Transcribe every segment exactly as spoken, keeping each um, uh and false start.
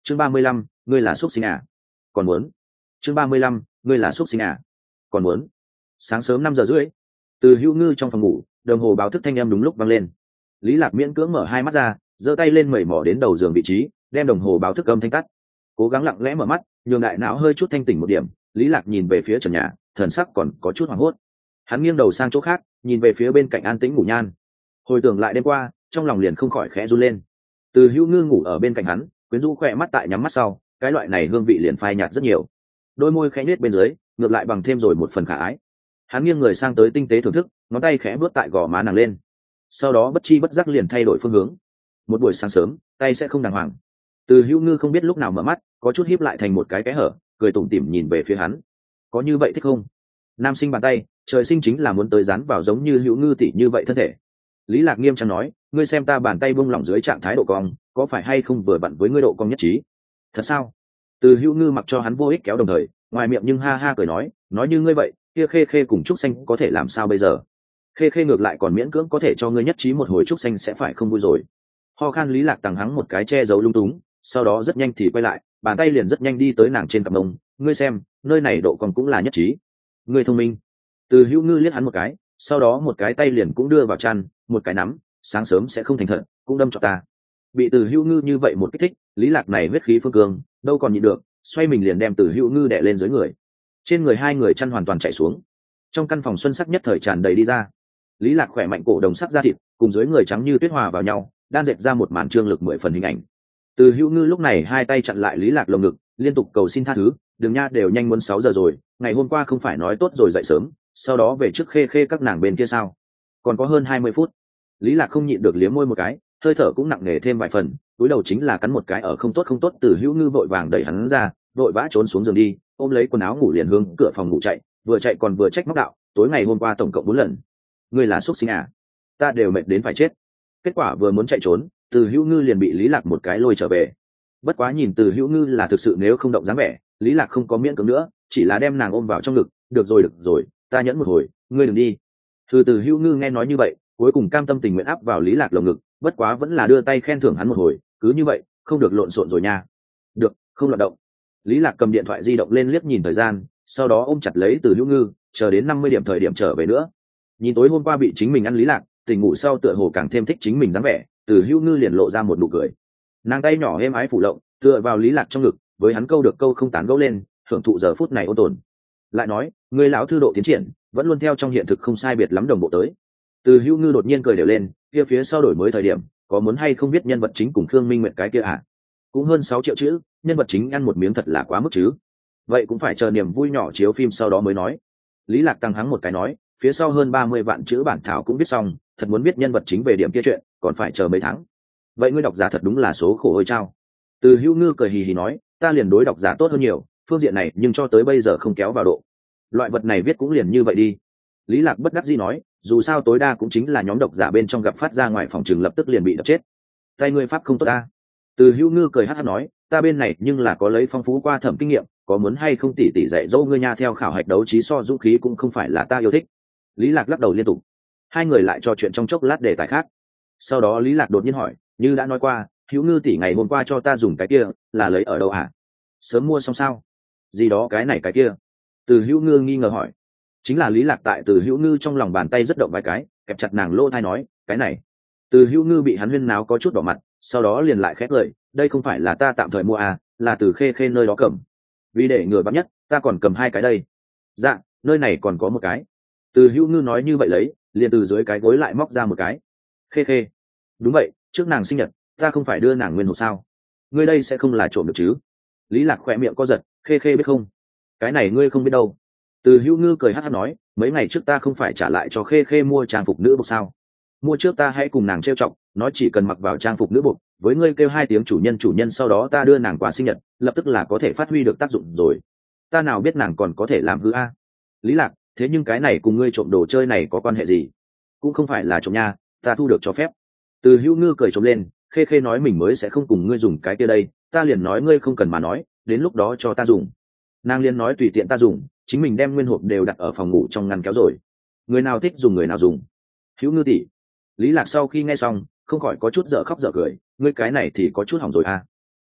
chương ba mươi lăm, ngươi là xúc sinh à? Còn muốn? chương ba mươi lăm, ngươi là xúc sinh à? Còn muốn? Sáng sớm năm giờ rưỡi, Từ Hữu Ngư trong phòng ngủ, đồng hồ báo thức thanh âm đúng lúc vang lên. Lý Lạc miễn cưỡng mở hai mắt ra, giơ tay lên mẩy mỏ đến đầu giường vị trí, đem đồng hồ báo thức âm thanh tắt. Cố gắng lặng lẽ mở mắt, nhường đại não hơi chút thanh tỉnh một điểm. Lý Lạc nhìn về phía trần nhà, thần sắc còn có chút hoảng hốt. Hắn nghiêng đầu sang chỗ khác, nhìn về phía bên cạnh an tĩnh ngủ nhan. Hồi tưởng lại đêm qua, trong lòng liền không khỏi khẽ run lên. Từ Hữu Ngư ngủ ở bên cạnh hắn, quyến rũ khỏe mắt tại nhắm mắt sau, cái loại này hương vị liền phai nhạt rất nhiều. Đôi môi khẽ nhếch bên dưới, ngược lại bằng thêm rồi một phần khả ái. Hắn nghiêng người sang tới tinh tế thưởng thức, ngón tay khẽ vuốt tại gò má nàng lên. Sau đó bất chi bất giác liền thay đổi phương hướng. Một buổi sáng sớm, tay sẽ không đàng hoàng. Từ Hữu Ngư không biết lúc nào mở mắt, có chút híp lại thành một cái kẽ hở, cười tủm tỉm nhìn về phía hắn. Có như vậy thích không? Nam sinh bàn tay, trời sinh chính là muốn tới dán vào giống như Hữu Ngư tỷ như vậy thân thể. Lý Lạc nghiêm trang nói, ngươi xem ta bàn tay buông lỏng dưới trạng thái độ cong, có phải hay không vừa vặn với ngươi độ cong nhất trí? Thật sao? Từ Hữu Ngư mặc cho hắn vô ích kéo đồng thời, ngoài miệng nhưng ha ha cười nói, nói như ngươi vậy, kia Khê Khê cùng Trúc Xanh có thể làm sao bây giờ? Khê Khê ngược lại còn miễn cưỡng có thể cho ngươi nhất trí một hồi, Trúc Xanh sẽ phải không vui rồi. Ho khan Lý Lạc tằng hắng một cái che giấu lung túng, sau đó rất nhanh thì quay lại, bàn tay liền rất nhanh đi tới nàng trên cặp mông, ngươi xem, nơi này độ cong cũng là nhất trí. Ngươi thông minh. Từ Hữu Ngư liếc hắn một cái, sau đó một cái tay liền cũng đưa vào chăn, một cái nắm, sáng sớm sẽ không thành thật, cũng đâm cho ta. Bị Từ Hữu Ngư như vậy một kích thích, Lý Lạc này huyết khí phương cương, đâu còn nhịn được, xoay mình liền đem Từ Hữu Ngư đè lên dưới người. Trên người hai người chăn hoàn toàn chạy xuống. Trong căn phòng xuân sắc nhất thời tràn đầy đi ra. Lý Lạc khỏe mạnh cổ đồng sắc da thịt, cùng dưới người trắng như tuyết hòa vào nhau, đan dệt ra một màn trương lực mười phần hình ảnh. Từ Hữu Ngư lúc này hai tay chặn lại Lý Lạc lồng ngực, liên tục cầu xin tha thứ, đừng nha, đều nhanh muốn sáu giờ rồi, ngày hôm qua không phải nói tốt rồi dậy sớm, sau đó về trước Khê Khê các nàng bên kia sao? Còn có hơn hai mươi phút. Lý Lạc không nhịn được liếm môi một cái, hơi thở cũng nặng nề thêm vài phần, túi đầu chính là cắn một cái ở không tốt không tốt. Từ Hữu Ngư vội vàng đẩy hắn ra, vội vã trốn xuống giường đi, ôm lấy quần áo ngủ liền hướng cửa phòng ngủ chạy, vừa chạy còn vừa trách móc đạo, tối ngày hôm qua tổng cộng bốn lần. Ngươi là xúc sinh à? Ta đều mệt đến phải chết. Kết quả vừa muốn chạy trốn, Từ Hữu Ngư liền bị Lý Lạc một cái lôi trở về. Bất quá nhìn Từ Hữu Ngư là thực sự nếu không động dáng vẻ, Lý Lạc không có miễn cưỡng nữa, chỉ là đem nàng ôm vào trong ngực, được rồi được rồi, ta nhẫn một hồi, ngươi đừng đi. Thư Từ Hữu Ngư nghe nói như vậy, cuối cùng cam tâm tình nguyện áp vào Lý Lạc lồng ngực, bất quá vẫn là đưa tay khen thưởng hắn một hồi, cứ như vậy, không được lộn xộn rồi nha. Được, không loạn động. Lý Lạc cầm điện thoại di động lên liếc nhìn thời gian, sau đó ôm chặt lấy Từ Hữu Ngư, chờ đến năm mươi điểm thời điểm trở về nữa. Nhìn tối hôm qua bị chính mình ăn Lý Lạc, tỉnh ngủ sau tựa hồ càng thêm thích chính mình dáng vẻ, Từ Hữu Ngư liền lộ ra một nụ cười. Nàng tay nhỏ êm ái phủ lộng, tựa vào Lý Lạc trong ngực, với hắn câu được câu không tán gẫu lên, hưởng thụ giờ phút này ôn tồn. Lại nói, người lão thư độ tiến triển, vẫn luôn theo trong hiện thực không sai biệt lắm đồng bộ tới. Từ Hữu Ngư đột nhiên cười đều lên, kia phía sau đổi mới thời điểm, có muốn hay không biết nhân vật chính cùng Khương Minh Nguyệt cái kia à? Cũng hơn sáu triệu chữ, nhân vật chính ăn một miếng thật là quá mức chứ. Vậy cũng phải chờ niềm vui nhỏ chiếu phim sau đó mới nói. Lý Lạc tăng hắng một cái nói, phía sau hơn ba mươi vạn chữ bản thảo cũng viết xong, thật muốn biết nhân vật chính về điểm kia chuyện, còn phải chờ mấy tháng. Vậy ngươi độc giả thật đúng là số khổ ôi trao. Từ Hữu Ngư cười hì hì nói, ta liền đối độc giả tốt hơn nhiều, phương diện này nhưng cho tới bây giờ không kéo vào độ. Loại vật này viết cũng liền như vậy đi. Lý Lạc bất đắc dĩ nói, dù sao tối đa cũng chính là nhóm độc giả bên trong gặp phát ra ngoài phòng trường lập tức liền bị đập chết. Tay ngươi pháp không tốt ta. Từ Hữu Ngư cười hắt hắt nói, ta bên này nhưng là có lấy phong phú qua thẩm kinh nghiệm, có muốn hay không tỉ tỉ dạy dỗ ngươi nha, theo khảo hạch đấu trí so dũng khí cũng không phải là ta yêu thích. Lý Lạc lắc đầu liên tục. Hai người lại trò chuyện trong chốc lát đề tài khác. Sau đó Lý Lạc đột nhiên hỏi, như đã nói qua, Hữu Ngư tỷ ngày hôm qua cho ta dùng cái kia, là lấy ở đâu hả? Sớm mua xong sao? Gì đó cái này cái kia? Từ Hữu Ngư nghi ngờ hỏi. Chính là Lý Lạc tại Từ Hữu Ngư trong lòng bàn tay rất động vài cái, kẹp chặt nàng lỗ tai nói, cái này. Từ Hữu Ngư bị hắn huyên náo có chút đỏ mặt, sau đó liền lại khép lời, đây không phải là ta tạm thời mua à, là từ Khê Khê nơi đó cầm. Vì để ngừa bắn nhất, ta còn cầm hai cái đây. Dạ, nơi này còn có một cái. Từ Hữu Ngư nói như vậy lấy, liền từ dưới cái gối lại móc ra một cái. Khê Khê. Đúng vậy, trước nàng sinh nhật, ta không phải đưa nàng nguyên hộp sao? Ngươi đây sẽ không là trộm được chứ? Lý Lạc khỏe miệng co giật, Khê Khê biết không? Cái này ngươi không biết đâu. Từ Hữu Ngư cười hắt hắt nói, mấy ngày trước ta không phải trả lại cho Khê Khê mua trang phục nữ buộc sao? Mua trước ta hãy cùng nàng trêu chọc, nói chỉ cần mặc vào trang phục nữ buộc, với ngươi kêu hai tiếng chủ nhân chủ nhân, sau đó ta đưa nàng quà sinh nhật, lập tức là có thể phát huy được tác dụng rồi. Ta nào biết nàng còn có thể làm hư a? Lý Lạc, thế nhưng cái này cùng ngươi trộm đồ chơi này có quan hệ gì? Cũng không phải là trộm nha, ta thu được cho phép. Từ Hữu Ngư cười trộm lên, Khê Khê nói mình mới sẽ không cùng ngươi dùng cái kia đây, ta liền nói ngươi không cần mà nói, đến lúc đó cho ta dùng. Nàng liền nói tùy tiện ta dùng, chính mình đem nguyên hộp đều đặt ở phòng ngủ trong ngăn kéo rồi. Người nào thích dùng người nào dùng. Hữu Ngư tỷ. Lý Lạc sau khi nghe xong, không khỏi có chút dở khóc dở cười, ngươi cái này thì có chút hỏng rồi à.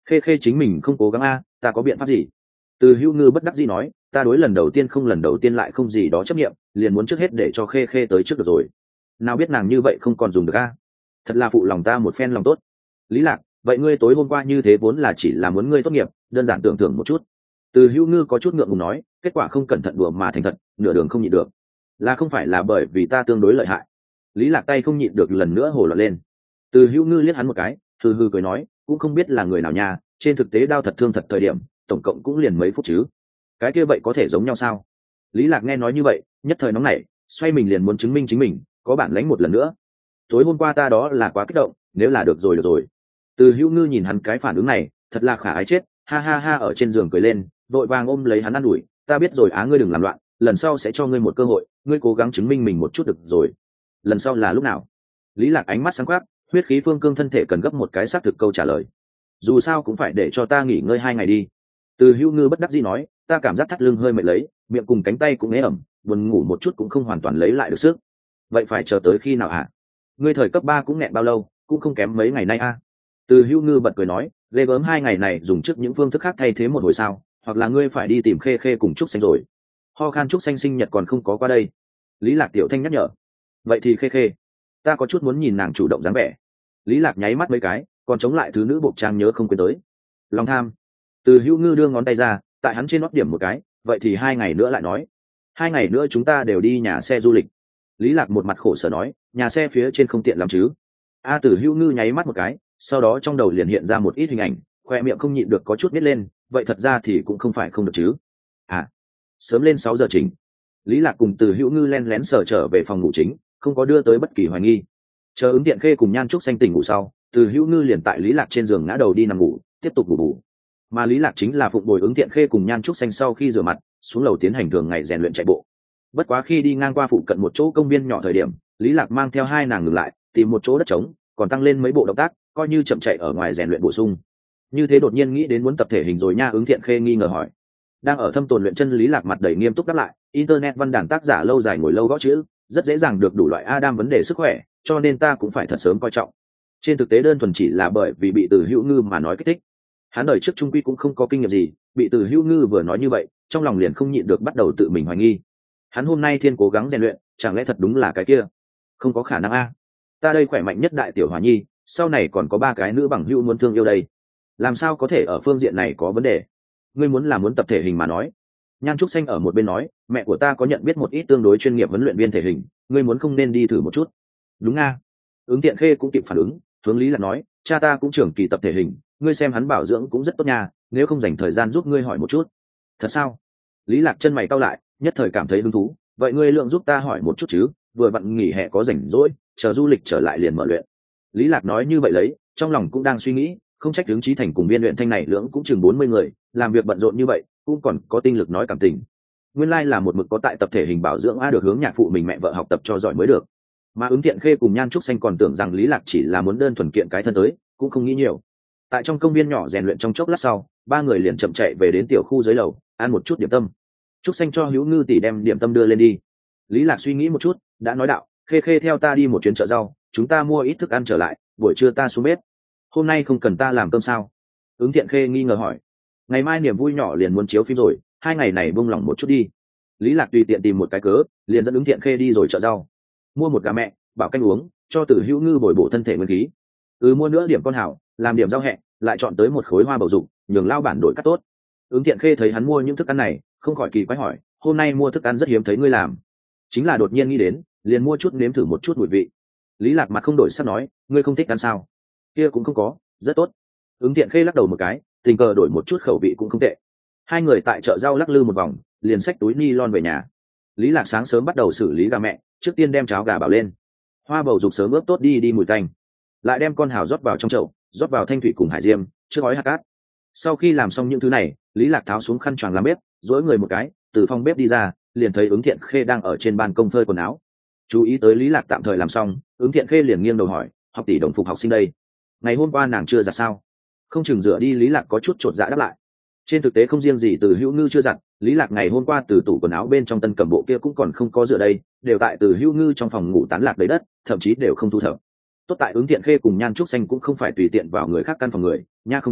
Khê khê chính mình không cố gắng a, ta có biện pháp gì? Từ hữu ngư bất đắc dĩ nói, ta đối lần đầu tiên không lần đầu tiên lại không gì đó chấp nghiệm, liền muốn trước hết để cho khê khê tới trước được rồi. Nào biết nàng như vậy không còn dùng được a. Thật là phụ lòng ta một phen lòng tốt. Lý Lạc, vậy ngươi tối hôm qua như thế vốn là chỉ là muốn ngươi tốt nghiệp, đơn giản tưởng tượng một chút. Từ hữu ngư có chút ngượng ngùng nói, kết quả không cẩn thận đùa mà thành thật, nửa đường không nhịn được. Là không phải là bởi vì ta tương đối lợi hại. Lý Lạc tay không nhịn được lần nữa hồ loạn lên. Từ hữu ngư liếc hắn một cái, hừ hừ cười nói, cũng không biết là người nào nha, trên thực tế đau thật thương thật thời điểm tổng cộng cũng liền mấy phút chứ, cái kia vậy có thể giống nhau sao? Lý Lạc nghe nói như vậy nhất thời nóng nảy, xoay mình liền muốn chứng minh chính mình có bản lãnh một lần nữa. Tối hôm qua ta đó là quá kích động, nếu là được rồi được rồi. Từ hữu ngư nhìn hắn cái phản ứng này thật là khả ái chết, ha ha ha ở trên giường cười lên, vội vàng ôm lấy hắn ăn ủi, ta biết rồi á, ngươi đừng làm loạn, lần sau sẽ cho ngươi một cơ hội, ngươi cố gắng chứng minh mình một chút được rồi. Lần sau là lúc nào? Lý Lạc ánh mắt sáng quắc, huyết khí phương cương thân thể cần gấp một cái xác thực câu trả lời. Dù sao cũng phải để cho ta nghỉ ngơi hai ngày đi. Từ hữu ngư bất đắc dĩ nói, ta cảm giác thắt lưng hơi mệt lấy, miệng cùng cánh tay cũng ế ẩm, buồn ngủ một chút cũng không hoàn toàn lấy lại được sức. Vậy phải chờ tới khi nào hả? Ngươi thời cấp ba cũng nghẹn bao lâu, cũng không kém mấy ngày nay a. À? Từ hữu ngư bật cười nói, ghê gớm hai ngày này dùng trước những phương thức khác thay thế một hồi sao, hoặc là ngươi phải đi tìm khê khê cùng trúc xanh rồi. Ho khan trúc xanh sinh nhật còn không có qua đây. Lý Lạc tiểu thanh nhắc nhở. Vậy thì khê khê, ta có chút muốn nhìn nàng chủ động dáng vẻ. Lý Lạc nháy mắt mấy cái, còn chống lại thứ nữ bộ trang nhớ không quên tới. Lòng tham. Từ hữu ngư đưa ngón tay ra, tại hắn trên nót điểm một cái, vậy thì hai ngày nữa lại nói. Hai ngày nữa chúng ta đều đi nhà xe du lịch. Lý Lạc một mặt khổ sở nói, nhà xe phía trên không tiện lắm chứ. A Từ hữu ngư nháy mắt một cái, sau đó trong đầu liền hiện ra một ít hình ảnh, khoe miệng không nhịn được có chút nít lên, vậy thật ra thì cũng không phải không được chứ. À, sớm lên sáu giờ chỉnh. Lý Lạc cùng Từ hữu ngư len lén sờ trở về phòng ngủ chính, không có đưa tới bất kỳ hoài nghi. Chờ ứng tiện khê cùng nhan trúc xanh tỉnh ngủ sau, Từ hữu ngư liền tại Lý Lạc trên giường ngã đầu đi nằm ngủ, tiếp tục ngủ bù. Mà Lý Lạc chính là phụng bồi ứng tiện khê cùng nhan trúc xanh sau khi rửa mặt xuống lầu tiến hành thường ngày rèn luyện chạy bộ. Bất quá khi đi ngang qua phụ cận một chỗ công viên nhỏ thời điểm, Lý Lạc mang theo hai nàng ngừng lại, tìm một chỗ đất trống, còn tăng lên mấy bộ động tác, coi như chậm chạy ở ngoài rèn luyện bổ sung. Như thế đột nhiên nghĩ đến muốn tập thể hình rồi nha, ứng thiện khê nghi ngờ hỏi. Đang ở thâm tồn luyện chân Lý Lạc mặt đầy nghiêm túc đáp lại, internet văn đàn tác giả lâu dài ngồi lâu gõ chữ, rất dễ dàng được đủ loại Adam vấn đề sức khỏe, cho nên ta cũng phải thật sớm coi trọng. Trên thực tế đơn thuần chỉ là bởi vì bị Từ hữu ngư mà nói kích thích. Hắn đời trước trung quy cũng không có kinh nghiệm gì, bị Từ hữu ngư vừa nói như vậy, trong lòng liền không nhịn được bắt đầu tự mình hoài nghi. Hắn hôm nay thiên cố gắng rèn luyện, chẳng lẽ thật đúng là cái kia? Không có khả năng a. Ta đây khỏe mạnh nhất đại tiểu hòa nhi, sau này còn có ba cái nữ bằng hữu muốn thương yêu đây, làm sao có thể ở phương diện này có vấn đề? Ngươi muốn là muốn tập thể hình mà nói. Nhan trúc xanh ở một bên nói, mẹ của ta có nhận biết một ít tương đối chuyên nghiệp huấn luyện viên thể hình, ngươi muốn không nên đi thử một chút? Đúng nga. Ứng tiện khê cũng kịp phản ứng, hướng Lý Lạc nói, cha ta cũng trưởng kỳ tập thể hình, ngươi xem hắn bảo dưỡng cũng rất tốt nha, nếu không dành thời gian giúp ngươi hỏi một chút. Thật sao? Lý Lạc chân mày cau lại, nhất thời cảm thấy hứng thú, vậy ngươi lượng giúp ta hỏi một chút chứ, vừa vặn nghỉ hè có rảnh rỗi, chờ du lịch trở lại liền mở luyện. Lý Lạc nói như vậy lấy, trong lòng cũng đang suy nghĩ, không trách hướng Chí Thành cùng viên luyện thanh này lưỡng cũng chừng bốn mươi người, làm việc bận rộn như vậy, cũng còn có tinh lực nói cảm tình. Nguyên lai like là một mực có tại tập thể hình bảo dưỡng a, được hướng nhạc phụ mình mẹ vợ học tập cho giỏi mới được. Mà ứng tiện khê cùng nhan trúc xanh còn tưởng rằng Lý Lạc chỉ là muốn đơn thuần kiện cái thân tới, cũng không nghĩ nhiều. Tại trong công viên nhỏ rèn luyện trong chốc lát sau, ba người liền chậm chạy về đến tiểu khu dưới lầu, ăn một chút điểm tâm. Trúc xanh cho hữu ngư tỷ đem điểm tâm đưa lên đi. Lý Lạc suy nghĩ một chút, đã nói đạo, khê khê theo ta đi một chuyến chợ rau, chúng ta mua ít thức ăn trở lại, buổi trưa ta xuống bếp. Hôm nay không cần ta làm cơm sao? Ứng thiện khê nghi ngờ hỏi. Ngày mai niềm vui nhỏ liền muốn chiếu phim rồi, hai ngày này buông lỏng một chút đi. Lý Lạc tùy tiện tìm một cái cớ, liền dẫn ứng thiện khê đi rồi chợ rau, mua một gà mẹ, bảo canh uống, cho Tử hữu ngư bồi bổ thân thể nguyên khí. Ừ, mua nữa điểm con hảo, làm điểm rau hẹ, lại chọn tới một khối hoa bầu dục, nhường lao bản đổi cắt tốt. Ứng thiện khê thấy hắn mua những thức ăn này, không khỏi kỳ quái hỏi, hôm nay mua thức ăn rất hiếm thấy ngươi làm. Chính là đột nhiên nghĩ đến, liền mua chút nếm thử một chút mùi vị. Lý Lạc mặt không đổi sắc nói, ngươi không thích ăn sao? Kia cũng không có, rất tốt. Ứng thiện khê lắc đầu một cái, tình cờ đổi một chút khẩu vị cũng không tệ. Hai người tại chợ rau lắc lư một vòng, liền xách túi ni lon về nhà. Lý Lạc sáng sớm bắt đầu xử lý gà mẹ, trước tiên đem cháo gà bảo lên, hoa bầu dục sớm ướp tốt đi đi mùi tanh, lại đem con hào rót vào trong chậu, rót vào thanh thủy cùng hải diêm, trước gói hạt cát. Sau khi làm xong những thứ này, Lý Lạc tháo xuống khăn choàng làm bếp, duỗi người một cái, từ phòng bếp đi ra, liền thấy Ứng Thiện Khê đang ở trên ban công phơi quần áo. Chú ý tới Lý Lạc tạm thời làm xong, Ứng Thiện Khê liền nghiêng đầu hỏi, học tỷ đồng phục học sinh đây, ngày hôm qua nàng chưa giặt sao? Không chừng rửa đi. Lý Lạc có chút chột dạ đáp lại. Trên thực tế không riêng gì Từ Hữu Ngư chưa giặt, Lý Lạc ngày hôm qua từ tủ quần áo bên trong tân cầm bộ kia cũng còn không có rửa đây, đều tại Từ Hữu Ngư trong phòng ngủ tán lạc đầy đất, thậm chí đều không thu thập. Tốt tại Ứng Thiện Khê cùng Nhan Trúc Xanh cũng không phải tùy tiện vào người khác căn phòng người, nha không đúng,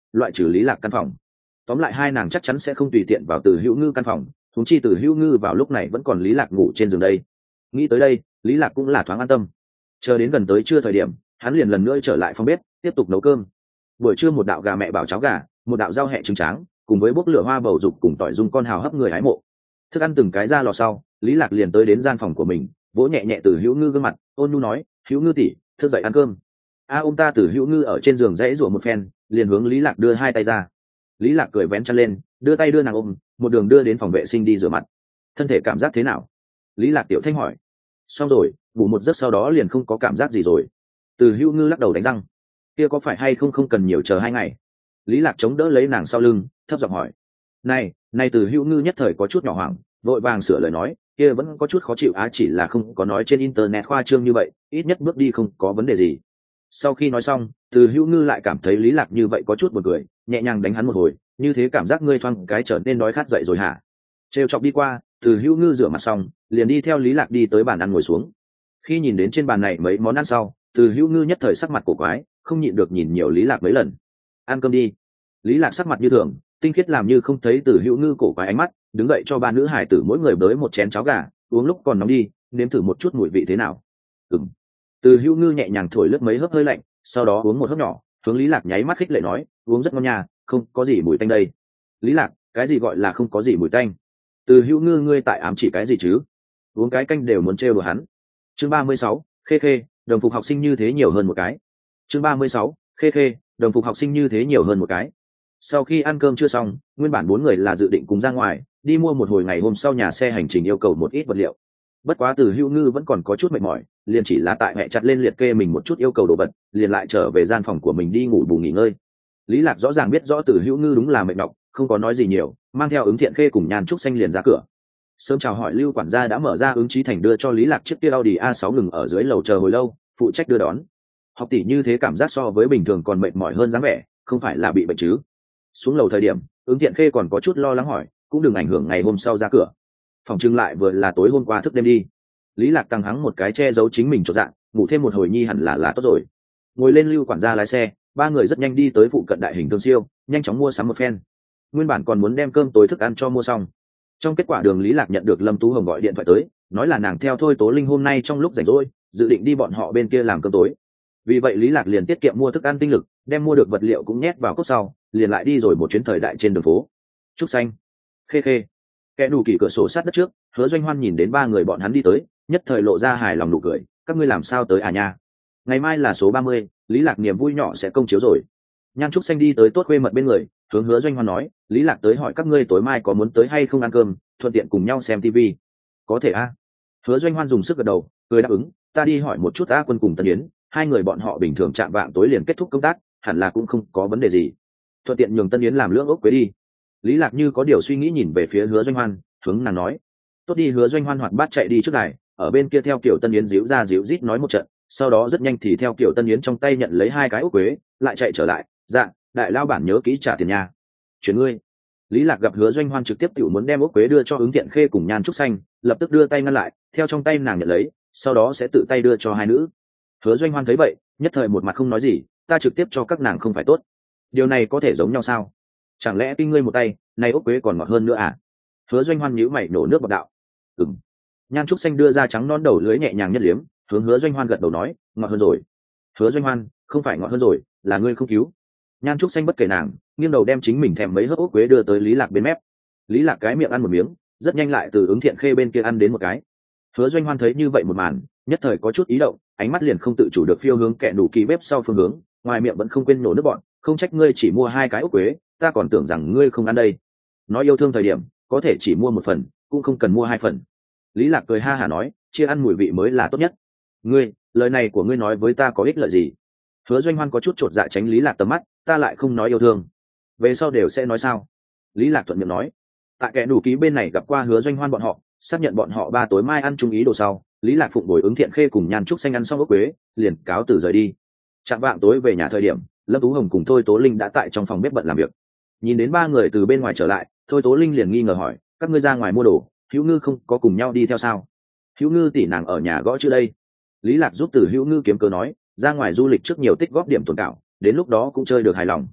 loại trừ lý lạc căn phòng. Tóm lại hai nàng chắc chắn sẽ không tùy tiện vào Từ Hữu Ngư căn phòng, huống chi Từ Hữu Ngư vào lúc này vẫn còn lý lạc ngủ trên giường đây. Nghĩ tới đây, lý lạc cũng là thoáng an tâm. Chờ đến gần tới trưa thời điểm, hắn liền lần nữa trở lại phòng bếp tiếp tục nấu cơm. Buổi trưa một đạo gà mẹ bảo cháo gà, một đạo rau hẹ trứng tráng, cùng với bốc lửa hoa bầu dục cùng tỏi dung con hào hấp người hái mộ. Thức ăn từng cái ra lò sau, lý lạc liền tới đến gian phòng của mình, vỗ nhẹ nhẹ Từ Hữu Ngư gương mặt, ôn nhu nói, Hữu Ngư tỷ, thức dậy ăn cơm. A ông ta Từ Hữu Ngư ở trên giường dãy rủa một phen, liền hướng lý lạc đưa hai tay ra. Lý lạc cười vén chăn lên, đưa tay đưa nàng ôm, một đường đưa đến phòng vệ sinh đi rửa mặt. Thân thể cảm giác thế nào? Lý lạc tiểu thanh hỏi. Xong rồi, ngủ một giấc sau đó liền không có cảm giác gì rồi. Từ Hữu Ngư lắc đầu đánh răng. Kia có phải hay không không cần nhiều chờ hai ngày? Lý lạc chống đỡ lấy nàng sau lưng, thấp giọng hỏi. Này, này Từ Hữu Ngư nhất thời có chút nhỏ hoảng, vội vàng sửa lời nói, kia vẫn có chút khó chịu á, chỉ là không có nói trên internet khoa trương như vậy, ít nhất bước đi không có vấn đề gì. Sau khi nói xong, Từ Hữu Ngư lại cảm thấy lý lạc như vậy có chút buồn cười, nhẹ nhàng đánh hắn một hồi, như thế cảm giác ngươi thoáng cái trở nên đói khát dậy rồi hả? Trêu chọc đi qua, Từ Hữu Ngư rửa mặt xong, liền đi theo lý lạc đi tới bàn ăn ngồi xuống. Khi nhìn đến trên bàn này mấy món ăn sau, Từ Hữu Ngư nhất thời sắc mặt cổ quái, không nhịn được nhìn nhiều lý lạc mấy lần. Ăn cơm đi. Lý lạc sắc mặt như thường, tinh khiết làm như không thấy Từ Hữu Ngư cổ quái ánh mắt, đứng dậy cho ba nữ hải tử mỗi người bới một chén cháo gà, uống lúc còn nóng đi, nếm thử một chút mùi vị thế nào. Ừm. Từ Hữu Ngư nhẹ nhàng thổi lướt mấy hớp hơi lạnh, sau đó uống một hớp nhỏ, hướng lý lạc nháy mắt khích lệ nói, uống rất ngon nha, không có gì mùi tanh đây. Lý lạc, cái gì gọi là không có gì mùi tanh? Từ Hữu Ngư ngươi tại ám chỉ cái gì chứ? Uống cái canh đều muốn trêu đùa hắn. Chương ba mươi sáu, khê khê, đồng phục học sinh như thế nhiều hơn một cái. Chương ba mươi sáu, khê khê, đồng phục học sinh như thế nhiều hơn một cái. Sau khi ăn cơm chưa xong, nguyên bản bốn người là dự định cùng ra ngoài đi mua một hồi, ngày hôm sau nhà xe hành trình yêu cầu một ít vật liệu. Bất quá Từ Hữu Ngư vẫn còn có chút mệt mỏi, liền chỉ là tại mẹ chặt lên liệt kê mình một chút yêu cầu đồ vật, liền lại trở về gian phòng của mình đi ngủ bù nghỉ ngơi. Lý lạc rõ ràng biết rõ Từ Hữu Ngư đúng là mệt nhọc, không có nói gì nhiều, mang theo Ứng Thiện Khê cùng Nhan Trúc Xanh liền ra cửa. Sớm chào hỏi Lưu quản gia đã mở ra Ứng Chí Thành đưa cho Lý lạc chiếc kia Audi a sáu ngừng ở dưới lầu chờ hồi lâu, phụ trách đưa đón. Học tỷ như thế cảm giác so với bình thường còn mệt mỏi hơn dáng vẻ, không phải là bị bệnh chứ? Xuống lầu thời điểm, Ứng Thiện Khê còn có chút lo lắng hỏi, cũng đừng ảnh hưởng ngày hôm sau ra cửa. Phòng trưng lại vừa là tối hôm qua thức đêm đi. Lý lạc tăng hắng một cái che giấu chính mình cho dạng, ngủ thêm một hồi nhi hẳn là là tốt rồi. Ngồi lên Lưu quản gia lái xe, ba người rất nhanh đi tới phụ cận đại hình thương siêu, nhanh chóng mua sắm một phen. Nguyên bản còn muốn đem cơm tối thức ăn cho mua xong. Trong kết quả đường Lý lạc nhận được Lâm Tú Hồng gọi điện thoại tới, nói là nàng theo Thôi Tố Linh hôm nay trong lúc rảnh rỗi, dự định đi bọn họ bên kia làm cơm tối. Vì vậy Lý lạc liền tiết kiệm mua thức ăn tinh lực, đem mua được vật liệu cũng nhét vào cốc sau, liền lại đi rồi một chuyến thời đại trên đường phố. Trúc Xanh, Khê Khê, kẻ đủ kỳ cửa sổ sát đất trước, Hứa Doanh Hoan nhìn đến ba người bọn hắn đi tới, nhất thời lộ ra hài lòng nụ cười, các ngươi làm sao tới à nha? Ngày mai là số ba mươi, Lý Lạc niềm vui nhỏ sẽ công chiếu rồi. Nhan Trúc Xanh đi tới tốt khuê mật bên người, hướng Hứa Doanh Hoan nói, Lý Lạc tới hỏi các ngươi tối mai có muốn tới hay không ăn cơm, thuận tiện cùng nhau xem tivi. Có thể a. Hứa Doanh Hoan dùng sức gật đầu, cười đáp ứng, ta đi hỏi một chút A Quân cùng Tân Yến, hai người bọn họ bình thường chạm vạng tối liền kết thúc công tác, hẳn là cũng không có vấn đề gì. Thuận tiện nhường Tân Yến làm lưỡng ốc quế đi. Lý Lạc như có điều suy nghĩ nhìn về phía Hứa Doanh Hoan, hướng nàng nói, tốt đi. Hứa Doanh Hoan hoạt bát chạy đi trước đài, ở bên kia theo kiểu Tân Yến díu ra díu rít nói một trận, sau đó rất nhanh thì theo kiểu Tân Yến trong tay nhận lấy hai cái ốc quế, lại chạy trở lại, dạ, đại lao bản nhớ kỹ trả tiền nha. Chuyển ngươi. Lý Lạc gặp Hứa Doanh Hoan trực tiếp tiểu muốn đem ốc quế đưa cho Ứng Thiện Khê cùng Nhan Trúc Xanh, lập tức đưa tay ngăn lại, theo trong tay nàng nhận lấy, sau đó sẽ tự tay đưa cho hai nữ. Hứa Doanh Hoan thấy vậy, nhất thời một mặt không nói gì, ta trực tiếp cho các nàng không phải tốt? Điều này có thể giống nhau sao? Chẳng lẽ kinh ngươi một tay, này ốc quế còn ngọt hơn nữa à? Hứa Doanh Hoan nhíu mày nổ nước bọt đạo. Ừm. Nhan Trúc Xanh đưa ra trắng non đầu lưới nhẹ nhàng nhất liếm, hướng Hứa Doanh Hoan gật đầu nói, ngọt hơn rồi. Hứa Doanh Hoan, không phải ngọt hơn rồi, là ngươi không cứu. Nhan Trúc Xanh bất kể nàng, nghiêng đầu đem chính mình thèm mấy hớp ốc quế đưa tới Lý Lạc bên mép. Lý Lạc cái miệng ăn một miếng, rất nhanh lại từ Ứng Thiện Khê bên kia ăn đến một cái. Hứa Doanh Hoan thấy như vậy một màn, nhất thời có chút ý động, ánh mắt liền không tự chủ được phiêu hướng kẻ đủ kỳ bếp sau phương hướng, ngoài miệng vẫn không quên nổ nước bọn, không trách ngươi chỉ mua hai cái ốc quế, ta còn tưởng rằng ngươi không ăn đây. Nói yêu thương thời điểm, có thể chỉ mua một phần, cũng không cần mua hai phần. Lý Lạc cười ha hả nói, chia ăn mùi vị mới là tốt nhất. Ngươi, lời này của ngươi nói với ta có ích lợi gì? Hứa Doanh Hoan có chút chột dạ tránh Lý Lạc tầm mắt, ta lại không nói yêu thương, về sau đều sẽ nói sao? Lý Lạc thuận miệng nói. Tại kẻ đủ ký bên này gặp qua Hứa Doanh Hoan bọn họ, xác nhận bọn họ ba tối mai ăn chung ý đồ sau, Lý Lạc phụng bồi Ứng Thiện Khê cùng Nhan Trúc Xanh ăn xong ốc quế, liền cáo từ rời đi. Trạng vạng tối về nhà thời điểm, Lâm Tú Hồng cùng Thôi Tố Linh đã tại trong phòng bếp bận làm việc. Nhìn đến ba người từ bên ngoài trở lại, Thôi Tố Linh liền nghi ngờ hỏi, các ngươi ra ngoài mua đồ, Hữu Ngư không có cùng nhau đi theo sao? Hữu Ngư tỷ nàng ở nhà gõ chữ đây. Lý Lạc giúp từ Hữu Ngư kiếm cớ nói, ra ngoài du lịch trước nhiều tích góp điểm tồn cảo, đến lúc đó cũng chơi được hài lòng.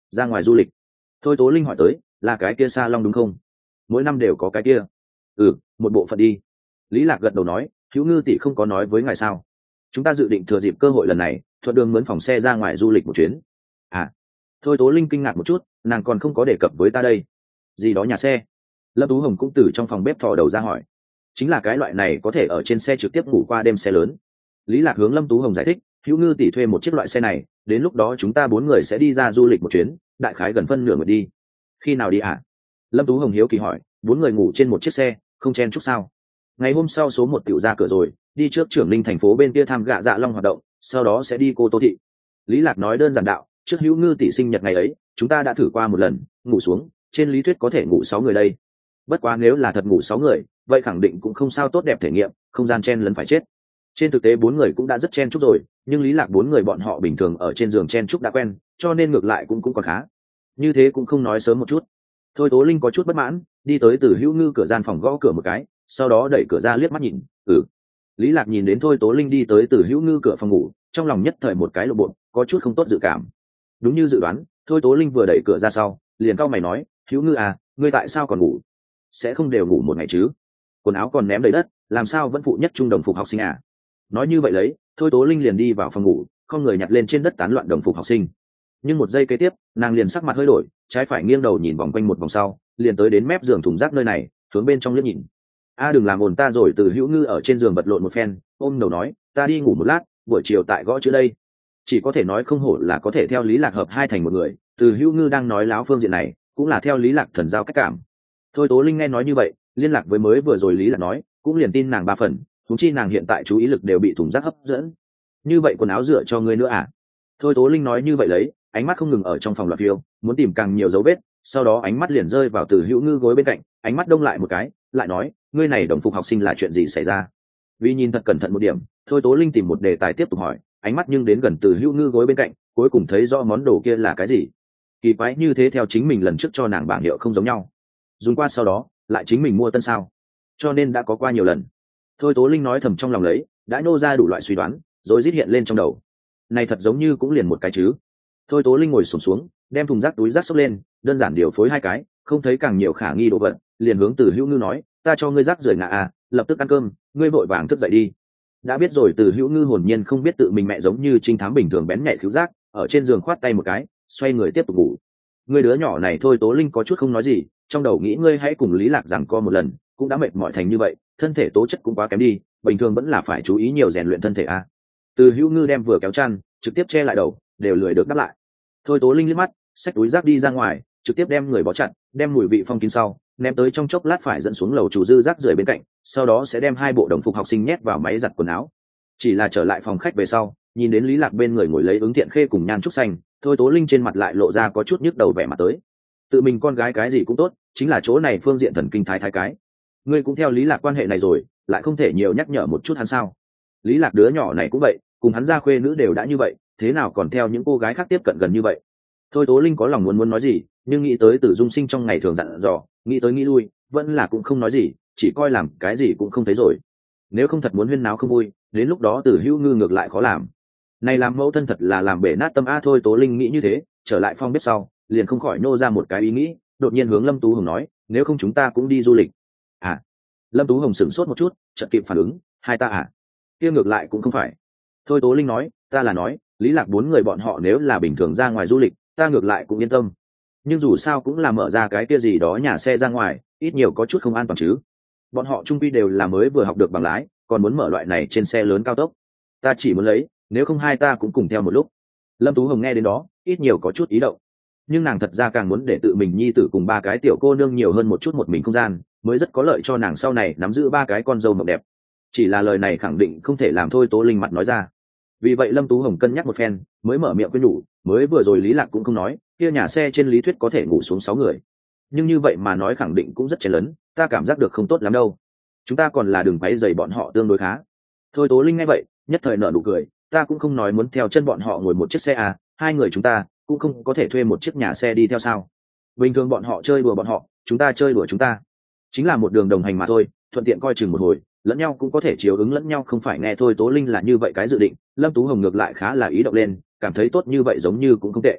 Ra ngoài du lịch? Thôi tố linh hỏi tới. Là cái kia sa long đúng không? Mỗi năm đều có cái kia. Ừ, một bộ phận đi. Lý Lạc gật đầu nói, hữu ngư tỷ không có nói với ngài sao? Chúng ta dự định thừa dịp cơ hội lần này thuận đường mướn phòng xe ra ngoài du lịch một chuyến. À? Thôi tố linh kinh ngạc một chút, nàng còn không có đề cập với ta đây. Gì đó nhà xe? Lâm Tú Hồng cũng từ trong phòng bếp thò đầu ra hỏi. Chính là cái loại này có thể ở trên xe trực tiếp ngủ qua đêm xe lớn. Lý Lạc hướng Lâm Tú Hồng giải thích, hữu ngư tỷ thuê một chiếc loại xe này, đến lúc đó chúng ta bốn người sẽ đi ra du lịch một chuyến, đại khái gần phân nửa người đi. Khi nào đi ạ? Lâm Tú Hồng hiếu kỳ hỏi, bốn người ngủ trên một chiếc xe không chen chúc sao? Ngày hôm sau số một tiểu ra cửa rồi, đi trước trưởng linh thành phố bên kia tham gạ dạ long hoạt động, sau đó sẽ đi cô tô thị. Lý Lạc nói đơn giản đạo, trước hữu ngư tỷ sinh nhật ngày ấy chúng ta đã thử qua một lần, ngủ xuống trên lý thuyết có thể ngủ sáu người đây. Bất quá nếu là thật ngủ sáu người vậy khẳng định cũng không sao tốt đẹp thể nghiệm, không gian chen lấn phải chết. Trên thực tế bốn người cũng đã rất chen chúc rồi, nhưng Lý Lạc bốn người bọn họ bình thường ở trên giường chen chúc đã quen, cho nên ngược lại cũng cũng còn khá. Như thế cũng không nói sớm một chút. Thôi tố linh có chút bất mãn, đi tới từ hữu ngư cửa gian phòng gõ cửa một cái, sau đó đẩy cửa ra liếc mắt nhìn. Ừ. Lý Lạc nhìn đến thôi tố linh đi tới từ hữu ngư cửa phòng ngủ, trong lòng nhất thời một cái lộ bộ, có chút không tốt dự cảm. Đúng như dự đoán, thôi tố linh vừa đẩy cửa ra sau liền cau mày nói, hữu ngư à, ngươi tại sao còn ngủ? Sẽ không đều ngủ một ngày chứ? Quần áo còn ném đầy đất, làm sao vẫn phụ nhất trung đồng phục học sinh à? Nói như vậy lấy, thôi tố linh liền đi vào phòng ngủ, không người nhặt lên trên đất tán loạn đồng phục học sinh. Nhưng một giây kế tiếp nàng liền sắc mặt hơi đổi, trái phải nghiêng đầu nhìn vòng quanh một vòng sau liền tới đến mép giường thùng rác nơi này, hướng bên trong liếc nhìn. A đừng làm ồn ta rồi. Từ hữu ngư ở trên giường bật lộn một phen, ôm đầu nói, ta đi ngủ một lát, buổi chiều tại gõ chữ đây. Chỉ có thể nói không hổ là có thể theo Lý Lạc hợp hai thành một người. Từ hữu ngư đang nói láo phương diện này cũng là theo Lý Lạc thần giao cách cảm. Thôi tố linh nghe nói như vậy liên lạc với mới vừa rồi Lý Lạc nói cũng liền tin nàng ba phần, thúng chi nàng hiện tại chú ý lực đều bị thùng rác hấp dẫn. Như vậy quần áo rửa cho ngươi nữa à? Thôi tố linh nói như vậy lấy, ánh mắt không ngừng ở trong phòng loạt phiêu, muốn tìm càng nhiều dấu vết, sau đó ánh mắt liền rơi vào Từ hữu ngư gối bên cạnh, ánh mắt đông lại một cái, lại nói, ngươi này đồng phục học sinh là chuyện gì xảy ra? Vì nhìn thật cẩn thận một điểm, thôi tố linh tìm một đề tài tiếp tục hỏi, ánh mắt nhưng đến gần Từ hữu ngư gối bên cạnh, cuối cùng thấy rõ món đồ kia là cái gì. Kỳ quái như thế, theo chính mình lần trước cho nàng bảng hiệu không giống nhau, dùng qua sau đó lại chính mình mua tân sao? Cho nên đã có qua nhiều lần. Thôi tố linh nói thầm trong lòng lấy, đã nô ra đủ loại suy đoán rồi rít hiện lên trong đầu. Này thật giống như cũng liền một cái chứ. Thôi tố linh ngồi xổm xuống, đem thùng rác túi rác xốc lên, đơn giản điều phối hai cái, không thấy càng nhiều khả nghi đồ vật, liền hướng Từ hữu ngư nói, ta cho ngươi rác rời ngạ à, lập tức ăn cơm, ngươi vội vàng thức dậy đi. Đã biết rồi. Từ hữu ngư hồn nhiên không biết tự mình mẹ giống như trinh thám bình thường bén nhạy khiếu giác, ở trên giường khoát tay một cái, xoay người tiếp tục ngủ. Ngươi đứa nhỏ này. Thôi tố linh có chút không nói gì, trong đầu nghĩ ngươi hãy cùng Lý Lạc rằng co một lần, cũng đã mệt mỏi thành như vậy, thân thể tố chất cũng quá kém đi, bình thường vẫn là phải chú ý nhiều rèn luyện thân thể a. Từ hữu ngư đem vừa kéo chăn trực tiếp che lại đầu, đều lười được đáp lại. Thôi tố linh liếc mắt, xách túi rác đi ra ngoài, trực tiếp đem người bó chặt, đem mùi vị phong kín sau ném tới trong chốc lát phải dẫn xuống lầu chủ dư rác rưởi bên cạnh, sau đó sẽ đem hai bộ đồng phục học sinh nhét vào máy giặt quần áo. Chỉ là trở lại phòng khách về sau, nhìn đến Lý Lạc bên người ngồi lấy ứng thiện khê cùng nhan trúc xanh, thôi tố linh trên mặt lại lộ ra có chút nhức đầu vẻ mặt tới. Tự mình con gái cái gì cũng tốt, chính là chỗ này phương diện thần kinh thái thái cái. Ngươi cũng theo Lý Lạc quan hệ này rồi, lại không thể nhiều nhắc nhở một chút hắn sao? Lý Lạc đứa nhỏ này cũng vậy, cùng hắn ra khuê nữ đều đã như vậy, thế nào còn theo những cô gái khác tiếp cận gần như vậy? Thôi tố linh có lòng muốn muốn nói gì, nhưng nghĩ tới Tử Dung Sinh trong ngày thường dặn dò, nghĩ tới nghĩ lui, vẫn là cũng không nói gì, chỉ coi làm cái gì cũng không thấy rồi. Nếu không thật muốn huyên náo không vui, đến lúc đó Tử Hữu Ngư ngược lại khó làm. Này làm mẫu thân thật là làm bể nát tâm a. Thôi tố linh nghĩ như thế, trở lại phòng bếp sau, liền không khỏi nô ra một cái ý nghĩ, đột nhiên hướng Lâm Tú Hồng nói, nếu không chúng ta cũng đi du lịch. À? Lâm Tú Hồng sửng sốt một chút, chợt kịp phản ứng, hai ta à? Kia ngược lại cũng không phải. Thôi tố linh nói, ta là nói, Lý Lạc bốn người bọn họ nếu là bình thường ra ngoài du lịch, ta ngược lại cũng yên tâm. Nhưng dù sao cũng là mở ra cái kia gì đó nhà xe ra ngoài, ít nhiều có chút không an toàn chứ. Bọn họ trung quy đều là mới vừa học được bằng lái, còn muốn mở loại này trên xe lớn cao tốc. Ta chỉ muốn lấy, nếu không hai ta cũng cùng theo một lúc. Lâm Tú Hồng nghe đến đó, ít nhiều có chút ý động. Nhưng nàng thật ra càng muốn để tự mình nhi tử cùng ba cái tiểu cô nương nhiều hơn một chút một mình không gian, mới rất có lợi cho nàng sau này nắm giữ ba cái con dâu mộng đẹp. Chỉ là lời này khẳng định không thể làm Thôi tố linh mặt nói ra. Vì vậy Lâm Tú Hồng cân nhắc một phen, mới mở miệng khuyên nhủ, mới vừa rồi Lý Lạc cũng không nói, kia nhà xe trên lý thuyết có thể ngủ xuống sáu người. Nhưng như vậy mà nói khẳng định cũng rất chén lớn, ta cảm giác được không tốt lắm đâu. Chúng ta còn là đừng quấy rầy bọn họ tương đối khá. Thôi tố linh nghe vậy, nhất thời nở nụ cười, ta cũng không nói muốn theo chân bọn họ ngồi một chiếc xe à, hai người chúng ta cũng không có thể thuê một chiếc nhà xe đi theo sao? Bình thường bọn họ chơi đùa bọn họ, chúng ta chơi đùa chúng ta, chính là một đường đồng hành mà thôi, thuận tiện coi chừng một hồi, lẫn nhau cũng có thể chiếu ứng lẫn nhau, không phải nghe Thôi tố linh là như vậy cái dự định. Lâm Tú Hồng ngược lại khá là ý động lên, cảm thấy tốt như vậy giống như cũng không tệ.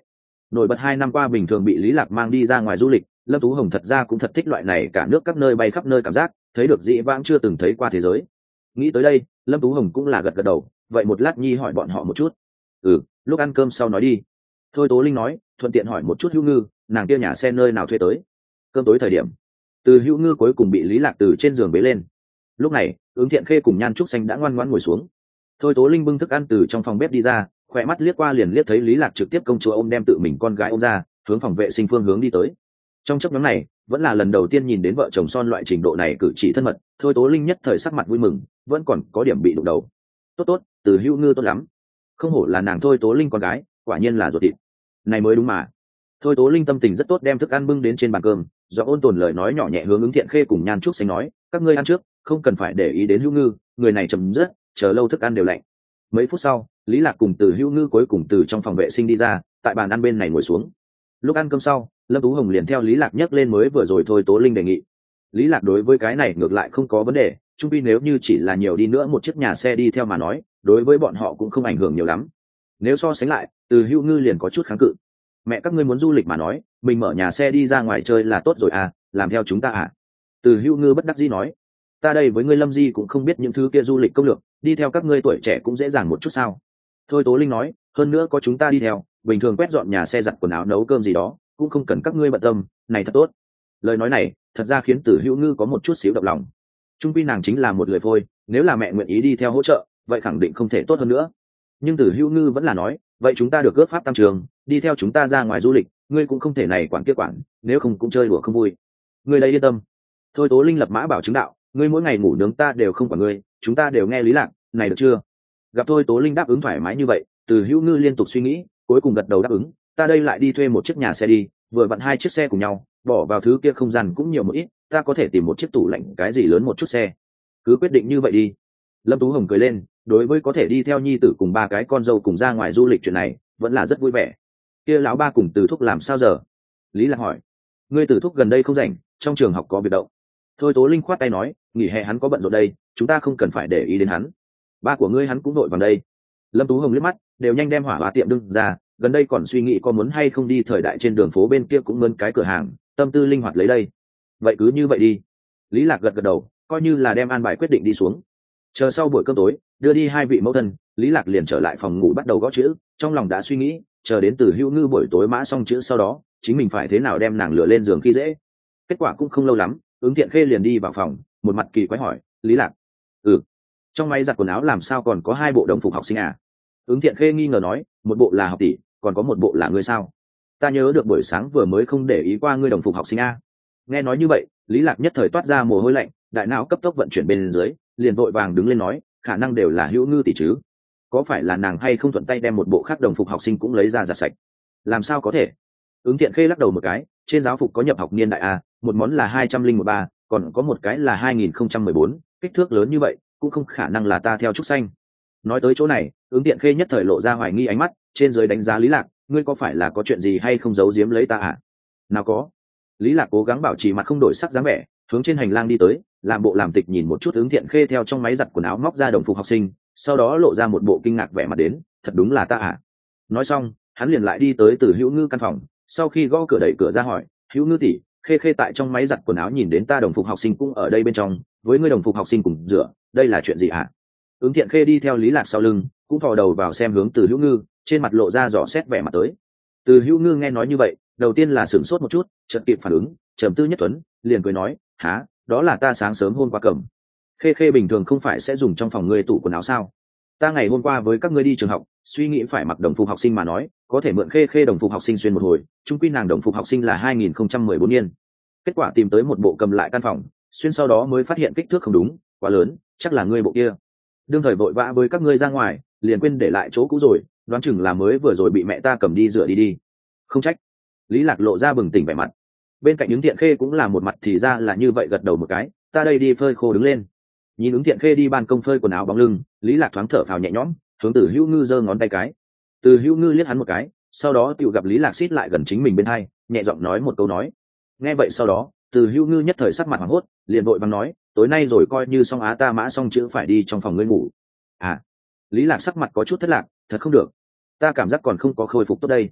nổi bật hai năm qua bình thường bị Lý Lạc mang đi ra ngoài du lịch, Lâm Tú Hồng thật ra cũng thật thích loại này cả nước các nơi bay khắp nơi cảm giác, thấy được dĩ vãng chưa từng thấy qua thế giới. Nghĩ tới đây, Lâm Tú Hồng cũng là gật gật đầu, vậy một lát nhi hỏi bọn họ một chút. Ừ, lúc ăn cơm sau nói đi. Thôi Tố Linh nói, thuận tiện hỏi một chút Hữu Ngư, nàng kia nhà xe nơi nào thuê tới. Cơm tối thời điểm, Từ Hữu Ngư cuối cùng bị Lý Lạc từ trên giường bế lên. Lúc này, Ứng Thiện Khê cùng Nhan Trúc Xanh đã ngoan ngoãn ngồi xuống. Thôi Tố Linh bưng thức ăn từ trong phòng bếp đi ra, khỏe mắt liếc qua liền liếc thấy Lý Lạc trực tiếp công chúa ôm đem tự mình con gái ôm ra, hướng phòng vệ sinh phương hướng đi tới. Trong chấp nhóm này, vẫn là lần đầu tiên nhìn đến vợ chồng son loại trình độ này cử chỉ thân mật, Thôi Tố Linh nhất thời sắc mặt vui mừng, vẫn còn có điểm bị đụng đầu. Tốt tốt, Từ Hữu Ngư tốt lắm, không hổ là nàng Thôi Tố Linh con gái, quả nhiên là ruột thịt. Này mới đúng mà. Thôi Tố Linh tâm tình rất tốt, đem thức ăn bưng đến trên bàn cơm, do ôn tồn lời nói nhỏ nhẹ hướng Ứng Thiện Khê cùng Nhan Trúc Xanh nói, các ngươi ăn trước, không cần phải để ý đến Hữu Ngư, người này chậm rất, chờ lâu thức ăn đều lạnh. Mấy phút sau, Lý Lạc cùng Từ Hữu Ngư cuối cùng từ trong phòng vệ sinh đi ra, tại bàn ăn bên này ngồi xuống. Lúc ăn cơm sau, Lâm Tú Hồng liền theo Lý Lạc nhắc lên mới vừa rồi Thôi Tố Linh đề nghị. Lý Lạc đối với cái này ngược lại không có vấn đề, chung quy nếu như chỉ là nhiều đi nữa một chiếc nhà xe đi theo mà nói, đối với bọn họ cũng không ảnh hưởng nhiều lắm. Nếu so sánh lại, Từ Hữu Ngư liền có chút kháng cự. Mẹ các ngươi muốn du lịch mà nói, mình mở nhà xe đi ra ngoài chơi là tốt rồi à, làm theo chúng ta à? Từ Hữu Ngư bất đắc dĩ nói, ta đây với ngươi Lâm Di cũng không biết những thứ kia du lịch công lược, đi theo các ngươi tuổi trẻ cũng dễ dàng một chút sao? Thôi Tố Linh nói, hơn nữa có chúng ta đi theo, bình thường quét dọn nhà xe, giặt quần áo, nấu cơm gì đó, cũng không cần các ngươi bận tâm, này thật tốt. Lời nói này thật ra khiến Từ Hữu Ngư có một chút xíu động lòng. Trung quy nàng chính là một người phôi, nếu là mẹ nguyện ý đi theo hỗ trợ, vậy khẳng định không thể tốt hơn nữa. Nhưng Từ Hữu Ngư vẫn là nói, vậy chúng ta được ước pháp tam trường, đi theo chúng ta ra ngoài du lịch, ngươi cũng không thể này quản kia quản, nếu không cũng chơi đùa không vui. Ngươi đây yên tâm. Thôi Tố Linh lập mã bảo chứng đạo, ngươi mỗi ngày ngủ nướng ta đều không quản ngươi, chúng ta đều nghe Lý Lạc, này được chưa? Gặp Thôi Tố Linh đáp ứng thoải mái như vậy, Từ Hữu Ngư liên tục suy nghĩ, cuối cùng gật đầu đáp ứng, ta đây lại đi thuê một chiếc nhà xe đi, vừa vặn hai chiếc xe cùng nhau, bỏ vào thứ kia không gian cũng nhiều một ít, ta có thể tìm một chiếc tủ lạnh cái gì lớn một chút xe. Cứ quyết định như vậy đi. Lâm Tú Hồng cười lên, đối với có thể đi theo nhi tử cùng ba cái con dâu cùng ra ngoài du lịch chuyện này, vẫn là rất vui vẻ. Kia lão ba cùng Từ Thúc làm sao giờ? Lý Lạc hỏi. Ngươi Từ Thúc gần đây không rảnh, trong trường học có việc động. Thôi Tố Linh khoát tay nói, nghỉ hè hắn có bận rộn đây, chúng ta không cần phải để ý đến hắn. Ba của ngươi hắn cũng đội vào đây. Lâm Tú Hồng liếc mắt, đều nhanh đem hỏa hóa tiệm đương ra, gần đây còn suy nghĩ có muốn hay không đi thời đại trên đường phố bên kia cũng mướn cái cửa hàng, tâm tư linh hoạt lấy đây. Vậy cứ như vậy đi. Lý Lạc gật gật đầu, coi như là đem an bài quyết định đi xuống. Chờ sau buổi cơm tối, đưa đi hai vị mẫu thân, Lý Lạc liền trở lại phòng ngủ bắt đầu gõ chữ, trong lòng đã suy nghĩ, chờ đến Từ Hữu Ngư buổi tối mã xong chữ sau đó, chính mình phải thế nào đem nàng lừa lên giường khi dễ. Kết quả cũng không lâu lắm, Ứng Thiện Khê liền đi vào phòng, một mặt kỳ quái hỏi, Lý Lạc, ừ, trong máy giặt quần áo làm sao còn có hai bộ đồng phục học sinh à? Ứng Thiện Khê nghi ngờ nói, một bộ là học tỷ, còn có một bộ là ngươi sao? Ta nhớ được buổi sáng vừa mới không để ý qua ngươi đồng phục học sinh a. Nghe nói như vậy, Lý Lạc nhất thời toát ra mồ hôi lạnh, đại não cấp tốc vận chuyển bên dưới, liền vội vàng đứng lên nói, khả năng đều là Hữu Ngư tỷ chứ? Có phải là nàng hay không thuận tay đem một bộ khác đồng phục học sinh cũng lấy ra giặt sạch? Làm sao có thể? Ứng Thiện Khê lắc đầu một cái, trên giáo phục có nhập học niên đại a, một món là hai trăm linh một ba, còn có một cái là hai nghìn không trăm mười bốn, kích thước lớn như vậy, cũng không khả năng là ta theo Trúc Xanh. Nói tới chỗ này, Ứng Thiện Khê nhất thời lộ ra hoài nghi ánh mắt, trên dưới đánh giá Lý Lạc, ngươi có phải là có chuyện gì hay không giấu giếm lấy ta à? Nào có. Lý Lạc cố gắng bảo trì mặt không đổi sắc dáng vẻ, hướng trên hành lang đi tới, làm bộ làm tịch nhìn một chút Ứng Thiện Khê theo trong máy giặt quần áo móc ra đồng phục học sinh, sau đó lộ ra một bộ kinh ngạc vẻ mặt đến, thật đúng là ta à? Nói xong, hắn liền lại đi tới Từ Hữu Ngư căn phòng, sau khi gõ cửa đẩy cửa ra hỏi, Hữu Ngư tỷ, Khê Khê tại trong máy giặt quần áo nhìn đến ta đồng phục học sinh cũng ở đây bên trong, với ngươi đồng phục học sinh cùng rửa, đây là chuyện gì hả? Ứng Thiện Khê đi theo Lý Lạc sau lưng, cũng thò đầu vào xem hướng Từ Hữu Ngư, trên mặt lộ ra dò xét vẻ mặt tới. Từ Hữu Ngư nghe nói như vậy, đầu tiên là sửng sốt một chút, chợt kịp phản ứng, trầm tư nhất tuấn, liền cười nói, há, đó là ta sáng sớm hôm qua cầm. Khê Khê bình thường không phải sẽ dùng trong phòng ngươi tủ quần áo sao? Ta ngày hôm qua với các ngươi đi trường học, suy nghĩ phải mặc đồng phục học sinh mà nói, có thể mượn Khê Khê đồng phục học sinh xuyên một hồi, chung quy nàng đồng phục học sinh là hai nghìn không trăm mười bốn niên. Kết quả tìm tới một bộ cầm lại căn phòng, xuyên sau đó mới phát hiện kích thước không đúng, quá lớn, chắc là ngươi bộ kia. Đương thời vội vã với các ngươi ra ngoài, liền quên để lại chỗ cũ rồi, đoán chừng là mới vừa rồi bị mẹ ta cầm đi rửa đi đi. Không trách. Lý Lạc lộ ra bừng tỉnh vẻ mặt. Bên cạnh Ứng Thiện Khê cũng là một mặt thì ra là như vậy gật đầu một cái, ta đây đi phơi khô đứng lên. Nhìn Ứng Thiện Khê đi ban công phơi quần áo bóng lưng, Lý Lạc thoáng thở phào nhẹ nhõm, hướng Từ Hữu Ngư giơ ngón tay cái. Từ Hữu Ngư liếc hắn một cái, sau đó tiểu gặp Lý Lạc xít lại gần chính mình bên hai, nhẹ giọng nói một câu nói. Nghe vậy sau đó, Từ Hữu Ngư nhất thời sắc mặt hoảng hốt, liền vội vàng nói, tối nay rồi coi như xong á ta mã xong chữ phải đi trong phòng ngươi ngủ. À. Lý Lạc sắc mặt có chút thất lạc, thật không được, ta cảm giác còn không có khôi phục tốt đây.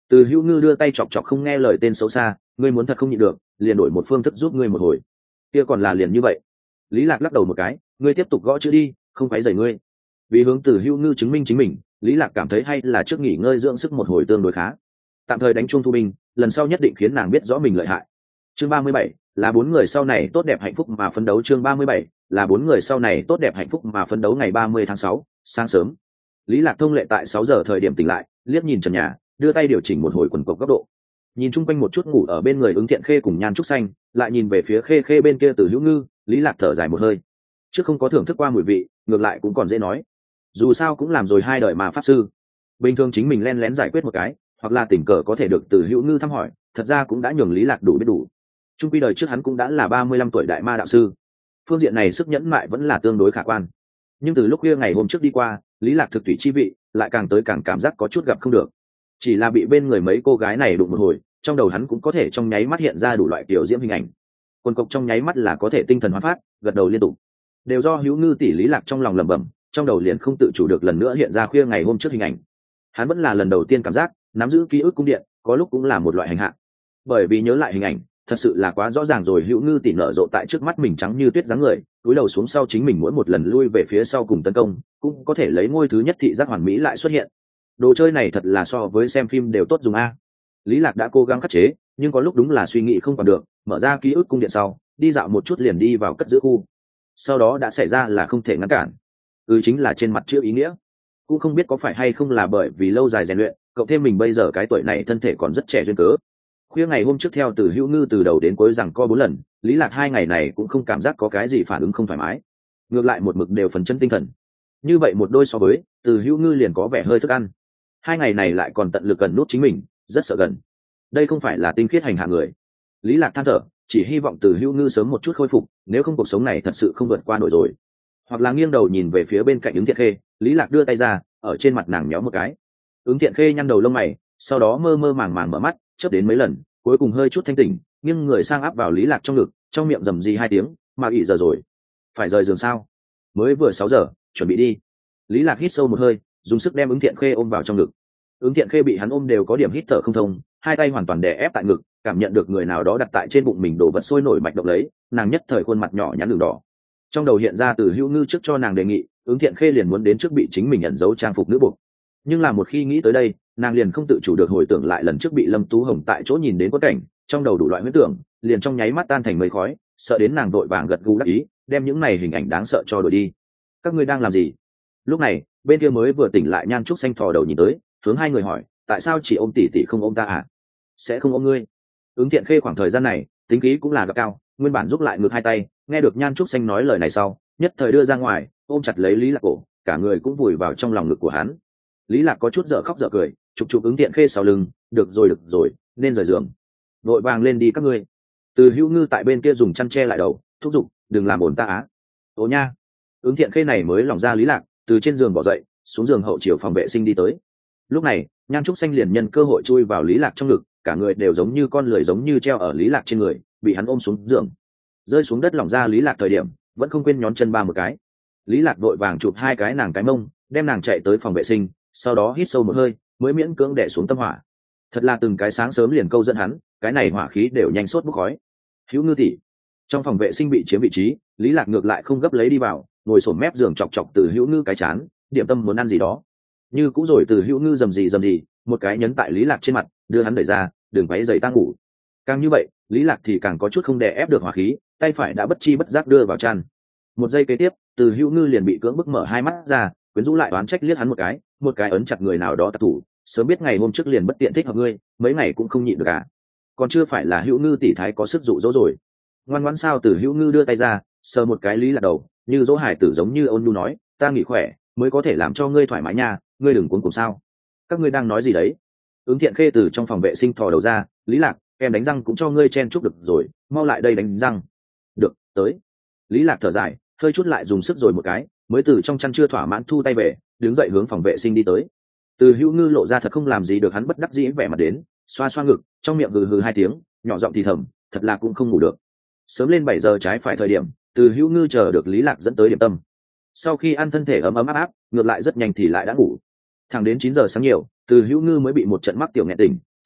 Từ Hữu Ngư đưa tay chọc chọc không nghe lời tên xấu xa, ngươi muốn thật không nhịn được liền đổi một phương thức giúp ngươi một hồi. Kia còn là liền như vậy. Lý Lạc lắc đầu một cái, ngươi tiếp tục gõ chữ đi, không phải giày ngươi. Vì hướng Từ Hữu Ngư chứng minh chính mình, Lý Lạc cảm thấy hay là trước nghỉ ngơi dưỡng sức một hồi tương đối khá. Tạm thời đánh chuông thu binh, lần sau nhất định khiến nàng biết rõ mình lợi hại. Chương ba mươi bảy là bốn người sau này tốt đẹp hạnh phúc mà phấn đấu. Chương ba mươi bảy là bốn người sau này tốt đẹp hạnh phúc mà phấn đấu. Ngày ba mươi tháng sáu, sáng sớm, Lý Lạc thông lệ tại sáu giờ thời điểm tỉnh lại, liếc nhìn trần nhà, đưa tay điều chỉnh một hồi quần cộc góc độ, nhìn chung quanh một chút ngủ ở bên người Ứng Thiện Khê cùng Nhan Trúc Xanh, lại nhìn về phía Khê Khê bên kia Từ Hữu Ngư, Lý Lạc thở dài một hơi. Trước không có thưởng thức qua mùi vị, ngược lại cũng còn dễ nói. Dù sao cũng làm rồi hai đời mà pháp sư, bình thường chính mình len lén giải quyết một cái, hoặc là tình cờ có thể được Từ Hữu Ngư thăm hỏi, thật ra cũng đã nhường Lý Lạc đủ biết đủ. Trung quy đời trước hắn cũng đã là ba mươi lăm tuổi đại ma đạo sư, phương diện này sức nhẫn mại vẫn là tương đối khả quan. Nhưng từ lúc khuya ngày hôm trước đi qua, Lý Lạc thực tùy chi vị lại càng tới càng cảm giác có chút gặp không được. Chỉ là bị bên người mấy cô gái này đụng một hồi, trong đầu hắn cũng có thể trong nháy mắt hiện ra đủ loại kiểu diễm hình ảnh. Quần cộc trong nháy mắt là có thể tinh thần hóa phát, gật đầu liên tục. Đều do Hữu Ngư tỷ. Lý Lạc trong lòng lẩm bẩm, trong đầu liền không tự chủ được lần nữa hiện ra khuya ngày hôm trước hình ảnh. Hắn vẫn là lần đầu tiên cảm giác nắm giữ ký ức cung điện, có lúc cũng là một loại hành hạ. Bởi vì nhớ lại hình ảnh, thật sự là quá rõ ràng rồi. Hữu Ngư tỷ nở rộ tại trước mắt mình trắng như tuyết dáng người, cúi đầu xuống sau chính mình mỗi một lần lui về phía sau cùng tấn công, cũng có thể lấy ngôi thứ nhất thị giác hoàn mỹ lại xuất hiện. Đồ chơi này thật là so với xem phim đều tốt dùng a. Lý Lạc đã cố gắng khắc chế, nhưng có lúc đúng là suy nghĩ không còn được, mở ra ký ức cung điện sau, đi dạo một chút liền đi vào cất giữ khu. Sau đó đã xảy ra là không thể ngăn cản. Ừ, chính là trên mặt chữ ý nghĩa. Cũng không biết có phải hay không là bởi vì lâu dài rèn luyện, cộng thêm mình bây giờ cái tuổi này thân thể còn rất trẻ duyên cớ. Khuya ngày hôm trước theo Từ Hữu Ngư từ đầu đến cuối rằng co bốn lần, Lý Lạc hai ngày này cũng không cảm giác có cái gì phản ứng không thoải mái, ngược lại một mực đều phấn chấn tinh thần. Như vậy một đôi so với, Từ Hữu Ngư liền có vẻ hơi thức ăn. Hai ngày này lại còn tận lực gần nút chính mình, rất sợ gần. Đây không phải là tinh khiết hành hạ người. Lý Lạc than thở, chỉ hy vọng Từ Hữu Ngư sớm một chút khôi phục, nếu không cuộc sống này thật sự không vượt qua nổi rồi. Hoặc là nghiêng đầu nhìn về phía bên cạnh Ứng Thiện Khê, Lý Lạc đưa tay ra, ở trên mặt nàng nhéo một cái. Ứng Thiện Khê nhăn đầu lông mày, sau đó mơ mơ màng màng mở mắt, chớp đến mấy lần, cuối cùng hơi chút thanh tỉnh, nghiêng người sang áp vào Lý Lạc trong ngực, trong miệng rầm rì hai tiếng, mà ỉ giờ rồi, phải rời giường sao? Mới vừa sáu giờ, chuẩn bị đi. Lý Lạc hít sâu một hơi, dùng sức đem Ứng Thiện Khê ôm vào trong ngực. Ứng Thiện Khê bị hắn ôm đều có điểm hít thở không thông, hai tay hoàn toàn đè ép tại ngực, cảm nhận được người nào đó đặt tại trên bụng mình đổ vật sôi nổi mạch động lấy, nàng nhất thời khuôn mặt nhỏ nhắn đường đỏ. Trong đầu hiện ra Từ Hữu Ngư trước cho nàng đề nghị, Ứng Thiện Khê liền muốn đến trước bị chính mình ẩn giấu trang phục nữ buộc. Nhưng là một khi nghĩ tới đây, nàng liền không tự chủ được hồi tưởng lại lần trước bị Lâm Tú Hồng tại chỗ nhìn đến quất cảnh, trong đầu đủ loại huyễn tưởng, liền trong nháy mắt tan thành mây khói, sợ đến nàng đội vàng gật gù đáp ý, đem những này hình ảnh đáng sợ cho đuổi đi. Các ngươi đang làm gì? Lúc này, bên kia mới vừa tỉnh lại Nhan Trúc Xanh thò đầu nhìn tới, hướng hai người hỏi, tại sao chỉ ôm tỷ tỷ không ôm ta à? Sẽ không ôm ngươi. Ứng Thiện Khê khoảng thời gian này, tính khí cũng là gặp cao, nguyên bản giúp lại ngược hai tay, nghe được Nhan Trúc Xanh nói lời này sau, nhất thời đưa ra ngoài, ôm chặt lấy Lý Lạc cổ, cả người cũng vùi vào trong lòng ngực của hắn. Lý Lạc có chút dở khóc dở cười, chụp chụp Ứng Thiện Khê sau lưng, được rồi được rồi, nên rời giường. Vội vàng lên đi các ngươi. Từ Hữu Ngư tại bên kia dùng chăn che lại đầu, thúc giục, đừng làm ổn ta á. Ồ nha. Ứng Thiện Khê này mới lỏng ra Lý Lạc, từ trên giường bỏ dậy, xuống giường hậu chiều phòng vệ sinh đi tới. Lúc này, Nhan Trúc Xanh liền nhân cơ hội chui vào Lý Lạc trong ngực, cả người đều giống như con lười giống như treo ở Lý Lạc trên người, bị hắn ôm xuống giường. Rơi xuống đất lỏng ra Lý Lạc thời điểm, vẫn không quên nhón chân ba một cái. Lý Lạc vội vàng chụp hai cái nàng cái mông, đem nàng chạy tới phòng vệ sinh, sau đó hít sâu một hơi, mới miễn cưỡng đè xuống tâm hỏa. Thật là từng cái sáng sớm liền câu dẫn hắn, cái này hỏa khí đều nhanh sốt bốc khói. Hữu Ngư tỷ. Trong phòng vệ sinh bị chiếm vị trí, Lý Lạc ngược lại không gấp lấy đi vào, ngồi xổm mép giường chọc chọc Từ Hữu Ngư cái chán, điểm tâm muốn ăn gì đó. Như cũ rồi Từ Hữu Ngư rầm rì rầm rì, một cái nhấn tại Lý Lạc trên mặt, đưa hắn đẩy ra, đừng váy giày ta ngủ. Càng như vậy, Lý Lạc thì càng có chút không đè ép được hỏa khí, tay phải đã bất chi bất giác đưa vào chăn. Một giây kế tiếp, Từ Hữu Ngư liền bị cưỡng bức mở hai mắt ra, quyến rũ lại oán trách liếc hắn một cái, một cái ấn chặt người nào đó tặc thủ, sớm biết ngày hôm trước liền bất tiện thích hợp ngươi, mấy ngày cũng không nhịn được à? Còn chưa phải là Hữu Ngư tỷ thái có sức dụ dỗ rồi. Ngoan ngoãn sao? Từ Hữu Ngư đưa tay ra, sờ một cái Lý Lạc đầu, như dỗ hải tử giống như ôn nhu nói, ta nghỉ khỏe, mới có thể làm cho ngươi thoải mái nha, ngươi đừng cuống cùng sao? Các ngươi đang nói gì đấy? Ứng Thiện Khê từ trong phòng vệ sinh thò đầu ra, Lý Lạc, kem đánh răng cũng cho ngươi chen chúc được rồi, mau lại đây đánh răng. Được, tới. Lý Lạc thở dài, hơi chút lại dùng sức rồi một cái, mới từ trong chăn chưa thỏa mãn thu tay về, đứng dậy hướng phòng vệ sinh đi tới. Từ Hữu Ngư lộ ra thật không làm gì được hắn bất đắc dĩ vẻ mặt đến, xoa xoa ngực, trong miệng hừ hừ hai tiếng, nhỏ giọng thì thầm, thật là cũng không ngủ được. Sớm lên bảy giờ trái phải thời điểm, Từ Hữu Ngư chờ được Lý Lạc dẫn tới điểm tâm. Sau khi ăn thân thể ấm ấm áp áp, ngược lại rất nhanh thì lại đã ngủ. Thẳng đến chín giờ sáng nhiều, Từ Hữu Ngư mới bị một trận mắc tiểu nghẹt tỉnh,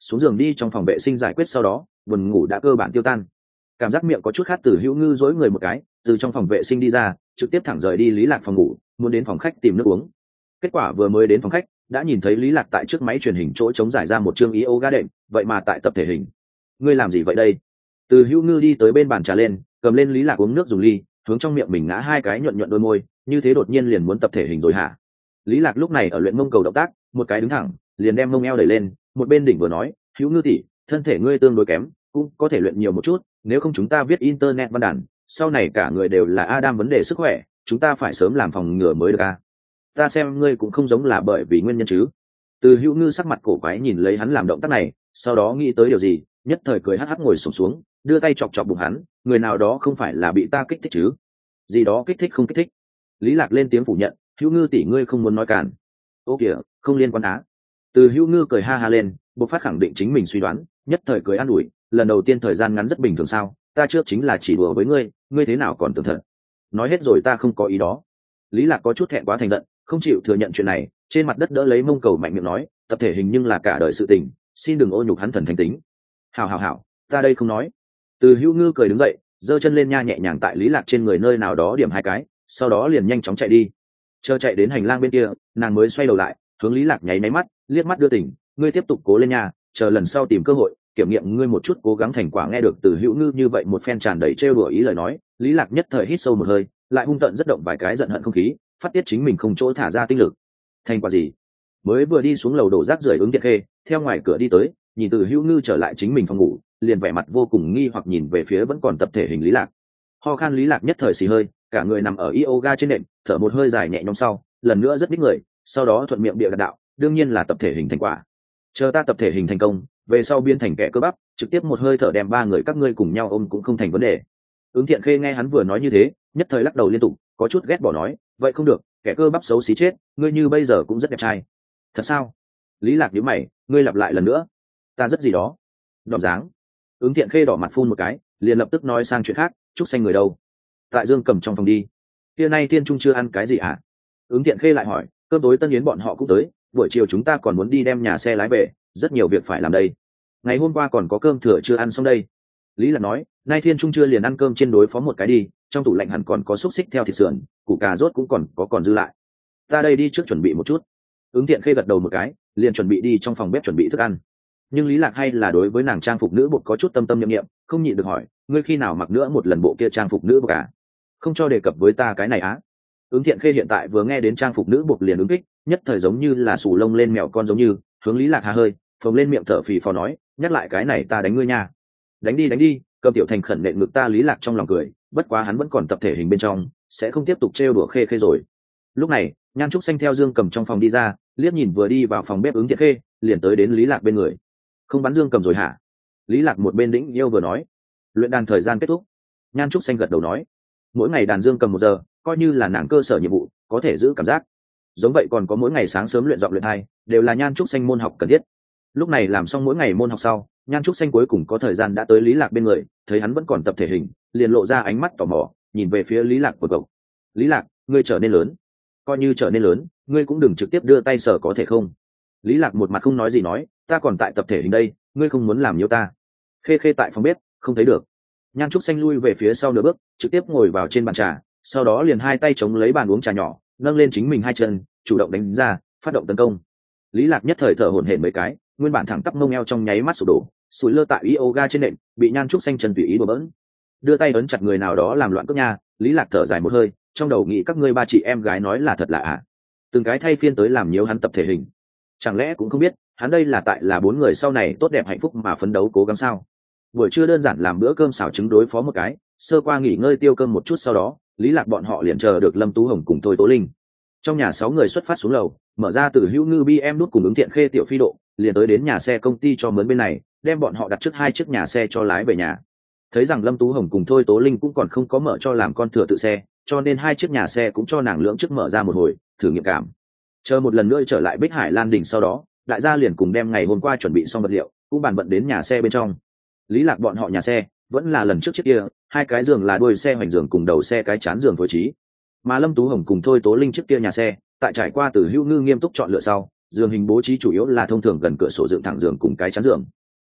xuống giường đi trong phòng vệ sinh giải quyết sau đó buồn ngủ đã cơ bản tiêu tan. Cảm giác miệng có chút khát, Từ Hữu Ngư dối người một cái từ trong phòng vệ sinh đi ra, trực tiếp thẳng rời đi Lý Lạc phòng ngủ, muốn đến phòng khách tìm nước uống. Kết quả vừa mới đến phòng khách đã nhìn thấy Lý Lạc tại trước máy truyền hình chỗ trống giải ra một chương yoga đệm, vậy mà tại tập thể hình. Ngươi làm gì vậy đây? Từ Hữu Ngư đi tới bên bàn trà lên, cầm lên Lý Lạc uống nước dùng ly, hướng trong miệng mình ngã hai cái nhuận nhuận đôi môi, như thế đột nhiên liền muốn tập thể hình rồi hả? Lý Lạc lúc này ở luyện mông cầu động tác, một cái đứng thẳng liền đem mông eo đẩy lên, một bên đỉnh vừa nói, Hữu Ngư tỷ, thân thể ngươi tương đối kém, cũng có thể luyện nhiều một chút, nếu không chúng ta viết internet văn đàn, sau này cả người đều là Adam vấn đề sức khỏe, chúng ta phải sớm làm phòng ngừa mới được à? Ta xem ngươi cũng không giống là bởi vì nguyên nhân chứ. Từ Hữu Ngư sắc mặt cổ quái nhìn lấy hắn làm động tác này, sau đó nghĩ tới điều gì, nhất thời cười hắc hắc ngồi xổm xuống, đưa tay chọc chọc bụng hắn, người nào đó không phải là bị ta kích thích chứ? Gì đó kích thích không kích thích? Lý Lạc lên tiếng phủ nhận, Hữu Ngư tỷ ngươi không muốn nói cản. Ô kìa, không liên quan á. Từ Hữu Ngư cười ha ha lên, bộc phát khẳng định chính mình suy đoán, nhất thời cười an ủi, lần đầu tiên thời gian ngắn rất bình thường sao, ta trước chính là chỉ đùa với ngươi, ngươi thế nào còn tưởng thật. Nói hết rồi, ta không có ý đó. Lý Lạc có chút thẹn quá thành giận, không chịu thừa nhận chuyện này, trên mặt đất đỡ lấy mông cầu mạnh miệng nói, tập thể hình nhưng là cả đời sự tình, xin đừng ô nhục hắn thần thánh tính. Hảo hảo hảo, ta đây không nói. Từ Hữu Ngư cười đứng dậy, giơ chân lên nha nhẹ nhàng tại Lý Lạc trên người nơi nào đó điểm hai cái, sau đó liền nhanh chóng chạy đi. Chờ chạy đến hành lang bên kia, nàng mới xoay đầu lại, hướng Lý Lạc nháy máy mắt, liếc mắt đưa tỉnh, ngươi tiếp tục cố lên nha, chờ lần sau tìm cơ hội kiểm nghiệm ngươi một chút cố gắng thành quả. Nghe được Từ Hữu Ngư như vậy một phen tràn đầy trêu đùa ý lời nói, Lý Lạc nhất thời hít sâu một hơi, lại hung tợn rất động vài cái giận hận không khí, phát tiết chính mình không chỗ thả ra tinh lực. Thành quả gì? Mới vừa đi xuống lầu đổ rác rưởi Ứng Thiện Khê, theo ngoài cửa đi tới, nhìn Từ Hữu Ngư trở lại chính mình phòng ngủ, liền vẻ mặt vô cùng nghi hoặc nhìn về phía vẫn còn tập thể hình Lý Lạc. Ho khan Lý Lạc nhất thời xì hơi, cả người nằm ở yoga trên nệm, thở một hơi dài nhẹ nhõm sau, lần nữa rất đích người, sau đó thuận miệng bịa đặt đạo, đương nhiên là tập thể hình thành quả. Chờ ta tập thể hình thành công, về sau biến thành kẻ cơ bắp, trực tiếp một hơi thở đem ba người các ngươi cùng nhau ôm cũng không thành vấn đề. Ứng Thiện Khê nghe hắn vừa nói như thế, nhất thời lắc đầu liên tục, có chút ghét bỏ nói, vậy không được, kẻ cơ bắp xấu xí chết, ngươi như bây giờ cũng rất đẹp trai. Thật sao? Lý Lạc nhíu mày, ngươi lặp lại lần nữa. Ta rất gì đó. Đọm dáng. Ứng Thiện Khê đỏ mặt phun một cái, liền lập tức nói sang chuyện khác, Trúc Xanh người đâu? Tại Dương Cầm trong phòng đi. Kia nay Thiên Trung chưa ăn cái gì hả? Ứng Thiện Khê lại hỏi, cơm tối Tân Yến bọn họ cũng tới, buổi chiều chúng ta còn muốn đi đem nhà xe lái về, rất nhiều việc phải làm đây. Ngày hôm qua còn có cơm thừa chưa ăn xong đây. Lý Lạc nói, nay Thiên Trung chưa liền ăn cơm trên đối phó một cái đi, trong tủ lạnh hẳn còn có xúc xích theo thịt sườn, củ cà rốt cũng còn có còn dư lại. Ta đây đi trước chuẩn bị một chút. Ứng Thiện Khê gật đầu một cái, liền chuẩn bị đi trong phòng bếp chuẩn bị thức ăn. Nhưng Lý Lạc hay là đối với nàng trang phục nữ bộ có chút tâm tâm niệm niệm, không nhịn được hỏi, ngươi khi nào mặc nữa một lần bộ kia trang phục nữ bộ cả? Không cho đề cập với ta cái này á. Ứng Thiện Khê hiện tại vừa nghe đến trang phục nữ buộc liền ứng kích, nhất thời giống như là sù lông lên mèo con giống như, hướng Lý Lạc hà hơi, phồng lên miệng thở phì phò nói, nhắc lại cái này ta đánh ngươi nha. Đánh đi đánh đi, Cầm Tiểu Thành khẩn nện ngực ta. Lý Lạc trong lòng cười, bất quá hắn vẫn còn tập thể hình bên trong, sẽ không tiếp tục trêu đùa Khê Khê rồi. Lúc này, Nhan Trúc Xanh theo Dương Cầm trong phòng đi ra, liếc nhìn vừa đi vào phòng bếp Ứng Thiện Khê, liền tới đến Lý Lạc bên người. Không bắn Dương Cầm rồi hả? Lý Lạc một bên đĩnh yêu vừa nói. Luyện đàn thời gian kết thúc. Nhan Trúc Xanh gật đầu nói, mỗi ngày đàn Dương Cầm một giờ, coi như là nàng cơ sở nhiệm vụ, có thể giữ cảm giác. Giống vậy còn có mỗi ngày sáng sớm luyện giọng luyện hai, đều là Nhan Trúc Xanh môn học cần thiết. Lúc này làm xong mỗi ngày môn học sau, Nhan Trúc Xanh cuối cùng có thời gian đã tới Lý Lạc bên người, thấy hắn vẫn còn tập thể hình, liền lộ ra ánh mắt tò mò, nhìn về phía Lý Lạc của cậu. Lý Lạc, ngươi trở nên lớn. Coi như trở nên lớn, ngươi cũng đừng trực tiếp đưa tay sờ có thể không? Lý Lạc một mặt không nói gì nói, ta còn tại tập thể hình đây, ngươi không muốn làm nhiễu ta. Khê Khê tại phòng bếp, không thấy được. Nhan Trúc Xanh lui về phía sau nửa bước, trực tiếp ngồi vào trên bàn trà, sau đó liền hai tay chống lấy bàn uống trà nhỏ, nâng lên chính mình hai chân, chủ động đánh ra, phát động tấn công. Lý Lạc nhất thời thở hổn hển mấy cái, nguyên bản thẳng tắp mông eo trong nháy mắt sụp đổ, sủi lơ tại yoga trên nệm, bị Nhan Trúc Xanh chân tùy ý đùa bỡn. Đưa tay ấn chặt người nào đó làm loạn cước nha. Lý Lạc thở dài một hơi, trong đầu nghĩ các ngươi ba chị em gái nói là thật là à? Từng cái thay phiên tới làm nhiễu hắn tập thể hình, chẳng lẽ cũng không biết hắn đây là tại là bốn người sau này tốt đẹp hạnh phúc mà phấn đấu cố gắng sao? Buổi trưa đơn giản làm bữa cơm xào trứng đối phó một cái, sơ qua nghỉ ngơi tiêu cơm một chút, sau đó Lý Lạc bọn họ liền chờ được Lâm Tú Hồng cùng Thôi Tố Linh. Trong nhà sáu người xuất phát xuống lầu, mở ra Từ Hữu Ngư bi em nút cùng Ứng Thiện Khê tiểu phi độ, liền tới đến nhà xe công ty cho mướn bên này, đem bọn họ đặt trước hai chiếc nhà xe cho lái về nhà. Thấy rằng Lâm Tú Hồng cùng Thôi Tố Linh cũng còn không có mở cho làm con thừa tự xe, cho nên hai chiếc nhà xe cũng cho nàng lưỡng trước mở ra một hồi thử nghiệm cảm. Chờ một lần nữa trở lại Bích Hải Lan Đình sau đó, đại gia liền cùng đem ngày hôm qua chuẩn bị xong vật liệu cũng bàn bận đến nhà xe bên trong. Lý Lạc bọn họ nhà xe vẫn là lần trước chiếc kia, hai cái giường là đuôi xe hoành giường cùng đầu xe cái chán giường phối trí. Mà Lâm Tú Hồng cùng Thôi Tố Linh chiếc kia nhà xe, tại trải qua Từ Hữu Ngư nghiêm túc chọn lựa sau, giường hình bố trí chủ yếu là thông thường gần cửa sổ dựng thẳng giường cùng cái chán giường.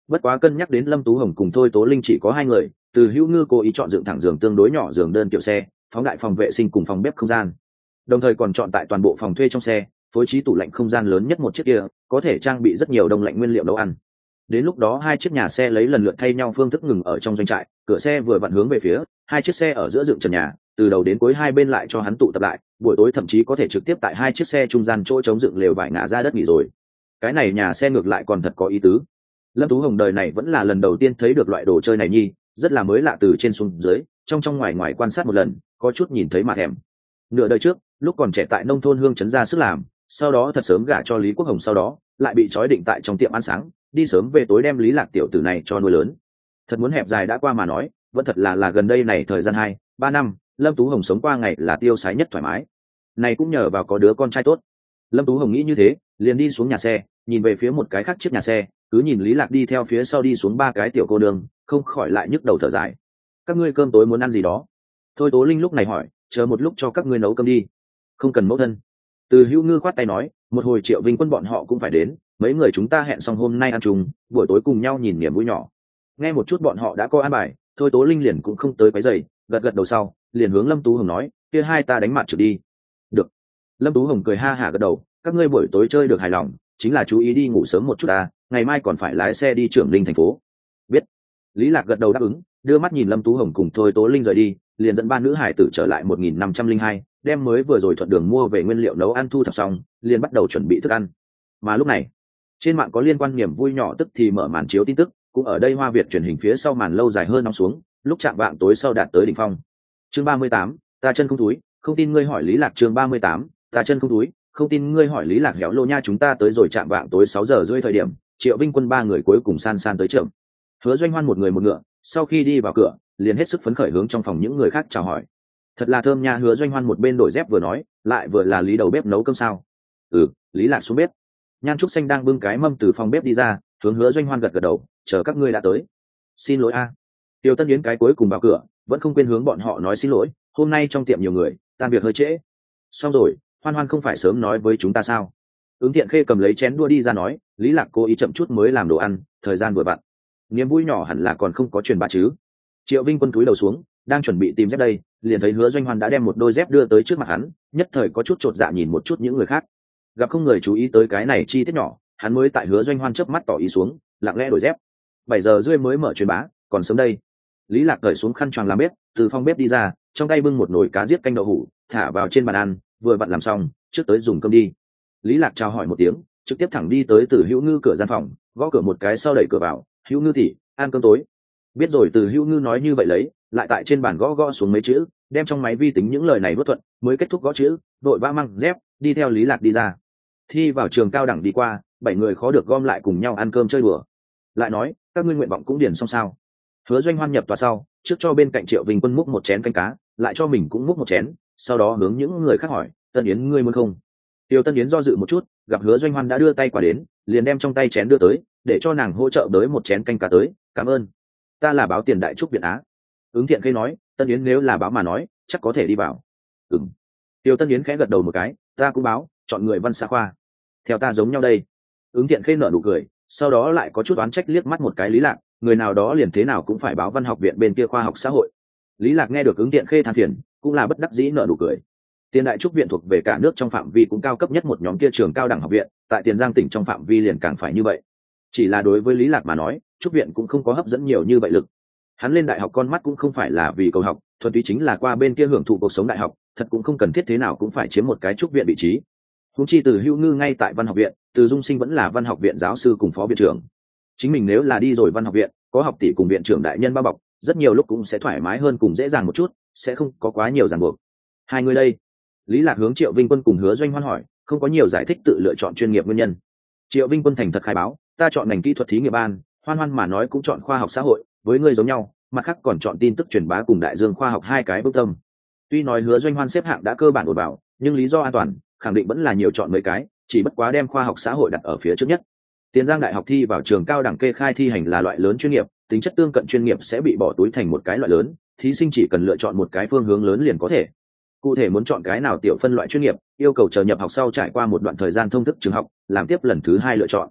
Bất quá cân nhắc đến Lâm Tú Hồng cùng Thôi Tố Linh chỉ có hai người, Từ Hữu Ngư cố ý chọn dựng thẳng giường tương đối nhỏ giường đơn kiểu xe, phóng đại phòng vệ sinh cùng phòng bếp không gian, đồng thời còn chọn tại toàn bộ phòng thuê trong xe phối trí tủ lạnh không gian lớn nhất một chiếc kia, có thể trang bị rất nhiều đông lạnh nguyên liệu nấu ăn. Đến lúc đó hai chiếc nhà xe lấy lần lượt thay nhau phương thức ngừng ở trong doanh trại, cửa xe vừa vặn hướng về phía, hai chiếc xe ở giữa dựng trần nhà, từ đầu đến cuối hai bên lại cho hắn tụ tập lại, buổi tối thậm chí có thể trực tiếp tại hai chiếc xe trung gian chỗ chống dựng lều vải ngả ra đất nghỉ rồi. Cái này nhà xe ngược lại còn thật có ý tứ. Lâm Tú Hồng đời này vẫn là lần đầu tiên thấy được loại đồ chơi này nhi, rất là mới lạ, từ trên xuống dưới, trong trong ngoài ngoài quan sát một lần, có chút nhìn thấy mà thèm. Nửa đời trước, lúc còn trẻ tại nông thôn hương trấn ra sức làm, sau đó thật sớm gả cho Lý Quốc Hồng, sau đó lại bị trói định tại trong tiệm ăn sáng, đi sớm về tối đem Lý Lạc tiểu tử này cho nuôi lớn. Thật muốn hẹp dài đã qua mà nói, vẫn thật là là gần đây này thời gian hai ba năm, Lâm Tú Hồng sống qua ngày là tiêu sái nhất thoải mái. Này cũng nhờ vào có đứa con trai tốt. Lâm Tú Hồng nghĩ như thế, liền đi xuống nhà xe, nhìn về phía một cái khác chiếc nhà xe, cứ nhìn Lý Lạc đi theo phía sau đi xuống ba cái tiểu cô nương, không khỏi lại nhức đầu thở dài. Các ngươi cơm tối muốn ăn gì đó? Thôi Tố Linh lúc này hỏi, chờ một lúc cho các ngươi nấu cơm đi. Không cần mẫu thân. Từ Hữu Ngư khoát tay nói, một hồi Triệu Vinh Quân bọn họ cũng phải đến, mấy người chúng ta hẹn xong hôm nay ăn chung, buổi tối cùng nhau nhìn niềm vui nhỏ. Nghe một chút bọn họ đã có an bài, Thôi Tố Linh liền cũng không tới quấy rầy, gật gật đầu sau, liền hướng Lâm Tú Hồng nói, kia hai ta đánh mặt trực đi. Được. Lâm Tú Hồng cười ha hả gật đầu, các ngươi buổi tối chơi được hài lòng, chính là chú ý đi ngủ sớm một chút ta, ngày mai còn phải lái xe đi Trưởng Linh thành phố. Biết. Lý Lạc gật đầu đáp ứng, đưa mắt nhìn Lâm Tú Hồng cùng Thôi Tố Linh rời đi, liền dẫn ba nữ hải tử trở lại một nghìn năm trăm linh hai, đem mới vừa rồi thuận đường mua về nguyên liệu nấu ăn thu thập xong, liền bắt đầu chuẩn bị thức ăn. Mà lúc này, trên mạng có liên quan niềm vui nhỏ tức thì mở màn chiếu tin tức, cũng ở đây Hoa Việt truyền hình phía sau màn lâu dài hơn nóng xuống, lúc chạm vạng tối sau đạt tới đỉnh phong. Chương ba mươi tám, ta chân không túi, không tin ngươi hỏi Lý Lạc. Chương ba mươi tám, ta chân không túi, không tin ngươi hỏi Lý Lạc. Héo lô nha, chúng ta tới rồi chạm vạng tối sáu giờ rưỡi thời điểm, Triệu Vinh Quân ba người cuối cùng san san tới trưởng. Hứa Doanh Hoan một người một ngựa, sau khi đi vào cửa, liền hết sức phấn khởi hướng trong phòng những người khác chào hỏi. Thật là thơm nha. Hứa Doanh Hoan một bên đổi dép vừa nói, lại vừa là Lý đầu bếp nấu cơm sao? Ừ, Lý Lạc xuống bếp. Nhan Trúc Xanh đang bưng cái mâm từ phòng bếp đi ra, hướng Hứa Doanh Hoan gật gật đầu, chờ các ngươi đã tới. Xin lỗi a. Tiêu Tân Yến cái cuối cùng vào cửa, vẫn không quên hướng bọn họ nói xin lỗi, hôm nay trong tiệm nhiều người, tan việc hơi trễ. Xong rồi, Hoan Hoan không phải sớm nói với chúng ta sao? Ứng Thiện Khê cầm lấy chén đua đi ra nói, Lý Lạc cố ý chậm chút mới làm đồ ăn, thời gian vừa vặn. Niềm vui nhỏ hẳn là còn không có truyền bá chứ. Triệu Vinh Quân cúi đầu xuống, đang chuẩn bị tìm dép đây, liền thấy Hứa Doanh Hoan đã đem một đôi dép đưa tới trước mặt hắn, nhất thời có chút chột dạ nhìn một chút những người khác. Gặp không người chú ý tới cái này chi tiết nhỏ, hắn mới tại Hứa Doanh Hoan chớp mắt tỏ ý xuống, lặng lẽ đổi dép. Bảy giờ rưỡi mới mở truyền bá, còn sớm đây. Lý Lạc cởi xuống khăn choàng làm bếp, từ phòng bếp đi ra, trong tay bưng một nồi cá giết canh đậu hũ, thả vào trên bàn ăn, vừa vặn làm xong, trước tới dùng cơm đi. Lý Lạc chào hỏi một tiếng, trực tiếp thẳng đi tới Từ Hữu Ngư cửa gian phòng, gõ cửa một cái sau đẩy cửa vào, "Hữu Ngư tỷ, ăn cơm tối." Biết rồi Từ Hữu Ngư nói như vậy lấy, lại tại trên bàn gõ gõ xuống mấy chữ, đem trong máy vi tính những lời này nuốt thuận, mới kết thúc gõ chữ, vội vã mang dép, đi theo Lý Lạc đi ra. Thi vào trường cao đẳng đi qua, bảy người khó được gom lại cùng nhau ăn cơm chơi đùa. Lại nói, các ngươi nguyện vọng cũng điền xong sao? Hứa Doanh Hoan nhập tòa sau, trước cho bên cạnh Triệu Vinh Quân múc một chén canh cá, lại cho mình cũng múc một chén, sau đó hướng những người khác hỏi, "Tân Yến ngươi muốn không?" Tiêu Tân Yến do dự một chút, gặp Hứa Doanh Hoan đã đưa tay qua đến, liền đem trong tay chén đưa tới, để cho nàng hỗ trợ tới một chén canh cá tới, "Cảm ơn. Ta là báo tiền đại trúc Việt Á." Ứng Thiện Khê nói, "Tân Yến nếu là báo mà nói, chắc có thể đi vào." Ừm. Tiêu Tân Yến khẽ gật đầu một cái, "Ta cũng báo, chọn người văn xã khoa. Theo ta giống nhau đây." Ứng Thiện Khê nở nụ cười, sau đó lại có chút oán trách liếc mắt một cái Lý Lạc, người nào đó liền thế nào cũng phải báo văn học viện bên kia khoa học xã hội. Lý Lạc nghe được Ứng Thiện Khê than phiền, cũng là bất đắc dĩ nở nụ cười. Tiền đại trúc viện thuộc về cả nước trong phạm vi cũng cao cấp nhất một nhóm kia trường cao đẳng học viện, tại Tiền Giang tỉnh trong phạm vi liền càng phải như vậy. Chỉ là đối với Lý Lạc mà nói, trúc viện cũng không có hấp dẫn nhiều như vậy lực. Hắn lên đại học con mắt cũng không phải là vì cầu học, thuần túy chính là qua bên kia hưởng thụ cuộc sống đại học, thật cũng không cần thiết thế nào cũng phải chiếm một cái trúc viện vị trí. Huống chi Từ Hữu Ngư ngay tại văn học viện, Từ Dung Sinh vẫn là văn học viện giáo sư cùng phó viện trưởng. Chính mình nếu là đi rồi văn học viện, có học tỷ cùng viện trưởng đại nhân bao bọc, rất nhiều lúc cũng sẽ thoải mái hơn cùng dễ dàng một chút, sẽ không có quá nhiều ràng buộc. Hai người đây. Lý Lạc hướng Triệu Vinh Quân cùng Hứa Doanh Hoan hỏi, không có nhiều giải thích tự lựa chọn chuyên nghiệp nguyên nhân. Triệu Vinh Quân thành thật khai báo, "Ta chọn ngành kỹ thuật thí nghiệm ban, Hoan Hoan mà nói cũng chọn khoa học xã hội, với ngươi giống nhau, mặt khác còn chọn tin tức truyền bá cùng đại dương khoa học hai cái bước tâm." Tuy nói Hứa Doanh Hoan xếp hạng đã cơ bản ổn bảo, nhưng lý do an toàn, khẳng định vẫn là nhiều chọn mấy cái, chỉ bất quá đem khoa học xã hội đặt ở phía trước nhất. Tiền Giang đại học thi vào trường cao đẳng kê khai thi hành là loại lớn chuyên nghiệp, tính chất tương cận chuyên nghiệp sẽ bị bỏ túi thành một cái loại lớn, thí sinh chỉ cần lựa chọn một cái phương hướng lớn liền có thể. Cụ thể muốn chọn cái nào tiểu phân loại chuyên nghiệp, yêu cầu chờ nhập học sau trải qua một đoạn thời gian thông thức trường học, làm tiếp lần thứ hai lựa chọn.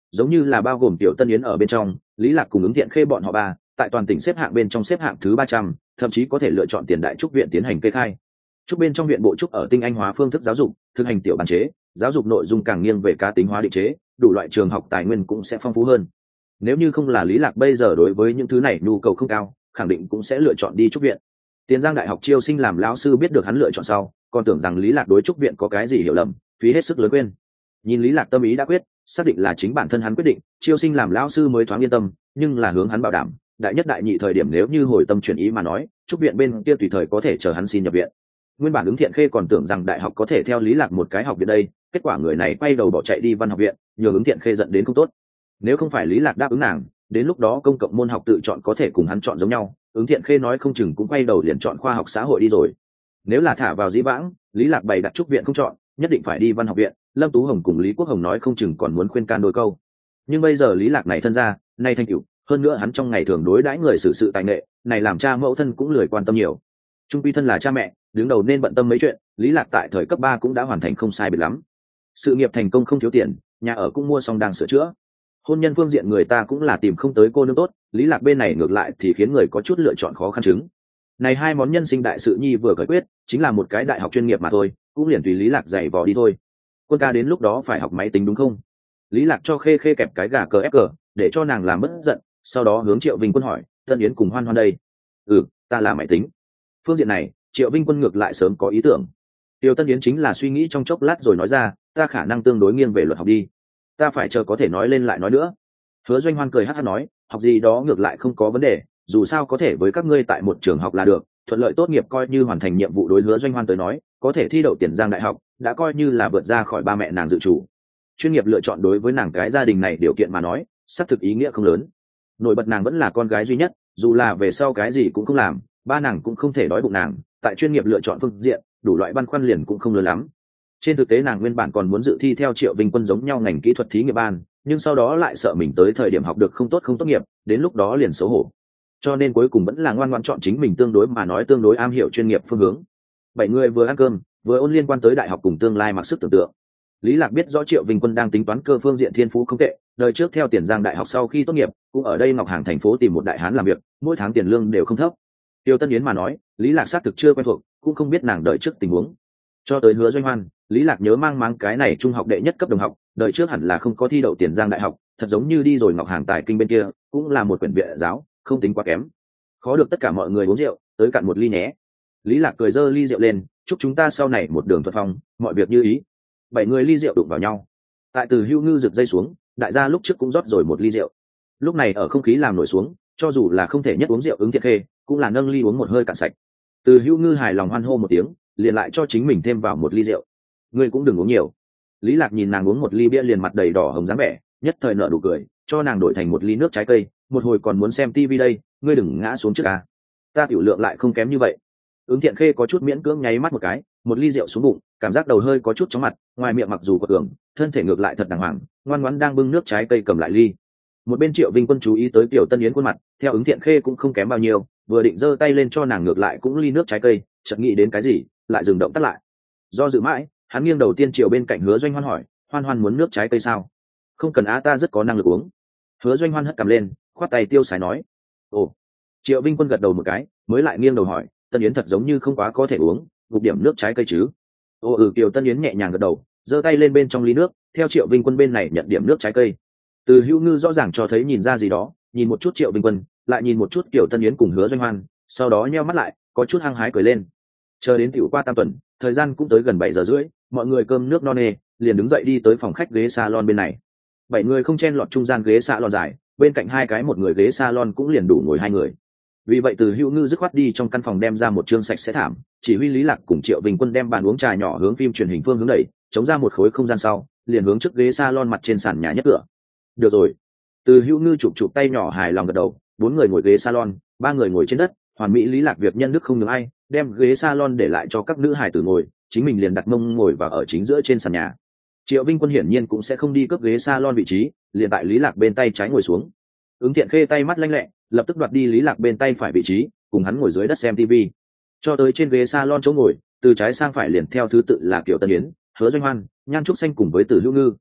giống như là bao gồm tiểu tân yến ở bên trong, Lý Lạc cùng ứng thiện khê bọn họ ba tại toàn tỉnh xếp hạng bên trong xếp hạng thứ ba trăm, thậm chí có thể lựa chọn tiền đại trúc viện tiến hành kê khai. Trúc bên trong viện bộ trúc ở tinh anh hóa phương thức giáo dục, thực hành tiểu bản chế, giáo dục nội dung càng nghiêng về cá tính hóa định chế, đủ loại trường học tài nguyên cũng sẽ phong phú hơn. Nếu như không là Lý Lạc bây giờ đối với những thứ này nhu cầu không cao, khẳng định cũng sẽ lựa chọn đi trúc viện. Tiền Giang đại học chiêu sinh làm lão sư biết được hắn lựa chọn sau, còn tưởng rằng Lý Lạc đối trúc viện có cái gì hiểu lầm, phí hết sức lớn quên. Nhìn Lý Lạc tâm ý đã quyết, xác định là chính bản thân hắn quyết định, chiêu sinh làm lão sư mới thoáng yên tâm, nhưng là hướng hắn bảo đảm, đại nhất đại nhị thời điểm nếu như hồi tâm chuyển ý mà nói, trúc viện bên kia tùy thời có thể chờ hắn xin nhập viện. Nguyên bản ứng thiện khê còn tưởng rằng đại học có thể theo Lý Lạc một cái học viện đây, kết quả người này quay đầu bỏ chạy đi văn học viện, nhường ứng thiện khê giận đến không tốt. Nếu không phải Lý Lạc đáp ứng nàng, đến lúc đó công cộng môn học tự chọn có thể cùng hắn chọn giống nhau, ứng thiện khê nói không chừng cũng quay đầu liền chọn khoa học xã hội đi rồi. Nếu là thả vào dĩ vãng, Lý Lạc bày đặt trúc viện không chọn, nhất định phải đi văn học viện, Lâm Tú Hồng cùng Lý Quốc Hồng nói không chừng còn muốn khuyên can đôi câu. Nhưng bây giờ Lý Lạc này thân ra, nay thành tựu, hơn nữa hắn trong ngày thường đối đãi người xử sự tài nghệ, này làm cha mẫu thân cũng lười quan tâm nhiều. Trung quy thân là cha mẹ, đứng đầu nên bận tâm mấy chuyện, Lý Lạc tại thời cấp ba cũng đã hoàn thành không sai biệt lắm. Sự nghiệp thành công không thiếu tiền, nhà ở cũng mua xong đang sửa chữa. Hôn nhân phương diện người ta cũng là tìm không tới cô nương tốt, Lý Lạc bên này ngược lại thì khiến người có chút lựa chọn khó khăn chứng. Này hai món nhân sinh đại sự nhi vừa giải quyết, chính là một cái đại học chuyên nghiệp mà thôi, cũng liền tùy Lý Lạc dạy vò đi thôi. Quân ca đến lúc đó phải học máy tính đúng không? Lý Lạc cho Khê Khê kẹp cái gà cờ ép cờ, để cho nàng làm bất giận, sau đó hướng Triệu Vinh Quân hỏi, Tân Yến cùng Hoan Hoan đây? Ừ, ta làm máy tính. Phương diện này, Triệu Vinh Quân ngược lại sớm có ý tưởng. Tiêu Tân Yến chính là suy nghĩ trong chốc lát rồi nói ra, ta khả năng tương đối nghiêng về luật học đi. Ta phải chờ có thể nói lên lại nói nữa. Hứa Doanh Hoan cười hắt hắt nói, học gì đó ngược lại không có vấn đề, dù sao có thể với các ngươi tại một trường học là được, thuận lợi tốt nghiệp coi như hoàn thành nhiệm vụ. Đối Hứa Doanh Hoan tới nói, có thể thi đậu Tiền Giang đại học, đã coi như là vượt ra khỏi ba mẹ nàng dự chủ. Chuyên nghiệp lựa chọn đối với nàng cái gia đình này điều kiện mà nói, xác thực ý nghĩa không lớn. Nổi bật nàng vẫn là con gái duy nhất, dù là về sau cái gì cũng không làm, ba nàng cũng không thể đói bụng nàng, tại chuyên nghiệp lựa chọn phương diện, đủ loại băn khoăn liền cũng không lớn lắm. Trên thực tế nàng nguyên bản còn muốn dự thi theo Triệu Vinh Quân giống nhau ngành kỹ thuật thí nghiệm ban, nhưng sau đó lại sợ mình tới thời điểm học được không tốt không tốt nghiệp, đến lúc đó liền xấu hổ. Cho nên cuối cùng vẫn là ngoan ngoãn chọn chính mình tương đối mà nói tương đối am hiểu chuyên nghiệp phương hướng. Bảy người vừa ăn cơm, vừa ôn liên quan tới đại học cùng tương lai mặc sức tưởng tượng. Lý Lạc biết rõ Triệu Vinh Quân đang tính toán cơ phương diện thiên phú không tệ, đời trước theo Tiền Giang đại học sau khi tốt nghiệp, cũng ở đây Ngọc Hàng thành phố tìm một đại hán làm việc, mỗi tháng tiền lương đều không thấp. Tiêu Tân Yến mà nói, Lý Lạc xác thực chưa quen thuộc, cũng không biết nàng đợi trước tình huống. Cho tới Hứa Doanh Hoan, Lý Lạc nhớ mang máng cái này trung học đệ nhất cấp đồng học, đời trước hẳn là không có thi đậu Tiền Giang đại học, thật giống như đi rồi Ngọc Hàng tài kinh bên kia, cũng là một quyển viện giáo, không tính quá kém. Khó được tất cả mọi người uống rượu, tới cạn một ly nhé. Lý Lạc cười giơ ly rượu lên, chúc chúng ta sau này một đường thuận phong, mọi việc như ý. Bảy người ly rượu đụng vào nhau. Tại Từ Hưu Ngư giật dây xuống, đại gia lúc trước cũng rót rồi một ly rượu. Lúc này ở không khí làm nổi xuống, cho dù là không thể nhất uống rượu ứng thiệt khê, cũng là nâng ly uống một hơi cạn sạch. Từ Hưu Ngư hài lòng hoan hô một tiếng, liền lại cho chính mình thêm vào một ly rượu. Ngươi cũng đừng uống nhiều. Lý Lạc nhìn nàng uống một ly bia liền mặt đầy đỏ hồng dáng vẻ, nhất thời nở nụ cười, cho nàng đổi thành một ly nước trái cây, một hồi còn muốn xem tivi đây, ngươi đừng ngã xuống trước a. Ta tiểu lượng lại không kém như vậy. Ứng thiện khê có chút miễn cưỡng nháy mắt một cái, một ly rượu xuống bụng, cảm giác đầu hơi có chút chóng mặt, ngoài miệng mặc dù có tưởng, thân thể ngược lại thật đàng hoàng, ngoan ngoãn đang bưng nước trái cây cầm lại ly. Một bên Triệu Vinh Quân chú ý tới Tiểu Tân Yến khuôn mặt, theo ứng thiện khê cũng không kém bao nhiêu, vừa định giơ tay lên cho nàng ngược lại cũng ly nước trái cây, chợt nghĩ đến cái gì, lại dừng động tác lại. Do dự mãi, hắn nghiêng đầu tiên chiều bên cạnh Hứa Doanh Hoan hỏi, Hoan Hoan muốn nước trái cây sao? Không cần á, ta rất có năng lực uống. Hứa Doanh Hoan hất cằm lên, khoát tay tiêu sái nói. Ồ. Triệu Vinh Quân gật đầu một cái, mới lại nghiêng đầu hỏi, Tân Yến thật giống như không quá có thể uống, gục điểm nước trái cây chứ? Ô ừ, Kiều Tân Yến nhẹ nhàng gật đầu, giơ tay lên bên trong ly nước, theo Triệu Vinh Quân bên này nhận điểm nước trái cây. Từ Hữu Ngư rõ ràng cho thấy nhìn ra gì đó, nhìn một chút Triệu Vinh Quân, lại nhìn một chút Kiều Tân Yến cùng Hứa Doanh Hoan, sau đó nheo mắt lại, có chút hăng hái cười lên. Chờ đến tiểu qua tam tuần, thời gian cũng tới gần bảy giờ rưỡi, mọi người cơm nước no nê, liền đứng dậy đi tới phòng khách ghế salon bên này. Bảy người không chen lọt trung gian ghế salon dài, bên cạnh hai cái một người ghế salon cũng liền đủ ngồi hai người. Vì vậy Từ Hữu Ngư dứt khoát đi trong căn phòng đem ra một chương sạch sẽ thảm, chỉ huy Lý Lạc cùng Triệu Vinh Quân đem bàn uống trà nhỏ hướng phim truyền hình phương hướng đẩy, chống ra một khối không gian sau, liền hướng trước ghế salon mặt trên sàn nhà nhất cửa. Được rồi. Từ Hữu Ngư chụp chụp tay nhỏ hài lòng gật đầu, bốn người ngồi ghế salon, ba người ngồi trên đất, hoàn mỹ Lý Lạc việc nhân đức không nhường ai, đem ghế salon để lại cho các nữ hài tử ngồi, chính mình liền đặt mông ngồi vào ở chính giữa trên sàn nhà. Triệu Vinh Quân hiển nhiên cũng sẽ không đi cướp ghế salon vị trí, liền tại Lý Lạc bên tay trái ngồi xuống. Ứng Thiện Khê tay mắt lanh lẹ, lập tức đoạt đi Lý Lạc bên tay phải vị trí, cùng hắn ngồi dưới đất xem tivi. Cho tới trên ghế salon chỗ ngồi, từ trái sang phải liền theo thứ tự là Kiều Tân Yến, Hứa Doanh Hoan, Nhan Trúc Xanh cùng với Từ Hữu Ngư.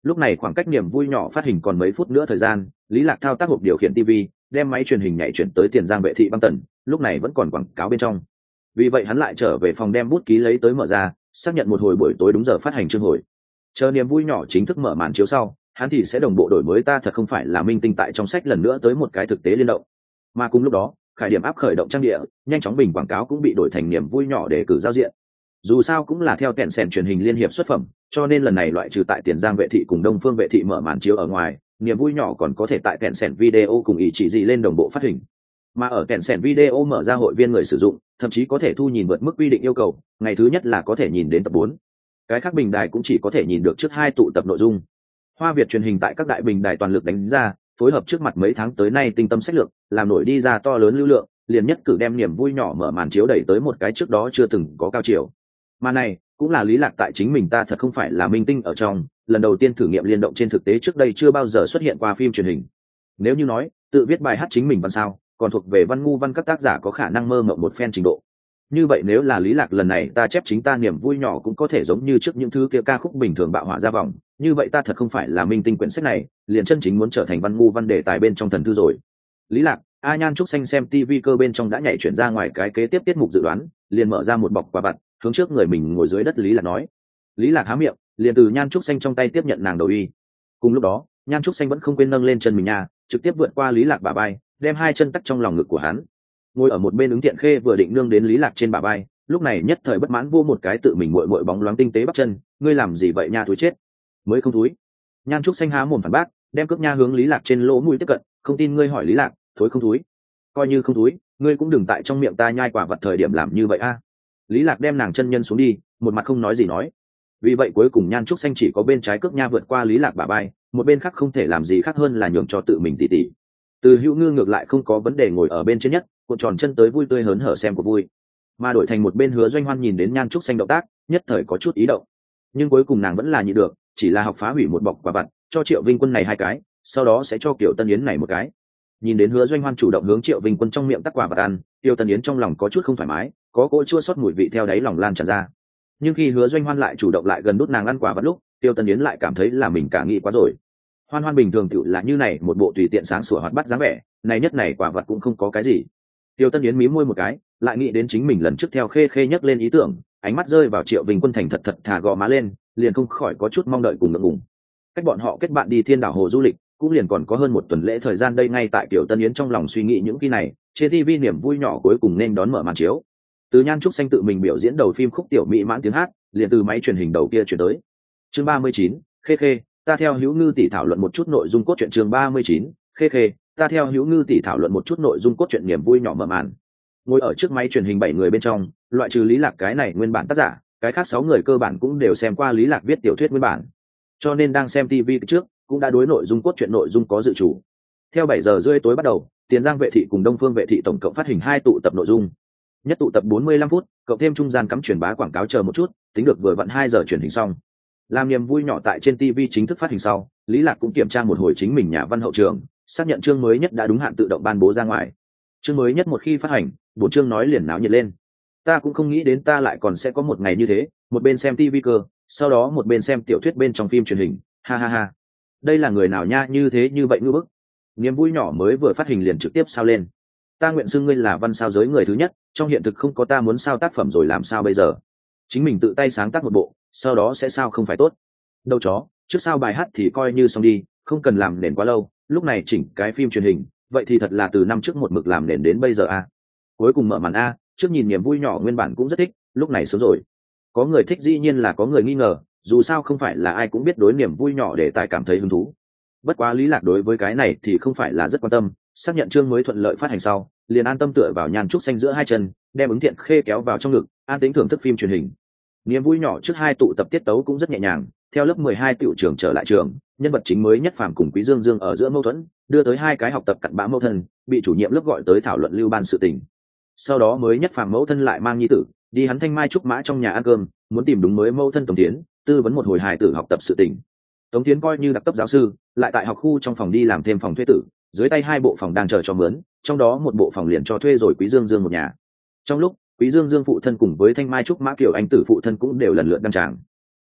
Lúc này khoảng cách niềm vui nhỏ phát hình còn mấy phút nữa thời gian, Lý Lạc thao tác hộp điều khiển tivi, đem máy truyền hình nhảy chuyển tới Tiền Giang vệ thị băng tần, lúc này vẫn còn quảng cáo bên trong. Vì vậy hắn lại trở về phòng đem bút ký lấy tới mở ra, xác nhận một hồi buổi tối đúng giờ phát hành chương hồi. Chờ niềm vui nhỏ chính thức mở màn chiếu sau, hắn thì sẽ đồng bộ đổi mới ta thật không phải là minh tinh tại trong sách lần nữa tới một cái thực tế liên động. Mà cùng lúc đó, khải điểm áp khởi động trang địa, nhanh chóng bình quảng cáo cũng bị đổi thành niềm vui nhỏ để cử giao diện. Dù sao cũng là theo kẹn sèn truyền hình liên hiệp xuất phẩm, cho nên lần này loại trừ tại Tiền Giang vệ thị cùng Đông Phương vệ thị mở màn chiếu ở ngoài, niềm vui nhỏ còn có thể tại kẹn sèn video cùng ý chỉ gì lên đồng bộ phát hình. Mà ở kẹn sèn video mở ra hội viên người sử dụng, thậm chí có thể thu nhìn vượt mức quy định yêu cầu, ngày thứ nhất là có thể nhìn đến tập bốn. Cái khác bình đài cũng chỉ có thể nhìn được trước hai tụ tập nội dung. Hoa Việt truyền hình tại các đại bình đài toàn lực đánh ra, phối hợp trước mặt mấy tháng tới nay tinh tâm sách lược, làm nổi đi ra to lớn lưu lượng, liền nhất cử đem niềm vui nhỏ mở màn chiếu đẩy tới một cái trước đó chưa từng có cao chiều. Mà này cũng là Lý Lạc tại chính mình ta thật không phải là minh tinh ở trong, lần đầu tiên thử nghiệm liên động trên thực tế trước đây chưa bao giờ xuất hiện qua phim truyền hình. Nếu như nói tự viết bài hát chính mình văn sao, còn thuộc về văn ngu văn các tác giả có khả năng mơ mộng một phen trình độ. Như vậy nếu là Lý Lạc lần này ta chép chính ta niềm vui nhỏ cũng có thể giống như trước những thứ kia ca khúc bình thường bạo hỏa ra vòng, như vậy ta thật không phải là minh tinh quyển sách này, liền chân chính muốn trở thành văn ngu văn đề tài bên trong thần thư rồi. Lý Lạc, A Nhan Trúc Xanh xem ti vi cơ bên trong đã nhảy chuyển ra ngoài cái kế tiếp tiết mục dự đoán, liền mở ra một bọc quà vặt, hướng trước người mình ngồi dưới đất Lý Lạc nói. Lý Lạc há miệng, liền từ Nhan Trúc Xanh trong tay tiếp nhận nàng đầu y. Cùng lúc đó, Nhan Trúc Xanh vẫn không quên nâng lên chân mình nha, trực tiếp vượt qua Lý Lạc bả vai, đem hai chân tắc trong lòng ngực của hắn. Ngồi ở một bên ứng thiện khê vừa định nương đến Lý Lạc trên bả vai, lúc này nhất thời bất mãn vô một cái tự mình muội muội bóng loáng tinh tế bắp chân, ngươi làm gì vậy nha thúi chết. Mới không thúi. Nhan Trúc Xanh há mồm phản bác, đem cước nha hướng Lý Lạc trên lỗ mũi tiếp cận, không tin ngươi hỏi Lý Lạc, thối không thúi. Coi như không thúi, ngươi cũng đừng tại trong miệng ta nhai quả vật thời điểm làm như vậy a. Lý Lạc đem nàng chân nhân xuống đi, một mặt không nói gì nói. Vì vậy cuối cùng Nhan Trúc Xanh chỉ có bên trái cước nha vượt qua Lý Lạc bả vai, một bên khác không thể làm gì khác hơn là nhường cho tự mình tỉ tỉ. Từ Hữu Ngư ngược lại không có vấn đề ngồi ở bên trên nhất, cuộn tròn chân tới vui tươi hớn hở xem của vui. Mà đổi thành một bên Hứa Doanh Hoan nhìn đến Nhan Trúc Xanh động tác, nhất thời có chút ý động. Nhưng cuối cùng nàng vẫn là nhịn được, chỉ là học phá hủy một bọc quả vặt, cho Triệu Vinh Quân này hai cái, sau đó sẽ cho Kiều Tân Yến này một cái. Nhìn đến Hứa Doanh Hoan chủ động hướng Triệu Vinh Quân trong miệng tắc quả vặt ăn, Kiều Tân Yến trong lòng có chút không thoải mái, có cỗ chua xót mùi vị theo đáy lòng lan tràn ra. Nhưng khi Hứa Doanh Hoan lại chủ động lại gần đút nàng ăn quả vặt lúc, Kiều Tân Yến lại cảm thấy là mình cả nghĩ quá rồi. Hoan Hoan bình thường tựu là như này, một bộ tùy tiện sáng sủa hoạt bát dáng vẻ, này nhất này quả vật cũng không có cái gì. Tiêu Tân Yến mí môi một cái, lại nghĩ đến chính mình lần trước theo Khê Khê nhấc lên ý tưởng, ánh mắt rơi vào Triệu Vinh Quân thành thật thật thả gò má lên, liền không khỏi có chút mong đợi cùng ngượng ngùng. Cách bọn họ kết bạn đi Thiên Đảo Hồ du lịch, cũng liền còn có hơn một tuần lễ thời gian đây ngay tại Tiểu Tân Yến trong lòng suy nghĩ những khi này, trên ti vi niềm vui nhỏ cuối cùng nên đón mở màn chiếu. Từ Nhan Trúc Xanh tự mình biểu diễn đầu phim khúc tiểu mỹ mãn tiếng hát, liền từ máy truyền hình đầu kia chuyển tới. Chương ba mươi chín, Khê Khê, ta theo Hữu Ngư tỷ thảo luận một chút nội dung cốt truyện. Chương ba mươi chín, Khê Khê, ta theo Hữu Ngư tỷ thảo luận một chút nội dung cốt truyện niềm vui nhỏ mở màn. Ngồi ở trước máy truyền hình bảy người bên trong, loại trừ Lý Lạc cái này nguyên bản tác giả, cái khác sáu người cơ bản cũng đều xem qua Lý Lạc viết tiểu thuyết nguyên bản, cho nên đang xem ti vi trước cũng đã đối nội dung cốt truyện nội dung có dự chủ. Theo bảy giờ rưỡi tối bắt đầu, Tiền Giang vệ thị cùng Đông Phương vệ thị tổng cộng phát hình hai tụ tập nội dung. Nhất tụ tập bốn mươi lăm phút, cộng thêm trung gian cắm truyền bá quảng cáo chờ một chút, tính được vừa vặn hai giờ truyền hình xong. Làm niềm vui nhỏ tại trên ti vi chính thức phát hình sau, Lý Lạc cũng kiểm tra một hồi chính mình nhà văn hậu trường, xác nhận chương mới nhất đã đúng hạn tự động ban bố ra ngoài. Chương mới nhất một khi phát hành, bộ chương nói liền náo nhiệt lên. Ta cũng không nghĩ đến ta lại còn sẽ có một ngày như thế, một bên xem ti vi cơ, sau đó một bên xem tiểu thuyết bên trong phim truyền hình, ha ha ha. Đây là người nào nha, như thế như vậy ngư bức. Niềm vui nhỏ mới vừa phát hình liền trực tiếp sao lên. Ta nguyện xưng ngươi là văn sao giới người thứ nhất, trong hiện thực không có ta muốn sao tác phẩm rồi làm sao bây giờ. Chính mình tự tay sáng tác một bộ, sau đó sẽ sao không phải tốt. Đâu chó, trước sao bài hát thì coi như xong đi, không cần làm nền quá lâu, lúc này chỉnh cái phim truyền hình, vậy thì thật là từ năm trước một mực làm nền đến bây giờ a. Cuối cùng mở màn a, trước nhìn niềm vui nhỏ nguyên bản cũng rất thích, lúc này sớm rồi. Có người thích dĩ nhiên là có người nghi ngờ, dù sao không phải là ai cũng biết đối niềm vui nhỏ để tài cảm thấy hứng thú. Bất quá Lý Lạc đối với cái này thì không phải là rất quan tâm, xác nhận chương mới thuận lợi phát hành sau, liền an tâm tựa vào Nhan Trúc Xanh giữa hai chân, đem ứng thiện khê kéo vào trong ngực, an tĩnh thưởng thức phim truyền hình. Niềm vui nhỏ trước hai tụ tập tiết tấu cũng rất nhẹ nhàng, theo lớp mười hai tiểu trường trở lại trường, nhân vật chính mới nhất Phàm cùng Quý Dương Dương ở giữa mâu thuẫn, đưa tới hai cái học tập cặn bã mâu thân, bị chủ nhiệm lớp gọi tới thảo luận lưu ban sự tình. Sau đó mới nhất Phàm mẫu thân lại mang nhi tử, đi hắn Thanh Mai trúc mã trong nhà ăn cơm, muốn tìm đúng mới mâu thân Tống Tiến, tư vấn một hồi hài tử học tập sự tình. Tống Tiến coi như đặc cấp giáo sư, lại tại học khu trong phòng đi làm thêm phòng thuê tử, dưới tay hai bộ phòng đang chờ cho mướn, trong đó một bộ phòng liền cho thuê rồi Quý Dương Dương một nhà. Trong lúc Quý Dương Dương phụ thân cùng với Thanh Mai trúc mã Kiều Anh tử phụ thân cũng đều lần lượt đăng tràng.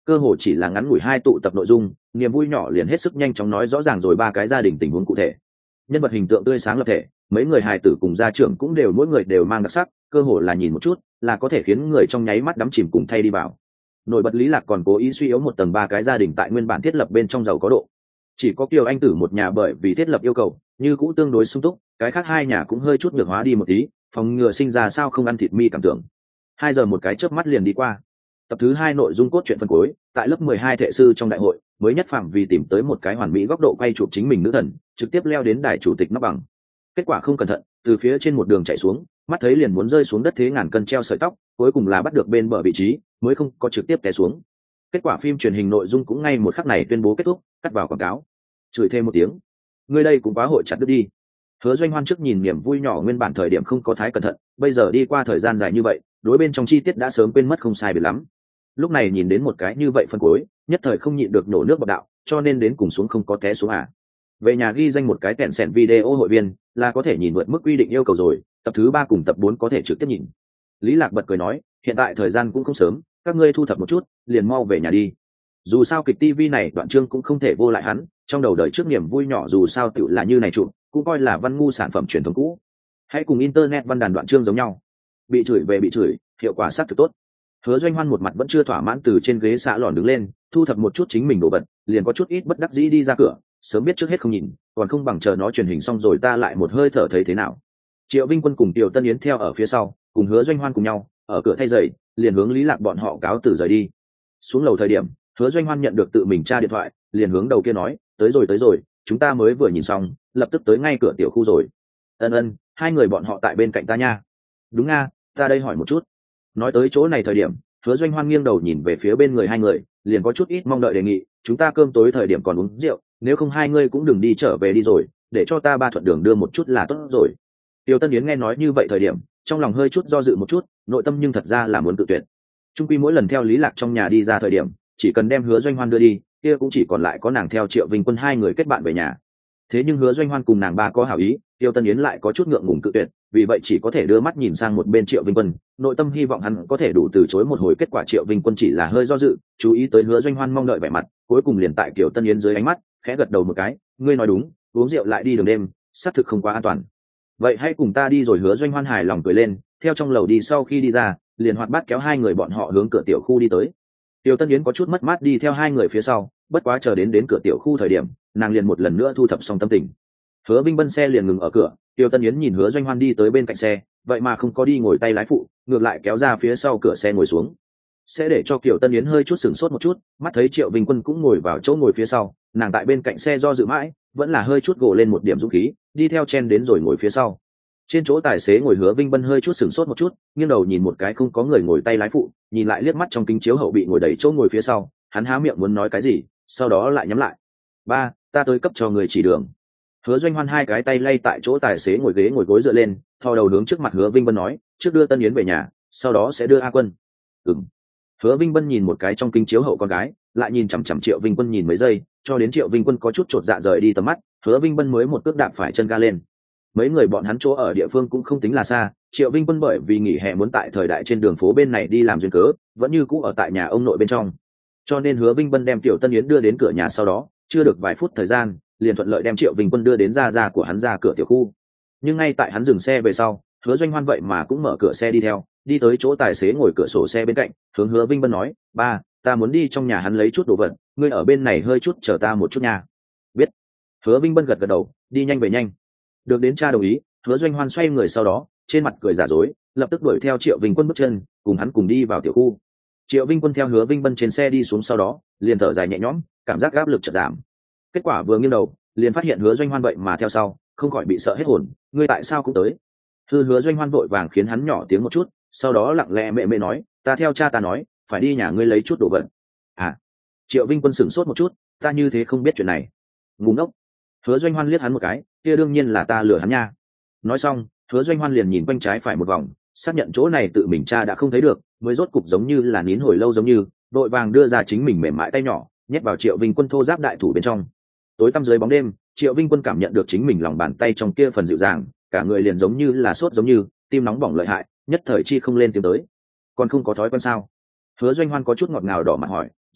cơ hồ chỉ là ngắn ngủi hai tụ tập nội dung, niềm vui nhỏ liền hết sức nhanh chóng nói rõ ràng rồi ba cái gia đình tình huống cụ thể. Nhân vật hình tượng tươi sáng lập thể, mấy người hài tử cùng gia trưởng cũng đều mỗi người đều mang đặc sắc, cơ hồ là nhìn một chút là có thể khiến người trong nháy mắt đắm chìm cùng thay đi vào. Nổi bật Lý Lạc còn cố ý suy yếu một tầng ba cái gia đình tại nguyên bản thiết lập bên trong giàu có độ. Chỉ có Kiều Anh Tử một nhà bởi vì thiết lập yêu cầu như cũ tương đối sung túc, cái khác hai nhà cũng hơi chút nhược hóa đi một tí, phòng ngừa sinh ra sao không ăn thịt mi cảm tưởng. Hai giờ một cái chớp mắt liền đi qua. Tập thứ hai nội dung cốt truyện phân cuối, tại lớp mười hai thệ sư trong đại hội, mới nhất phạm vì tìm tới một cái hoàn mỹ góc độ quay chụp chính mình nữ thần, trực tiếp leo đến đài chủ tịch nắp bằng. Kết quả không cẩn thận, từ phía trên một đường chạy xuống, mắt thấy liền muốn rơi xuống đất thế ngàn cân treo sợi tóc, cuối cùng là bắt được bên bờ vị trí, mới không có trực tiếp té xuống. Kết quả phim truyền hình nội dung cũng ngay một khắc này tuyên bố kết thúc, cắt vào quảng cáo. Chửi thêm một tiếng, người đây cũng quá hội chặt đứt đi. Hứa Doanh Hoan trước nhìn niềm vui nhỏ nguyên bản thời điểm không có thái cẩn thận, bây giờ đi qua thời gian dài như vậy, đối bên trong chi tiết đã sớm quên mất không sai biệt lắm. Lúc này nhìn đến một cái như vậy phân cuối, nhất thời không nhịn được nổ nước bọt đạo, cho nên đến cùng xuống không có té xuống à. Về nhà ghi danh một cái kẹn sẻn video hội viên là có thể nhìn vượt mức quy định yêu cầu rồi, tập thứ ba cùng tập bốn có thể trực tiếp nhìn. Lý Lạc bật cười nói, hiện tại thời gian cũng không sớm, các ngươi thu thập một chút, liền mau về nhà đi. Dù sao kịch ti vi này đoạn chương cũng không thể vô lại hắn, trong đầu đời trước niềm vui nhỏ dù sao tựu là như này trụ, cũng coi là văn ngu sản phẩm truyền thống cũ. Hãy cùng internet văn đàn đoạn chương giống nhau. Bị chửi về bị chửi, hiệu quả sát thực tốt. Hứa Doanh Hoan một mặt vẫn chưa thỏa mãn từ trên ghế xạ lòn đứng lên, thu thập một chút chính mình đồ vật, liền có chút ít bất đắc dĩ đi ra cửa, sớm biết trước hết không nhìn, còn không bằng chờ nó truyền hình xong rồi ta lại một hơi thở thấy thế nào. Triệu Vinh Quân cùng Tiểu Tân Yến theo ở phía sau, cùng Hứa Doanh Hoan cùng nhau, ở cửa thay giày, liền hướng Lý Lạc bọn họ cáo từ rời đi. Xuống lầu thời điểm, Hứa Doanh Hoan nhận được tự mình tra điện thoại, liền hướng đầu kia nói, tới rồi tới rồi, chúng ta mới vừa nhìn xong, lập tức tới ngay cửa tiểu khu rồi. Ân ân, hai người bọn họ tại bên cạnh ta nha. Đúng nga, ta đây hỏi một chút. Nói tới chỗ này thời điểm, Hứa Doanh Hoan nghiêng đầu nhìn về phía bên người hai người, liền có chút ít mong đợi đề nghị, chúng ta cơm tối thời điểm còn uống rượu, nếu không hai ngươi cũng đừng đi trở về đi rồi, để cho ta ba thuận đường đưa một chút là tốt rồi. Tiêu Tân Yến nghe nói như vậy thời điểm, trong lòng hơi chút do dự một chút, nội tâm nhưng thật ra là muốn tự tuyệt. Trung quy mỗi lần theo Lý Lạc trong nhà đi ra thời điểm, chỉ cần đem Hứa Doanh Hoan đưa đi, kia cũng chỉ còn lại có nàng theo Triệu Vinh Quân hai người kết bạn về nhà. Thế nhưng Hứa Doanh Hoan cùng nàng ba có hảo ý, Tiêu Tân Yến lại có chút ngượng ngùng cự tuyệt, vì vậy chỉ có thể đưa mắt nhìn sang một bên Triệu Vinh Quân, nội tâm hy vọng hắn có thể đủ từ chối một hồi, kết quả Triệu Vinh Quân chỉ là hơi do dự, chú ý tới Hứa Doanh Hoan mong đợi vẻ mặt, cuối cùng liền tại Kiều Tân Yến dưới ánh mắt, khẽ gật đầu một cái, ngươi nói đúng, uống rượu lại đi đường đêm, xác thực không quá an toàn. Vậy hãy cùng ta đi rồi. Hứa Doanh Hoan hài lòng cười lên, theo trong lầu đi, sau khi đi ra, liền hoạt bát kéo hai người bọn họ hướng cửa tiểu khu đi tới. Tiêu Tân Yến có chút mất mát đi theo hai người phía sau, bất quá chờ đến đến cửa tiểu khu thời điểm, nàng liền một lần nữa thu thập xong tâm tình. Hứa Vinh Bân xe liền ngừng ở cửa, Tiêu Tân Yến nhìn Hứa Doanh Hoan đi tới bên cạnh xe, vậy mà không có đi ngồi tay lái phụ, ngược lại kéo ra phía sau cửa xe ngồi xuống. Sẽ để cho Kiều Tân Yến hơi chút sửng sốt một chút, mắt thấy Triệu Vinh Quân cũng ngồi vào chỗ ngồi phía sau, nàng tại bên cạnh xe do dự mãi, vẫn là hơi chút gồ lên một điểm dũng khí, đi theo chen đến rồi ngồi phía sau. Trên chỗ tài xế ngồi Hứa Vinh Bân hơi chút sửng sốt một chút, nghiêng đầu nhìn một cái không có người ngồi tay lái phụ, nhìn lại liếc mắt trong kính chiếu hậu bị ngồi đầy chỗ ngồi phía sau, hắn há miệng muốn nói cái gì, sau đó lại nhắm lại. Ba, ta tới cấp cho người chỉ đường. Hứa Doanh Hoan hai cái tay lay tại chỗ tài xế ngồi ghế ngồi gối dựa lên, thò đầu hướng trước mặt Hứa Vinh Bân nói, trước đưa Tân Yến về nhà, sau đó sẽ đưa A Quân. Ừm. Hứa Vinh Bân nhìn một cái trong kính chiếu hậu con gái, lại nhìn chằm chằm Triệu Vinh Quân nhìn mấy giây, cho đến Triệu Vinh Quân có chút chột dạ rời đi tầm mắt, Hứa Vinh Bân mới một cước đạp phải chân ga lên. Mấy người bọn hắn chỗ ở địa phương cũng không tính là xa, Triệu Vinh Quân bởi vì nghỉ hè muốn tại thời đại trên đường phố bên này đi làm duyên cớ, vẫn như cũ ở tại nhà ông nội bên trong. Cho nên Hứa Vinh Bân đem Tiểu Tân Yến đưa đến cửa nhà, sau đó chưa được vài phút thời gian, liền thuận lợi đem Triệu Vinh Quân đưa đến ra ra của hắn ra cửa tiểu khu. Nhưng ngay tại hắn dừng xe về sau, Hứa Doanh Hoan vậy mà cũng mở cửa xe đi theo, đi tới chỗ tài xế ngồi cửa sổ xe bên cạnh, hướng Hứa Vinh Bân nói, ba, ta muốn đi trong nhà hắn lấy chút đồ vật, ngươi ở bên này hơi chút chờ ta một chút nha. Biết. Hứa Vinh Bân gật gật đầu, đi nhanh về nhanh. Được đến cha đồng ý, Hứa Doanh Hoan xoay người sau đó, trên mặt cười giả dối, lập tức đuổi theo Triệu Vinh Quân bước chân, cùng hắn cùng đi vào tiểu khu. Triệu Vinh Quân theo Hứa Vinh Bân trên xe đi xuống sau đó, liền thở dài nhẹ nhõm, cảm giác áp lực chợt giảm. Kết quả vừa nghiêng đầu, liền phát hiện Hứa Doanh Hoan vậy mà theo sau, không khỏi bị sợ hết hồn, ngươi tại sao cũng tới? Hứa Hứa Doanh Hoan vội vàng khiến hắn nhỏ tiếng một chút, sau đó lặng lẽ mẹ mẹ nói, ta theo cha ta nói, phải đi nhà ngươi lấy chút đồ vật. À? Triệu Vinh Quân sửng sốt một chút, ta như thế không biết chuyện này. Ngu ngốc. Hứa Doanh Hoan liếc hắn một cái, kia đương nhiên là ta lừa hắn nha. Nói xong, Hứa Doanh Hoan liền nhìn quanh trái phải một vòng, xác nhận chỗ này tự mình cha đã không thấy được, mới rốt cục giống như là nín hồi lâu giống như, vội vàng đưa ra chính mình mềm mại tay nhỏ, nhét vào Triệu Vinh Quân thô giáp đại thủ bên trong. Tối tăm dưới bóng đêm, Triệu Vinh Quân cảm nhận được chính mình lòng bàn tay trong kia phần dịu dàng, cả người liền giống như là sốt giống như, tim nóng bỏng lợi hại, nhất thời chi không lên tiếng tới. Còn không có thói quen sao? Hứa Doanh Hoan có chút ngọt ngào đỏ mặt hỏi,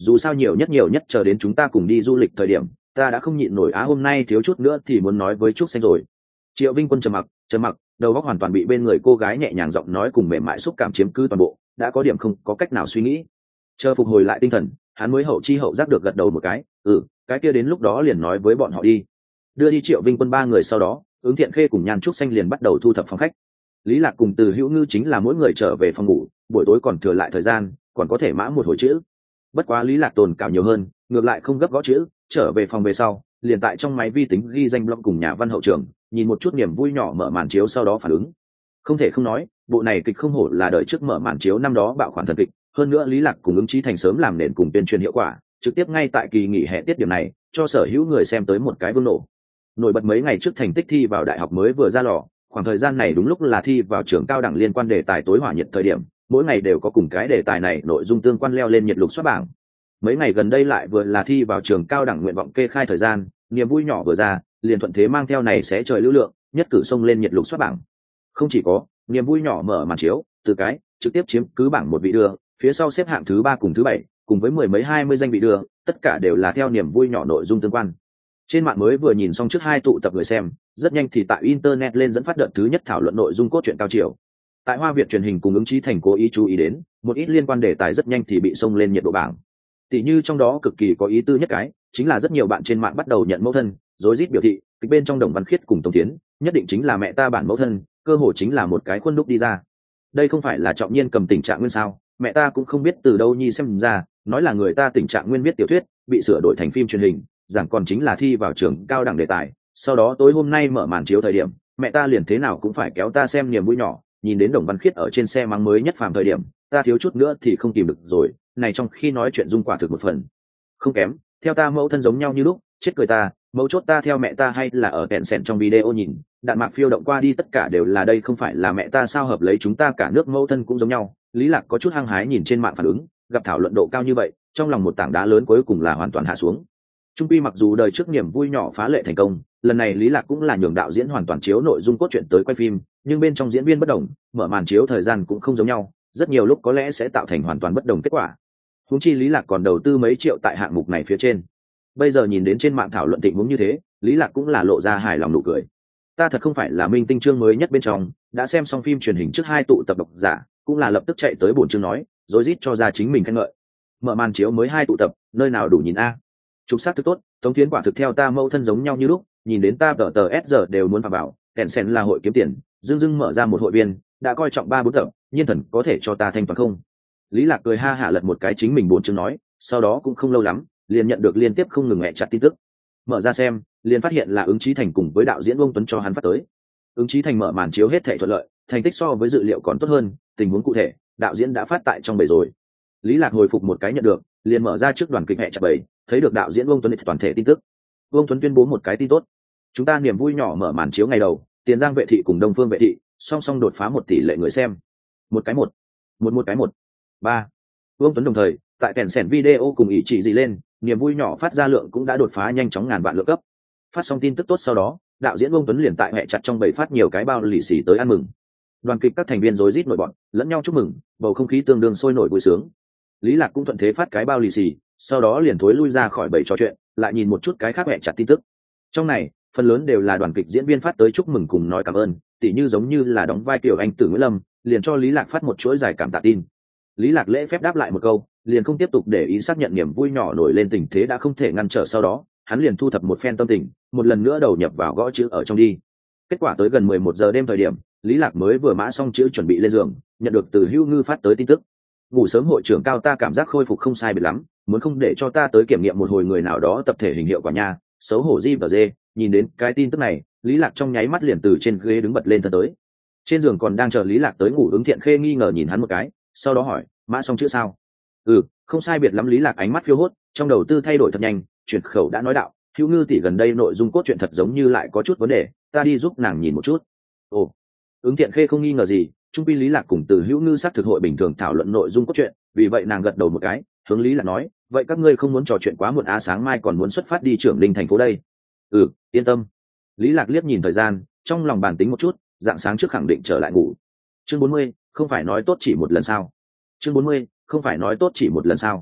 dù sao nhiều nhất nhiều nhất chờ đến chúng ta cùng đi du lịch thời điểm ta đã không nhịn nổi á, hôm nay thiếu chút nữa thì muốn nói với trúc xanh rồi. Triệu Vinh Quân trầm mặc trầm mặc đầu óc hoàn toàn bị bên người cô gái nhẹ nhàng giọng nói cùng mềm mại xúc cảm chiếm cứ toàn bộ, đã có điểm không có cách nào suy nghĩ. Chờ phục hồi lại tinh thần, hắn mới hậu chi hậu giác được gật đầu một cái, ừ cái kia đến lúc đó liền nói với bọn họ đi. Đưa đi Triệu Vinh Quân ba người sau đó, Ứng Thiện Khê cùng Nhan Trúc Xanh liền bắt đầu thu thập phòng khách. Lý Lạc cùng Từ Hữu Ngư chính là mỗi người trở về phòng ngủ, buổi tối còn thừa lại thời gian, còn có thể mã một hồi chữ. Bất quá Lý Lạc tồn cảo nhiều hơn, ngược lại không gấp gõ chữ, trở về phòng về sau, liền tại trong máy vi tính ghi danh blog cùng nhà văn hậu trường, nhìn một chút niềm vui nhỏ mở màn chiếu sau đó phản ứng. Không thể không nói, bộ này kịch không hổ là đời trước mở màn chiếu năm đó bạo khoản thần kịch, hơn nữa Lý Lạc cùng Ứng Chí Thành sớm làm nền cùng tuyên truyền hiệu quả, trực tiếp ngay tại kỳ nghỉ hè tiết điểm này, cho sở hữu người xem tới một cái vương nổ. Nổi bật mấy ngày trước thành tích thi vào đại học mới vừa ra lò, khoảng thời gian này đúng lúc là thi vào trường cao đẳng liên quan đề tài tối hỏa nhiệt thời điểm, mỗi ngày đều có cùng cái đề tài này nội dung tương quan leo lên nhiệt lục xuất bảng. Mấy ngày gần đây lại vừa là thi vào trường cao đẳng nguyện vọng kê khai thời gian, niềm vui nhỏ vừa ra, liền thuận thế mang theo này sẽ trời lưu lượng, nhất cử xông lên nhiệt lục xuất bảng. Không chỉ có, niềm vui nhỏ mở màn chiếu, từ cái trực tiếp chiếm cứ bảng một vị đưa, phía sau xếp hạng thứ ba cùng thứ bảy, cùng với mười mấy hai mươi danh vị đưa, tất cả đều là theo niềm vui nhỏ nội dung tương quan. Trên mạng mới vừa nhìn xong trước hai tụ tập người xem, rất nhanh thì tại internet lên dẫn phát đợt thứ nhất thảo luận nội dung cốt truyện cao chiều. Tại Hoa Việt truyền hình cùng Ứng Chí Thành cố ý chú ý đến, một ít liên quan đề tài rất nhanh thì bị xông lên nhiệt độ bảng. Tỷ như trong đó cực kỳ có ý tư nhất cái, chính là rất nhiều bạn trên mạng bắt đầu nhận mẫu thân, rối rít biểu thị, kịch bên trong Đồng Văn Khiết cùng Tống Tiến, nhất định chính là mẹ ta bản mẫu thân, cơ hồ chính là một cái khuôn đúc đi ra. Đây không phải là Trọng Nhiên cầm tình trạng nguyên sao? Mẹ ta cũng không biết từ đâu nhi xem ra, nói là người ta tình trạng nguyên viết tiểu thuyết, bị sửa đổi thành phim truyền hình, giảng còn chính là thi vào trường cao đẳng đề tài. Sau đó tối hôm nay mở màn chiếu thời điểm, mẹ ta liền thế nào cũng phải kéo ta xem niềm vui nhỏ, nhìn đến Đồng Văn Khiết ở trên xe mắng mới nhất phàm thời điểm, ta thiếu chút nữa thì không tìm được rồi, này trong khi nói chuyện dung quả thực một phần không kém, theo ta mẫu thân giống nhau như lúc, chết cười ta, mẫu chốt ta theo mẹ ta hay là ở kẹn sẹn trong video nhìn, đạn mạc phiêu động qua đi tất cả đều là đây không phải là mẹ ta sao hợp lấy chúng ta cả nước mẫu thân cũng giống nhau. Lý Lạc có chút hăng hái nhìn trên mạng phản ứng, gặp thảo luận độ cao như vậy, trong lòng một tảng đá lớn cuối cùng là hoàn toàn hạ xuống. Trung quy mặc dù đời trước niềm vui nhỏ phá lệ thành công, lần này Lý Lạc cũng là nhường đạo diễn hoàn toàn chiếu nội dung cốt truyện tới quay phim, nhưng bên trong diễn viên bất đồng, mở màn chiếu thời gian cũng không giống nhau, rất nhiều lúc có lẽ sẽ tạo thành hoàn toàn bất đồng kết quả. Huống chi Lý Lạc còn đầu tư mấy triệu tại hạng mục này phía trên. Bây giờ nhìn đến trên mạng thảo luận tình huống như thế, Lý Lạc cũng là lộ ra hài lòng nụ cười. Ta thật không phải là minh tinh chương mới nhất bên trong, đã xem xong phim truyền hình trước hai tụ tập độc giả, cũng là lập tức chạy tới bổn chương nói, rối rít cho ra chính mình khen ngợi. Mở màn chiếu mới hai tụ tập, nơi nào đủ nhìn a. Chụp sát thực tốt, Tống Thiến quả thực theo ta mẫu thân giống nhau như lúc, nhìn đến ta tờ tờ S giờ đều muốn vào bảo, kèn sen là hội kiếm tiền, dưng dưng mở ra một hội viên, đã coi trọng ba bốn tập, nhiên thần có thể cho ta thanh toán không? Lý Lạc cười ha hả lật một cái chính mình bốn chương nói, sau đó cũng không lâu lắm, liền nhận được liên tiếp không ngừng mẹ chặt tin tức. Mở ra xem, liền phát hiện là Ứng Chí Thành cùng với đạo diễn Vương Tuấn cho hắn phát tới. Ứng Chí Thành mở màn chiếu hết thảy thuận lợi, thành tích so với dự liệu còn tốt hơn, tình huống cụ thể, đạo diễn đã phát tại trong bầy rồi. Lý Lạc hồi phục một cái nhận được, liền mở ra trước đoàn kịch mẹ chặt bầy, thấy được đạo diễn Vương Tuấn toàn thể tin tức. Vương Tuấn tuyên bố một cái tin tốt. Chúng ta niềm vui nhỏ mở màn chiếu ngày đầu, Tiền Giang vệ thị cùng Đông Phương vệ thị, song song đột phá một tỷ lệ người xem. Một cái một, một một cái một. Ba. Vương Tuấn đồng thời, tại kèn sèn video cùng ý chỉ gì lên, niềm vui nhỏ phát ra lượng cũng đã đột phá nhanh chóng ngàn vạn lượng cấp. Phát xong tin tức tốt sau đó, đạo diễn Vương Tuấn liền tại mẹ chặt trong bầy phát nhiều cái bao lì xì tới ăn mừng. Đoàn kịch các thành viên rối rít nổi bọn, lẫn nhau chúc mừng, bầu không khí tương đương sôi nổi vui sướng. Lý Lạc cũng thuận thế phát cái bao lì xì, sau đó liền thối lui ra khỏi bầy trò chuyện, lại nhìn một chút cái khác mẹ chặt tin tức. Trong này, phần lớn đều là đoàn kịch diễn viên phát tới chúc mừng cùng nói cảm ơn, tỉ như giống như là đóng vai Kiều Anh Tử Nguyễn Lâm, liền cho Lý Lạc phát một chuỗi dài cảm tạ tin. Lý Lạc lễ phép đáp lại một câu, liền không tiếp tục để ý, xác nhận niềm vui nhỏ nổi lên tình thế đã không thể ngăn trở, sau đó hắn liền thu thập một phen tâm tình, một lần nữa đầu nhập vào gõ chữ ở trong đi. Kết quả tới gần mười một giờ đêm thời điểm, Lý Lạc mới vừa mã xong chữ chuẩn bị lên giường, nhận được từ Hữu Ngư phát tới tin tức. Ngủ sớm hội trưởng Cao, ta cảm giác khôi phục không sai biệt lắm, muốn không để cho ta tới kiểm nghiệm một hồi người nào đó tập thể hình hiệu quả nha. Xấu hổ Di và Dê, nhìn đến cái tin tức này, Lý Lạc trong nháy mắt liền từ trên ghế đứng bật lên thân tới. Trên giường còn đang chờ Lý Lạc tới ngủ Ứng Thiện Khê nghi ngờ nhìn hắn một cái, sau đó hỏi, mã xong chữ sao? Ừ, không sai biệt lắm. Lý Lạc ánh mắt phiêu hốt, trong đầu tư thay đổi thật nhanh, chuyển khẩu đã nói đạo, Hữu Ngư tỷ gần đây nội dung cốt truyện thật giống như lại có chút vấn đề, ta đi giúp nàng nhìn một chút. Ồ. Ứng Thiện Khê không nghi ngờ gì, trung pi Lý Lạc cùng từ Hữu Ngư sát thực hội bình thường thảo luận nội dung cốt truyện, vì vậy nàng gật đầu một cái, hướng Lý Lạc nói, vậy các ngươi không muốn trò chuyện quá muộn á, sáng mai còn muốn xuất phát đi Trưởng Linh thành phố đây. Ừ, yên tâm. Lý Lạc liếc nhìn thời gian, trong lòng bàn tính một chút, dạng sáng trước khẳng định trở lại ngủ. Chương bốn mươi, không phải nói tốt chỉ một lần sao? Chương bốn mươi, không phải nói tốt chỉ một lần sao?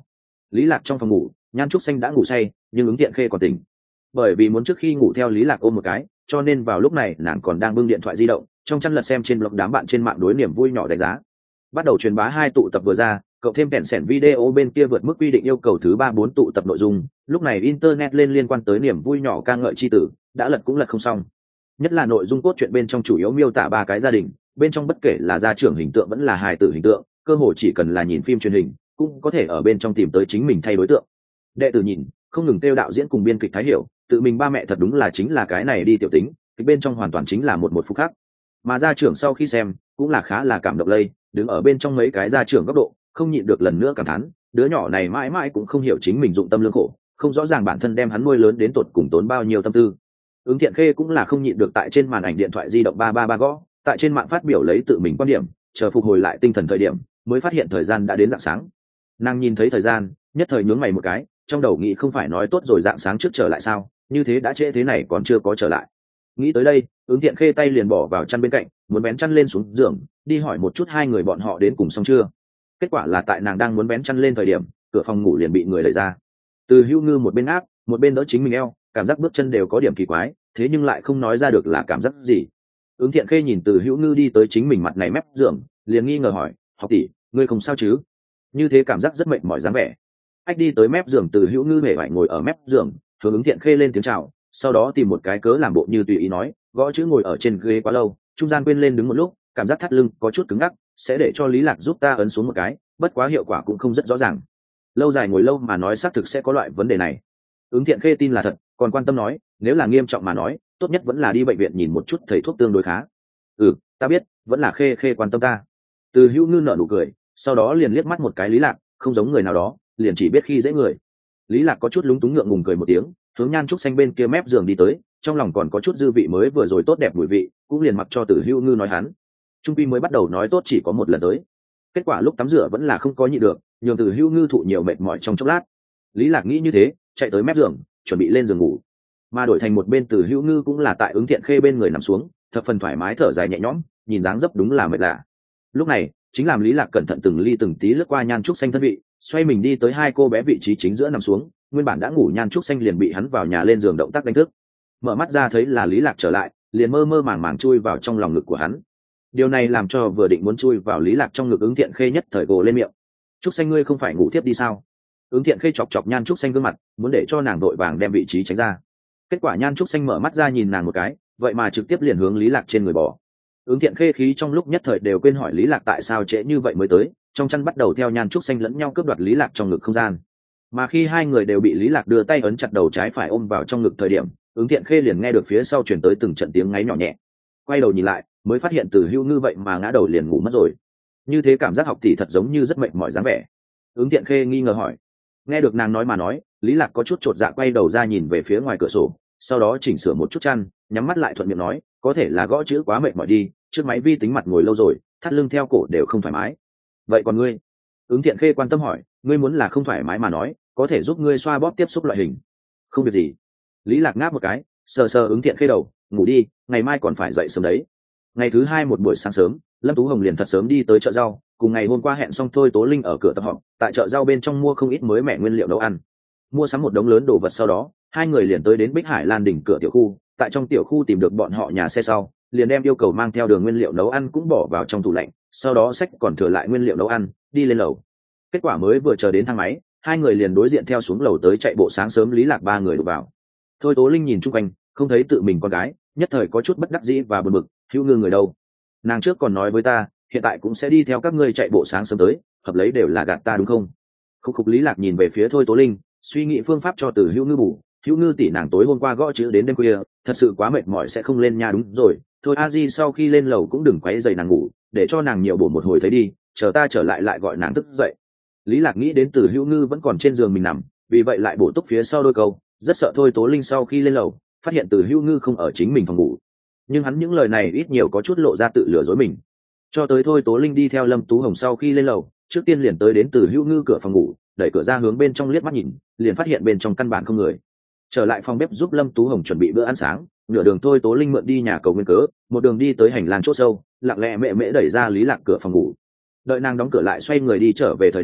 Lý Lạc trong phòng ngủ, Nhan Trúc Xanh đã ngủ say, nhưng ứng tiện khê còn tỉnh. Bởi vì muốn trước khi ngủ theo Lý Lạc ôm một cái, cho nên vào lúc này nàng còn đang bưng điện thoại di động, trong chăn lật xem trên blog đám bạn trên mạng đối niềm vui nhỏ đánh giá. Bắt đầu truyền bá hai tụ tập vừa ra, cộng thêm kèn sẻn video bên kia vượt mức quy định yêu cầu thứ ba bốn tụ tập nội dung, lúc này internet lên liên quan tới niềm vui nhỏ ca ngợi chi tử, đã lật cũng lật không xong. Nhất là nội dung cốt truyện bên trong chủ yếu miêu tả ba cái gia đình, bên trong bất kể là gia trưởng hình tượng vẫn là hài tử hình tượng, cơ hồ chỉ cần là nhìn phim truyền hình, cũng có thể ở bên trong tìm tới chính mình thay đối tượng. Đệ tử nhìn, không ngừng kêu đạo diễn cùng biên kịch Thái Hiểu, tự mình ba mẹ thật đúng là chính là cái này đi tiểu tính, kịch bên trong hoàn toàn chính là một một phút khác. Mà gia trưởng sau khi xem, cũng là khá là cảm động lây, đứng ở bên trong mấy cái gia trưởng góc độ, không nhịn được lần nữa cảm thán, đứa nhỏ này mãi mãi cũng không hiểu chính mình dụng tâm lương khổ, không rõ ràng bản thân đem hắn nuôi lớn đến tột cùng tốn bao nhiêu tâm tư. Ứng Thiện Khê cũng là không nhịn được tại trên màn ảnh điện thoại di động ba ba ba gõ, tại trên mạng phát biểu lấy tự mình quan điểm, chờ phục hồi lại tinh thần thời điểm, mới phát hiện thời gian đã đến rạng sáng. Nàng nhìn thấy thời gian, nhất thời nhướng mày một cái, trong đầu nghĩ không phải nói tốt rồi rạng sáng trước trở lại sao, như thế đã trễ thế này còn chưa có trở lại. Nghĩ tới đây, Ứng Thiện Khê tay liền bỏ vào chăn bên cạnh, muốn bén chăn lên xuống giường, đi hỏi một chút hai người bọn họ đến cùng xong chưa. Kết quả là tại nàng đang muốn bén chăn lên thời điểm, cửa phòng ngủ liền bị người đẩy ra. Từ Hữu Ngư một bên áp, một bên đỡ chính mình eo, cảm giác bước chân đều có điểm kỳ quái, thế nhưng lại không nói ra được là cảm giác gì. Ứng Thiện Khê nhìn Từ Hữu Ngư đi tới chính mình mặt này mép giường, liền nghi ngờ hỏi, học tỷ, ngươi không sao chứ? Như thế cảm giác rất mệt mỏi dáng vẻ. Ách đi tới mép giường, Từ Hữu Ngư hề vải ngồi ở mép giường, hướng Ứng Thiện Khê lên tiếng chào, sau đó tìm một cái cớ làm bộ như tùy ý nói, gõ chữ ngồi ở trên ghế quá lâu, trung gian quên lên đứng một lúc, cảm giác thắt lưng có chút cứng ngắc, sẽ để cho Lý Lạc giúp ta ấn xuống một cái, bất quá hiệu quả cũng không rất rõ ràng. Lâu dài ngồi lâu mà nói xác thực sẽ có loại vấn đề này. Ứng Thiện Khê tin là thật, còn quan tâm nói, nếu là nghiêm trọng mà nói, tốt nhất vẫn là đi bệnh viện nhìn một chút, thầy thuốc tương đối khá. Ừ, ta biết, vẫn là Khê Khê quan tâm ta. Từ Hữu Ngư nở nụ cười, sau đó liền liếc mắt một cái Lý Lạc, không giống người nào đó, liền chỉ biết khi dễ người. Lý Lạc có chút lúng túng ngượng ngùng cười một tiếng, hướng Nhan Trúc Xanh bên kia mép giường đi tới, trong lòng còn có chút dư vị mới vừa rồi tốt đẹp mùi vị, cũng liền mặc cho Từ Hữu Ngư nói hắn. Trung Pi mới bắt đầu nói tốt chỉ có một lần tới, kết quả lúc tắm rửa vẫn là không có nhịn được, nhường Từ Hữu Ngư thụ nhiều mệt mỏi trong chốc lát. Lý Lạc nghĩ như thế, chạy tới mép giường, chuẩn bị lên giường ngủ, mà đổi thành một bên Từ Hữu Ngư cũng là tại Ứng Thiện Khê bên người nằm xuống, thập phần thoải mái thở dài nhẹ nhõm, nhìn dáng dấp đúng là mệt lạ. Lúc này, chính làm Lý Lạc cẩn thận từng ly từng tí lướt qua Nhan Trúc Xanh thân vị, xoay mình đi tới hai cô bé vị trí chính giữa nằm xuống, nguyên bản đã ngủ Nhan Trúc Xanh liền bị hắn vào nhà lên giường động tác đánh thức. Mở mắt ra thấy là Lý Lạc trở lại, liền mơ mơ màng màng chui vào trong lòng ngực của hắn. Điều này làm cho vừa định muốn chui vào Lý Lạc trong ngực Ứng Thiện Khê nhất thời gồ lên miệng. Trúc Xanh, ngươi không phải ngủ tiếp đi sao? Ứng Thiện Khê chọc chọc Nhan Trúc Xanh gương mặt, muốn để cho nàng đội vàng đem vị trí tránh ra. Kết quả Nhan Trúc Xanh mở mắt ra nhìn nàng một cái, vậy mà trực tiếp liền hướng Lý Lạc trên người bò. Ứng Thiện Khê khí trong lúc nhất thời đều quên hỏi Lý Lạc tại sao trễ như vậy mới tới, trong chăn bắt đầu theo Nhan Trúc Xanh lẫn nhau cướp đoạt Lý Lạc trong ngực không gian. Mà khi hai người đều bị Lý Lạc đưa tay ấn chặt đầu trái phải ôm vào trong ngực thời điểm, Ứng Thiện Khê liền nghe được phía sau truyền tới từng trận tiếng ngáy nhỏ nhẹ. Quay đầu nhìn lại, mới phát hiện Từ Hữu Ngư vậy mà ngã đầu liền ngủ mất rồi. Như thế cảm giác học tỷ thật giống như rất mệt mỏi dáng vẻ. Ứng Thiện Khê nghi ngờ hỏi. Nghe được nàng nói mà nói, Lý Lạc có chút chột dạ quay đầu ra nhìn về phía ngoài cửa sổ, sau đó chỉnh sửa một chút chăn, nhắm mắt lại thuận miệng nói, có thể là gõ chữ quá mệt mỏi đi, trước máy vi tính mặt ngồi lâu rồi, thắt lưng theo cổ đều không thoải mái. Vậy còn ngươi? Ứng Thiện Khê quan tâm hỏi, ngươi muốn là không thoải mái mà nói, có thể giúp ngươi xoa bóp tiếp xúc loại hình. Không việc gì. Lý Lạc ngáp một cái, sờ sờ Ứng Thiện Khê đầu, ngủ đi, ngày mai còn phải dậy sớm đấy. Ngày thứ hai một buổi sáng sớm, Lâm Tú Hồng liền thật sớm đi tới chợ rau, cùng ngày hôm qua hẹn xong Thôi Tố Linh ở cửa tập họp, tại chợ rau bên trong mua không ít mới mẻ nguyên liệu nấu ăn. Mua sắm một đống lớn đồ vật sau đó, hai người liền tới đến Bích Hải Lan đỉnh cửa tiểu khu, tại trong tiểu khu tìm được bọn họ nhà xe sau, liền đem yêu cầu mang theo đường nguyên liệu nấu ăn cũng bỏ vào trong tủ lạnh, sau đó xách còn thừa lại nguyên liệu nấu ăn, đi lên lầu. Kết quả mới vừa chờ đến thang máy, hai người liền đối diện theo xuống lầu tới chạy bộ sáng sớm Lý Lạc ba người đụng vào. Thôi Tố Linh nhìn chung quanh, không thấy tự mình con gái, nhất thời có chút bất đắc dĩ và buồn bực, Hữu Ngư người đâu? Nàng trước còn nói với ta, hiện tại cũng sẽ đi theo các ngươi chạy bộ sáng sớm tới, hợp lấy đều là gạt ta đúng không? Khúc Khúc Lý Lạc nhìn về phía Thôi Tố Linh, suy nghĩ phương pháp cho Từ Hữu Ngư bù. Hữu Ngư tỷ nàng tối hôm qua gõ chữ đến đêm khuya, thật sự quá mệt mỏi sẽ không lên nha. Đúng rồi, thôi a di sau khi lên lầu cũng đừng quấy rầy nàng ngủ, để cho nàng nhiều bổ một hồi thấy đi, chờ ta trở lại lại gọi nàng thức dậy. Lý Lạc nghĩ đến Từ Hữu Ngư vẫn còn trên giường mình nằm, vì vậy lại bổ túc phía sau đôi câu, rất sợ Thôi Tố Linh sau khi lên lầu phát hiện Từ Hữu Ngư không ở chính mình phòng ngủ. Nhưng hắn những lời này ít nhiều có chút lộ ra tự lừa dối mình. Cho tới Thôi Tố Linh đi theo Lâm Tú Hồng sau khi lên lầu, trước tiên liền tới đến Từ Hữu Ngư cửa phòng ngủ, đẩy cửa ra hướng bên trong liếc mắt nhìn, liền phát hiện bên trong căn bản không người. Trở lại phòng bếp giúp Lâm Tú Hồng chuẩn bị bữa ăn sáng, nửa đường Thôi Tố Linh mượn đi nhà cầu nguyên cớ, một đường đi tới hành lang chỗ sâu, lặng lẽ mẹ mễ đẩy ra Lý Lạc cửa phòng ngủ. Đợi nàng đóng cửa lại xoay người đi trở về thời điểm,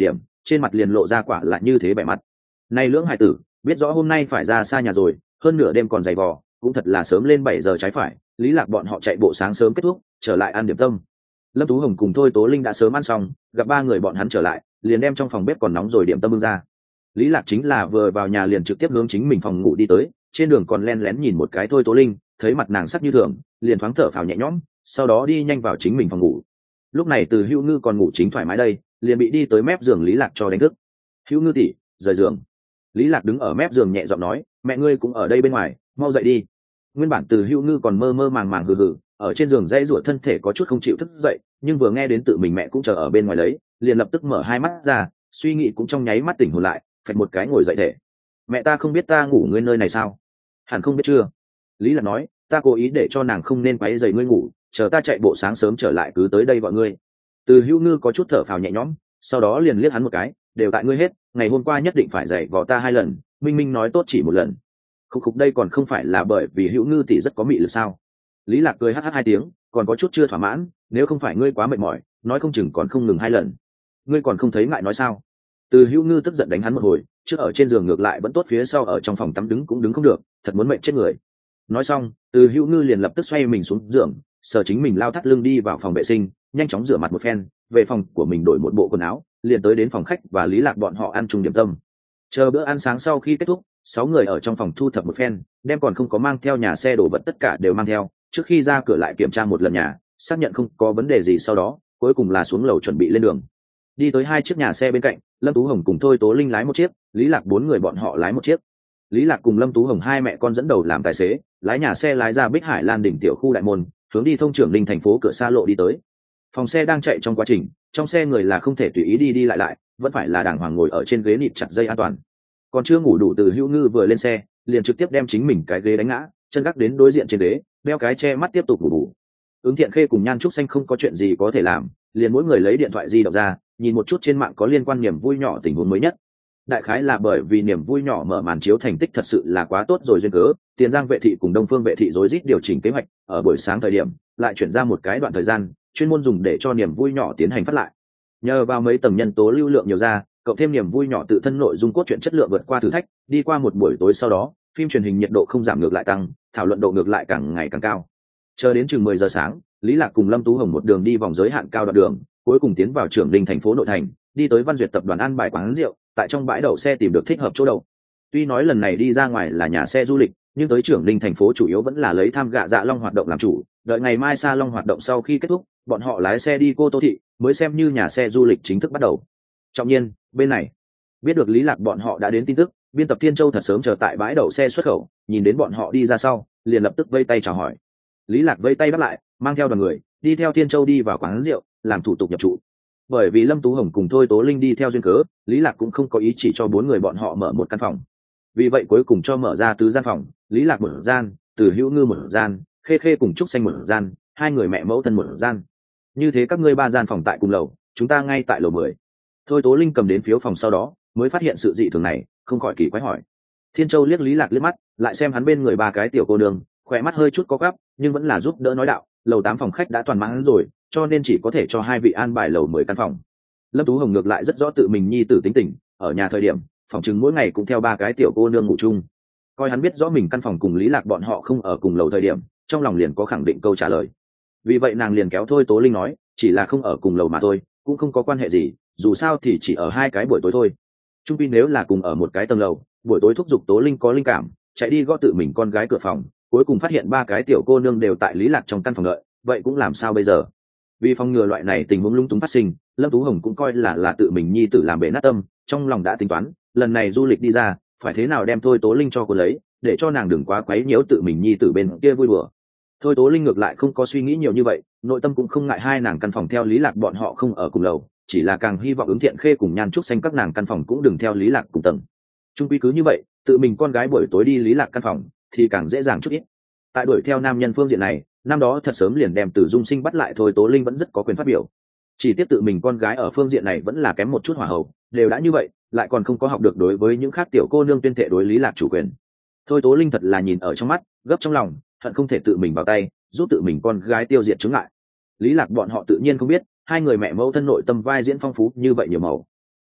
trên mặt liền lộ ra quả lại như thế vẻ mặt. Này lưỡng hải tử biết rõ hôm nay phải ra xa nhà rồi, hơn nửa đêm còn dày vò, cũng thật là sớm lên bảy giờ trái phải. Lý Lạc bọn họ chạy bộ sáng sớm kết thúc, trở lại ăn điểm tâm. Lâm Tú Hồng cùng Thôi Tố Linh đã sớm ăn xong, gặp ba người bọn hắn trở lại, liền đem trong phòng bếp còn nóng rồi điểm tâm bưng ra. Lý Lạc chính là vừa vào nhà liền trực tiếp hướng chính mình phòng ngủ đi tới, trên đường còn len lén nhìn một cái Thôi Tố Linh, thấy mặt nàng sắc như thường, liền thoáng thở phào nhẹ nhõm, sau đó đi nhanh vào chính mình phòng ngủ. Lúc này Từ Hữu Ngư còn ngủ chính thoải mái đây, liền bị đi tới mép giường Lý Lạc cho đánh thức. Hữu Ngư tỷ, rời giường. Lý Lạc đứng ở mép giường nhẹ giọng nói, mẹ ngươi cũng ở đây bên ngoài, mau dậy đi. Nguyên bản Từ Hữu Ngư còn mơ mơ màng màng hừ hừ, ở trên giường dãy rủa thân thể có chút không chịu thức dậy, nhưng vừa nghe đến tự mình mẹ cũng chờ ở bên ngoài lấy, liền lập tức mở hai mắt ra, suy nghĩ cũng trong nháy mắt tỉnh hồn lại, phạch một cái ngồi dậy thể. Mẹ ta không biết ta ngủ ngươi nơi này sao? Hẳn không biết chưa? Lý Lạc nói, ta cố ý để cho nàng không nên quấy rầy ngươi ngủ, chờ ta chạy bộ sáng sớm trở lại cứ tới đây gọi ngươi. Từ Hữu Ngư có chút thở phào nhẹ nhõm, sau đó liền liếc hắn một cái, đều tại ngươi hết, ngày hôm qua nhất định phải dạy vò ta hai lần, minh minh nói tốt chỉ một lần. Khúc khúc đây còn không phải là bởi vì Hữu Ngư tỷ rất có mị lực sao? Lý Lạc cười hắt hắt hai tiếng, còn có chút chưa thỏa mãn, nếu không phải ngươi quá mệt mỏi, nói không chừng còn không ngừng hai lần. Ngươi còn không thấy ngại nói sao? Từ Hữu Ngư tức giận đánh hắn một hồi, trước ở trên giường ngược lại vẫn tốt, phía sau ở trong phòng tắm đứng cũng đứng không được, thật muốn mệt chết người. Nói xong, Từ Hữu Ngư liền lập tức xoay mình xuống giường, sờ chính mình lao thắt lưng đi vào phòng vệ sinh, nhanh chóng rửa mặt một phen, về phòng của mình đổi một bộ quần áo, liền tới đến phòng khách và Lý Lạc bọn họ ăn chung điểm tâm. Chờ bữa ăn sáng sau khi kết thúc, sáu người ở trong phòng thu thập một phen, đem còn không có mang theo nhà xe đồ vật tất cả đều mang theo, trước khi ra cửa lại kiểm tra một lần nhà, xác nhận không có vấn đề gì, sau đó cuối cùng là xuống lầu chuẩn bị lên đường. Đi tới hai chiếc nhà xe bên cạnh, Lâm Tú Hồng cùng Thôi Tố Linh lái một chiếc, Lý Lạc bốn người bọn họ lái một chiếc. Lý Lạc cùng Lâm Tú Hồng hai mẹ con dẫn đầu làm tài xế, lái nhà xe lái ra Bích Hải Lan đỉnh tiểu khu đại môn, hướng đi thông trưởng Linh thành phố cửa xa lộ đi tới. Phòng xe đang chạy trong quá trình, trong xe người là không thể tùy ý đi đi lại lại, vẫn phải là đàng hoàng ngồi ở trên ghế nịt chặt dây an toàn. Còn chưa ngủ đủ Từ Hữu Ngư vừa lên xe, liền trực tiếp đem chính mình cái ghế đánh ngã, chân gác đến đối diện trên ghế, đeo cái che mắt tiếp tục ngủ bù. Ứng Thiện Khê cùng Nhan Trúc Xanh không có chuyện gì có thể làm, liền mỗi người lấy điện thoại di động ra, nhìn một chút trên mạng có liên quan niềm vui nhỏ tình huống mới nhất. Đại khái là bởi vì niềm vui nhỏ mở màn chiếu thành tích thật sự là quá tốt rồi duyên cớ, Tiền Giang vệ thị cùng Đông Phương vệ thị rối rít điều chỉnh kế hoạch, ở buổi sáng thời điểm lại chuyển ra một cái đoạn thời gian, chuyên môn dùng để cho niềm vui nhỏ tiến hành phát lại. Nhờ vào mấy tầng nhân tố lưu lượng nhiều ra, cộng thêm niềm vui nhỏ tự thân nội dung cốt truyện chất lượng vượt qua thử thách, đi qua một buổi tối sau đó, phim truyền hình nhiệt độ không giảm ngược lại tăng, thảo luận độ ngược lại càng ngày càng cao. Chờ đến chừng mười giờ sáng, Lý Lạc cùng Lâm Tú Hồng một đường đi vòng giới hạn cao đoạn đường, cuối cùng tiến vào trưởng Đình thành phố nội thành, đi tới Văn Duyệt tập đoàn ăn bài quán rượu, tại trong bãi đậu xe tìm được thích hợp chỗ đậu. Tuy nói lần này đi ra ngoài là nhà xe du lịch, nhưng tới trưởng Đình thành phố chủ yếu vẫn là lấy tham gạ dạ long hoạt động làm chủ, đợi ngày mai sa long hoạt động sau khi kết thúc, bọn họ lái xe đi Cô Tô thị, mới xem như nhà xe du lịch chính thức bắt đầu. Trọng nhiên, bên này biết được Lý Lạc bọn họ đã đến tin tức, biên tập Thiên Châu thật sớm chờ tại bãi đậu xe xuất khẩu, nhìn đến bọn họ đi ra sau, liền lập tức vây tay chào hỏi. Lý Lạc vây tay đáp lại, mang theo đoàn người đi theo Thiên Châu đi vào quán rượu, làm thủ tục nhập trụ. Bởi vì Lâm Tú Hồng cùng Thôi Tố Linh đi theo duyên cớ, Lý Lạc cũng không có ý chỉ cho bốn người bọn họ mở một căn phòng. Vì vậy cuối cùng cho mở ra tứ gian phòng, Lý Lạc một gian, Từ Hữu Ngư một gian, Khê Khê cùng Trúc Xanh một gian, hai người mẹ mẫu thân một gian. Như thế các ngươi ba gian phòng tại cùng lầu, chúng ta ngay tại lầu mười. Thôi Tố Linh cầm đến phiếu phòng sau đó, mới phát hiện sự dị thường này, không khỏi kỳ quái hỏi. Thiên Châu liếc Lý Lạc liếc mắt, lại xem hắn bên người ba cái tiểu cô nương, khỏe mắt hơi chút có gắp, nhưng vẫn là giúp đỡ nói đạo, lầu tám phòng khách đã toàn mãn rồi, cho nên chỉ có thể cho hai vị an bài lầu mười căn phòng. Lâm Tú Hồng ngược lại rất rõ tự mình nhi tử tính tình, ở nhà thời điểm, phòng chừng mỗi ngày cũng theo ba cái tiểu cô nương ngủ chung. Coi hắn biết rõ mình căn phòng cùng Lý Lạc bọn họ không ở cùng lầu thời điểm, trong lòng liền có khẳng định câu trả lời. Vì vậy nàng liền kéo Thôi Tố Linh nói, chỉ là không ở cùng lầu mà thôi, cũng không có quan hệ gì, dù sao thì chỉ ở hai cái buổi tối thôi. Trung pin nếu là cùng ở một cái tầng lầu, buổi tối thúc giục Tố Linh có linh cảm, chạy đi gõ tự mình con gái cửa phòng, cuối cùng phát hiện ba cái tiểu cô nương đều tại Lý Lạc trong căn phòng đợi, vậy cũng làm sao bây giờ? Vì phòng ngừa loại này tình huống lung túng phát sinh, Lâm Tú Hồng cũng coi là là tự mình nhi tử làm bể nát tâm, trong lòng đã tính toán, lần này du lịch đi ra, phải thế nào đem Thôi Tố Linh cho cô lấy, để cho nàng đừng quá quấy nhiễu tự mình nhi tử bên kia vui đùa. Thôi Tố Linh ngược lại không có suy nghĩ nhiều như vậy, nội tâm cũng không ngại hai nàng căn phòng theo Lý Lạc bọn họ không ở cùng lầu, chỉ là càng hy vọng Ứng Thiện Khê cùng Nhan Trúc Xanh các nàng căn phòng cũng đừng theo Lý Lạc cùng tầng. Trung quy cứ như vậy, tự mình con gái buổi tối đi Lý Lạc căn phòng thì càng dễ dàng chút ít. Tại đuổi theo nam nhân phương diện này, năm đó thật sớm liền đem Từ Dung Sinh bắt lại, Thôi Tố Linh vẫn rất có quyền phát biểu. Chỉ tiếp tự mình con gái ở phương diện này vẫn là kém một chút hỏa hậu, đều đã như vậy, lại còn không có học được đối với những khác tiểu cô nương tuyên thệ đối Lý Lạc chủ quyền. Thôi Tố Linh thật là nhìn ở trong mắt, gấp trong lòng, hận không thể tự mình vào tay, giúp tự mình con gái tiêu diệt chứng ngại. Lý Lạc bọn họ tự nhiên không biết, hai người mẹ mẫu thân nội tâm vai diễn phong phú như vậy nhiều màu.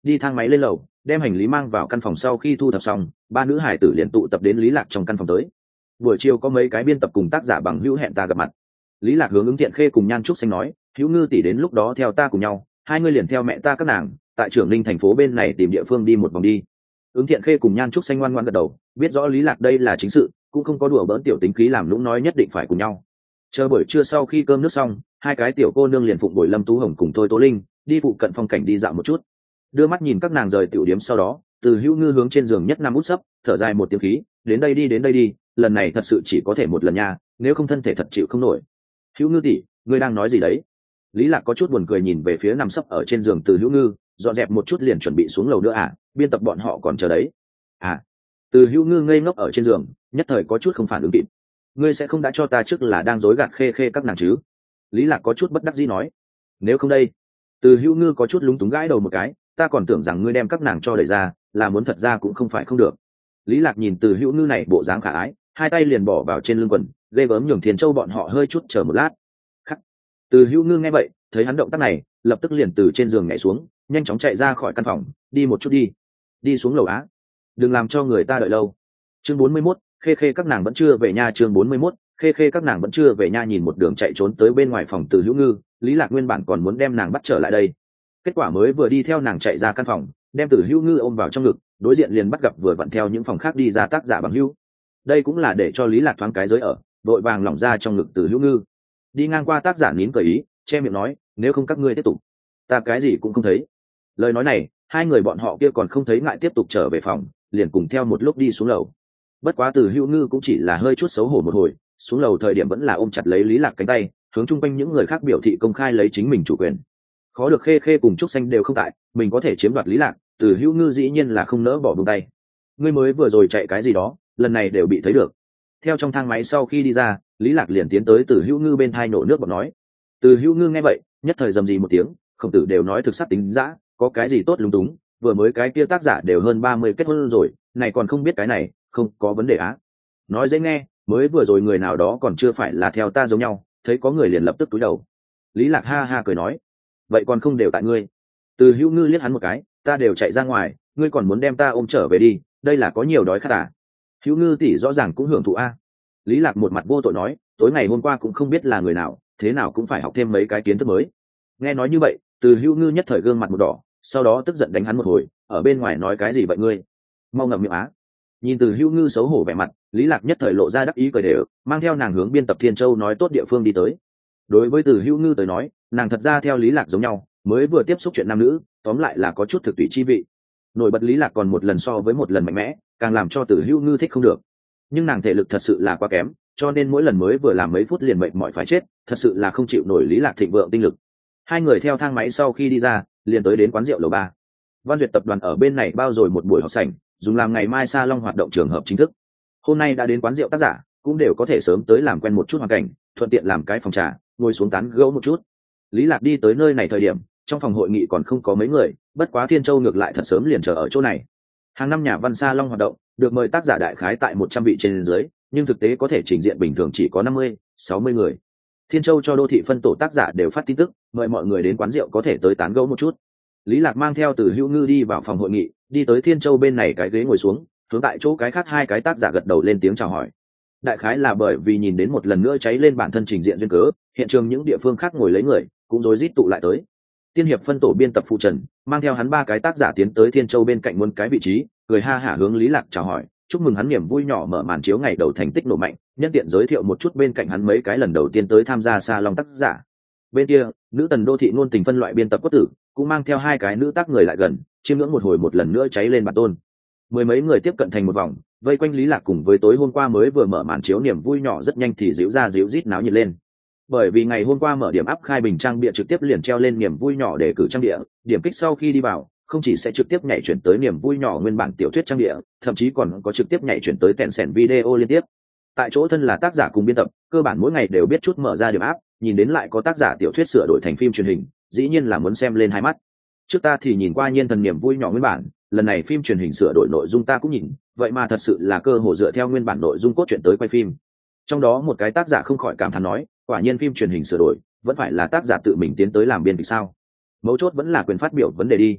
đi thang máy lên lầu đem hành lý mang vào căn phòng. Sau khi thu thập xong, ba nữ hải tử liền tụ tập đến Lý Lạc trong căn phòng tới. Buổi chiều có mấy cái biên tập cùng tác giả bằng hữu hẹn ta gặp mặt. Lý Lạc hướng Ứng Thiện Khê cùng Nhan Trúc Xanh nói, hữu ngư tỷ đến lúc đó theo ta cùng nhau, hai người liền theo mẹ ta các nàng tại Trưởng Ninh thành phố bên này tìm địa phương đi một vòng đi. Ứng Thiện Khê cùng Nhan Trúc Xanh ngoan ngoãn gật đầu, biết rõ Lý Lạc đây là chính sự, cũng không có đùa bỡn tiểu tính khí làm lũng nói nhất định phải cùng nhau. Chờ buổi trưa sau khi cơm nước xong, hai cái tiểu cô nương liền phụng bồi Lâm Tú Hồng cùng Thôi Tố Linh đi phụ cận phong cảnh đi dạo một chút. Đưa mắt nhìn các nàng rời tiểu điếm sau đó, Từ Hữu Ngư hướng trên giường nhất năm út sấp, thở dài một tiếng khí, đến đây đi đến đây đi, lần này thật sự chỉ có thể một lần nha, nếu không thân thể thật chịu không nổi. Hữu Ngư tỷ, ngươi đang nói gì đấy? Lý Lạc có chút buồn cười nhìn về phía nằm sấp ở trên giường Từ Hữu Ngư, dọn dẹp một chút liền chuẩn bị xuống lầu nữa à, biên tập bọn họ còn chờ đấy. À. Từ Hữu Ngư ngây ngốc ở trên giường, nhất thời có chút không phản ứng kịp. Ngươi sẽ không đã cho ta trước là đang dối gạt Khê Khê các nàng chứ? Lý Lạc có chút bất đắc dĩ nói. Nếu không đây? Từ Hữu Ngư có chút lúng túng gãi đầu một cái, ta còn tưởng rằng ngươi đem các nàng cho đẩy ra, là muốn thật ra cũng không phải không được. Lý Lạc nhìn Từ Hữu Ngư này bộ dáng khả ái, hai tay liền bỏ vào trên lưng quần, ghê gớm nhường Thiên Châu bọn họ hơi chút chờ một lát. Khắc. Từ Hữu Ngư nghe vậy, thấy hắn động tác này, lập tức liền từ trên giường nhảy xuống, nhanh chóng chạy ra khỏi căn phòng, đi một chút đi. Đi xuống lầu á. Đừng làm cho người ta đợi lâu. Chương bốn mươi mốt, Khê Khê các nàng vẫn chưa về nhà. Chương bốn mươi mốt, Khê Khê các nàng vẫn chưa về nhà. Nhìn một đường chạy trốn tới bên ngoài phòng Từ Hữu Ngư, Lý Lạc nguyên bản còn muốn đem nàng bắt trở lại đây. Kết quả mới vừa đi theo nàng chạy ra căn phòng, đem Từ Hữu Ngư ôm vào trong ngực, đối diện liền bắt gặp vừa vặn theo những phòng khác đi ra tác giả bằng hữu. Đây cũng là để cho Lý Lạc thoáng cái giới ở, đội vàng lỏng ra trong ngực Từ Hữu Ngư. Đi ngang qua tác giả nín cười ý, che miệng nói, nếu không các ngươi tiếp tục, ta cái gì cũng không thấy. Lời nói này, hai người bọn họ kia còn không thấy ngại tiếp tục trở về phòng, liền cùng theo một lúc đi xuống lầu. Bất quá Từ Hữu Ngư cũng chỉ là hơi chút xấu hổ một hồi, xuống lầu thời điểm vẫn là ôm chặt lấy Lý Lạc cánh tay, hướng chung quanh những người khác biểu thị công khai lấy chính mình chủ quyền. Khó được Khê Khê cùng Trúc Xanh đều không tại, mình có thể chiếm đoạt Lý Lạc, Từ Hữu Ngư dĩ nhiên là không nỡ bỏ buông tay. Ngươi mới vừa rồi chạy cái gì đó, lần này đều bị thấy được. Theo trong thang máy sau khi đi ra, Lý Lạc liền tiến tới Từ Hữu Ngư bên thai nổ nước bọt nói. Từ Hữu Ngư nghe vậy, nhất thời rầm rì một tiếng, Khổng Tử đều nói thực sắc tính dã, có cái gì tốt lúng túng, vừa mới cái kia tác giả đều hơn ba mươi kết hôn rồi, này còn không biết cái này, không có vấn đề á. Nói dễ nghe, mới vừa rồi người nào đó còn chưa phải là theo ta giống nhau, thấy có người liền lập tức cúi đầu. Lý Lạc ha ha cười nói, vậy còn không đều tại ngươi. Từ Hữu Ngư liếc hắn một cái, ta đều chạy ra ngoài, ngươi còn muốn đem ta ôm trở về đi, đây là có nhiều đói khát à. Hữu Ngư tỷ rõ ràng cũng hưởng thụ a. Lý Lạc một mặt vô tội nói, tối ngày hôm qua cũng không biết là người nào, thế nào cũng phải học thêm mấy cái kiến thức mới. Nghe nói như vậy, Từ Hữu Ngư nhất thời gương mặt một đỏ, sau đó tức giận đánh hắn một hồi, ở bên ngoài nói cái gì vậy ngươi, mau ngậm miệng á. Nhìn Từ Hữu Ngư xấu hổ vẻ mặt, Lý Lạc nhất thời lộ ra đắc ý cười đều, mang theo nàng hướng biên tập Thiên Châu nói tốt địa phương đi tới. Đối với Từ Hữu Ngư tới nói, nàng thật ra theo Lý Lạc giống nhau, mới vừa tiếp xúc chuyện nam nữ, tóm lại là có chút thực tùy chi vị. Nổi bật Lý Lạc còn một lần so với một lần mạnh mẽ, càng làm cho Từ Hữu Ngư thích không được. Nhưng nàng thể lực thật sự là quá kém, cho nên mỗi lần mới vừa làm mấy phút liền mệt mỏi phải chết, thật sự là không chịu nổi Lý Lạc thịnh vượng tinh lực. Hai người theo thang máy sau khi đi ra, liền tới đến quán rượu lầu ba. Văn Duyệt tập đoàn ở bên này bao rồi một buổi họp sảnh, dùng làm ngày mai salon hoạt động trường hợp chính thức. Hôm nay đã đến quán rượu tác giả, cũng đều có thể sớm tới làm quen một chút hoàn cảnh, thuận tiện làm cái phòng trà, ngồi xuống tán gẫu một chút. Lý Lạc đi tới nơi này thời điểm, trong phòng hội nghị còn không có mấy người, bất quá Thiên Châu ngược lại thật sớm liền chờ ở chỗ này. Hàng năm nhà văn salon hoạt động, được mời tác giả đại khái tại một trăm vị trên dưới, nhưng thực tế có thể trình diện bình thường chỉ có năm mươi, sáu mươi người. Thiên Châu cho đô thị phân tổ tác giả đều phát tin tức, mời mọi người đến quán rượu có thể tới tán gẫu một chút. Lý Lạc mang theo Từ Hữu Ngư đi vào phòng hội nghị, đi tới Thiên Châu bên này cái ghế ngồi xuống, hướng tại chỗ cái khác hai cái tác giả gật đầu lên tiếng chào hỏi. Đại khái là bởi vì nhìn đến một lần nữa cháy lên bản thân trình diện duyên cớ, hiện trường những địa phương khác ngồi lấy người, cũng rối rít tụ lại tới. Tiên hiệp phân tổ biên tập phụ Trần, mang theo hắn ba cái tác giả tiến tới Thiên Châu bên cạnh muốn cái vị trí, cười ha hả hướng Lý Lạc chào hỏi, chúc mừng hắn niềm vui nhỏ mở màn chiếu ngày đầu thành tích nổ mạnh, nhân tiện giới thiệu một chút bên cạnh hắn mấy cái lần đầu tiên tới tham gia salon tác giả. Bên kia, nữ tần đô thị ngôn tình phân loại biên tập Quốc Tử cũng mang theo hai cái nữ tác người lại gần, chiêm ngưỡng một hồi một lần nữa cháy lên bản tôn. Mười mấy người tiếp cận thành một vòng, vây quanh Lý Lạc cùng với tối hôm qua mới vừa mở màn chiếu niềm vui nhỏ rất nhanh thì díu ra díu rít náo nhiệt lên. Bởi vì ngày hôm qua mở điểm áp khai bình trang bịa trực tiếp liền treo lên niềm vui nhỏ để cử trang địa, điểm kích sau khi đi vào, không chỉ sẽ trực tiếp nhảy chuyển tới niềm vui nhỏ nguyên bản tiểu thuyết trang địa, thậm chí còn có trực tiếp nhảy chuyển tới tẹn sẻn video liên tiếp. Tại chỗ thân là tác giả cùng biên tập, cơ bản mỗi ngày đều biết chút mở ra điểm áp, nhìn đến lại có tác giả tiểu thuyết sửa đổi thành phim truyền hình, dĩ nhiên là muốn xem lên hai mắt. Trước ta thì nhìn qua nhiên thần niềm vui nhỏ nguyên bản, lần này phim truyền hình sửa đổi nội dung ta cũng nhìn, vậy mà thật sự là cơ hồ dựa theo nguyên bản nội dung cốt truyện tới quay phim. Trong đó một cái tác giả không khỏi cảm thán nói, quả nhiên phim truyền hình sửa đổi vẫn phải là tác giả tự mình tiến tới làm biên kịch sao? Mấu chốt vẫn là quyền phát biểu vấn đề đi.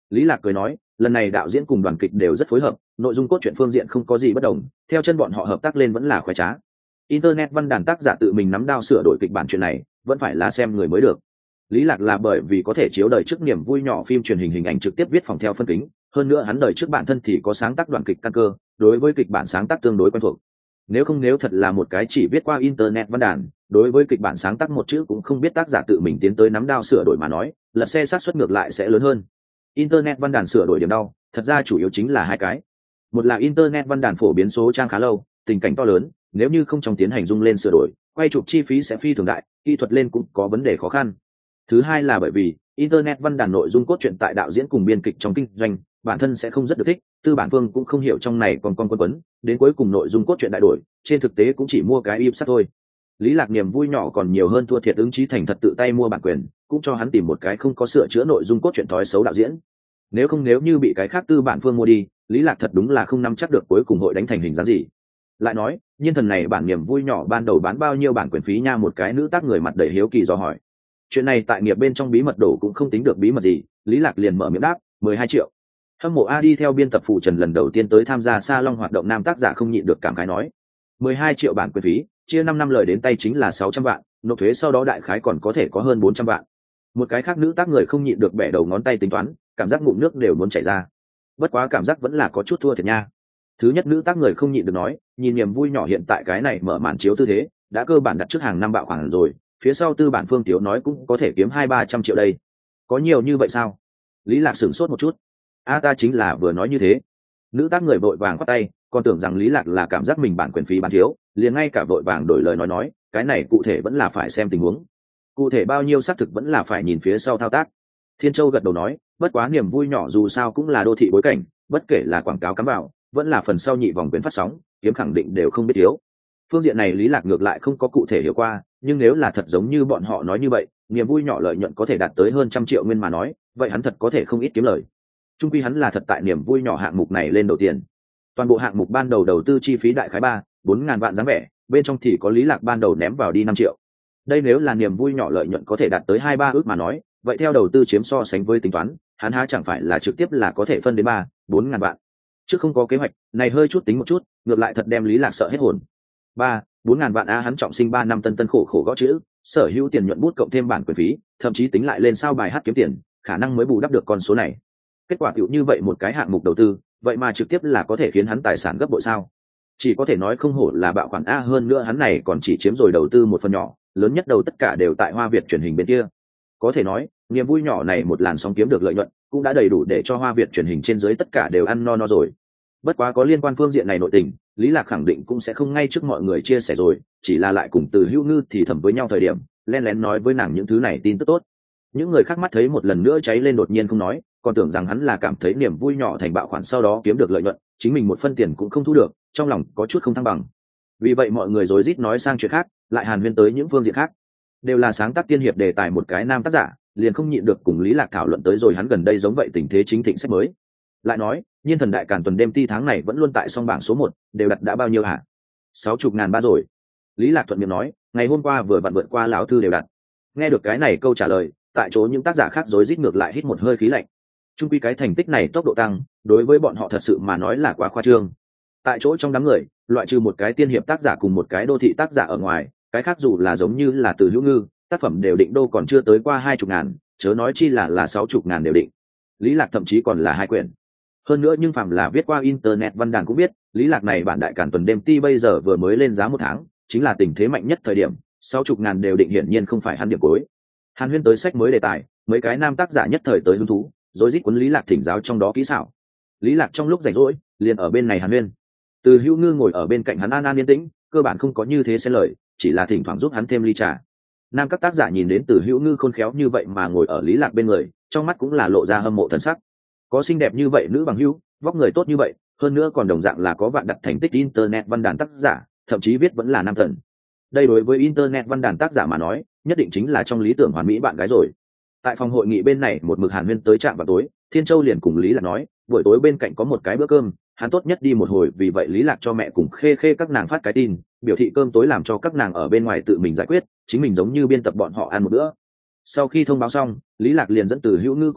Lý Lạc cười nói, lần này đạo diễn cùng đoàn kịch đều rất phối hợp, nội dung cốt truyện phương diện không có gì bất đồng, theo chân bọn họ hợp tác lên vẫn là khoái trá. Internet văn đàn tác giả tự mình nắm đao sửa đổi kịch bản chuyện này, vẫn phải là xem người mới được. Lý Lạc là bởi vì có thể chiếu đời trước niềm vui nhỏ phim truyền hình hình ảnh trực tiếp viết phòng theo phân kính, hơn nữa hắn đời trước bản thân thì có sáng tác đoàn kịch căn cơ, đối với kịch bản sáng tác tương đối quen thuộc. Nếu không nếu thật là một cái chỉ viết qua internet văn đàn, đối với kịch bản sáng tác một chữ cũng không biết tác giả tự mình tiến tới nắm đao sửa đổi mà nói, lật xe xác suất ngược lại sẽ lớn hơn. Internet văn đàn sửa đổi điểm đau, thật ra chủ yếu chính là hai cái. Một là internet văn đàn phổ biến số trang khá lâu, tình cảnh to lớn, nếu như không trong tiến hành dung lên sửa đổi, quay chụp chi phí sẽ phi thường đại, kỹ thuật lên cũng có vấn đề khó khăn. Thứ hai là bởi vì internet văn đàn nội dung cốt truyện tại đạo diễn cùng biên kịch trong kinh doanh, bản thân sẽ không rất được thích, tư bản phương cũng không hiểu trong này còn con quân quấn, đến cuối cùng nội dung cốt truyện đại đổi, trên thực tế cũng chỉ mua cái im sắt thôi. Lý Lạc niềm vui nhỏ còn nhiều hơn thua thiệt ứng chí thành thật tự tay mua bản quyền, cũng cho hắn tìm một cái không có sửa chữa nội dung cốt truyện thói xấu đạo diễn. Nếu không nếu như bị cái khác tư bản phương mua đi, Lý Lạc thật đúng là không nắm chắc được cuối cùng hội đánh thành hình dáng gì. Lại nói, nhiên thần này bản niềm vui nhỏ ban đầu bán bao nhiêu bản quyền phí nha, một cái nữ tác người mặt đầy hiếu kỳ do hỏi. Chuyện này tại nghiệp bên trong bí mật đổ cũng không tính được bí mật gì, Lý Lạc liền mở miệng đáp, mười hai triệu. Hâm mộ A đi theo biên tập phụ Trần lần đầu tiên tới tham gia salon hoạt động nam tác giả không nhịn được cảm khái nói, mười hai triệu bản quyền phí, chia năm năm lời đến tay chính là sáu trăm vạn, nộp thuế sau đó đại khái còn có thể có hơn bốn trăm vạn. Một cái khác nữ tác người không nhịn được bẻ đầu ngón tay tính toán, cảm giác ngụm nước đều muốn chảy ra. Bất quá cảm giác vẫn là có chút thua thiệt nha. Thứ nhất nữ tác người không nhịn được nói, nhìn niềm vui nhỏ hiện tại cái này mở màn chiếu tư thế, đã cơ bản đặt trước hàng năm bạo khoản rồi, phía sau tư bản phương Tiếu nói cũng có thể kiếm hai ba trăm triệu đây. Có nhiều như vậy sao? Lý Lạc sửng sốt một chút. A ta chính là vừa nói như thế. Nữ tác người vội vàng quát tay, còn tưởng rằng Lý Lạc là cảm giác mình bản quyền phí bán thiếu, liền ngay cả vội vàng đổi lời nói nói, cái này cụ thể vẫn là phải xem tình huống. Cụ thể bao nhiêu xác thực vẫn là phải nhìn phía sau thao tác. Thiên Châu gật đầu nói, bất quá niềm vui nhỏ dù sao cũng là đô thị bối cảnh, bất kể là quảng cáo cắm vào, vẫn là phần sau nhị vòng quyền phát sóng, kiếm khẳng định đều không biết thiếu. Phương diện này Lý Lạc ngược lại không có cụ thể hiểu qua, nhưng nếu là thật giống như bọn họ nói như vậy, niềm vui nhỏ lợi nhuận có thể đạt tới hơn trăm triệu nguyên mà nói, vậy hắn thật có thể không ít kiếm lời. Trung quy hắn là thật tại niềm vui nhỏ hạng mục này lên đầu tiền. Toàn bộ hạng mục ban đầu đầu tư chi phí đại khái ba, bốn ngàn vạn dáng vẻ, bên trong thì có Lý Lạc ban đầu ném vào đi năm triệu. Đây nếu là niềm vui nhỏ lợi nhuận có thể đạt tới hai ba ước mà nói, vậy theo đầu tư chiếm so sánh với tính toán, hắn há chẳng phải là trực tiếp là có thể phân đến ba, bốn ngàn vạn. Chứ không có kế hoạch, này hơi chút tính một chút, ngược lại thật đem Lý Lạc sợ hết hồn. Ba, bốn ngàn vạn a hắn trọng sinh ba năm tân tân khổ khổ gõ chữ, sở hữu tiền nhuận bút cộng thêm bản quyền phí, thậm chí tính lại lên sao bài hát kiếm tiền, khả năng mới bù đắp được con số này. Kết quả tựu như vậy một cái hạng mục đầu tư, vậy mà trực tiếp là có thể khiến hắn tài sản gấp bội sao? Chỉ có thể nói không hổ là bạo khoản a, hơn nữa hắn này còn chỉ chiếm rồi đầu tư một phần nhỏ, lớn nhất đầu tất cả đều tại Hoa Việt truyền hình bên kia. Có thể nói, niềm vui nhỏ này một làn sóng kiếm được lợi nhuận, cũng đã đầy đủ để cho Hoa Việt truyền hình trên dưới tất cả đều ăn no no rồi. Bất quá có liên quan phương diện này nội tình, Lý Lạc khẳng định cũng sẽ không ngay trước mọi người chia sẻ rồi, chỉ là lại cùng Từ Hữu Ngư thì thầm với nhau thời điểm, len lén nói với nàng những thứ này tin tức tốt. Những người khác mắt thấy một lần nữa cháy lên đột nhiên không nói, còn tưởng rằng hắn là cảm thấy niềm vui nhỏ thành bạo khoản sau đó kiếm được lợi nhuận, chính mình một phân tiền cũng không thu được, trong lòng có chút không thăng bằng. Vì vậy mọi người rối rít nói sang chuyện khác, lại hàn huyên tới những phương diện khác. Đều là sáng tác tiên hiệp đề tài một cái nam tác giả, liền không nhịn được cùng Lý Lạc thảo luận tới rồi hắn gần đây giống vậy tình thế chính thịnh sách mới. Lại nói, nhiên thần đại càn tuần đêm ti tháng này vẫn luôn tại song bảng số một, đều đặt đã bao nhiêu hả? Sáu chục ngàn ba rồi. Lý Lạc thuận miệng nói, ngày hôm qua vừa vặn vượt qua lão thư đều đặt. Nghe được cái này câu trả lời, tại chỗ những tác giả khác rối rít ngược lại hít một hơi khí lạnh. Trung quy cái thành tích này tốc độ tăng, đối với bọn họ thật sự mà nói là quá khoa trương. Tại chỗ trong đám người, loại trừ một cái tiên hiệp tác giả cùng một cái đô thị tác giả ở ngoài, cái khác dù là giống như là Từ Hữu Ngư, tác phẩm đều định đô còn chưa tới qua hai chục ngàn, chớ nói chi là là sáu chục ngàn đều định. Lý Lạc thậm chí còn là hai quyển. Hơn nữa nhưng phàm là viết qua internet văn đàn cũng biết, Lý Lạc này bản đại càn tuần đêm ti bây giờ vừa mới lên giá một tháng, chính là tình thế mạnh nhất thời điểm, sáu chục ngàn đều định hiển nhiên không phải hắn điểm cuối. Hàn huyên tới sách mới đề tài, mấy cái nam tác giả nhất thời tới hứng thú, rối rít cuốn Lý Lạc thỉnh giáo trong đó kỹ xảo. Lý Lạc trong lúc rảnh rỗi, liền ở bên này hàn huyên. Từ Hữu Ngư ngồi ở bên cạnh hắn an an yên tĩnh, cơ bản không có như thế xen lời, chỉ là thỉnh thoảng giúp hắn thêm ly trà. Nam các tác giả nhìn đến Từ Hữu Ngư khôn khéo như vậy mà ngồi ở Lý Lạc bên người, trong mắt cũng là lộ ra hâm mộ thần sắc. Có xinh đẹp như vậy nữ bằng hữu, vóc người tốt như vậy, hơn nữa còn đồng dạng là có vạn đặt thành tích internet văn đàn tác giả, thậm chí viết vẫn là nam thần. Đây đối với internet văn đàn tác giả mà nói, nhất định chính là trong lý tưởng hoàn mỹ bạn gái rồi. Tại phòng hội nghị bên này một mực hàn huyên tới trạm vào tối, Thiên Châu liền cùng Lý Lạc nói, buổi tối bên cạnh có một cái bữa cơm, hắn tốt nhất đi một hồi, vì vậy Lý Lạc cho mẹ cùng Khê Khê các nàng phát cái tin, biểu thị cơm tối làm cho các nàng ở bên ngoài tự mình giải quyết, chính mình giống như biên tập bọn họ ăn một bữa. Sau khi thông báo xong, Lý Lạc liền dẫn Từ Hữu Ngư cùng nhau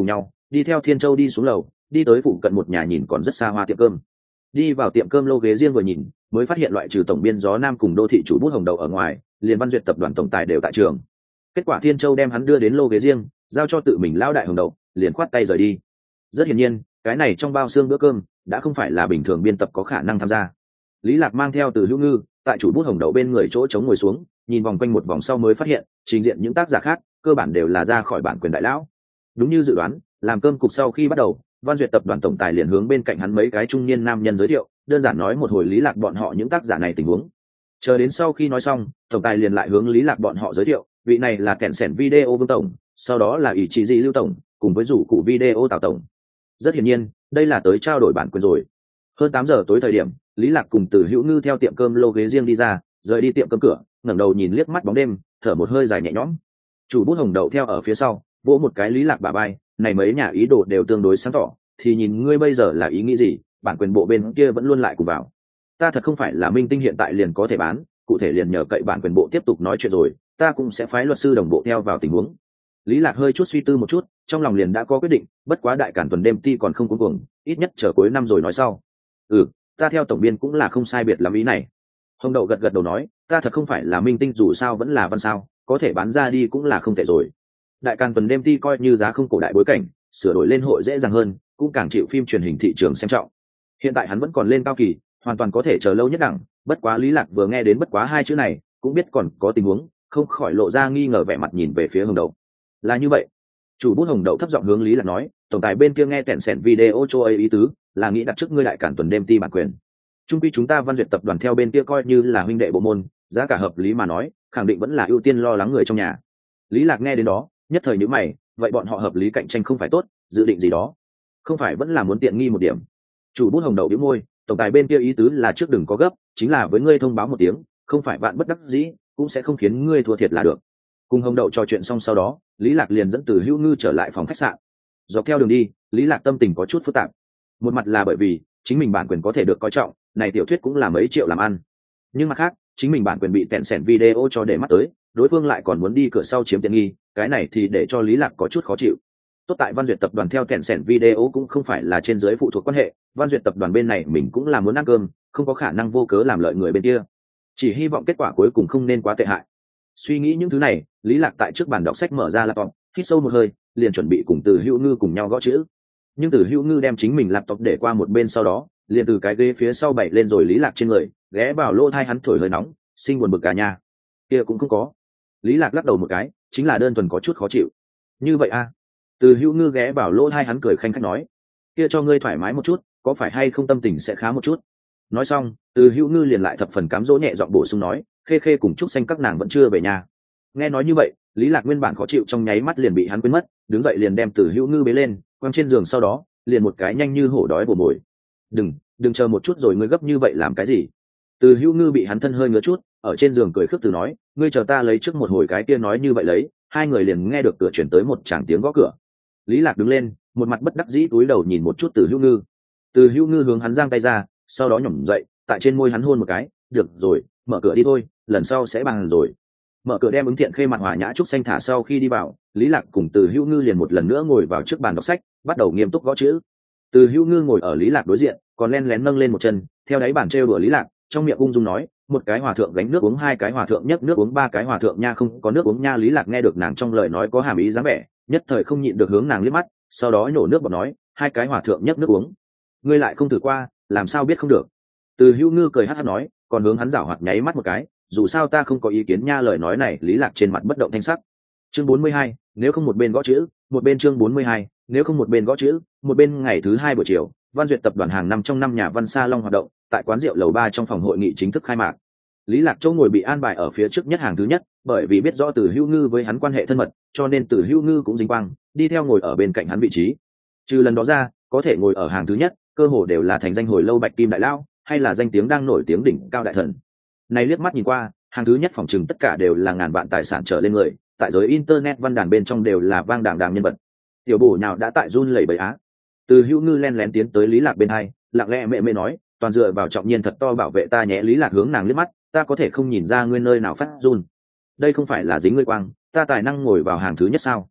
đi theo Thiên Châu đi xuống lầu, đi tới phụ cận một nhà nhìn còn rất xa hoa tiệm cơm. Đi vào tiệm cơm lô ghế riêng vừa nhìn, mới phát hiện loại trừ tổng biên Gió Nam cùng đô thị chủ bút Hồng Đậu ở ngoài, liền Văn Duyệt tập đoàn tổng tài đều tại trường. Kết quả Thiên Châu đem hắn đưa đến lô ghế riêng, giao cho tự mình lão đại Hồng Đậu, liền khoát tay rời đi. Rất hiển nhiên, cái này trong bao xương bữa cơm đã không phải là bình thường biên tập có khả năng tham gia. Lý Lạc mang theo Từ Hữu Ngư, tại chủ bút Hồng Đậu bên người chỗ trống ngồi xuống, nhìn vòng quanh một vòng sau mới phát hiện, trình diện những tác giả khác, cơ bản đều là ra khỏi bản quyền đại lão. Đúng như dự đoán, làm cơm cục sau khi bắt đầu, Văn Duyệt tập đoàn tổng tài liền hướng bên cạnh hắn mấy cái trung niên nam nhân giới thiệu, đơn giản nói một hồi Lý Lạc bọn họ những tác giả này tình huống. Chờ đến sau khi nói xong, tổng tài liền lại hướng Lý Lạc bọn họ giới thiệu, vị này là kẹn sẻn video Vương tổng, sau đó là ủy chỉ dị Lưu tổng, cùng với rủ cụ video Tào tổng. Rất hiển nhiên, đây là tới trao đổi bản quyền rồi. Hơn tám giờ tối thời điểm, Lý Lạc cùng Từ Hữu Ngư theo tiệm cơm lô ghế riêng đi ra, rời đi tiệm cơm cửa, ngẩng đầu nhìn liếc mắt bóng đêm, thở một hơi dài nhẹ nhõm. Chủ bút Hồng Đậu theo ở phía sau, vỗ một cái Lý Lạc bả vai, này mấy nhà ý đồ đều tương đối sáng tỏ, thì nhìn ngươi bây giờ là ý nghĩ gì, bản quyền bộ bên kia vẫn luôn lại cùng vào. Ta thật không phải là minh tinh hiện tại liền có thể bán, cụ thể liền nhờ cậy bản quyền bộ tiếp tục nói chuyện rồi, ta cũng sẽ phái luật sư đồng bộ theo vào tình huống. Lý Lạc hơi chút suy tư một chút, trong lòng liền đã có quyết định, bất quá đại cản tuần đêm ti còn không cuống cuồng, ít nhất chờ cuối năm rồi nói sau. Ừ, ta theo tổng biên cũng là không sai biệt lắm ý này. Hồng Đậu gật gật đầu nói, ta thật không phải là minh tinh dù sao vẫn là văn sao, có thể bán ra đi cũng là không tệ rồi. Đại càn tuần đêm ti coi như giá không cổ đại bối cảnh, sửa đổi lên hội dễ dàng hơn, cũng càng chịu phim truyền hình thị trường xem trọng. Hiện tại hắn vẫn còn lên cao kỳ, hoàn toàn có thể chờ lâu nhất đẳng, bất quá Lý Lạc vừa nghe đến bất quá hai chữ này, cũng biết còn có tình huống, không khỏi lộ ra nghi ngờ vẻ mặt nhìn về phía Hồng Đậu. Là như vậy. Chủ bút Hồng Đậu thấp giọng hướng Lý Lạc nói, tổng tài bên kia nghe kẹn sẻn video cho ấy ý tứ, là nghĩ đặt trước ngươi đại cản tuần đêm ti bản quyền. Trung quy chúng ta Văn Duyệt tập đoàn theo bên kia coi như là huynh đệ bộ môn, giá cả hợp lý mà nói, khẳng định vẫn là ưu tiên lo lắng người trong nhà. Lý Lạc nghe đến đó, nhất thời nhíu mày, vậy bọn họ hợp lý cạnh tranh không phải tốt, dự định gì đó, không phải vẫn là muốn tiện nghi một điểm. Chủ bút Hồng Đậu bĩu môi, tổng tài bên kia ý tứ là trước đừng có gấp, chính là với ngươi thông báo một tiếng, không phải bạn bất đắc dĩ, cũng sẽ không khiến ngươi thua thiệt là được. Cùng Hồng Đậu trò chuyện xong sau đó, Lý Lạc liền dẫn Từ Hữu Ngư trở lại phòng khách sạn. Dọc theo đường đi, Lý Lạc tâm tình có chút phức tạp. Một mặt là bởi vì chính mình bản quyền có thể được coi trọng, này tiểu thuyết cũng là mấy triệu làm ăn. Nhưng mặt khác, chính mình bản quyền bị tẹn sẻn video cho để mắt tới, đối phương lại còn muốn đi cửa sau chiếm tiện nghi, cái này thì để cho Lý Lạc có chút khó chịu. Tốt tại Văn Duyệt tập đoàn theo tẹn sẻn video cũng không phải là trên dưới phụ thuộc quan hệ, Văn Duyệt tập đoàn bên này mình cũng là muốn ăn cơm, không có khả năng vô cớ làm lợi người bên kia. Chỉ hy vọng kết quả cuối cùng không nên quá tệ hại. Suy nghĩ những thứ này, Lý Lạc tại trước bàn đọc sách mở ra laptop, hít sâu một hơi, liền chuẩn bị cùng Từ Hữu Ngư cùng nhau gõ chữ. Nhưng Từ Hữu Ngư đem chính mình laptop để qua một bên sau đó, liền từ cái ghế phía sau bày lên rồi Lý Lạc trên người, ghé vào lỗ tai hắn thổi hơi nóng, sinh buồn bực cả nhà. Kia cũng không có. Lý Lạc lắc đầu một cái, chính là đơn thuần có chút khó chịu. Như vậy a? À? Từ Hữu Ngư ghé vào lỗ tai hắn cười khanh khách nói, kia cho ngươi thoải mái một chút, có phải hay không tâm tình sẽ khá một chút. Nói xong, Từ Hữu Ngư liền lại thập phần cám dỗ nhẹ giọng bổ sung nói, khê khê cùng trúc xanh các nàng vẫn chưa về nhà. Nghe nói như vậy, Lý Lạc nguyên bản khó chịu trong nháy mắt liền bị hắn quên mất, đứng dậy liền đem Từ Hữu Ngư bế lên, quăng trên giường sau đó, liền một cái nhanh như hổ đói bổ bồi. Đừng, đừng chờ một chút rồi ngươi gấp như vậy làm cái gì? Từ Hữu Ngư bị hắn thân hơi ngứa chút, ở trên giường cười khước từ nói, ngươi chờ ta lấy trước một hồi cái kia nói như vậy lấy, hai người liền nghe được cửa chuyển tới một tràng tiếng gõ cửa. Lý Lạc đứng lên, một mặt bất đắc dĩ cúi đầu nhìn một chút Từ Hữu Ngư. Từ Hữu Ngư hướng hắn giang tay ra, sau đó nhổm dậy, tại trên môi hắn hôn một cái, được rồi, mở cửa đi thôi, lần sau sẽ bằng rồi. Mở cửa đem ứng thiện khê mặt hòa nhã trúc xanh thả sau khi đi vào, Lý Lạc cùng Từ Hữu Ngư liền một lần nữa ngồi vào trước bàn đọc sách, bắt đầu nghiêm túc gõ chữ. Từ Hữu Ngư ngồi ở Lý Lạc đối diện, còn len lén nâng lên một chân, theo đáy bàn trêu đùa Lý Lạc, trong miệng ung dung nói, một cái hòa thượng gánh nước uống, hai cái hòa thượng nhấc nước uống, ba cái hòa thượng nha không có nước uống nha. Lý Lạc nghe được nàng trong lời nói có hàm ý dáng vẻ, nhất thời không nhịn được hướng nàng liếc mắt, sau đó nhổ nước bọt nói, hai cái hòa thượng nhấc nước uống, ngươi lại không thử qua, làm sao biết không được. Từ Hữu Ngư cười hắt hắt nói, còn hướng hắn giảo hoạt nháy mắt một cái, dù sao ta không có ý kiến nha. Lời nói này Lý Lạc trên mặt bất động thanh sắc. Chương bốn mươi hai, nếu không một bên gõ chữ, một bên chương bốn mươi hai, nếu không một bên gõ chữ, một bên ngày thứ hai buổi chiều, Văn Duyệt tập đoàn hàng năm trong năm nhà văn salon hoạt động, tại quán rượu lầu ba trong phòng hội nghị chính thức khai mạc. Lý Lạc Châu ngồi bị an bài ở phía trước nhất hàng thứ nhất, bởi vì biết rõ Từ Hữu Ngư với hắn quan hệ thân mật, cho nên Từ Hữu Ngư cũng dính quang, đi theo ngồi ở bên cạnh hắn vị trí. Trừ lần đó ra, có thể ngồi ở hàng thứ nhất, cơ hồ đều là thành danh hồi lâu bạch kim đại lao, hay là danh tiếng đang nổi tiếng đỉnh cao đại thần. Này liếc mắt nhìn qua, hàng thứ nhất phòng trừng tất cả đều là ngàn vạn tài sản trở lên người, tại giới internet văn đàn bên trong đều là vang đàng đàng nhân vật. Tiểu bổ nào đã tại run lẩy bẩy á. Từ Hữu Ngư len lén tiến tới Lý Lạc bên hai, lặng lẽ mẹ mẹ nói, toàn dựa vào Trọng Nhiên thật to bảo vệ ta nhé. Lý Lạc hướng nàng liếc mắt, ta có thể không nhìn ra ngươi nơi nào phát run. Đây không phải là dính ngươi quang, ta tài năng ngồi vào hàng thứ nhất sao?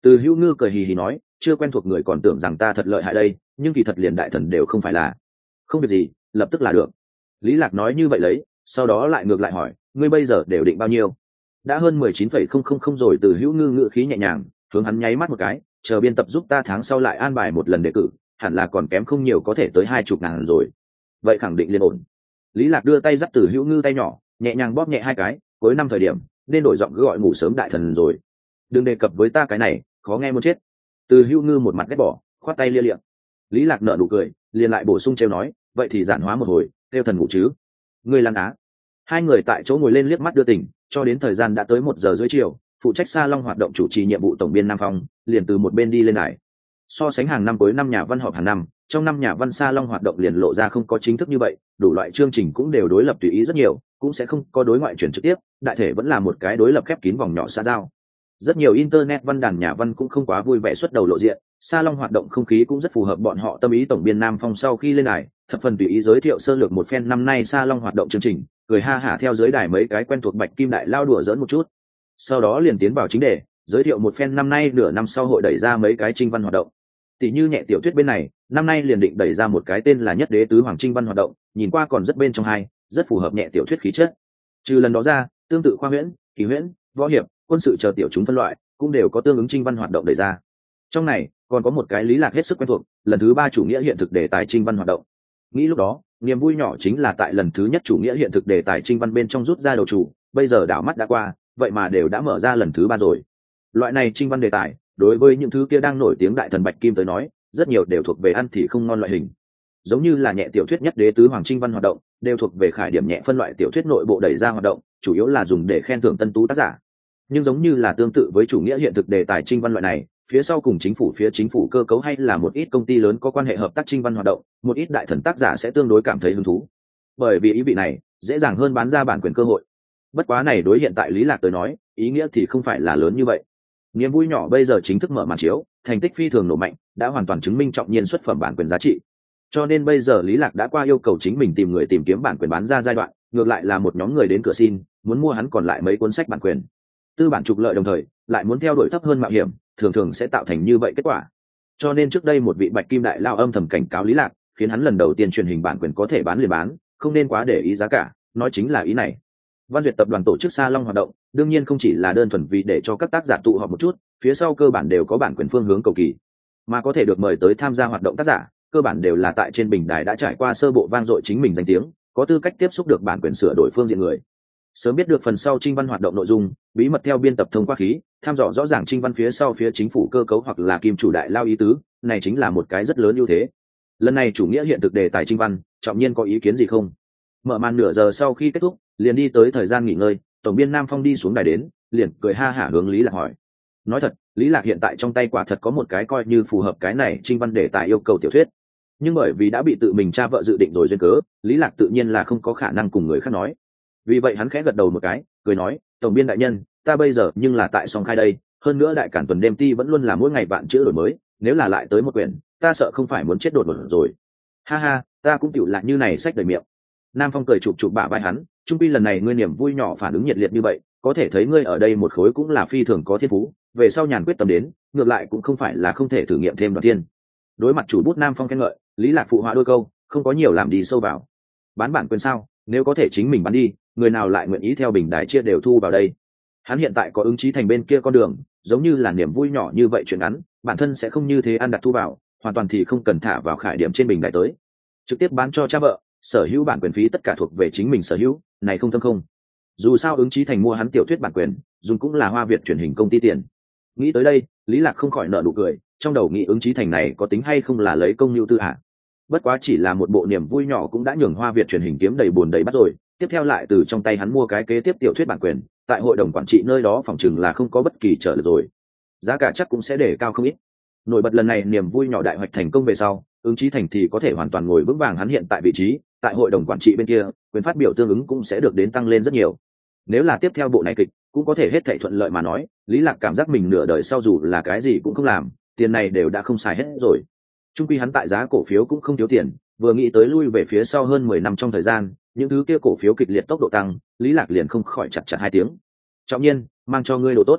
Từ Hữu Ngư cười hì hì nói, chưa quen thuộc người còn tưởng rằng ta thật lợi hại đây, nhưng kỳ thật liền đại thần đều không phải là. Không việc gì, lập tức là được. Lý Lạc nói như vậy lấy, sau đó lại ngược lại hỏi, ngươi bây giờ đều định bao nhiêu? Đã hơn mười chín phẩy không không không rồi. Từ Hữu Ngư ngữ khí nhẹ nhàng, hướng hắn nháy mắt một cái, chờ biên tập giúp ta tháng sau lại an bài một lần đề cử, hẳn là còn kém không nhiều, có thể tới hai chục ngàn rồi. Vậy khẳng định liên ổn. Lý Lạc đưa tay dắt Từ Hữu Ngư tay nhỏ, nhẹ nhàng bóp nhẹ hai cái, cuối năm thời điểm nên đổi giọng cứ gọi ngủ sớm đại thần rồi. Đừng đề cập với ta cái này, khó nghe muốn chết. Từ Hữu Ngư một mặt ghét bỏ, khoát tay lia liệng. Lý Lạc nở nụ cười, liền lại bổ sung trêu nói, vậy thì giản hóa một hồi, kêu thần ngủ chứ. Ngươi lăn á. Hai người tại chỗ ngồi lên liếc mắt đưa tình, cho đến thời gian đã tới một giờ rưỡi chiều, phụ trách sa long hoạt động chủ trì nhiệm vụ tổng biên Nam Phong liền từ một bên đi lên này. So sánh hàng năm cuối năm nhà văn họp hàng năm, trong năm nhà văn sa long hoạt động liền lộ ra không có chính thức như vậy, đủ loại chương trình cũng đều đối lập tùy ý rất nhiều, cũng sẽ không có đối ngoại truyền trực tiếp, đại thể vẫn là một cái đối lập khép kín vòng nhỏ xã giao. Rất nhiều internet văn đàn nhà văn cũng không quá vui vẻ xuất đầu lộ diện, sa long hoạt động không khí cũng rất phù hợp bọn họ tâm ý. Tổng biên Nam Phong sau khi lên đài, thập phần tùy ý giới thiệu sơ lược một phen năm nay sa long hoạt động chương trình, cười ha hả theo dưới đài mấy cái quen thuộc bạch kim đại lao đùa giỡn một chút, sau đó liền tiến vào chính đề, giới thiệu một phen năm nay nửa năm sau hội đẩy ra mấy cái trinh văn hoạt động. Tỷ như nhẹ tiểu thuyết bên này, năm nay liền định đẩy ra một cái tên là Nhất Đế Tứ Hoàng trinh văn hoạt động, nhìn qua còn rất bên trong hai, rất phù hợp nhẹ tiểu thuyết khí chất. Trừ lần đó ra, tương tự khoa huyễn, kỳ huyễn, võ hiệp, quân sự chờ tiểu chúng phân loại, cũng đều có tương ứng trinh văn hoạt động đẩy ra. Trong này còn có một cái Lý Lạc hết sức quen thuộc, lần thứ ba chủ nghĩa hiện thực đề tài trinh văn hoạt động. Nghĩ lúc đó, niềm vui nhỏ chính là tại lần thứ nhất chủ nghĩa hiện thực đề tài trinh văn bên trong rút ra đầu chủ, bây giờ đảo mắt đã qua, vậy mà đều đã mở ra lần thứ ba rồi. Loại này trinh văn đề tài, đối với những thứ kia đang nổi tiếng đại thần bạch kim tới nói, rất nhiều đều thuộc về ăn thì không ngon loại hình. Giống như là nhẹ tiểu thuyết Nhất Đế Tứ Hoàng trinh văn hoạt động, đều thuộc về khải điểm nhẹ phân loại tiểu thuyết nội bộ đẩy ra hoạt động, chủ yếu là dùng để khen thưởng tân tú tác giả. Nhưng giống như là tương tự với chủ nghĩa hiện thực đề tài trinh văn loại này, phía sau cùng chính phủ phía chính phủ cơ cấu hay là một ít công ty lớn có quan hệ hợp tác trinh văn hoạt động, một ít đại thần tác giả sẽ tương đối cảm thấy hứng thú, bởi vì ý vị này dễ dàng hơn bán ra bản quyền cơ hội. Bất quá này đối hiện tại Lý Lạc tới nói, ý nghĩa thì không phải là lớn như vậy. Niềm vui nhỏ bây giờ chính thức mở màn chiếu, thành tích phi thường nổ mạnh, đã hoàn toàn chứng minh trọng nhiên xuất phẩm bản quyền giá trị. Cho nên bây giờ Lý Lạc đã qua yêu cầu chính mình tìm người tìm kiếm bản quyền bán ra giai đoạn, ngược lại là một nhóm người đến cửa xin, muốn mua hắn còn lại mấy cuốn sách bản quyền. Tư bản trục lợi đồng thời, lại muốn theo đuổi thấp hơn mạo hiểm, thường thường sẽ tạo thành như vậy kết quả. Cho nên trước đây một vị bạch kim đại lao âm thầm cảnh cáo Lý Lạc, khiến hắn lần đầu tiên truyền hình bản quyền có thể bán liền bán, không nên quá để ý giá cả, nói chính là ý này. Văn Duyệt tập đoàn tổ chức sa long hoạt động, đương nhiên không chỉ là đơn thuần vì để cho các tác giả tụ họp một chút, phía sau cơ bản đều có bản quyền phương hướng cầu kỳ, mà có thể được mời tới tham gia hoạt động tác giả, cơ bản đều là tại trên bình đài đã trải qua sơ bộ vang dội chính mình danh tiếng, có tư cách tiếp xúc được bản quyền sửa đổi phương diện người. Sớm biết được phần sau trinh văn hoạt động nội dung, bí mật theo biên tập thông qua khí, tham dò rõ ràng trinh văn phía sau phía chính phủ cơ cấu hoặc là kim chủ đại lao ý tứ, này chính là một cái rất lớn ưu thế. Lần này chủ nghĩa hiện thực đề tài trinh văn, trọng nhiên có ý kiến gì không? Mở màn nửa giờ sau khi kết thúc, liền đi tới thời gian nghỉ ngơi, tổng biên Nam Phong đi xuống đài đến, liền cười ha hả hướng Lý Lạc hỏi. Nói thật, Lý Lạc hiện tại trong tay quả thật có một cái coi như phù hợp cái này trinh văn đề tài yêu cầu tiểu thuyết, nhưng bởi vì đã bị tự mình cha vợ dự định rồi duyên cớ, Lý Lạc tự nhiên là không có khả năng cùng người khác nói. Vì vậy hắn khẽ gật đầu một cái, cười nói, tổng biên đại nhân, ta bây giờ nhưng là tại song khai đây, hơn nữa đại cản tuần đêm ti vẫn luôn là mỗi ngày bạn chữ đổi mới, nếu là lại tới một quyển, ta sợ không phải muốn chết đột ngột rồi. Ha ha, ta cũng tiểu lại như này sách đầy miệng. Nam Phong cười chụp chụp bả vai hắn, trung pi lần này ngươi niềm vui nhỏ phản ứng nhiệt liệt như vậy, có thể thấy ngươi ở đây một khối cũng là phi thường có thiên phú, về sau nhàn quyết tâm đến, ngược lại cũng không phải là không thể thử nghiệm thêm đoạn thiên. Đối mặt chủ bút Nam Phong khen ngợi, Lý Lạc phụ họa đôi câu, không có nhiều làm đi sâu vào. Bán bản quyền sao, nếu có thể chính mình bán đi, người nào lại nguyện ý theo bình đài chia đều thu vào đây. Hắn hiện tại có ứng chí thành bên kia con đường, giống như là niềm vui nhỏ như vậy chuyện ngắn, bản thân sẽ không như thế ăn đặt thu vào, hoàn toàn thì không cần thả vào khải điểm trên bình đài tới, trực tiếp bán cho cha vợ, sở hữu bản quyền phí tất cả thuộc về chính mình sở hữu, này không thâm không. Dù sao ứng chí thành mua hắn tiểu thuyết bản quyền, dùng cũng là Hoa Việt truyền hình công ty tiền. Nghĩ tới đây, Lý Lạc không khỏi nở nụ cười, trong đầu nghĩ ứng chí thành này có tính hay không là lấy công nhu tư hạ. Bất quá chỉ là một bộ niềm vui nhỏ cũng đã nhường Hoa Việt truyền hình kiếm đầy buồn đầy bắt rồi, tiếp theo lại từ trong tay hắn mua cái kế tiếp tiểu thuyết bản quyền, tại hội đồng quản trị nơi đó phòng chừng là không có bất kỳ trở lực rồi, giá cả chắc cũng sẽ để cao không ít. Nổi bật lần này niềm vui nhỏ đại hoạch thành công về sau, ứng chí thành thì có thể hoàn toàn ngồi vững vàng hắn hiện tại vị trí, tại hội đồng quản trị bên kia, quyền phát biểu tương ứng cũng sẽ được đến tăng lên rất nhiều. Nếu là tiếp theo bộ này kịch, cũng có thể hết thảy thuận lợi mà nói, Lý Lạc cảm giác mình nửa đời sau dù là cái gì cũng không làm, tiền này đều đã không xài hết rồi. Trung quy hắn tại giá cổ phiếu cũng không thiếu tiền, vừa nghĩ tới lui về phía sau hơn mười năm trong thời gian, những thứ kia cổ phiếu kịch liệt tốc độ tăng, Lý Lạc liền không khỏi chặt chặt hai tiếng. Trọng nhiên, mang cho ngươi đồ tốt.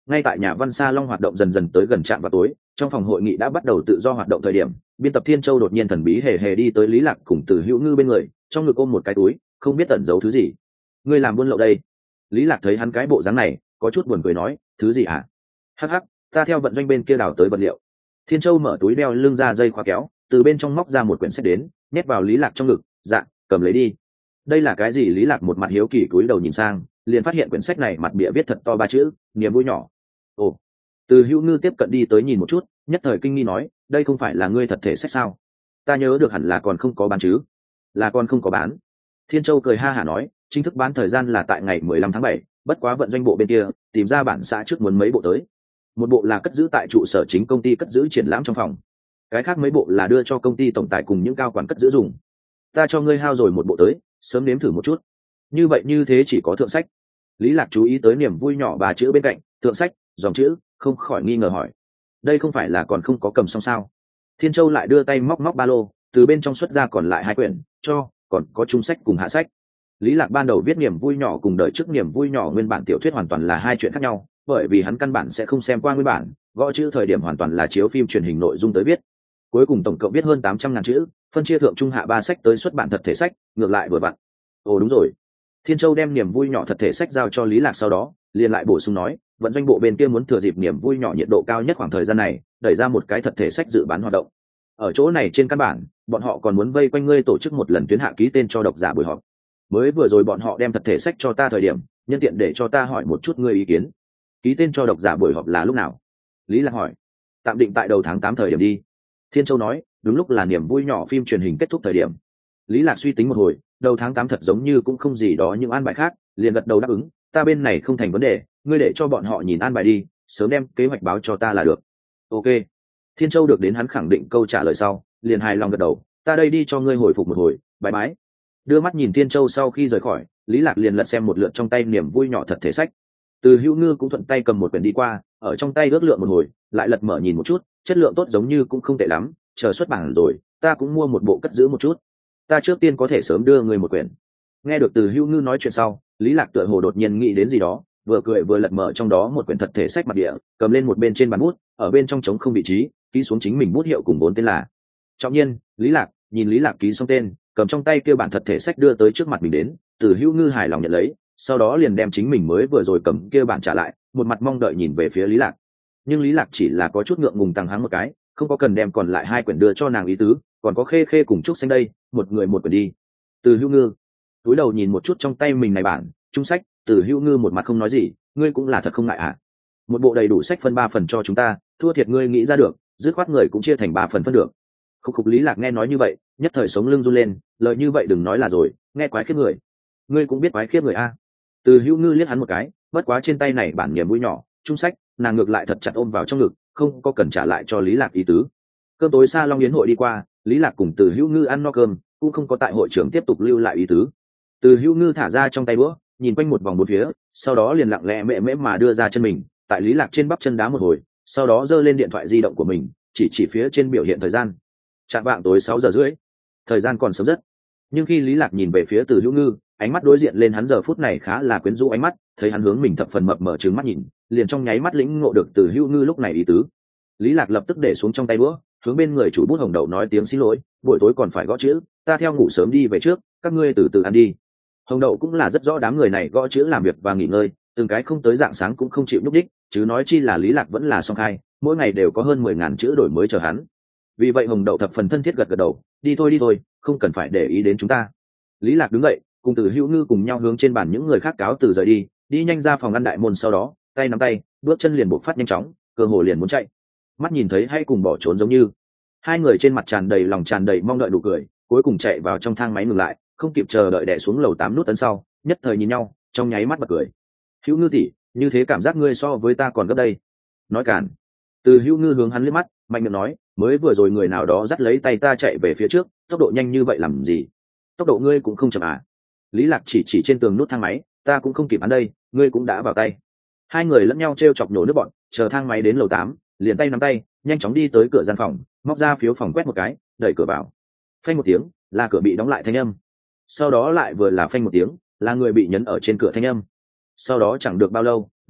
Ngay tại nhà văn sa long hoạt động dần dần tới gần trạm vào tối, trong phòng hội nghị đã bắt đầu tự do hoạt động thời điểm, biên tập Thiên Châu đột nhiên thần bí hề hề đi tới Lý Lạc cùng Từ Hữu Ngư bên người, trong ngực ôm một cái túi, không biết tẩn giấu thứ gì. Ngươi làm buôn lậu đây? Lý Lạc thấy hắn cái bộ dáng này, có chút buồn cười nói, thứ gì hả? Hắc hắc, ta theo vận doanh bên kia đào tới vật liệu. Thiên Châu mở túi đeo lưng ra dây khóa kéo, từ bên trong móc ra một quyển sách đến, nhét vào Lý Lạc trong ngực, dạ, cầm lấy đi. Đây là cái gì? Lý Lạc một mặt hiếu kỳ cúi đầu nhìn sang, liền phát hiện quyển sách này mặt bìa viết thật to ba chữ, niềm vui nhỏ. Ồ. Từ Hữu Ngư tiếp cận đi tới nhìn một chút, nhất thời kinh nghi nói, đây không phải là ngươi thật thể sách sao? Ta nhớ được hẳn là còn không có bán chứ? Là còn không có bán. Thiên Châu cười ha hả nói, chính thức bán thời gian là tại ngày mười lăm tháng bảy, bất quá vận doanh bộ bên kia tìm ra bản xã trước muốn mấy bộ tới. Một bộ là cất giữ tại trụ sở chính công ty cất giữ triển lãm trong phòng, cái khác mấy bộ là đưa cho công ty tổng tài cùng những cao quản cất giữ dùng. Ta cho ngươi hao rồi một bộ tới, sớm nếm thử một chút. Như vậy như thế chỉ có thượng sách. Lý Lạc chú ý tới niềm vui nhỏ ba chữ bên cạnh, thượng sách, dòng chữ, không khỏi nghi ngờ hỏi, đây không phải là còn không có cầm xong sao? Thiên Châu lại đưa tay móc móc ba lô, từ bên trong xuất ra còn lại hai quyển, cho, còn có trung sách cùng hạ sách. Lý Lạc ban đầu viết niềm vui nhỏ cùng đời trước niềm vui nhỏ nguyên bản tiểu thuyết hoàn toàn là hai chuyện khác nhau, bởi vì hắn căn bản sẽ không xem qua nguyên bản, gõ chữ thời điểm hoàn toàn là chiếu phim truyền hình nội dung tới viết. Cuối cùng tổng cộng viết hơn tám trăm ngàn chữ, phân chia thượng trung hạ ba sách tới xuất bản thật thể sách, ngược lại vừa vặn. Ồ đúng rồi. Thiên Châu đem niềm vui nhỏ thật thể sách giao cho Lý Lạc sau đó, liền lại bổ sung nói, vận doanh bộ bên kia muốn thừa dịp niềm vui nhỏ nhiệt độ cao nhất khoảng thời gian này, đẩy ra một cái thật thể sách dự bán hoạt động. Ở chỗ này trên căn bản, bọn họ còn muốn vây quanh ngươi tổ chức một lần tuyến hạ ký tên cho độc giả buổi họp. Mới vừa rồi bọn họ đem thật thể sách cho ta thời điểm, nhân tiện để cho ta hỏi một chút ngươi ý kiến. Ký tên cho độc giả buổi họp là lúc nào? Lý Lạc hỏi. Tạm định tại đầu tháng tám thời điểm đi. Thiên Châu nói, đúng lúc là niềm vui nhỏ phim truyền hình kết thúc thời điểm. Lý Lạc suy tính một hồi, đầu tháng tám thật giống như cũng không gì đó những an bài khác, liền gật đầu đáp ứng, ta bên này không thành vấn đề, ngươi để cho bọn họ nhìn an bài đi, sớm đem kế hoạch báo cho ta là được. Ok. Thiên Châu được đến hắn khẳng định câu trả lời sau, liền hài lòng gật đầu, ta đây đi cho ngươi hồi phục một hồi, bye bye. Đưa mắt nhìn Thiên Châu sau khi rời khỏi, Lý Lạc liền lật xem một lượt trong tay niềm vui nhỏ thật thể sách. Từ Hữu Ngư cũng thuận tay cầm một quyển đi qua, ở trong tay ước lượng một hồi, lại lật mở nhìn một chút, chất lượng tốt giống như cũng không tệ lắm, chờ xuất bản rồi, ta cũng mua một bộ cất giữ một chút. Ta trước tiên có thể sớm đưa người một quyển. Nghe được Từ Hữu Ngư nói chuyện sau, Lý Lạc tựa hồ đột nhiên nghĩ đến gì đó, vừa cười vừa lật mở trong đó một quyển thật thể sách mặt địa, cầm lên một bên trên bàn bút, ở bên trong trống không vị trí, ký xuống chính mình bút hiệu cùng bốn tên là. Trọng nhiên, Lý Lạc nhìn Lý Lạc ký xong tên, cầm trong tay kia bản thật thể sách đưa tới trước mặt mình đến, Từ Hữu Ngư hài lòng nhận lấy, sau đó liền đem chính mình mới vừa rồi cầm kia bản trả lại, một mặt mong đợi nhìn về phía Lý Lạc. Nhưng Lý Lạc chỉ là có chút ngượng ngùng tăng háng một cái, không có cần đem còn lại hai quyển đưa cho nàng ý tứ, còn có Khê Khê cùng Trúc Xanh đây, một người một quyển đi. Từ Hữu Ngư túi đầu nhìn một chút trong tay mình này bản trung sách, Từ Hữu Ngư một mặt không nói gì, ngươi cũng là thật không ngại à? Một bộ đầy đủ sách phân ba phần cho chúng ta, thua thiệt ngươi nghĩ ra được, dứt khoát người cũng chia thành ba phần phân được. Khúc khục Lý Lạc nghe nói như vậy, nhất thời sống lưng run lên, lời như vậy đừng nói là rồi, nghe quái khiếp người. Ngươi cũng biết quái khiếp người a? Từ Hữu Ngư liếc hắn một cái, bất quá trên tay này bản niềm vui nhỏ, trung sách, nàng ngược lại thật chặt ôm vào trong ngực, không có cần trả lại cho Lý Lạc ý tứ. Cơm tối xa Long Yến hội đi qua, Lý Lạc cùng Từ Hữu Ngư ăn no cơm, cũng không có tại hội trưởng tiếp tục lưu lại ý tứ. Từ Hữu Ngư thả ra trong tay bữa, nhìn quanh một vòng bốn phía, sau đó liền lặng lẽ mẹ mễ mà đưa ra chân mình, tại Lý Lạc trên bắp chân đá một hồi, sau đó giơ lên điện thoại di động của mình, chỉ chỉ phía trên biểu hiện thời gian. Chạng vạng tối sáu giờ rưỡi, thời gian còn sớm rất. Nhưng khi Lý Lạc nhìn về phía Từ Hữu Ngư, ánh mắt đối diện lên hắn giờ phút này khá là quyến rũ ánh mắt, thấy hắn hướng mình thập phần mập mờ trừng mắt nhìn, liền trong nháy mắt lĩnh ngộ được Từ Hữu Ngư lúc này ý tứ. Lý Lạc lập tức để xuống trong tay bữa, hướng bên người chủ bút hồng đậu nói tiếng xin lỗi, buổi tối còn phải gõ chữ, ta theo ngủ sớm đi về trước, các ngươi từ từ ăn đi. Hồng đậu cũng là rất rõ đám người này gõ chữ làm việc và nghỉ ngơi, từng cái không tới dạng sáng cũng không chịu nhúc đích, chứ nói chi là Lý Lạc vẫn là song khai, mỗi ngày đều có hơn mười ngàn chữ đổi mới chờ hắn. Vì vậy Hồng đậu thập phần thân thiết gật gật đầu, đi thôi đi thôi, không cần phải để ý đến chúng ta. Lý Lạc đứng dậy, cùng Từ Hữu Ngư cùng nhau hướng trên bàn những người khác cáo từ rời đi, đi nhanh ra phòng ăn đại môn, sau đó tay nắm tay, bước chân liền bộc phát nhanh chóng, cơ hồ liền muốn chạy. Mắt nhìn thấy hay cùng bỏ trốn giống như. Hai người trên mặt tràn đầy lòng tràn đầy mong đợi nụ cười, cuối cùng chạy vào trong thang máy ngừng lại, không kịp chờ đợi đè xuống lầu tám nút ấn sau, nhất thời nhìn nhau, trong nháy mắt bật cười. Hữu Ngư tỷ, như thế cảm giác ngươi so với ta còn gấp đây. Nói cản. Từ Hữu Ngư hướng hắn liếc mắt, mạnh miệng nói, mới vừa rồi người nào đó dắt lấy tay ta chạy về phía trước, tốc độ nhanh như vậy làm gì? Tốc độ ngươi cũng không chậm à? Lý Lạc chỉ chỉ trên tường nút thang máy, ta cũng không kịp ăn đây, ngươi cũng đã vào tay. Hai người lẫn nhau trêu chọc nhổ nước bọn, chờ thang máy đến lầu tám, liền tay nắm tay, nhanh chóng đi tới cửa gian phòng, móc ra phiếu phòng quét một cái, đẩy cửa vào. Phanh một tiếng, là cửa bị đóng lại thanh âm. Sau đó lại vừa là phanh một tiếng, là người bị nhấn ở trên cửa thanh âm. Sau đó chẳng được bao lâu,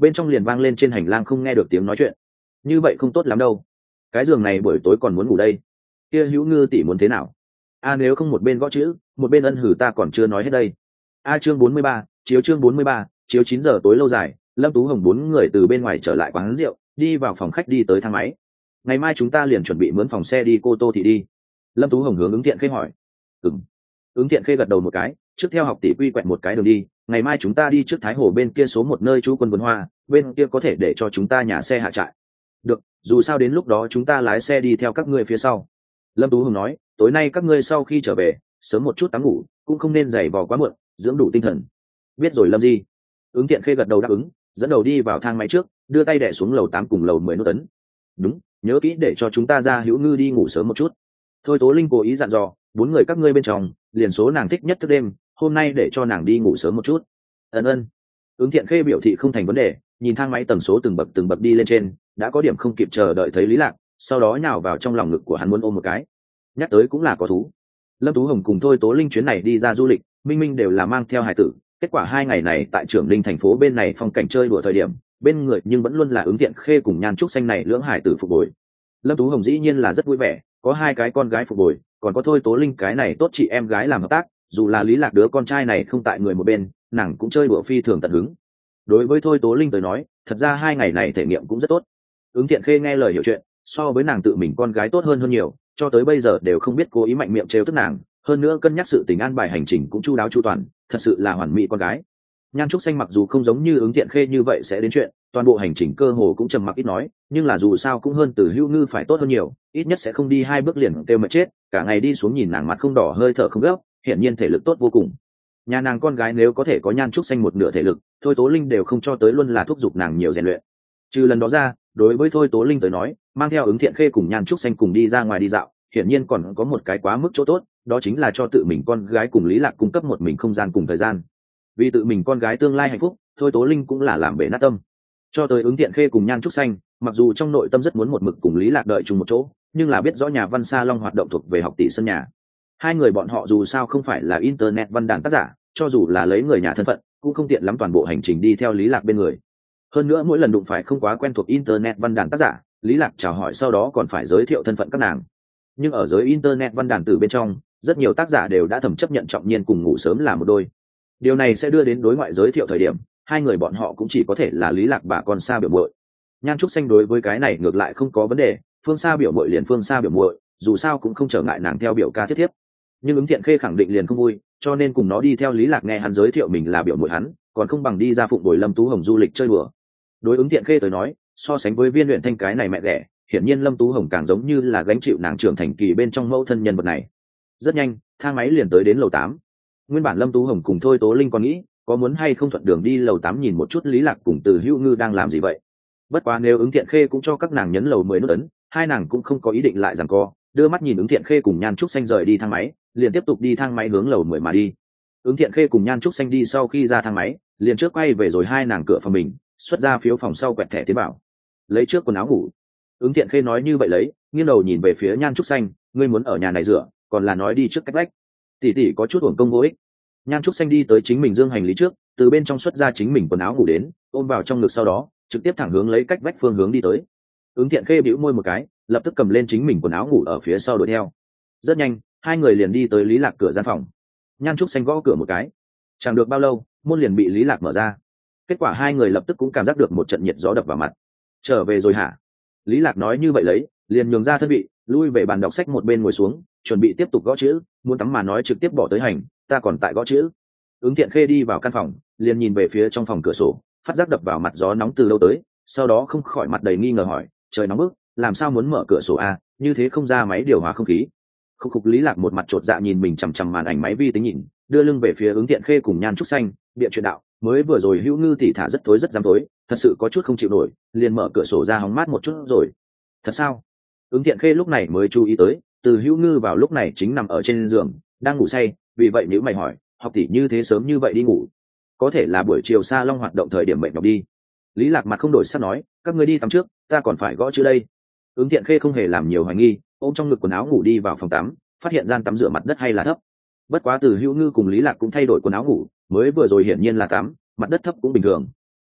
bên trong liền vang lên trên hành lang không nghe được tiếng nói chuyện. Như vậy không tốt lắm đâu, cái giường này buổi tối còn muốn ngủ đây. Kia Hữu Ngư tỷ muốn thế nào? A nếu không một bên gõ chữ, một bên ân hử ta còn chưa nói hết đây. A chương bốn mươi ba, chiếu chương bốn mươi ba, chiếu chín giờ tối lâu dài, Lâm Tú Hồng bốn người từ bên ngoài trở lại quán rượu, đi vào phòng khách đi tới thang máy. Ngày mai chúng ta liền chuẩn bị mướn phòng xe đi Cô Tô Thị đi. Lâm Tú Hồng hướng Ứng Thiện Khê hỏi. Ừm. Ứng Thiện Khê gật đầu một cái, trước theo học tỷ quy quẹt một cái đường đi, ngày mai chúng ta đi trước Thái Hồ bên kia số một nơi trú quân vườn hoa, bên kia có thể để cho chúng ta nhà xe hạ trại. Được, dù sao đến lúc đó chúng ta lái xe đi theo các ngươi phía sau. Lâm Tú Hồng nói, tối nay các ngươi sau khi trở về, sớm một chút tắm ngủ, cũng không nên dày vò quá muộn, dưỡng đủ tinh thần. Biết rồi Lâm Di. Ứng Thiện Khê gật đầu đáp ứng, dẫn đầu đi vào thang máy trước, đưa tay đè xuống lầu tám cùng lầu mười nút ấn. Đúng, nhớ kỹ để cho chúng ta ra Hữu Ngư đi ngủ sớm một chút. Thôi Tố Linh cố ý dặn dò, bốn người các ngươi bên trong, liền số nàng thích nhất thức đêm, hôm nay để cho nàng đi ngủ sớm một chút. Ân ân. Ứng Thiện Khê biểu thị không thành vấn đề, nhìn thang máy tầng số từng bậc từng bậc đi lên trên, đã có điểm không kịp chờ đợi thấy Lý Lạc, sau đó nhào vào trong lòng ngực của hắn muốn ôm một cái. Nhắc tới cũng là có thú. Lâm Tú Hồng cùng Thôi Tố Linh chuyến này đi ra du lịch, minh minh đều là mang theo hài tử, kết quả hai ngày này tại Trưởng Linh thành phố bên này phong cảnh chơi đùa thời điểm, bên người nhưng vẫn luôn là Ứng Thiện Khê cùng Nhan Trúc Xanh này lưỡng hài tử phục bồi. Lâm Tú Hồng dĩ nhiên là rất vui vẻ, có hai cái con gái phục bồi, còn có Thôi Tố Linh cái này tốt chị em gái làm hợp tác, dù là Lý Lạc đứa con trai này không tại người một bên, nàng cũng chơi đùa phi thường tận hứng. Đối với Thôi Tố Linh tới nói, thật ra hai ngày này thể nghiệm cũng rất tốt. Ứng Thiện Khê nghe lời hiểu chuyện, so với nàng tự mình con gái tốt hơn hơn nhiều, cho tới bây giờ đều không biết cố ý mạnh miệng trêu tức nàng, hơn nữa cân nhắc sự tình an bài hành trình cũng chu đáo chu toàn, thật sự là hoàn mỹ con gái. Nhan Trúc Xanh mặc dù không giống như Ứng Thiện Khê như vậy sẽ đến chuyện, toàn bộ hành trình cơ hồ cũng trầm mặc ít nói, nhưng là dù sao cũng hơn Từ Hữu Ngư phải tốt hơn nhiều, ít nhất sẽ không đi hai bước liền kêu mệt chết, cả ngày đi xuống nhìn nàng mặt không đỏ hơi thở không gấp, hiển nhiên thể lực tốt vô cùng. Nhà nàng con gái nếu có thể có Nhan Trúc Xanh một nửa thể lực, Thôi Tố Linh đều không cho tới luôn là thúc giục nàng nhiều rèn luyện. Trừ lần đó ra, đối với Thôi Tố Linh tới nói, mang theo Ứng Thiện Khê cùng Nhan Trúc Xanh cùng đi ra ngoài đi dạo, hiển nhiên còn có một cái quá mức chỗ tốt, đó chính là cho tự mình con gái cùng Lý Lạc cung cấp một mình không gian cùng thời gian. Vì tự mình con gái tương lai hạnh phúc, Thôi Tố Linh cũng là làm bể nát tâm. Cho tới Ứng Thiện Khê cùng Nhan Trúc Xanh, mặc dù trong nội tâm rất muốn một mực cùng Lý Lạc đợi chung một chỗ, nhưng là biết rõ nhà văn sa long hoạt động thuộc về học tỷ sân nhà. Hai người bọn họ dù sao không phải là internet văn đàn tác giả, cho dù là lấy người nhà thân phận, cũng không tiện lắm toàn bộ hành trình đi theo Lý Lạc bên người. Hơn nữa mỗi lần đụng phải không quá quen thuộc internet văn đàn tác giả, Lý Lạc chào hỏi sau đó còn phải giới thiệu thân phận các nàng. Nhưng ở giới internet văn đàn từ bên trong, rất nhiều tác giả đều đã thầm chấp nhận Trọng Nhiên cùng Ngủ Sớm là một đôi. Điều này sẽ đưa đến đối ngoại giới thiệu thời điểm, hai người bọn họ cũng chỉ có thể là Lý Lạc bà con xa biểu muội. Nhan Trúc Xanh đối với cái này ngược lại không có vấn đề, phương xa biểu muội liền phương xa biểu muội, dù sao cũng không trở ngại nàng theo biểu ca thiết thiếp. Nhưng Ứng Thiện Khê khẳng định liền không vui, cho nên cùng nó đi theo Lý Lạc nghe hắn giới thiệu mình là biểu muội hắn, còn không bằng đi ra phụng bồi Lâm Tú Hồng du lịch chơi đùa. Đối Ứng Thiện Khê tới nói, so sánh với Viên Luyện Thanh cái này mẹ ghẻ, hiển nhiên Lâm Tú Hồng càng giống như là gánh chịu nàng trưởng thành kỳ bên trong mẫu thân nhân vật này. Rất nhanh, thang máy liền tới đến lầu tám. Nguyên bản Lâm Tú Hồng cùng Thôi Tố Linh còn nghĩ, có muốn hay không thuận đường đi lầu tám nhìn một chút Lý Lạc cùng Từ Hữu Ngư đang làm gì vậy. Bất quá nếu Ứng Thiện Khê cũng cho các nàng nhấn lầu mười nút ấn, hai nàng cũng không có ý định lại giằng co, đưa mắt nhìn Ứng Thiện Khê cùng Nhan Trúc Xanh rời đi thang máy, liền tiếp tục đi thang máy hướng lầu mười mà đi. Ứng Thiện Khê cùng Nhan Trúc Xanh đi sau khi ra thang máy, liền trước quay về rồi hai nàng cửa phòng mình, xuất ra phiếu phòng sau quẹt thẻ tiến vào. Lấy trước quần áo ngủ. Ứng Thiện Khê nói như vậy lấy, nghiêng đầu nhìn về phía Nhan Trúc Xanh, ngươi muốn ở nhà này rửa, còn là nói đi trước cách vách. Tỷ tỷ có chút uổng công vô ích. Nhan Trúc Xanh đi tới chính mình dương hành lý trước, từ bên trong xuất ra chính mình quần áo ngủ đến, ôm vào trong ngực sau đó, trực tiếp thẳng hướng lấy cách vách phương hướng đi tới. Ứng Thiện Khê bĩu môi một cái, lập tức cầm lên chính mình quần áo ngủ ở phía sau đuổi theo. Rất nhanh, hai người liền đi tới Lý Lạc cửa gian phòng. Nhan Trúc Xanh gõ cửa một cái, chẳng được bao lâu, môn liền bị Lý Lạc mở ra. Kết quả hai người lập tức cũng cảm giác được một trận nhiệt gió đập vào mặt. Trở về rồi hả? Lý Lạc nói như vậy lấy, liền nhường ra thân vị, lui về bàn đọc sách một bên ngồi xuống, chuẩn bị tiếp tục gõ chữ, muốn tắm mà nói trực tiếp bỏ tới hành, ta còn tại gõ chữ. Ứng Thiện Khê đi vào căn phòng, liền nhìn về phía trong phòng cửa sổ, phát giác đập vào mặt gió nóng từ lâu tới, sau đó không khỏi mặt đầy nghi ngờ hỏi, trời nóng bức, làm sao muốn mở cửa sổ a, như thế không ra máy điều hòa không khí. Khúc khục Lý Lạc một mặt chột dạ nhìn mình chằm chằm màn ảnh máy vi tính nhìn, đưa lưng về phía Ứng Thiện Khê cùng Nhan Trúc Xanh, địa chuyện đạo, mới vừa rồi Hữu Ngư tỉ thả rất tối rất dám tối, thật sự có chút không chịu nổi, liền mở cửa sổ ra hóng mát một chút rồi. Thật sao? Ứng Thiện Khê lúc này mới chú ý tới, Từ Hữu Ngư vào lúc này chính nằm ở trên giường, đang ngủ say, vì vậy nếu mày hỏi, học tỷ như thế sớm như vậy đi ngủ, có thể là buổi chiều sa long hoạt động thời điểm mệt nhọc đi. Lý Lạc mặt không đổi sắc nói, các ngươi đi tắm trước, ta còn phải gõ chữ đây. Ứng Thiện Khê không hề làm nhiều hoài nghi, ôm trong ngực quần áo ngủ đi vào phòng tắm, phát hiện gian tắm rửa mặt đất hay là thấp. Bất quá Từ Hữu Ngư cùng Lý Lạc cũng thay đổi quần áo ngủ, mới vừa rồi hiển nhiên là tắm, mặt đất thấp cũng bình thường.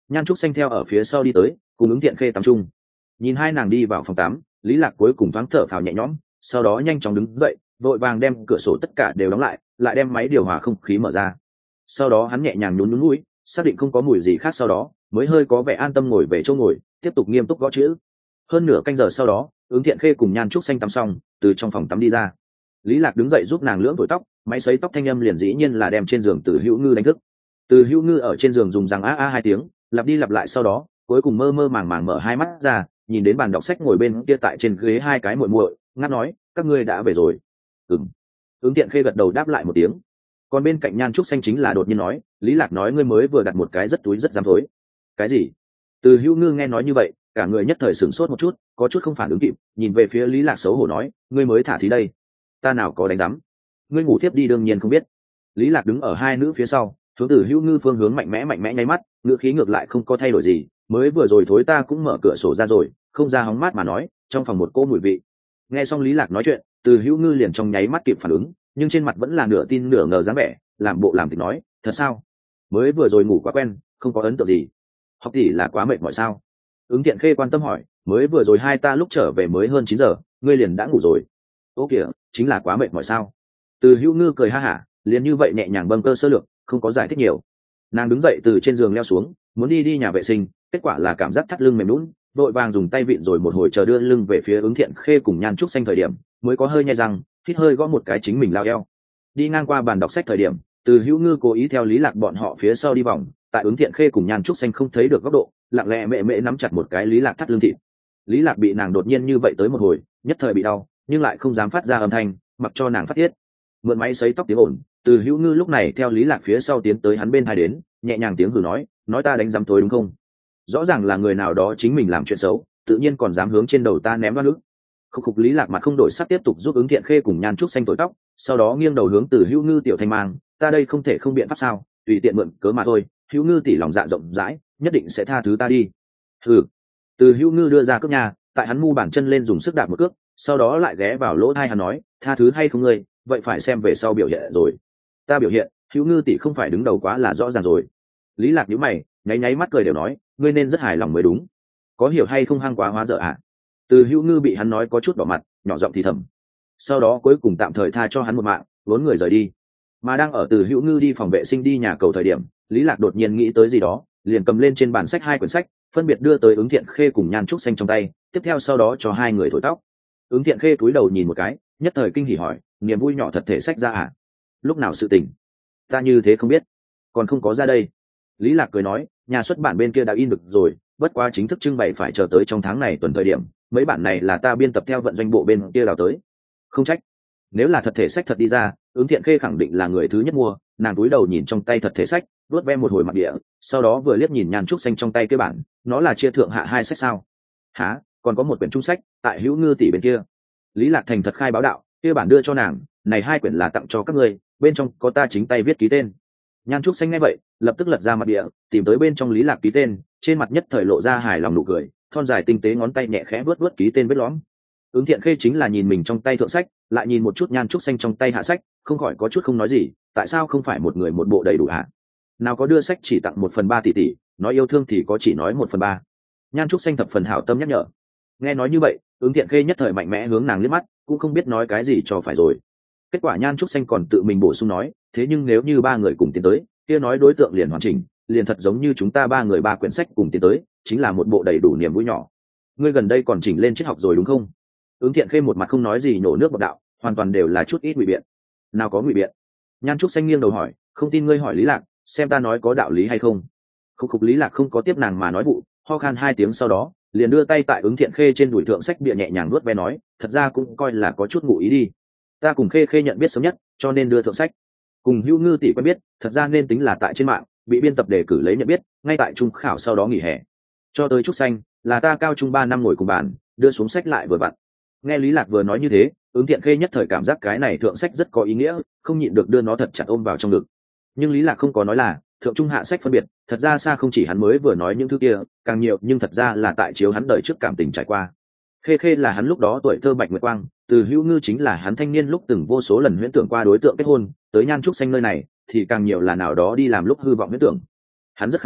Nhan Trúc Xanh theo ở phía sau đi tới, cùng Ứng Thiện Khê tắm chung. Nhìn hai nàng đi vào phòng tắm, Lý Lạc cuối cùng thoáng thở phào nhẹ nhõm, sau đó nhanh chóng đứng dậy, vội vàng đem cửa sổ tất cả đều đóng lại, lại đem máy điều hòa không khí mở ra. Sau đó hắn nhẹ nhàng nhún nhún mũi, xác định không có mùi gì khác sau đó, mới hơi có vẻ an tâm ngồi về chỗ ngồi, tiếp tục nghiêm túc gõ chữ. Hơn nửa canh giờ sau đó, Ứng Thiện Khê cùng Nhan Trúc Xanh tắm xong, từ trong phòng tắm đi ra. Lý Lạc đứng dậy giúp nàng lưỡng thổi tóc, máy sấy tóc thanh âm liền dĩ nhiên là đem trên giường Từ Hữu Ngư đánh thức. Từ Hữu Ngư ở trên giường dùng răng a a hai tiếng, lặp đi lặp lại sau đó, cuối cùng mơ mơ màng màng mở hai mắt ra, nhìn đến bàn đọc sách ngồi bên kia tại trên ghế hai cái muội muội, ngáp nói, các ngươi đã về rồi. Ừm. Ứng Thiện Khê gật đầu đáp lại một tiếng. Còn bên cạnh Nhan Trúc Xanh chính là đột nhiên nói, Lý Lạc nói ngươi mới vừa đặt một cái rất túi rất dám thối. Cái gì? Từ Hữu Ngư nghe nói như vậy, cả người nhất thời sửng sốt một chút, có chút không phản ứng kịp, nhìn về phía Lý Lạc xấu hổ nói, ngươi mới thả thí đây. Ta nào có đánh rắm. Ngươi ngủ tiếp đi đương nhiên không biết. Lý Lạc đứng ở hai nữ phía sau, hướng Từ Hữu Ngư phương hướng mạnh mẽ mạnh mẽ nháy mắt, ngữ khí ngược lại không có thay đổi gì, mới vừa rồi thối ta cũng mở cửa sổ ra rồi, không ra hóng mát mà nói, trong phòng một cô mùi vị. Nghe xong Lý Lạc nói chuyện, Từ Hữu Ngư liền trong nháy mắt kịp phản ứng, nhưng trên mặt vẫn là nửa tin nửa ngờ dáng vẻ, làm bộ làm tịch nói, thật sao? Mới vừa rồi ngủ quá quen, không có ấn tượng gì. Học tỷ là quá mệt mỏi sao? Ứng Thiện Khê quan tâm hỏi, mới vừa rồi hai ta lúc trở về mới hơn chín giờ, ngươi liền đã ngủ rồi. Ô kìa, chính là quá mệt mỏi sao? Từ Hữu Ngư cười ha hả, liền như vậy nhẹ nhàng bâng cơ sơ lược, không có giải thích nhiều. Nàng đứng dậy từ trên giường leo xuống, muốn đi đi nhà vệ sinh, kết quả là cảm giác thắt lưng mềm nhũn, vội vàng dùng tay vịn rồi một hồi chờ đưa lưng về phía Ứng Thiện Khê cùng Nhan Trúc Xanh thời điểm, mới có hơi nhai răng, hít hơi gõ một cái chính mình lao eo. Đi ngang qua bàn đọc sách thời điểm, Từ Hữu Ngư cố ý theo Lý Lạc bọn họ phía sau đi vòng, tại Ứng Thiện Khê cùng Nhan Trúc Xanh không thấy được góc độ, lặng lẽ mẹ mẹ nắm chặt một cái Lý Lạc thắt lưng thịt. Lý Lạc bị nàng đột nhiên như vậy tới một hồi, nhất thời bị đau, nhưng lại không dám phát ra âm thanh, mặc cho nàng phát tiết. Mượn máy sấy tóc tiếng ồn, Từ Hữu Ngư lúc này theo Lý Lạc phía sau tiến tới hắn bên hai đến, nhẹ nhàng tiếng hừ nói, nói ta đánh giám tối đúng không? Rõ ràng là người nào đó chính mình làm chuyện xấu, tự nhiên còn dám hướng trên đầu ta ném đoan ức. Khúc khục Lý Lạc mặt không đổi sắc tiếp tục giúp Ứng Thiện Khê cùng Nhan Trúc Xanh thổi tóc, sau đó nghiêng đầu hướng Từ Hữu Ngư tiểu thanh mang, ta đây không thể không biện pháp sao, tùy tiện mượn cớ mà thôi, Hữu Ngư tỷ lòng dạ rộng rãi, nhất định sẽ tha thứ ta đi. Hừ. Từ Hữu Ngư đưa ra cước nhà, tại hắn mu bàn chân lên dùng sức đạp một cước, sau đó lại ghé vào lỗ tai hắn nói, tha thứ hay không ngươi, vậy phải xem về sau biểu hiện rồi. Ta biểu hiện, Hữu Ngư tỷ không phải đứng đầu quá là rõ ràng rồi. Lý Lạc nhíu mày, nháy nháy mắt cười đều nói, ngươi nên rất hài lòng mới đúng. Có hiểu hay không hăng quá hóa dở ạ? À? Từ Hữu Ngư bị hắn nói có chút đỏ mặt, nhỏ giọng thì thầm. Sau đó cuối cùng tạm thời tha cho hắn một mạng, vốn người rời đi. Mà đang ở Từ Hữu Ngư đi phòng vệ sinh đi nhà cầu thời điểm, Lý Lạc đột nhiên nghĩ tới gì đó, liền cầm lên trên bàn sách hai quyển sách, phân biệt đưa tới Ứng Thiện Khê cùng Nhan Trúc Xanh trong tay, tiếp theo sau đó cho hai người thổi tóc. Ứng Thiện Khê cúi đầu nhìn một cái, nhất thời kinh hỉ hỏi, niềm vui nhỏ thật thể sách ra à? Lúc nào sự tình? Ta như thế không biết, còn không có ra đây. Lý Lạc cười nói, nhà xuất bản bên kia đã in được rồi, bất quá chính thức trưng bày phải chờ tới trong tháng này tuần thời điểm, mấy bản này là ta biên tập theo vận doanh bộ bên kia đào tới. Không trách, nếu là thật thể sách thật đi ra, Ứng Thiện Khê khẳng định là người thứ nhất mua. Nàng cúi đầu nhìn trong tay thật thể sách, vuốt ve một hồi mặt địa, sau đó vừa liếc nhìn Nhan Trúc Xanh trong tay cái bản, nó là chia thượng hạ hai sách sao? Hả? Còn có một quyển trung sách, tại Hữu Ngư tỷ bên kia. Lý Lạc thành thật khai báo đạo, kia bản đưa cho nàng, này hai quyển là tặng cho các ngươi, bên trong có ta chính tay viết ký tên. Nhan Trúc Xanh nghe vậy, lập tức lật ra mặt địa, tìm tới bên trong Lý Lạc ký tên, trên mặt nhất thời lộ ra hài lòng nụ cười, thon dài tinh tế ngón tay nhẹ khẽ vuốt vuốt ký tên vết lõm. Ứng Thiện Khê chính là nhìn mình trong tay thượng sách, lại nhìn một chút Nhan Trúc Xanh trong tay hạ sách, không khỏi có chút không nói gì, tại sao không phải một người một bộ đầy đủ hả? Nào có đưa sách chỉ tặng một phần ba tỷ tỷ, nói yêu thương thì có chỉ nói một phần ba. Nhan Trúc Xanh thập phần hảo tâm nhắc nhở. Nghe nói như vậy, Ứng Thiện Khê nhất thời mạnh mẽ hướng nàng liếc mắt, cũng không biết nói cái gì cho phải rồi. Kết quả Nhan Trúc Xanh còn tự mình bổ sung nói, thế nhưng nếu như ba người cùng tiến tới, kia nói đối tượng liền hoàn chỉnh, liền thật giống như chúng ta ba người ba quyển sách cùng tiến tới, chính là một bộ đầy đủ niềm vui nhỏ. Ngươi gần đây còn chỉnh lên triết học rồi đúng không? Ứng Thiện Khê một mặt không nói gì nhổ nước bọt đạo, hoàn toàn đều là chút ít ngụy biện. Nào có ngụy biện? Nhan Trúc Xanh nghiêng đầu hỏi, không tin ngươi hỏi Lý Lạc, xem ta nói có đạo lý hay không. Khúc khục Lý Lạc không có tiếp nàng mà nói vụ, ho khan hai tiếng sau đó, liền đưa tay tại Ứng Thiện Khê trên đùi thượng sách bìa nhẹ nhàng nuốt ve nói, thật ra cũng coi là có chút ngụ ý đi. Ta cùng Khê Khê nhận biết sớm nhất, cho nên đưa thượng sách. Cùng Hữu Ngư tỷ quen biết, thật ra nên tính là tại trên mạng, bị biên tập đề cử lấy nhận biết, ngay tại trung khảo sau đó nghỉ hè. Cho tới Trúc Xanh, là ta cao trung ba năm ngồi cùng bàn, đưa xuống sách lại vừa vặn. Nghe Lý Lạc vừa nói như thế, Ứng Thiện Khê nhất thời cảm giác cái này thượng sách rất có ý nghĩa, không nhịn được đưa nó thật chặt ôm vào trong ngực. Nhưng Lý Lạc không có nói là thượng trung hạ sách phân biệt, thật ra xa không chỉ hắn mới vừa nói những thứ kia, càng nhiều nhưng thật ra là tại chiếu hắn đời trước cảm tình trải qua. Khê Khê là hắn lúc đó tuổi thơ bạch nguyệt quang, từ Hữu Ngư chính là hắn thanh niên lúc từng vô số lần huyễn tưởng qua đối tượng kết hôn, tới Nhan Trúc Xanh nơi này thì càng nhiều là nào đó đi làm lúc hư vọng huyễn tưởng. Hắn rất khẳng định,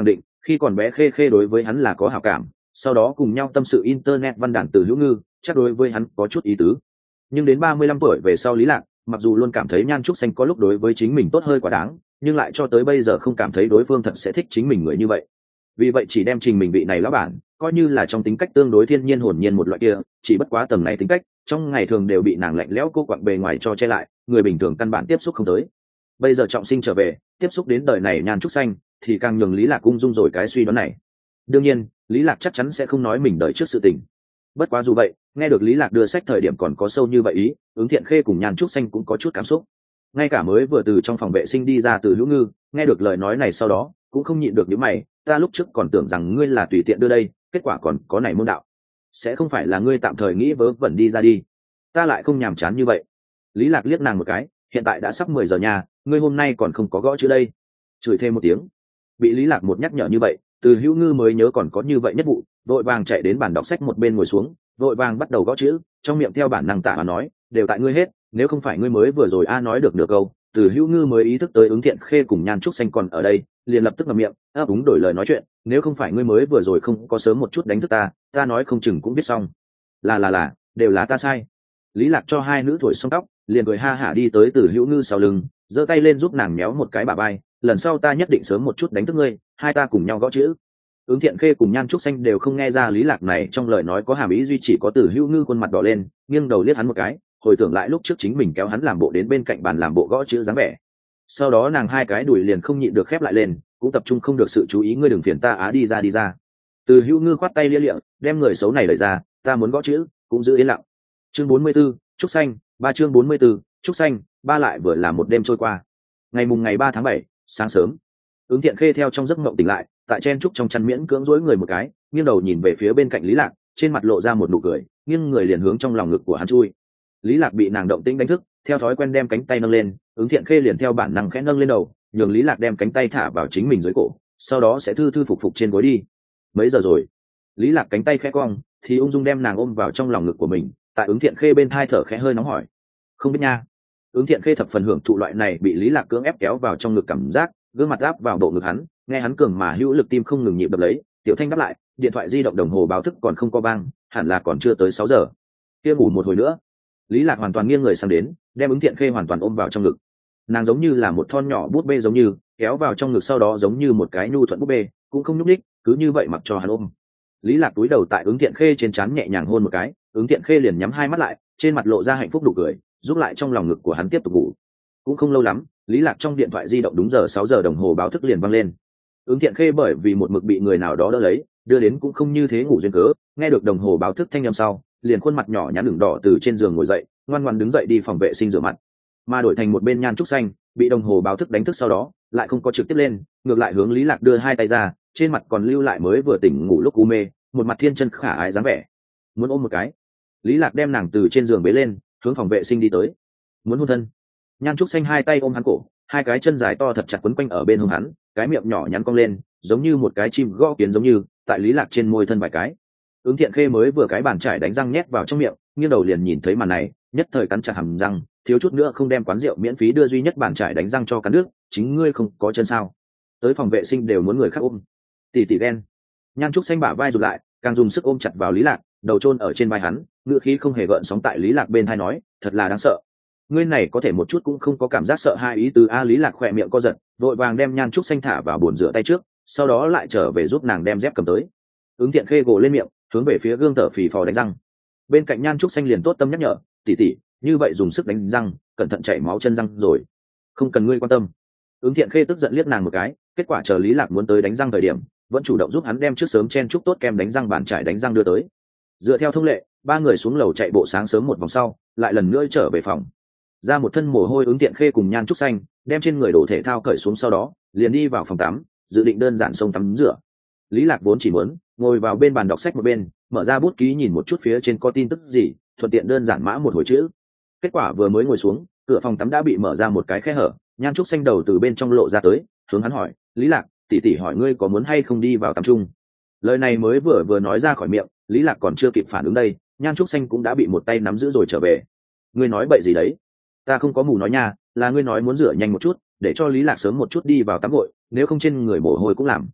Khi còn bé Khê Khê đối với hắn là có hảo cảm, sau đó cùng nhau tâm sự internet văn đàn Từ Hữu Ngư, chắc đối với hắn có chút ý tứ. Nhưng đến ba mươi lăm tuổi về sau Lý Lạc, mặc dù luôn cảm thấy Nhan Trúc Xanh có lúc đối với chính mình tốt hơi quá đáng, nhưng lại cho tới bây giờ không cảm thấy đối phương thật sẽ thích chính mình người như vậy. Vì vậy chỉ đem trình mình vị này lão bản coi như là trong tính cách tương đối thiên nhiên hồn nhiên một loại kia, chỉ bất quá tầng này tính cách trong ngày thường đều bị nàng lạnh lẽo cô quặng bề ngoài cho che lại, người bình thường căn bản tiếp xúc không tới. Bây giờ trọng sinh trở về, tiếp xúc đến đời này Nhan Trúc Xanh thì càng nhường Lý Lạc ung dung rồi cái suy đoán này. Đương nhiên Lý Lạc chắc chắn sẽ không nói mình đời trước sự tình. Bất quá dù vậy, nghe được Lý Lạc đưa sách thời điểm còn có sâu như vậy ý, Ứng Thiện Khê cùng Nhan Trúc Xanh cũng có chút cảm xúc. Ngay cả mới vừa từ trong phòng vệ sinh đi ra Từ Hữu Ngư, nghe được lời nói này sau đó cũng không nhịn được nhíu mày, ta lúc trước còn tưởng rằng ngươi là tùy tiện đưa đây, kết quả còn có này môn đạo, sẽ không phải là ngươi tạm thời nghĩ vớ vẩn đi ra đi. Ta lại không nhàm chán như vậy. Lý Lạc liếc nàng một cái, hiện tại đã sắp mười giờ nhà, ngươi hôm nay còn không có gõ chữ đây. Chửi thêm một tiếng. Bị Lý Lạc một nhắc nhở như vậy, Từ Hữu Ngư mới nhớ còn có như vậy nhất vụ, vội vàng chạy đến bàn đọc sách một bên ngồi xuống, vội vàng bắt đầu gõ chữ, trong miệng theo bản năng tạ mà nói, đều tại ngươi hết, nếu không phải ngươi mới vừa rồi a nói được nửa câu. Từ Hữu Ngư mới ý thức tới Ứng Thiện Khê cùng Nhan Trúc Xanh còn ở đây, liền lập tức ngậm miệng, ấp úng đổi lời nói chuyện, nếu không phải ngươi mới vừa rồi không có sớm một chút đánh thức ta, ta nói không chừng cũng biết xong. Là là là, đều là ta sai. Lý Lạc cho hai nữ thổi xong tóc, liền cười ha hả đi tới Từ Hữu Ngư sau lưng, giơ tay lên giúp nàng méo một cái bả vai, lần sau ta nhất định sớm một chút đánh thức ngươi, hai ta cùng nhau gõ chữ. Ứng Thiện Khê cùng Nhan Trúc Xanh đều không nghe ra Lý Lạc này trong lời nói có hàm ý duy, chỉ có Từ Hữu Ngư khuôn mặt đỏ lên, nghiêng đầu liếc hắn một cái, hồi tưởng lại lúc trước chính mình kéo hắn làm bộ đến bên cạnh bàn làm bộ gõ chữ dáng vẻ. Sau đó nàng hai cái đùi liền không nhịn được khép lại lên, cũng tập trung không được sự chú ý, ngươi đừng phiền ta á, đi ra đi ra. Từ Hữu Ngư khoát tay lia lịa, đem người xấu này đẩy ra, ta muốn gõ chữ, cũng giữ yên lặng. Chương bốn mươi 44, Trúc Xanh, ba chương bốn mươi 44, Trúc Xanh, ba lại vừa là một đêm trôi qua. Ngày mùng ngày ba tháng bảy, sáng sớm, Ứng Thiện Khê theo trong giấc mộng tỉnh lại, tại chen trúc trong chăn miễn cưỡng duỗi người một cái, nghiêng đầu nhìn về phía bên cạnh Lý Lạc, trên mặt lộ ra một nụ cười, nghiêng người liền hướng trong lòng ngực của hắn chui. Lý Lạc bị nàng động tĩnh đánh thức, theo thói quen đem cánh tay nâng lên, Ứng Thiện Khê liền theo bản năng khẽ nâng lên đầu, nhường Lý Lạc đem cánh tay thả vào chính mình dưới cổ, sau đó sẽ thư thư phục phục trên gối đi. Mấy giờ rồi? Lý Lạc cánh tay khẽ cong, thì ung dung đem nàng ôm vào trong lòng ngực của mình, tại Ứng Thiện Khê bên thai thở khẽ hơi nóng hỏi. Không biết nha. Ứng Thiện Khê thập phần hưởng thụ loại này bị Lý Lạc cưỡng ép kéo vào trong ngực cảm giác, gương mặt áp vào bộ ngực hắn, nghe hắn cường mà hữu lực tim không ngừng nhịp đập lấy. Tiểu Thanh đáp lại, điện thoại di động đồng hồ báo thức còn không có vang, hẳn là còn chưa tới sáu giờ. Kia ngủ một hồi nữa. Lý Lạc hoàn toàn nghiêng người sang đến, đem Ứng Thiện Khê hoàn toàn ôm vào trong ngực. Nàng giống như là một thon nhỏ bút bê giống như, kéo vào trong ngực sau đó giống như một cái nhu thuận bút bê, cũng không nhúc nhích, cứ như vậy mặc cho hắn ôm. Lý Lạc cúi đầu tại Ứng Thiện Khê trên trán nhẹ nhàng hôn một cái, Ứng Thiện Khê liền nhắm hai mắt lại, trên mặt lộ ra hạnh phúc nụ cười, giúp lại trong lòng ngực của hắn tiếp tục ngủ. Cũng không lâu lắm, Lý Lạc trong điện thoại di động đúng giờ sáu giờ đồng hồ báo thức liền vang lên. Ứng Thiện Khê bởi vì một mực bị người nào đó đỡ lấy, đưa đến cũng không như thế ngủ duyên cớ, nghe được đồng hồ báo thức thanh âm sau, liền khuôn mặt nhỏ nhắn ửng đỏ từ trên giường ngồi dậy, ngoan ngoãn đứng dậy đi phòng vệ sinh rửa mặt. Mà đổi thành một bên Nhan Trúc Xanh, bị đồng hồ báo thức đánh thức sau đó, lại không có trực tiếp lên, ngược lại hướng Lý Lạc đưa hai tay ra, trên mặt còn lưu lại mới vừa tỉnh ngủ lúc u mê, một mặt thiên chân khả ái dáng vẻ. Muốn ôm một cái. Lý Lạc đem nàng từ trên giường bế lên, hướng phòng vệ sinh đi tới. Muốn hôn thân. Nhan Trúc Xanh hai tay ôm hắn cổ, hai cái chân dài to thật chặt quấn quanh ở bên hông hắn, cái miệng nhỏ nhắn cong lên, giống như một cái chim gõ kiến giống như, tại Lý Lạc trên môi thân vài cái. Ứng Thiện Khê mới vừa cái bàn chải đánh răng nhét vào trong miệng, nghiêng đầu liền nhìn thấy màn này, nhất thời cắn chặt hàm răng, thiếu chút nữa không đem quán rượu miễn phí đưa duy nhất bàn chải đánh răng cho cắn nước, chính ngươi không có chân sao? Tới phòng vệ sinh đều muốn người khác ôm. Tỷ tỷ đen. Nhan Trúc Xanh bả vai rụt lại, càng dùng sức ôm chặt vào Lý Lạc, đầu chôn ở trên vai hắn, ngựa khí không hề gợn sóng tại Lý Lạc bên tai nói, thật là đáng sợ. Ngươi này có thể một chút cũng không có cảm giác sợ hai ý tứ a. Lý Lạc khỏe miệng co giật, vội vàng đem Nhan Trúc Xanh thả vào bồn rửa tay trước, sau đó lại trở về giúp nàng đem dép cầm tới. Ứng Thiện Khê gồ lên miệng, hướng về phía gương thở phì phò đánh răng. Bên cạnh Nhan Trúc Xanh liền tốt tâm nhắc nhở, tỷ tỷ, như vậy dùng sức đánh răng, cẩn thận chảy máu chân răng rồi. Không cần ngươi quan tâm. Ứng Thiện Khê tức giận liếc nàng một cái, kết quả chờ Lý Lạc muốn tới đánh răng thời điểm, vẫn chủ động giúp hắn đem trước sớm chen chúc tốt kem đánh răng bàn chải đánh răng đưa tới. Dựa theo thông lệ, ba người xuống lầu chạy bộ sáng sớm một vòng sau, lại lần nữa trở về phòng. Ra một thân mồ hôi Ứng Thiện Khê cùng Nhan Trúc Xanh, đem trên người đồ thể thao cởi xuống sau đó, liền đi vào phòng tắm, dự định đơn giản xông tắm rửa. Lý Lạc vốn chỉ muốn ngồi vào bên bàn đọc sách một bên, mở ra bút ký nhìn một chút phía trên có tin tức gì, thuận tiện đơn giản mã một hồi chữ. Kết quả vừa mới ngồi xuống, cửa phòng tắm đã bị mở ra một cái khe hở, Nhan Trúc Xanh đầu từ bên trong lộ ra tới, hướng hắn hỏi, Lý Lạc, tỷ tỷ hỏi ngươi có muốn hay không đi vào tắm chung. Lời này mới vừa vừa nói ra khỏi miệng, Lý Lạc còn chưa kịp phản ứng đây, Nhan Trúc Xanh cũng đã bị một tay nắm giữ rồi trở về. Ngươi nói bậy gì đấy? Ta không có mù nói nha, là ngươi nói muốn rửa nhanh một chút, để cho Lý Lạc sớm một chút đi vào tắm gội, nếu không trên người mồ hôi cũng làm.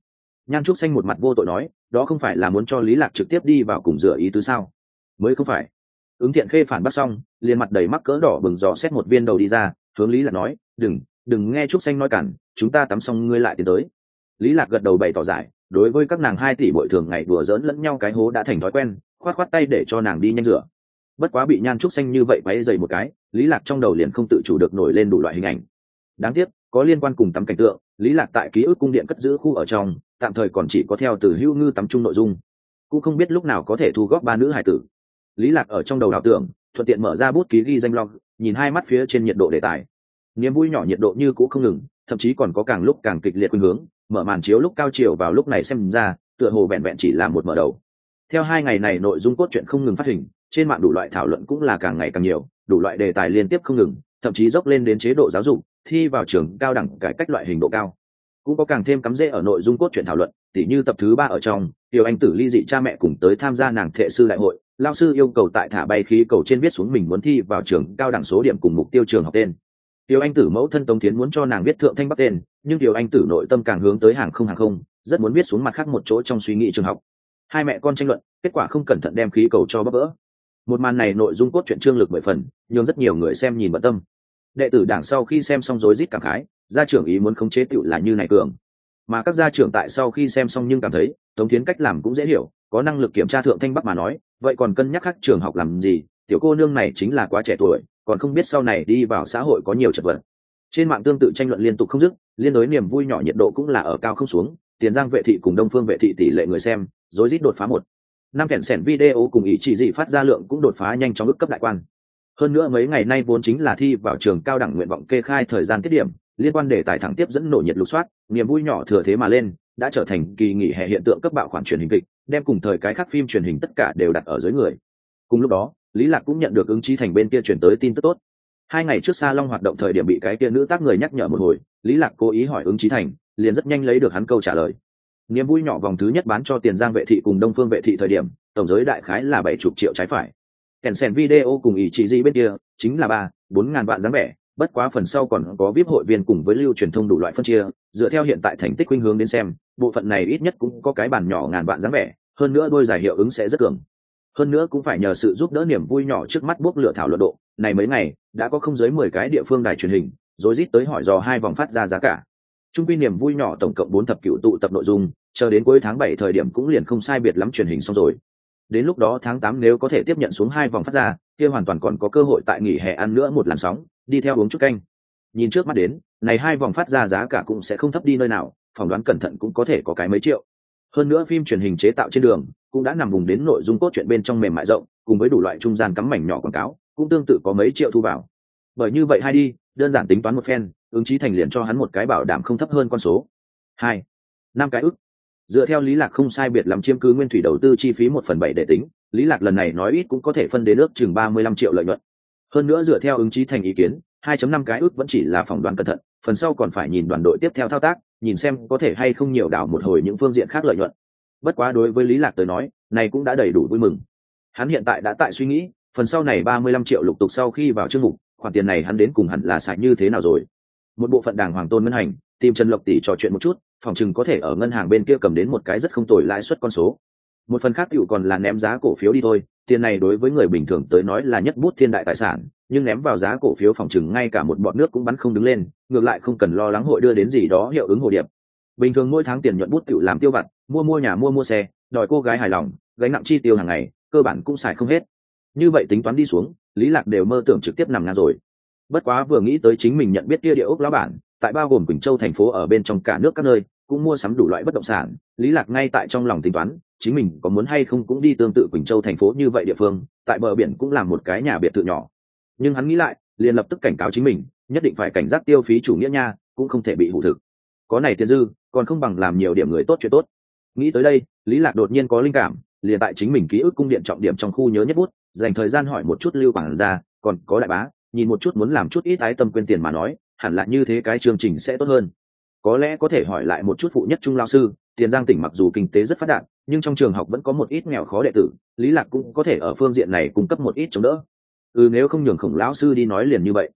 Nhan Trúc Xanh một mặt vô tội nói, đó không phải là muốn cho Lý Lạc trực tiếp đi vào cùng rửa ý tứ sao? Mới không phải. Ứng Thiện Khê phản bác xong, liền mặt đầy mắc cỡ đỏ bừng dò xét một viên đầu đi ra, hướng Lý Lạc nói, đừng, đừng nghe Trúc Xanh nói cản, chúng ta tắm xong ngươi lại tiến tới. Lý Lạc gật đầu bày tỏ giải, đối với các nàng hai tỷ bội thường ngày đùa giỡn lẫn nhau cái hố đã thành thói quen, khoát khoát tay để cho nàng đi nhanh rửa. Bất quá bị Nhan Trúc Xanh như vậy quấy dày một cái, Lý Lạc trong đầu liền không tự chủ được nổi lên đủ loại hình ảnh. Đáng tiếc, có liên quan cùng tắm cảnh tượng, Lý Lạc tại ký ức cung điện cất giữ khu ở trong, tạm thời còn chỉ có theo từ Hữu Ngư tắm chung nội dung, cũng không biết lúc nào có thể thu góp ba nữ hải tử. Lý Lạc ở trong đầu ảo tưởng, thuận tiện mở ra bút ký ghi danh log, nhìn hai mắt phía trên nhiệt độ đề tài. Niềm vui nhỏ nhiệt độ như cũ không ngừng, thậm chí còn có càng lúc càng kịch liệt khuynh hướng, mở màn chiếu lúc cao chiều vào lúc này xem ra, tựa hồ vẹn vẹn chỉ là một mở đầu. Theo hai ngày này nội dung cốt truyện không ngừng phát hình, trên mạng đủ loại thảo luận cũng là càng ngày càng nhiều, đủ loại đề tài liên tiếp không ngừng, thậm chí dốc lên đến chế độ giáo dục, thi vào trường cao đẳng cải cách loại hình độ cao. Cũng có càng thêm cắm rễ ở nội dung cốt truyện thảo luận, tỉ như tập thứ ba ở trong, Tiểu Anh Tử ly dị cha mẹ cùng tới tham gia nàng thệ sư đại hội, lao sư yêu cầu tại thả bay khí cầu trên viết xuống mình muốn thi vào trường cao đẳng số điểm cùng mục tiêu trường học tên. Tiểu Anh Tử mẫu thân Tống Thiến muốn cho nàng viết Thượng Thanh Bắc tên, nhưng Tiểu Anh Tử nội tâm càng hướng tới hàng không hàng không, rất muốn viết xuống mặt khác một chỗ trong suy nghĩ trường học. Hai mẹ con tranh luận, kết quả không cẩn thận đem khí cầu cho bóp vỡ. Một màn này nội dung cốt truyện trương lực mười phần, nhưng rất nhiều người xem nhìn bận tâm. Đệ tử đảng sau khi xem xong rối rít cảm khái, gia trưởng ý muốn khống chế tiểu là như này cường. Mà các gia trưởng tại sau khi xem xong nhưng cảm thấy, Tống Thiến cách làm cũng dễ hiểu, có năng lực kiểm tra Thượng Thanh Bắc mà nói, vậy còn cân nhắc khác trường học làm gì, tiểu cô nương này chính là quá trẻ tuổi, còn không biết sau này đi vào xã hội có nhiều chật vật. Trên mạng tương tự tranh luận liên tục không dứt, liên đối niềm vui nhỏ nhiệt độ cũng là ở cao không xuống, Tiền Giang vệ thị cùng Đông Phương vệ thị tỷ lệ người xem, rối rít đột phá một năm kèn sẻn video cùng ý chỉ gì phát ra lượng cũng đột phá nhanh trong ước cấp đại quan. Hơn nữa mấy ngày nay vốn chính là thi vào trường cao đẳng nguyện vọng kê khai thời gian tiết điểm, liên quan đề tài thẳng tiếp dẫn nổ nhiệt lục soát, niềm vui nhỏ thừa thế mà lên, đã trở thành kỳ nghỉ hè hiện tượng cấp bạo khoản truyền hình kịch, đem cùng thời cái khác phim truyền hình tất cả đều đặt ở dưới người. Cùng lúc đó, Lý Lạc cũng nhận được ứng chí thành bên kia chuyển tới tin tức tốt. Hai ngày trước Sa Long hoạt động thời điểm bị cái kia nữ tác người nhắc nhở một hồi, Lý Lạc cố ý hỏi ứng chí thành, liền rất nhanh lấy được hắn câu trả lời. Niềm vui nhỏ vòng thứ nhất bán cho Tiền Giang vệ thị cùng Đông Phương vệ thị thời điểm, tổng giới đại khái là bảy chục triệu trái phải. Kèn sèn video cùng ý chỉ gì bên kia, chính là ba, bốn ngàn vạn dáng vẻ, bất quá phần sau còn có vê i pê hội viên cùng với lưu truyền thông đủ loại phân chia, dựa theo hiện tại thành tích khuynh hướng đến xem, bộ phận này ít nhất cũng có cái bản nhỏ ngàn vạn dáng vẻ, hơn nữa đôi giải hiệu ứng sẽ rất cường. Hơn nữa cũng phải nhờ sự giúp đỡ niềm vui nhỏ trước mắt bốc lửa thảo luận độ, này mấy ngày đã có không dưới mười cái địa phương đài truyền hình, rối rít tới hỏi dò hai vòng phát ra giá cả. Trung quy niềm vui nhỏ tổng cộng bốn thập cựu tụ tập nội dung, chờ đến cuối tháng bảy thời điểm cũng liền không sai biệt lắm truyền hình xong rồi. Đến lúc đó tháng tám nếu có thể tiếp nhận xuống hai vòng phát ra, kia hoàn toàn còn có cơ hội tại nghỉ hè ăn nữa một làn sóng, đi theo uống chút canh. Nhìn trước mắt đến, này hai vòng phát ra giá cả cũng sẽ không thấp đi nơi nào, phỏng đoán cẩn thận cũng có thể có cái mấy triệu. Hơn nữa phim truyền hình chế tạo trên đường cũng đã nằm vùng đến nội dung cốt truyện bên trong mềm mại rộng, cùng với đủ loại trung gian cắm mảnh nhỏ quảng cáo, cũng tương tự có mấy triệu thu vào. Bởi như vậy hay đi, đơn giản tính toán một phen, ứng chí thành liền cho hắn một cái bảo đảm không thấp hơn con số hai năm cái ức. Dựa theo Lý Lạc không sai biệt lắm chiếm cứ nguyên thủy đầu tư chi phí một phần bảy để tính, Lý Lạc lần này nói ít cũng có thể phân đến ước chừng ba mươi lăm triệu lợi nhuận. Hơn nữa dựa theo ứng chí thành ý kiến, hai phẩy năm cái ước vẫn chỉ là phỏng đoán cẩn thận, phần sau còn phải nhìn đoàn đội tiếp theo thao tác, nhìn xem có thể hay không nhiều đảo một hồi những phương diện khác lợi nhuận. Bất quá đối với Lý Lạc tới nói, này cũng đã đầy đủ vui mừng. Hắn hiện tại đã tại suy nghĩ, phần sau này ba mươi lăm triệu lục tục sau khi vào chương mục, khoản tiền này hắn đến cùng hẳn là xài như thế nào rồi. Một bộ phận đảng hoàng tôn ngân hành, tìm Trần Lộc tỷ trò chuyện một chút, phòng chừng có thể ở ngân hàng bên kia cầm đến một cái rất không tồi lãi suất con số. Một phần khác tiểu còn là ném giá cổ phiếu đi thôi, tiền này đối với người bình thường tới nói là nhất bút thiên đại tài sản, nhưng ném vào giá cổ phiếu phòng chừng ngay cả một bọt nước cũng bắn không đứng lên, ngược lại không cần lo lắng hội đưa đến gì đó hiệu ứng hồ điệp. Bình thường mỗi tháng tiền nhuận bút tiểu làm tiêu vặt, mua mua nhà mua mua xe, đòi cô gái hài lòng, gánh nặng chi tiêu hàng ngày, cơ bản cũng xài không hết. Như vậy tính toán đi xuống, Lý Lạc đều mơ tưởng trực tiếp nằm ngang rồi. Bất quá vừa nghĩ tới chính mình nhận biết kia địa ốc lão bản, tại bao gồm Quỳnh Châu thành phố ở bên trong cả nước các nơi, cũng mua sắm đủ loại bất động sản, Lý Lạc ngay tại trong lòng tính toán, chính mình có muốn hay không cũng đi tương tự Quỳnh Châu thành phố như vậy địa phương, tại bờ biển cũng làm một cái nhà biệt thự nhỏ. Nhưng hắn nghĩ lại, liền lập tức cảnh cáo chính mình, nhất định phải cảnh giác tiêu phí chủ nghĩa nha, cũng không thể bị hủ thực. Có này tiền dư, còn không bằng làm nhiều điểm người tốt chuyện tốt. Nghĩ tới đây, Lý Lạc đột nhiên có linh cảm, liền tại chính mình ký ức cung điện trọng điểm trong khu nhớ nhất bút, dành thời gian hỏi một chút Lưu Quảng gia, còn có đại bá, nhìn một chút muốn làm chút ít ái tâm quên tiền mà nói, hẳn là như thế cái chương trình sẽ tốt hơn. Có lẽ có thể hỏi lại một chút phụ nhất trung lao sư, Tiền Giang tỉnh mặc dù kinh tế rất phát đạt, nhưng trong trường học vẫn có một ít nghèo khó đệ tử, Lý Lạc cũng có thể ở phương diện này cung cấp một ít chống đỡ. Ừ, nếu không nhường Khổng lão sư đi nói liền như vậy.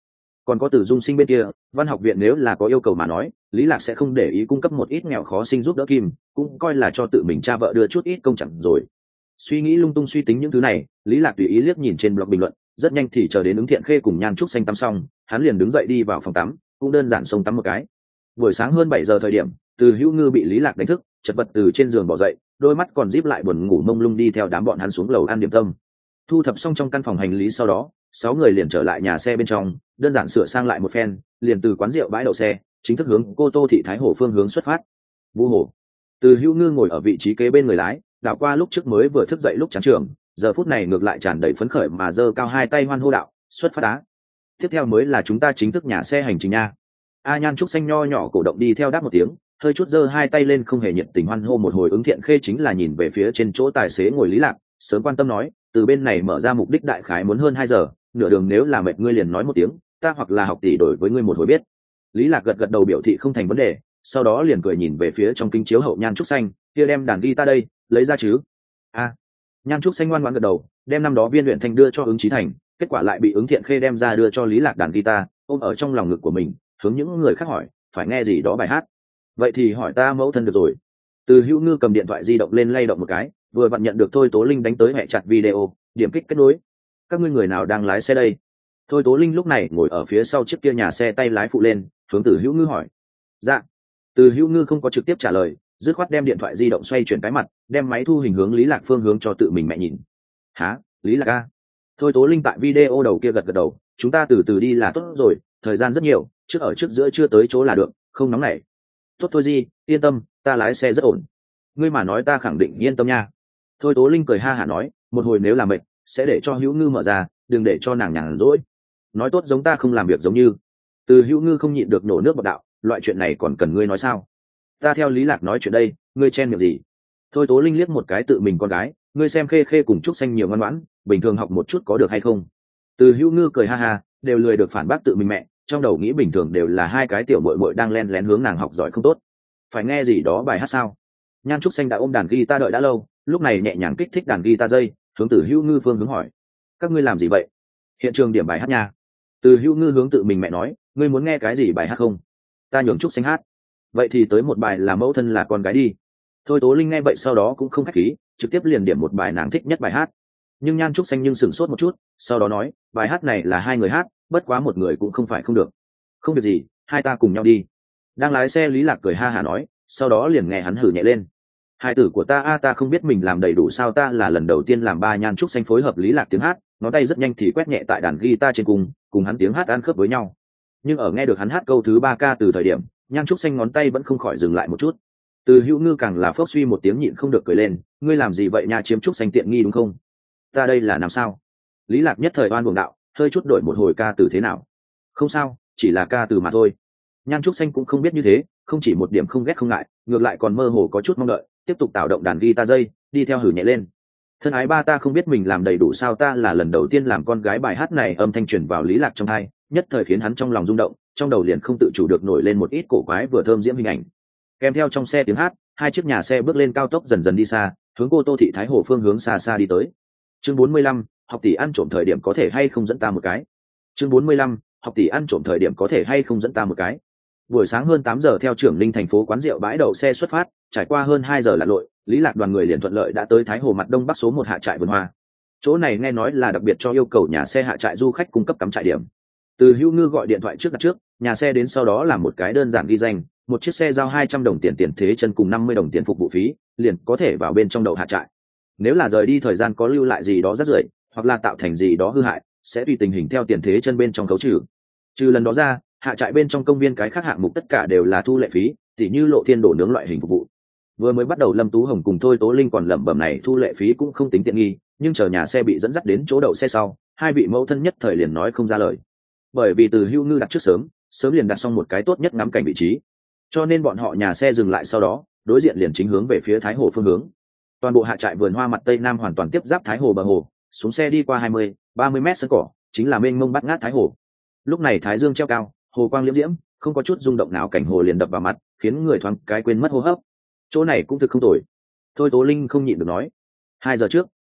Còn có Từ Dung Sinh bên kia, văn học viện nếu là có yêu cầu mà nói, Lý Lạc sẽ không để ý cung cấp một ít nghèo khó sinh giúp đỡ kim, cũng coi là cho tự mình cha vợ đưa chút ít công chẳng rồi. Suy nghĩ lung tung suy tính những thứ này, Lý Lạc tùy ý liếc nhìn trên blog bình luận, rất nhanh thì chờ đến ứng thiện khê cùng Nhan Trúc Xanh tắm xong, hắn liền đứng dậy đi vào phòng tắm, cũng đơn giản xông tắm một cái. Buổi sáng hơn bảy giờ thời điểm, Từ Hữu Ngư bị Lý Lạc đánh thức, chật vật từ trên giường bỏ dậy, đôi mắt còn díp lại buồn ngủ mông lung đi theo đám bọn hắn xuống lầu ăn điểm tâm. Thu thập xong trong căn phòng hành lý sau đó, sáu người liền trở lại nhà xe bên trong, đơn giản sửa sang lại một phen, liền từ quán rượu bãi đậu xe chính thức hướng cô Tô thị Thái Hồ phương hướng xuất phát. Vu hồ. Từ Hữu Ngư ngồi ở vị trí kế bên người lái, đảo qua lúc trước mới vừa thức dậy lúc chán trường, giờ phút này ngược lại tràn đầy phấn khởi mà giơ cao hai tay hoan hô đạo, xuất phát á. Tiếp theo mới là chúng ta chính thức nhà xe hành trình nha. A Nhan Trúc Xanh nho nhỏ cổ động đi theo đáp một tiếng, hơi chút giơ hai tay lên không hề nhiệt tình hoan hô một hồi. Ứng thiện khê chính là nhìn về phía trên chỗ tài xế ngồi Lý Lạc, sớm quan tâm nói, từ bên này mở ra mục đích đại khái muốn hơn hai giờ, nửa đường nếu là mệt ngươi liền nói một tiếng, ta hoặc là học tỷ đổi với ngươi một hồi biết. Lý Lạc gật gật đầu biểu thị không thành vấn đề, sau đó liền cười nhìn về phía trong kính chiếu hậu Nhan Trúc Xanh, kia đem đàn guitar đây, lấy ra chứ. A. À. Nhan Trúc Xanh ngoan ngoãn gật đầu, đem năm đó viên luyện thanh đưa cho Ứng Chí Thành, kết quả lại bị Ứng Thiện Khê đem ra đưa cho Lý Lạc đàn guitar, ôm ở trong lòng ngực của mình, hướng những người khác hỏi, phải nghe gì đó bài hát. Vậy thì hỏi ta mẫu thân được rồi. Từ Hữu Ngư cầm điện thoại di động lên lay động một cái, vừa vặn nhận được Thôi Tố Linh đánh tới mẹ chặt video, điểm kích kết nối. Các ngươi người nào đang lái xe đây? Thôi Tố Linh lúc này ngồi ở phía sau chiếc kia nhà xe tay lái phụ lên, hướng Từ Hữu Ngư hỏi. Dạ. Từ Hữu Ngư không có trực tiếp trả lời, dứt khoát đem điện thoại di động xoay chuyển cái mặt, đem máy thu hình hướng Lý Lạc phương hướng cho tự mình mẹ nhìn. Hả? Lý Lạc a? Thôi Tố Linh tại video đầu kia gật gật đầu, chúng ta từ từ đi là tốt rồi, thời gian rất nhiều, trước ở trước giữa chưa tới chỗ là được, không nóng nảy. Tốt thôi gì, yên tâm, ta lái xe rất ổn. Ngươi mà nói ta khẳng định yên tâm nha. Thôi Tố Linh cười ha hả nói, một hồi nếu làm mệt, sẽ để cho Hữu Ngư mở ra, đừng để cho nàng nhàn rỗi. Nói tốt giống ta không làm việc giống như. Từ Hữu Ngư không nhịn được nổ nước bọt đạo, loại chuyện này còn cần ngươi nói sao? Ta theo Lý Lạc nói chuyện đây, ngươi chen miệng gì? Thôi Tố Linh liếc một cái tự mình con gái, ngươi xem Khê Khê cùng Trúc Xanh nhiều ngoan ngoãn, bình thường học một chút có được hay không? Từ Hữu Ngư cười ha ha, đều lười được phản bác tự mình mẹ, trong đầu nghĩ bình thường đều là hai cái tiểu muội muội đang len lén hướng nàng học giỏi không tốt. Phải nghe gì đó bài hát sao? Nhan Trúc Xanh đã ôm đàn guitar đợi đã lâu, lúc này nhẹ nhàng kích thích đàn guitar dây, hướng Từ Hữu Ngư phương hướng hỏi, các ngươi làm gì vậy? Hiện trường điểm bài hát nha. Từ Hữu Ngư hướng tự mình mẹ nói, ngươi muốn nghe cái gì bài hát không? Ta nhường Trúc Xanh hát. Vậy thì tới một bài là mẫu thân là con gái đi. Thôi Tố Linh nghe vậy sau đó cũng không khách khí, trực tiếp liền điểm một bài nàng thích nhất bài hát. Nhưng Nhan Trúc Xanh nhưng sửng sốt một chút, sau đó nói, bài hát này là hai người hát, bất quá một người cũng không phải không được. Không việc gì, hai ta cùng nhau đi. Đang lái xe Lý Lạc cười ha hả nói, sau đó liền nghe hắn hử nhẹ lên. Hai tử của ta a ta không biết mình làm đầy đủ sao, ta là lần đầu tiên làm ba. Nhan Trúc Xanh phối hợp Lý Lạc tiếng hát, ngón tay rất nhanh thì quét nhẹ tại đàn guitar trên cùng, cùng hắn tiếng hát ăn khớp với nhau. Nhưng ở nghe được hắn hát câu thứ ba ca từ thời điểm, Nhan Trúc Xanh ngón tay vẫn không khỏi dừng lại một chút. Từ Hữu Ngư càng là phốc suy một tiếng nhịn không được cười lên, ngươi làm gì vậy nha, chiếm Trúc Xanh tiện nghi đúng không? Ta đây là làm sao? Lý Lạc nhất thời oan buồng đạo, hơi chút đổi một hồi ca từ thế nào? Không sao, chỉ là ca từ mà thôi. Nhan Trúc Xanh cũng không biết như thế, không chỉ một điểm không ghét không ngại, ngược lại còn mơ hồ có chút mong đợi, tiếp tục tạo động đàn guitar dây, đi theo hử nhẹ lên. Thân ái ba ta không biết mình làm đầy đủ sao, ta là lần đầu tiên làm con gái. Bài hát này âm thanh truyền vào Lý Lạc trong tai, nhất thời khiến hắn trong lòng rung động, trong đầu liền không tự chủ được nổi lên một ít cổ quái vừa thơm diễm hình ảnh. Kèm theo trong xe tiếng hát, hai chiếc nhà xe bước lên cao tốc dần dần đi xa, hướng cô Tô thị Thái Hồ phương hướng xa xa đi tới. Chương bốn mươi lăm, học tỷ ăn trộm thời điểm có thể hay không dẫn ta một cái. Chương bốn mươi lăm, học tỷ ăn trộm thời điểm có thể hay không dẫn ta một cái. Buổi sáng hơn tám giờ theo trưởng Linh thành phố quán rượu bãi đậu xe xuất phát, trải qua hơn hai giờ lặn lội, Lý Lạc đoàn người liền thuận lợi đã tới Thái Hồ mặt đông bắc số một hạ trại vườn hoa. Chỗ này nghe nói là đặc biệt cho yêu cầu nhà xe hạ trại du khách cung cấp cắm trại điểm. Từ Hữu Ngư gọi điện thoại trước đặt trước, nhà xe đến sau đó làm một cái đơn giản ghi danh, một chiếc xe giao hai trăm đồng tiền tiền thế chân cùng năm mươi đồng tiền phục vụ phí, liền có thể vào bên trong đậu hạ trại. Nếu là rời đi thời gian có lưu lại gì đó rất rưởi, hoặc là tạo thành gì đó hư hại, sẽ tùy tình hình theo tiền thế chân bên trong khấu trừ. Trừ lần đó ra, hạ trại bên trong công viên cái khác hạng mục tất cả đều là thu lệ phí, tỉ như lộ thiên đổ nướng loại hình phục vụ. Vừa mới bắt đầu Lâm Tú Hồng cùng Thôi Tố Linh còn lẩm bẩm này thu lệ phí cũng không tính tiện nghi, nhưng chờ nhà xe bị dẫn dắt đến chỗ đậu xe sau, hai vị mẫu thân nhất thời liền nói không ra lời. Bởi vì Từ Hữu Ngư đặt trước sớm, sớm liền đặt xong một cái tốt nhất ngắm cảnh vị trí, cho nên bọn họ nhà xe dừng lại sau đó, đối diện liền chính hướng về phía Thái Hồ phương hướng. Toàn bộ hạ trại vườn hoa mặt tây nam hoàn toàn tiếp giáp Thái Hồ bờ hồ, xuống xe đi qua hai mươi, ba mươi mét sân cỏ, chính là mênh mông bát ngát Thái Hồ. Lúc này thái dương treo cao, hồ quang liễm diễm, không có chút rung động nào, cảnh hồ liền đập vào mặt, khiến người thoáng cái quên mất hô hấp. Chỗ này cũng thực không tồi. Thôi Tố Linh không nhịn được nói. Hai giờ trước,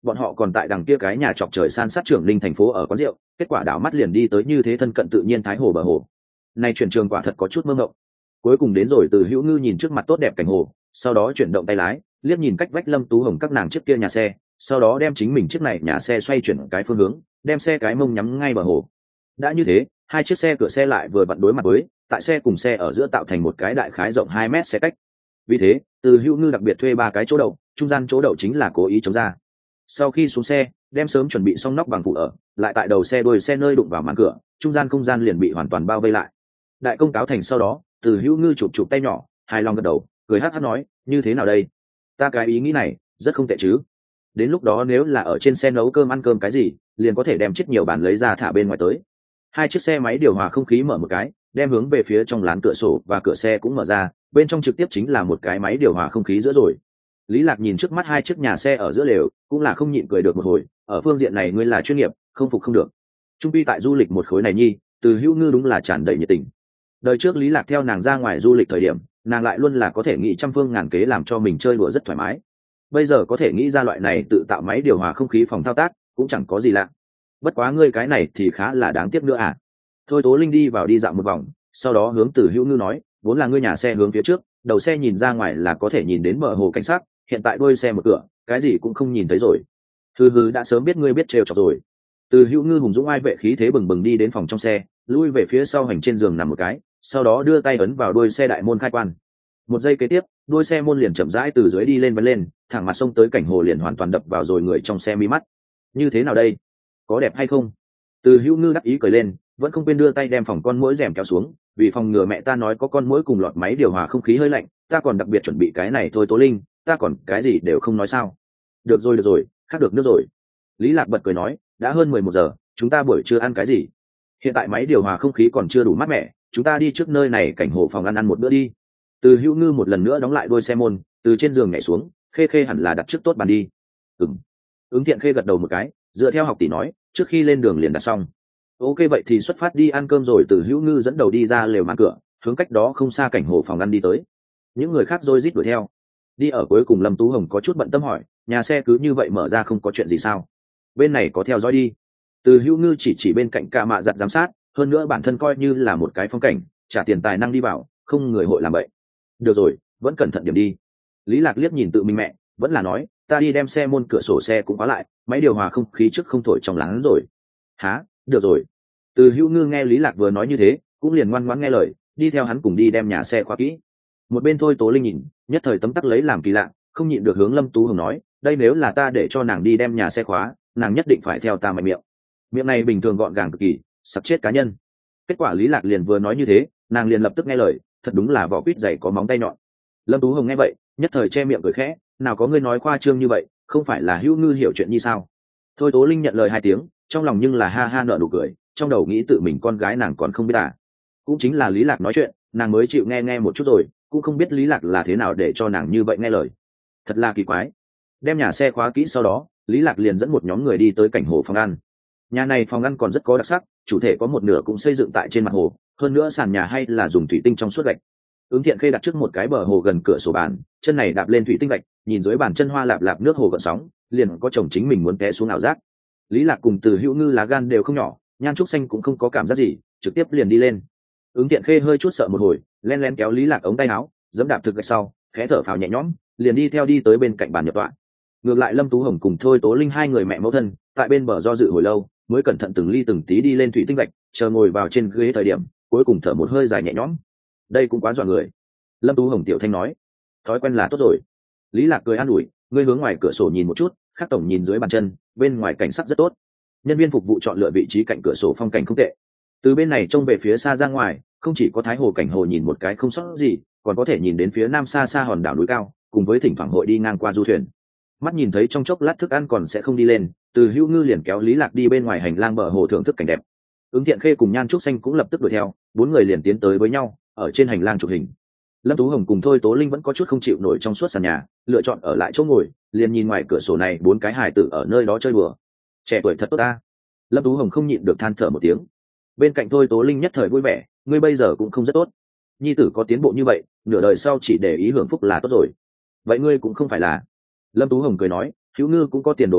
bọn họ còn tại đằng kia cái nhà chọc trời san sát trưởng linh thành phố ở quán rượu, kết quả đảo mắt liền đi tới như thế thân cận tự nhiên thái hồ bờ hồ. Này chuyển trường quả thật có chút mơ mộng. Cuối cùng đến rồi, Từ Hữu Ngư nhìn trước mặt tốt đẹp cảnh hồ, sau đó chuyển động tay lái, liếc nhìn cách vách Lâm Tú Hồng các nàng chiếc kia nhà xe, sau đó đem chính mình chiếc này nhà xe xoay chuyển cái phương hướng, đem xe cái mông nhắm ngay bờ hồ. Đã như thế, hai chiếc xe cửa xe lại vừa vặn đối mặt với, tại xe cùng xe ở giữa tạo thành một cái đại khái rộng hai mét xe cách. Vì thế, Từ Hữu Ngư đặc biệt thuê ba cái chỗ đậu, trung gian chỗ đậu chính là cố ý chống ra. Sau khi xuống xe, đem sớm chuẩn bị xong nóc bằng phủ ở, lại tại đầu xe đuôi xe nơi đụng vào màn cửa, trung gian không gian liền bị hoàn toàn bao vây lại. Đại công cáo thành sau đó, Từ Hữu Ngư chụp chụp tay nhỏ, hài lòng gật đầu, cười hắc hắc nói, như thế nào đây? Ta cái ý nghĩ này, rất không tệ chứ. Đến lúc đó nếu là ở trên xe nấu cơm ăn cơm cái gì, liền có thể đem chiếc nhiều bàn lấy ra thả bên ngoài tới. Hai chiếc xe máy điều hòa không khí mở một cái, đem hướng về phía trong lán cửa sổ và cửa xe cũng mở ra, bên trong trực tiếp chính là một cái máy điều hòa không khí giữa rồi. Lý Lạc nhìn trước mắt hai chiếc nhà xe ở giữa lều, cũng là không nhịn cười được một hồi, ở phương diện này ngươi là chuyên nghiệp, không phục không được. Trung quy tại du lịch một khối này nhi, Từ Hữu Ngư đúng là tràn đầy nhiệt tình. Đời trước Lý Lạc theo nàng ra ngoài du lịch thời điểm, nàng lại luôn là có thể nghĩ trăm phương ngàn kế làm cho mình chơi đùa rất thoải mái. Bây giờ có thể nghĩ ra loại này tự tạo máy điều hòa không khí phòng thao tác, cũng chẳng có gì lạ. Bất quá ngươi cái này thì khá là đáng tiếc nữa à. Thôi Tố Linh đi vào đi dạo một vòng, sau đó hướng Từ Hữu Ngư nói, vốn là ngươi nhà xe hướng phía trước, đầu xe nhìn ra ngoài là có thể nhìn đến bờ hồ cảnh sát, hiện tại đuôi xe một cửa, cái gì cũng không nhìn thấy rồi. Hừ hừ, đã sớm biết ngươi biết trêu chọc rồi. Từ Hữu Ngư hùng dũng ai vệ khí thế bừng bừng đi đến phòng trong xe, lui về phía sau hành trên giường nằm một cái, sau đó đưa tay ấn vào đuôi xe đại môn khai quan. Một giây kế tiếp, đuôi xe môn liền chậm rãi từ dưới đi lên vấn lên, thẳng mặt sông tới cảnh hồ liền hoàn toàn đập vào rồi người trong xe mi mắt. Như thế nào đây? Có đẹp hay không? Từ Hữu Ngư đắc ý cười lên, vẫn không quên đưa tay đem phòng con muỗi rèm kéo xuống, vì phòng ngừa mẹ ta nói có con muỗi cùng lọt máy điều hòa không khí hơi lạnh, ta còn đặc biệt chuẩn bị cái này thôi Tố Linh, ta còn cái gì đều không nói sao? Được rồi được rồi, khát được nước rồi. Lý Lạc bật cười nói, đã hơn mười một giờ, chúng ta buổi trưa ăn cái gì? Hiện tại máy điều hòa không khí còn chưa đủ mát mẻ, chúng ta đi trước nơi này cảnh hồ phòng ăn ăn một bữa đi. Từ Hữu Ngư một lần nữa đóng lại đuôi xe môn, từ trên giường nhảy xuống, khê khê hẳn là đặt trước tốt bàn đi. Ừm. Ứng Thiện Khê gật đầu một cái, dựa theo học tỷ nói, trước khi lên đường liền đặt xong. Ok vậy thì xuất phát đi ăn cơm rồi. Từ Hữu Ngư dẫn đầu đi ra lều màn cửa, hướng cách đó không xa cảnh hồ phòng ăn đi tới. Những người khác rối rít đuổi theo. Đi ở cuối cùng Lâm Tú Hồng có chút bận tâm hỏi, nhà xe cứ như vậy mở ra không có chuyện gì sao? Bên này có theo dõi đi. Từ Hữu Ngư chỉ chỉ bên cạnh ca mạ giặt giám sát, hơn nữa bản thân coi như là một cái phong cảnh, trả tiền tài năng đi vào, không người hội làm vậy. Được rồi, vẫn cẩn thận điểm đi. Lý Lạc liếc nhìn tự mình mẹ, vẫn là nói, ta đi đem xe môn cửa sổ xe cũng khóa lại, máy điều hòa không khí trước không thổi trong lán rồi. Hả? Được rồi. Từ Hữu Ngư nghe Lý Lạc vừa nói như thế, cũng liền ngoan ngoãn nghe lời, đi theo hắn cùng đi đem nhà xe khóa kỹ. Một bên Thôi Tố Linh nhìn, nhất thời tấm tắc lấy làm kỳ lạ, không nhịn được hướng Lâm Tú Hồng nói, đây nếu là ta để cho nàng đi đem nhà xe khóa, nàng nhất định phải theo ta mạnh miệng. Miệng này bình thường gọn gàng cực kỳ, sặc chết cá nhân. Kết quả Lý Lạc liền vừa nói như thế, nàng liền lập tức nghe lời, thật đúng là vỏ quýt dày có móng tay nhọn. Lâm Tú Hồng nghe vậy, nhất thời che miệng cười khẽ, nào có ngươi nói khoa trương như vậy, không phải là Hữu Ngư hiểu chuyện như sao? Thôi Tố Linh nhận lời hai tiếng, trong lòng nhưng là ha ha nở nụ cười, trong đầu nghĩ tự mình con gái nàng còn không biết à. Cũng chính là Lý Lạc nói chuyện, nàng mới chịu nghe nghe một chút rồi, cũng không biết Lý Lạc là thế nào để cho nàng như vậy nghe lời. Thật là kỳ quái. Đem nhà xe khóa kỹ sau đó, Lý Lạc liền dẫn một nhóm người đi tới cảnh hồ phòng ăn. Nhà này phòng ăn còn rất có đặc sắc, chủ thể có một nửa cũng xây dựng tại trên mặt hồ, hơn nữa sàn nhà hay là dùng thủy tinh trong suốt gạch. Ứng Thiện Khê đặt trước một cái bờ hồ gần cửa sổ bàn, chân này đạp lên thủy tinh gạch, nhìn dưới bàn chân hoa lạp lạp nước hồ gợn sóng, liền có chồng chính mình muốn té xuống ảo giác. Lý Lạc cùng Từ Hữu Ngư lá gan đều không nhỏ, Nhan Trúc Xanh cũng không có cảm giác gì, trực tiếp liền đi lên. Ứng Thiện Khê hơi chút sợ một hồi, len len kéo Lý Lạc ống tay áo, giẫm đạp thực gạch sau, khẽ thở phào nhẹ nhõm, liền đi theo đi tới bên cạnh bàn nhập tọa. Ngược lại Lâm Tú Hồng cùng Thôi Tố Linh hai người mẹ mẫu thân, tại bên bờ do dự hồi lâu, mới cẩn thận từng ly từng tí đi lên thủy tinh gạch, chờ ngồi vào trên ghế thời điểm, cuối cùng thở một hơi dài nhẹ nhõm. Đây cũng quá dọa người. Lâm Tú Hồng tiểu thanh nói, thói quen là tốt rồi. Lý Lạc cười an ủi, ngươi hướng ngoài cửa sổ nhìn một chút, khác tổng nhìn dưới bàn chân, bên ngoài cảnh sắc rất tốt. Nhân viên phục vụ chọn lựa vị trí cạnh cửa sổ phong cảnh không tệ. Từ bên này trông về phía xa ra ngoài, không chỉ có thái hồ cảnh hồ nhìn một cái không sót gì, còn có thể nhìn đến phía nam xa xa hòn đảo núi cao, cùng với thỉnh thoảng hội đi ngang qua du thuyền. Mắt nhìn thấy trong chốc lát thức ăn còn sẽ không đi lên, Từ Hữu Ngư liền kéo Lý Lạc đi bên ngoài hành lang bờ hồ thưởng thức cảnh đẹp. Ứng Thiện Khê cùng Nhan Trúc Xanh cũng lập tức đuổi theo, bốn người liền tiến tới với nhau, ở trên hành lang chụp hình. Lâm Tú Hồng cùng Thôi Tố Linh vẫn có chút không chịu nổi trong suốt sàn nhà, lựa chọn ở lại chỗ ngồi, liền nhìn ngoài cửa sổ này bốn cái hài tử ở nơi đó chơi đùa. Trẻ tuổi thật tốt ta. Lâm Tú Hồng không nhịn được than thở một tiếng. Bên cạnh Thôi Tố Linh nhất thời vui vẻ, ngươi bây giờ cũng không rất tốt. Nhi tử có tiến bộ như vậy, nửa đời sau chỉ để ý hưởng phúc là tốt rồi. Vậy ngươi cũng không phải là. Lâm Tú Hồng cười nói, Hữu Ngư cũng có tiền đồ à,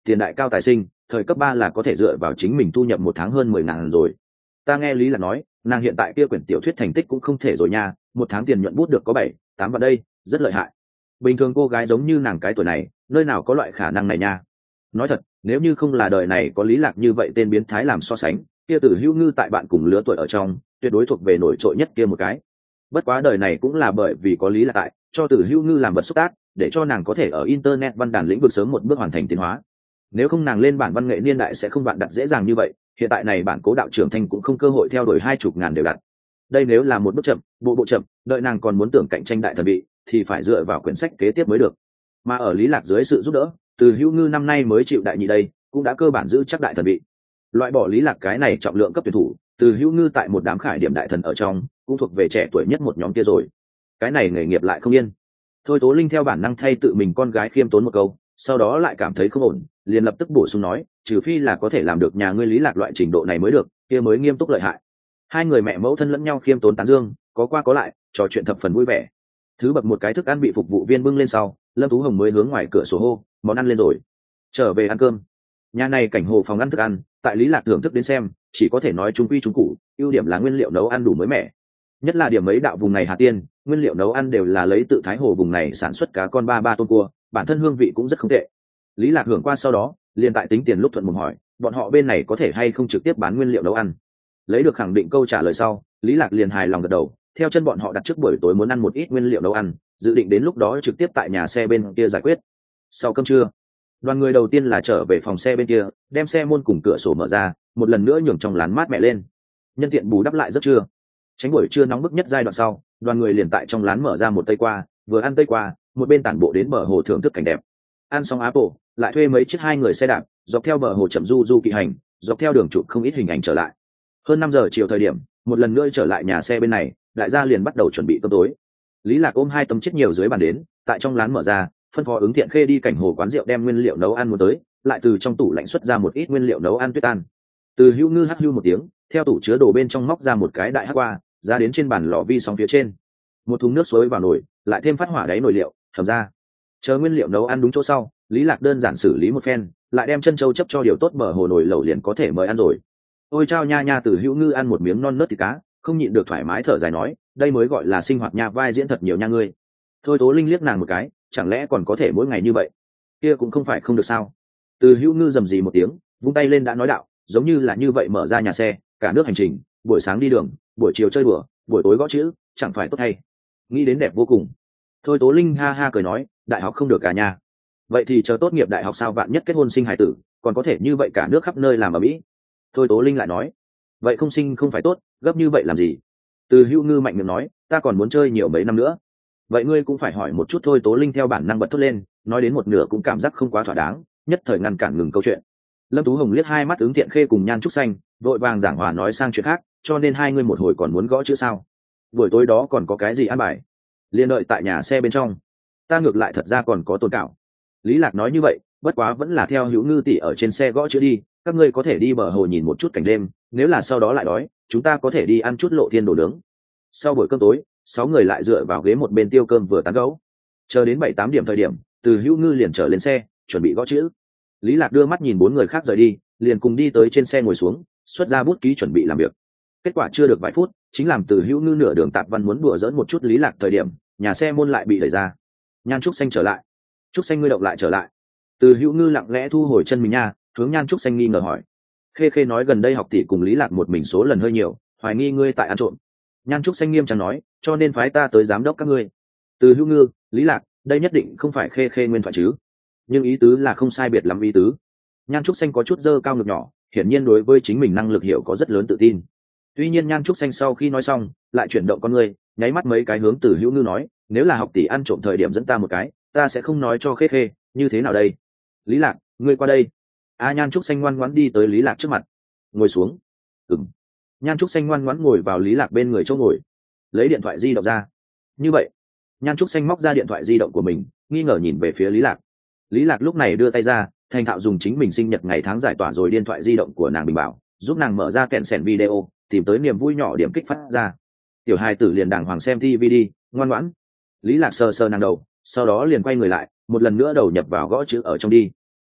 tiền đại cao tài sinh, thời cấp ba là có thể dựa vào chính mình thu nhập một tháng hơn mười ngàn rồi. Ta nghe Lý Lạc nói, nàng hiện tại kia quyển tiểu thuyết thành tích cũng không thể rồi nha, một tháng tiền nhuận bút được có bảy tám vạn đây, rất lợi hại. Bình thường cô gái giống như nàng cái tuổi này, nơi nào có loại khả năng này nha. Nói thật, nếu như không là đời này có Lý Lạc như vậy tên biến thái làm so sánh, kia Tử Hữu Ngư tại bạn cùng lứa tuổi ở trong, tuyệt đối thuộc về nổi trội nhất kia một cái. Bất quá đời này cũng là bởi vì có Lý Lạc tại, cho Tử Hữu Ngư làm vật xúc tác, để cho nàng có thể ở internet văn đàn lĩnh vực sớm một bước hoàn thành tiến hóa. Nếu không nàng lên bản văn nghệ niên đại sẽ không bạn đặt dễ dàng như vậy, hiện tại này bản cố đạo trưởng thành cũng không cơ hội theo đuổi hai chục ngàn đều đặt. Đây nếu là một bước chậm, bộ bộ chậm, đợi nàng còn muốn tưởng cạnh tranh đại thần bị, thì phải dựa vào quyển sách kế tiếp mới được. Mà ở Lý Lạc dưới sự giúp đỡ, Từ Hữu Ngư năm nay mới chịu đại nhị đây, cũng đã cơ bản giữ chắc đại thần bị. Loại bỏ Lý Lạc cái này trọng lượng cấp tuyển thủ, Từ Hữu Ngư tại một đám khải điểm đại thần ở trong, cũng thuộc về trẻ tuổi nhất một nhóm kia rồi. Cái này nghề nghiệp lại không yên. Thôi Tố Linh theo bản năng thay tự mình con gái khiêm tốn một câu, sau đó lại cảm thấy không ổn, liền lập tức bổ sung nói, trừ phi là có thể làm được nhà ngươi Lý Lạc loại trình độ này mới được, kia mới nghiêm túc lợi hại. Hai người mẹ mẫu thân lẫn nhau khiêm tốn tán dương, có qua có lại, trò chuyện thập phần vui vẻ. Thứ bậc một cái thức ăn bị phục vụ viên bưng lên sau, Lâm Tú Hồng mới hướng ngoài cửa sổ hô, món ăn lên rồi, trở về ăn cơm. Nhà này cảnh hồ phòng ăn thức ăn, tại Lý Lạc thưởng thức đến xem, chỉ có thể nói trung quy trung cụ, ưu điểm là nguyên liệu nấu ăn đủ mới mẻ. Nhất là điểm mấy đạo vùng này Hà Tiên, nguyên liệu nấu ăn đều là lấy tự Thái Hồ vùng này sản xuất cá con ba ba tôm cua, bản thân hương vị cũng rất không tệ. Lý Lạc hưởng qua sau đó, liền tại tính tiền lúc thuận mồm hỏi, bọn họ bên này có thể hay không trực tiếp bán nguyên liệu nấu ăn. Lấy được khẳng định câu trả lời sau, Lý Lạc liền hài lòng gật đầu, theo chân bọn họ đặt trước buổi tối muốn ăn một ít nguyên liệu nấu ăn, dự định đến lúc đó trực tiếp tại nhà xe bên kia giải quyết. Sau cơm trưa, đoàn người đầu tiên là trở về phòng xe bên kia, đem xe môn cùng cửa sổ mở ra, một lần nữa nhường trong lán mát mẹ lên. Nhân tiện bù đắp lại giấc trưa. Tránh buổi trưa nóng bức nhất giai đoạn sau, đoàn người liền tại trong lán mở ra một tây qua, vừa ăn tây qua, một bên tản bộ đến bờ hồ thưởng thức cảnh đẹp. Ăn xong Apple, lại thuê mấy chiếc hai người xe đạp, dọc theo bờ hồ chậm du du kỵ hành, dọc theo đường chụp không ít hình ảnh trở lại. Hơn năm giờ chiều thời điểm, một lần nữa trở lại nhà xe bên này, đại gia liền bắt đầu chuẩn bị cơm tối. Lý Lạc ôm hai tấm chết nhiều dưới bàn đến, tại trong lán mở ra, phân phó ứng thiện khê đi cảnh hồ quán rượu đem nguyên liệu nấu ăn mua tới, lại từ trong tủ lạnh xuất ra một ít nguyên liệu nấu ăn tuyết tan. Từ Hữu Ngư hắt hưu một tiếng, theo tủ chứa đồ bên trong móc ra một cái đại hắc qua, ra đến trên bàn lò vi sóng phía trên. Một thùng nước suối vào nồi, lại thêm phát hỏa đáy nồi liệu, hầm ra. Chờ nguyên liệu nấu ăn đúng chỗ sau, Lý Lạc đơn giản xử lý một phen, lại đem chân châu chấp cho điều tốt bờ hồ nồi lẩu liền có thể mời ăn rồi. Ôi chao nha nha, Từ Hữu Ngư ăn một miếng non nớt thịt cá, không nhịn được thoải mái thở dài nói, đây mới gọi là sinh hoạt nha, vai diễn thật nhiều nha ngươi. Thôi Tố Linh liếc nàng một cái, chẳng lẽ còn có thể mỗi ngày như vậy? Kia cũng không phải không được sao? Từ Hữu Ngư rầm rì một tiếng, vung tay lên đã nói đạo, giống như là như vậy mở ra nhà xe, cả nước hành trình, buổi sáng đi đường, buổi chiều chơi đùa, buổi tối gõ chữ, chẳng phải tốt hay? Nghĩ đến đẹp vô cùng. Thôi Tố Linh ha ha cười nói, đại học không được cả nhà. Vậy thì chờ tốt nghiệp đại học sao bạn nhất kết hôn sinh hài tử, còn có thể như vậy cả nước khắp nơi làm ở mỹ. Thôi Tố Linh lại nói, vậy không sinh không phải tốt, gấp như vậy làm gì? Từ Hữu Ngư mạnh miệng nói, ta còn muốn chơi nhiều mấy năm nữa. Vậy ngươi cũng phải hỏi một chút thôi. Tố Linh theo bản năng bật thốt lên, nói đến một nửa cũng cảm giác không quá thỏa đáng, nhất thời ngăn cản ngừng câu chuyện. Lâm Tú Hồng liếc hai mắt ứng thiện khê cùng Nhan Trúc Xanh, vội vàng giảng hòa nói sang chuyện khác, cho nên hai ngươi một hồi còn muốn gõ chữ sao? Buổi tối đó còn có cái gì ăn bài? Liên đợi tại nhà xe bên trong. Ta ngược lại thật ra còn có tồn cảo. Lý Lạc nói như vậy, bất quá vẫn là theo Hữu Ngư tỷ ở trên xe gõ chữ đi, các ngươi có thể đi bờ hồ nhìn một chút cảnh đêm, nếu là sau đó lại đói, chúng ta có thể đi ăn chút lộ thiên đồ nướng. Sau buổi cơm tối, sáu người lại dựa vào ghế một bên tiêu cơm vừa tán gẫu. Chờ đến bảy tám điểm thời điểm, Từ Hữu Ngư liền trở lên xe, chuẩn bị gõ chữ. Lý Lạc đưa mắt nhìn bốn người khác rời đi, liền cùng đi tới trên xe ngồi xuống, xuất ra bút ký chuẩn bị làm việc. Kết quả chưa được vài phút, chính làm Từ Hữu Ngư nửa đường tạp văn muốn đùa giỡn một chút Lý Lạc thời điểm, nhà xe môn lại bị đẩy ra. Nhan Trúc Xanh trở lại. Trúc Xanh ngươi động lại trở lại. Từ Hữu Ngư lặng lẽ thu hồi chân mình nha, hướng Nhan Trúc Xanh nghi ngờ hỏi. Khê Khê nói gần đây học tỷ cùng Lý Lạc một mình số lần hơi nhiều, hoài nghi ngươi tại ăn trộm. Nhan Trúc Xanh nghiêm trang nói, cho nên phái ta tới giám đốc các ngươi. Từ Hữu Ngư, Lý Lạc, đây nhất định không phải Khê Khê nguyên thoại chứ? Nhưng ý tứ là không sai biệt lắm ý tứ. Nhan Trúc Xanh có chút dơ cao ngực nhỏ, hiển nhiên đối với chính mình năng lực hiểu có rất lớn tự tin. Tuy nhiên Nhan Trúc Xanh sau khi nói xong, lại chuyển động con ngươi, nháy mắt mấy cái hướng Từ Hữu Ngư nói, nếu là học tỷ ăn trộm thời điểm dẫn ta một cái, ta sẽ không nói cho Khê Khê, như thế nào đây? Lý Lạc, ngươi qua đây. A Nhan Trúc Xanh ngoan ngoãn đi tới Lý Lạc trước mặt, ngồi xuống. Ừm. Nhan Trúc Xanh ngoan ngoãn ngồi vào Lý Lạc bên người chỗ ngồi, lấy điện thoại di động ra. Như vậy, Nhan Trúc Xanh móc ra điện thoại di động của mình, nghi ngờ nhìn về phía Lý Lạc. Lý Lạc lúc này đưa tay ra, thành thạo dùng chính mình sinh nhật ngày tháng giải tỏa rồi điện thoại di động của nàng bình bảo, giúp nàng mở ra kẹn sẻn video, tìm tới niềm vui nhỏ điểm kích phát ra. Tiểu hài tử liền đàng hoàng xem ti vi đi, ngoan ngoãn. Lý Lạc sờ sờ nàng đầu, sau đó liền quay người lại, một lần nữa đầu nhập vào gõ chữ ở trong đi.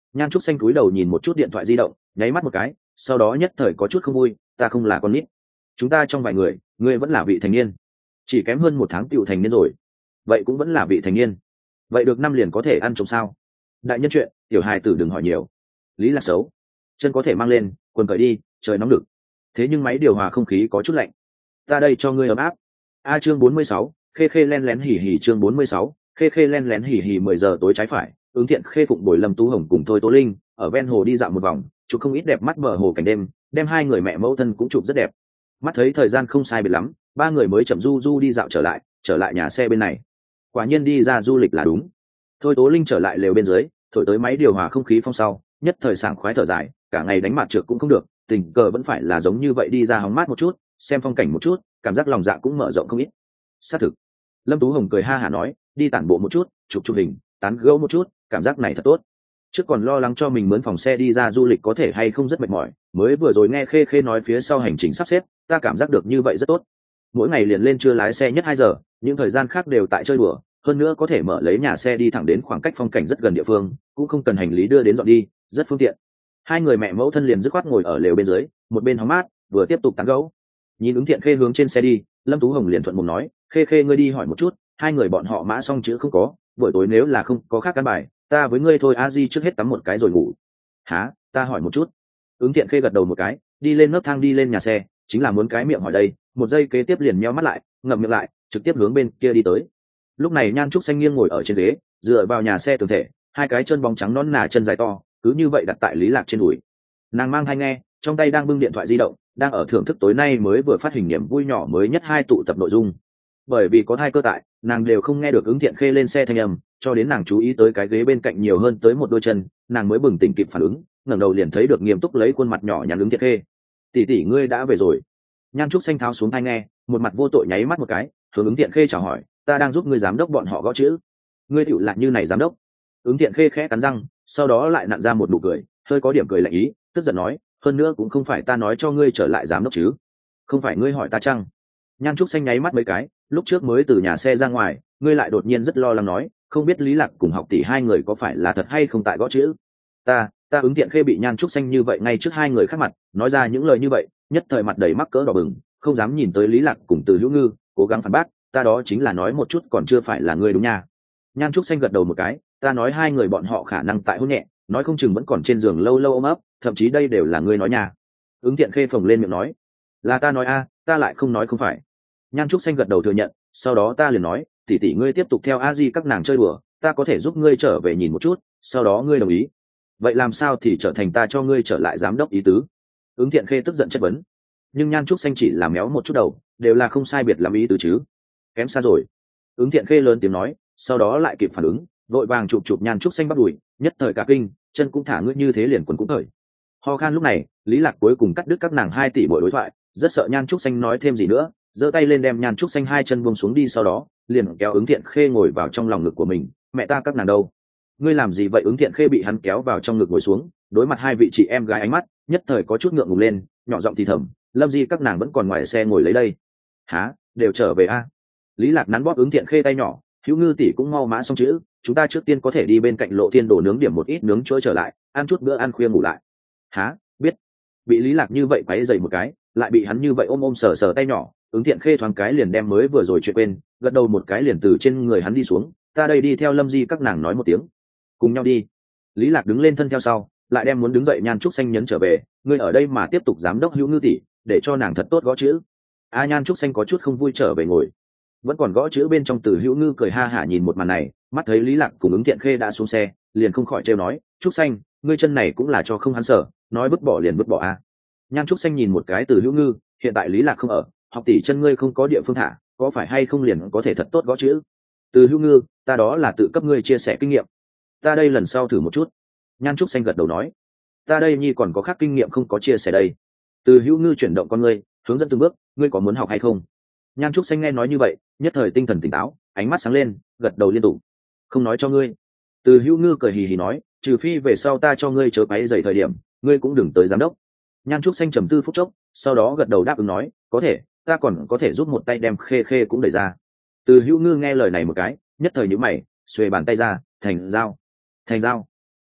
Nhan Trúc Xanh cúi đầu nhìn một chút điện thoại di động, nháy mắt một cái, sau đó nhất thời có chút không vui, ta không là con nít, chúng ta trong vài người ngươi vẫn là vị thành niên, chỉ kém hơn một tháng tựu thành niên rồi. Vậy cũng vẫn là vị thành niên, vậy được năm liền có thể ăn trộm sao? Đại nhân chuyện tiểu hài tử đừng hỏi nhiều. Lý Lạc xấu, chân có thể mang lên, quần cởi đi, trời nóng đực, thế nhưng máy điều hòa không khí có chút lạnh, ta đây cho ngươi ấm áp. A chương bốn mươi sáu, khê khê len lén hỉ hỉ chương bốn mươi sáu, khê khê len lén hỉ hỉ mười giờ tối trái phải, Ứng Thiện Khê phụng bồi Lâm Tú Hồng cùng Thôi Tố Linh ở ven hồ đi dạo một vòng, chụp không ít đẹp mắt bờ hồ cảnh đêm, đem hai người mẹ mẫu thân cũng chụp rất đẹp. Mắt thấy thời gian không sai biệt lắm, ba người mới chậm du du đi dạo trở lại, trở lại nhà xe bên này. Quả nhiên đi ra du lịch là đúng. Thôi Tố Linh trở lại lều bên dưới, thổi tới máy điều hòa không khí phong sau, nhất thời sảng khoái thở dài, cả ngày đánh mặt trượt cũng không được, tình cờ vẫn phải là giống như vậy đi ra hóng mát một chút, xem phong cảnh một chút, cảm giác lòng dạ cũng mở rộng không ít. Xác thực. Lâm Tú Hồng cười ha hả nói, đi tản bộ một chút, chụp chụp hình, tán gẫu một chút, cảm giác này thật tốt. Trước còn lo lắng cho mình mướn phòng xe đi ra du lịch có thể hay không rất mệt mỏi, mới vừa rồi nghe Khê Khê nói phía sau hành trình sắp xếp, ta cảm giác được như vậy rất tốt. Mỗi ngày liền lên chưa lái xe nhất hai giờ, những thời gian khác đều tại chơi đùa, hơn nữa có thể mở lấy nhà xe đi thẳng đến khoảng cách phong cảnh rất gần địa phương, cũng không cần hành lý đưa đến dọn đi, rất phương tiện. Hai người mẹ mẫu thân liền dứt khoát ngồi ở lều bên dưới, một bên hóng mát, vừa tiếp tục tán gẫu. Nhìn Ứng Thiện Khê hướng trên xe đi, Lâm Tú Hồng liền thuận mồm nói, Khê Khê ngươi đi hỏi một chút, hai người bọn họ mã xong chữ không có, buổi tối nếu là không có khác căn bài, ta với ngươi thôi a di trước hết tắm một cái rồi ngủ. Hả, ta hỏi một chút. Ứng Thiện Khê gật đầu một cái, đi lên nấc thang đi lên nhà xe, chính là muốn cái miệng hỏi đây, một giây kế tiếp liền nheo mắt lại, ngậm miệng lại, trực tiếp hướng bên kia đi tới. Lúc này Nhan Trúc Xanh nghiêng ngồi ở trên ghế, dựa vào nhà xe tường thể, hai cái chân bóng trắng nõn nà chân dài to, cứ như vậy đặt tại Lý Lạc trên đùi. Nàng mang tai nghe, trong tay đang bưng điện thoại di động, đang ở thưởng thức tối nay mới vừa phát hình niềm vui nhỏ mới nhất hai tụ tập nội dung. Bởi vì có thai cơ tại, nàng đều không nghe được Ứng Thiện Khê lên xe thanh âm, cho đến nàng chú ý tới cái ghế bên cạnh nhiều hơn tới một đôi chân, nàng mới bừng tỉnh kịp phản ứng, ngẩng đầu liền thấy được nghiêm túc lấy khuôn mặt nhỏ nhắn Ứng Thiện Khê. Tỷ tỷ ngươi đã về rồi. Nhan Trúc Xanh tháo xuống tai nghe, một mặt vô tội nháy mắt một cái, hướng Ứng Thiện Khê chào hỏi, ta đang giúp ngươi giám đốc bọn họ gõ chữ. Ngươi tựu lại như này giám đốc. Ứng Thiện Khê khẽ cắn răng, sau đó lại nặn ra một nụ cười, hơi có điểm cười lạnh ý, tức giận nói, hơn nữa cũng không phải ta nói cho ngươi trở lại giám đốc chứ? Không phải ngươi hỏi ta chăng? Nhan Trúc Xanh nháy mắt mấy cái, lúc trước mới từ nhà xe ra ngoài, ngươi lại đột nhiên rất lo lắng nói, không biết Lý Lạc cùng học tỷ hai người có phải là thật hay không tại gõ chữ. Ta, ta Ứng Thiện Khê bị Nhan Trúc Xanh như vậy ngay trước hai người khác mặt, nói ra những lời như vậy, nhất thời mặt đầy mắc cỡ đỏ bừng, không dám nhìn tới Lý Lạc cùng Từ Hữu Ngư, cố gắng phản bác, ta đó chính là nói một chút còn chưa phải là ngươi đúng nha. Nhan Trúc Xanh gật đầu một cái, ta nói hai người bọn họ khả năng tại hôn nhẹ, nói không chừng vẫn còn trên giường lâu lâu ôm ấp, thậm chí đây đều là ngươi nói nha. Ứng Thiện Khê phồng lên miệng nói, là ta nói a, ta lại không nói không phải. Nhan Trúc Xanh gật đầu thừa nhận, sau đó ta liền nói, tỷ tỷ ngươi tiếp tục theo a di các nàng chơi đùa, ta có thể giúp ngươi trở về nhìn một chút, sau đó ngươi đồng ý. Vậy làm sao thì trở thành ta cho ngươi trở lại giám đốc ý tứ? Ứng Thiện Khê tức giận chất vấn. Nhưng Nhan Trúc Xanh chỉ là méo một chút đầu, đều là không sai biệt làm ý tứ chứ. Kém xa rồi. Ứng Thiện Khê lớn tiếng nói, sau đó lại kịp phản ứng, vội vàng chụp chụp Nhan Trúc Xanh bắt đùi, nhất thời cả kinh, chân cũng thả ngươi như thế liền quần cũng thời. Ho khan lúc này, Lý Lạc cuối cùng cắt đứt các nàng hai tỷ mỗi đối thoại, rất sợ Nhan Trúc Xanh nói thêm gì nữa, giơ tay lên đem Nhan Trúc Xanh hai chân buông xuống đi, sau đó liền kéo Ứng Thiện Khê ngồi vào trong lòng ngực của mình. Mẹ ta các nàng đâu? Ngươi làm gì vậy? Ứng Thiện Khê bị hắn kéo vào trong ngực ngồi xuống, đối mặt hai vị chị em gái ánh mắt, nhất thời có chút ngượng ngùng lên, nhỏ giọng thì thầm, Lâm Di các nàng vẫn còn ngoài xe ngồi lấy đây. Hả? Đều trở về a? Lý Lạc nắn bóp Ứng Thiện Khê tay nhỏ, Hữu Ngư tỷ cũng mau mã xong chữ, chúng ta trước tiên có thể đi bên cạnh Lộ Thiên Đồ nướng điểm một ít nướng chuối trở lại, ăn chút bữa ăn khuya ngủ lại. Hả? Biết. Bị Lý Lạc như vậy quấy rầy một cái, lại bị hắn như vậy ôm ôm sờ sờ tay nhỏ, Ứng Thiện Khê thoáng cái liền đem mới vừa rồi chuyện quên, gật đầu một cái liền từ trên người hắn đi xuống, ta đây đi theo Lâm Di các nàng nói một tiếng, cùng nhau đi. Lý Lạc đứng lên thân theo sau, lại đem muốn đứng dậy Nhan Trúc Xanh nhấn trở về, ngươi ở đây mà tiếp tục giám đốc Hữu Ngư tỷ, để cho nàng thật tốt gõ chữ. A Nhan Trúc Xanh có chút không vui trở về ngồi, vẫn còn gõ chữ bên trong. Từ Hữu Ngư cười ha hả nhìn một màn này, mắt thấy Lý Lạc cùng Ứng Thiện Khê đã xuống xe, liền không khỏi trêu nói, Trúc Xanh, ngươi chân này cũng là cho không hắn sở, nói vứt bỏ liền vứt bỏ a. Nhan Trúc Xanh nhìn một cái Từ Hữu Ngư, hiện tại Lý Lạc không ở, học tỷ chân ngươi không có địa phương thả, có phải hay không liền có thể thật tốt gõ chữ. Từ Hữu Ngư, ta đó là tự cấp ngươi chia sẻ kinh nghiệm, ta đây lần sau thử một chút. Nhan Trúc Xanh gật đầu nói, ta đây nhi còn có khác kinh nghiệm không có chia sẻ đây. Từ Hữu Ngư chuyển động con ngươi, hướng dẫn từng bước, ngươi có muốn học hay không? Nhan Trúc Xanh nghe nói như vậy, nhất thời tinh thần tỉnh táo, ánh mắt sáng lên, gật đầu liên tục, không nói cho ngươi. Từ Hữu Ngư cười hì hì nói, trừ phi về sau ta cho ngươi chớ quấy rầy thời điểm, ngươi cũng đừng tới giám đốc. Nhan Trúc Xanh trầm tư phút chốc, sau đó gật đầu đáp ứng nói, có thể, ta còn có thể giúp một tay đem Khê Khê cũng đẩy ra. Từ Hữu Ngư nghe lời này một cái, nhất thời nhíu mày, xuề bàn tay ra, thành giao, thành giao.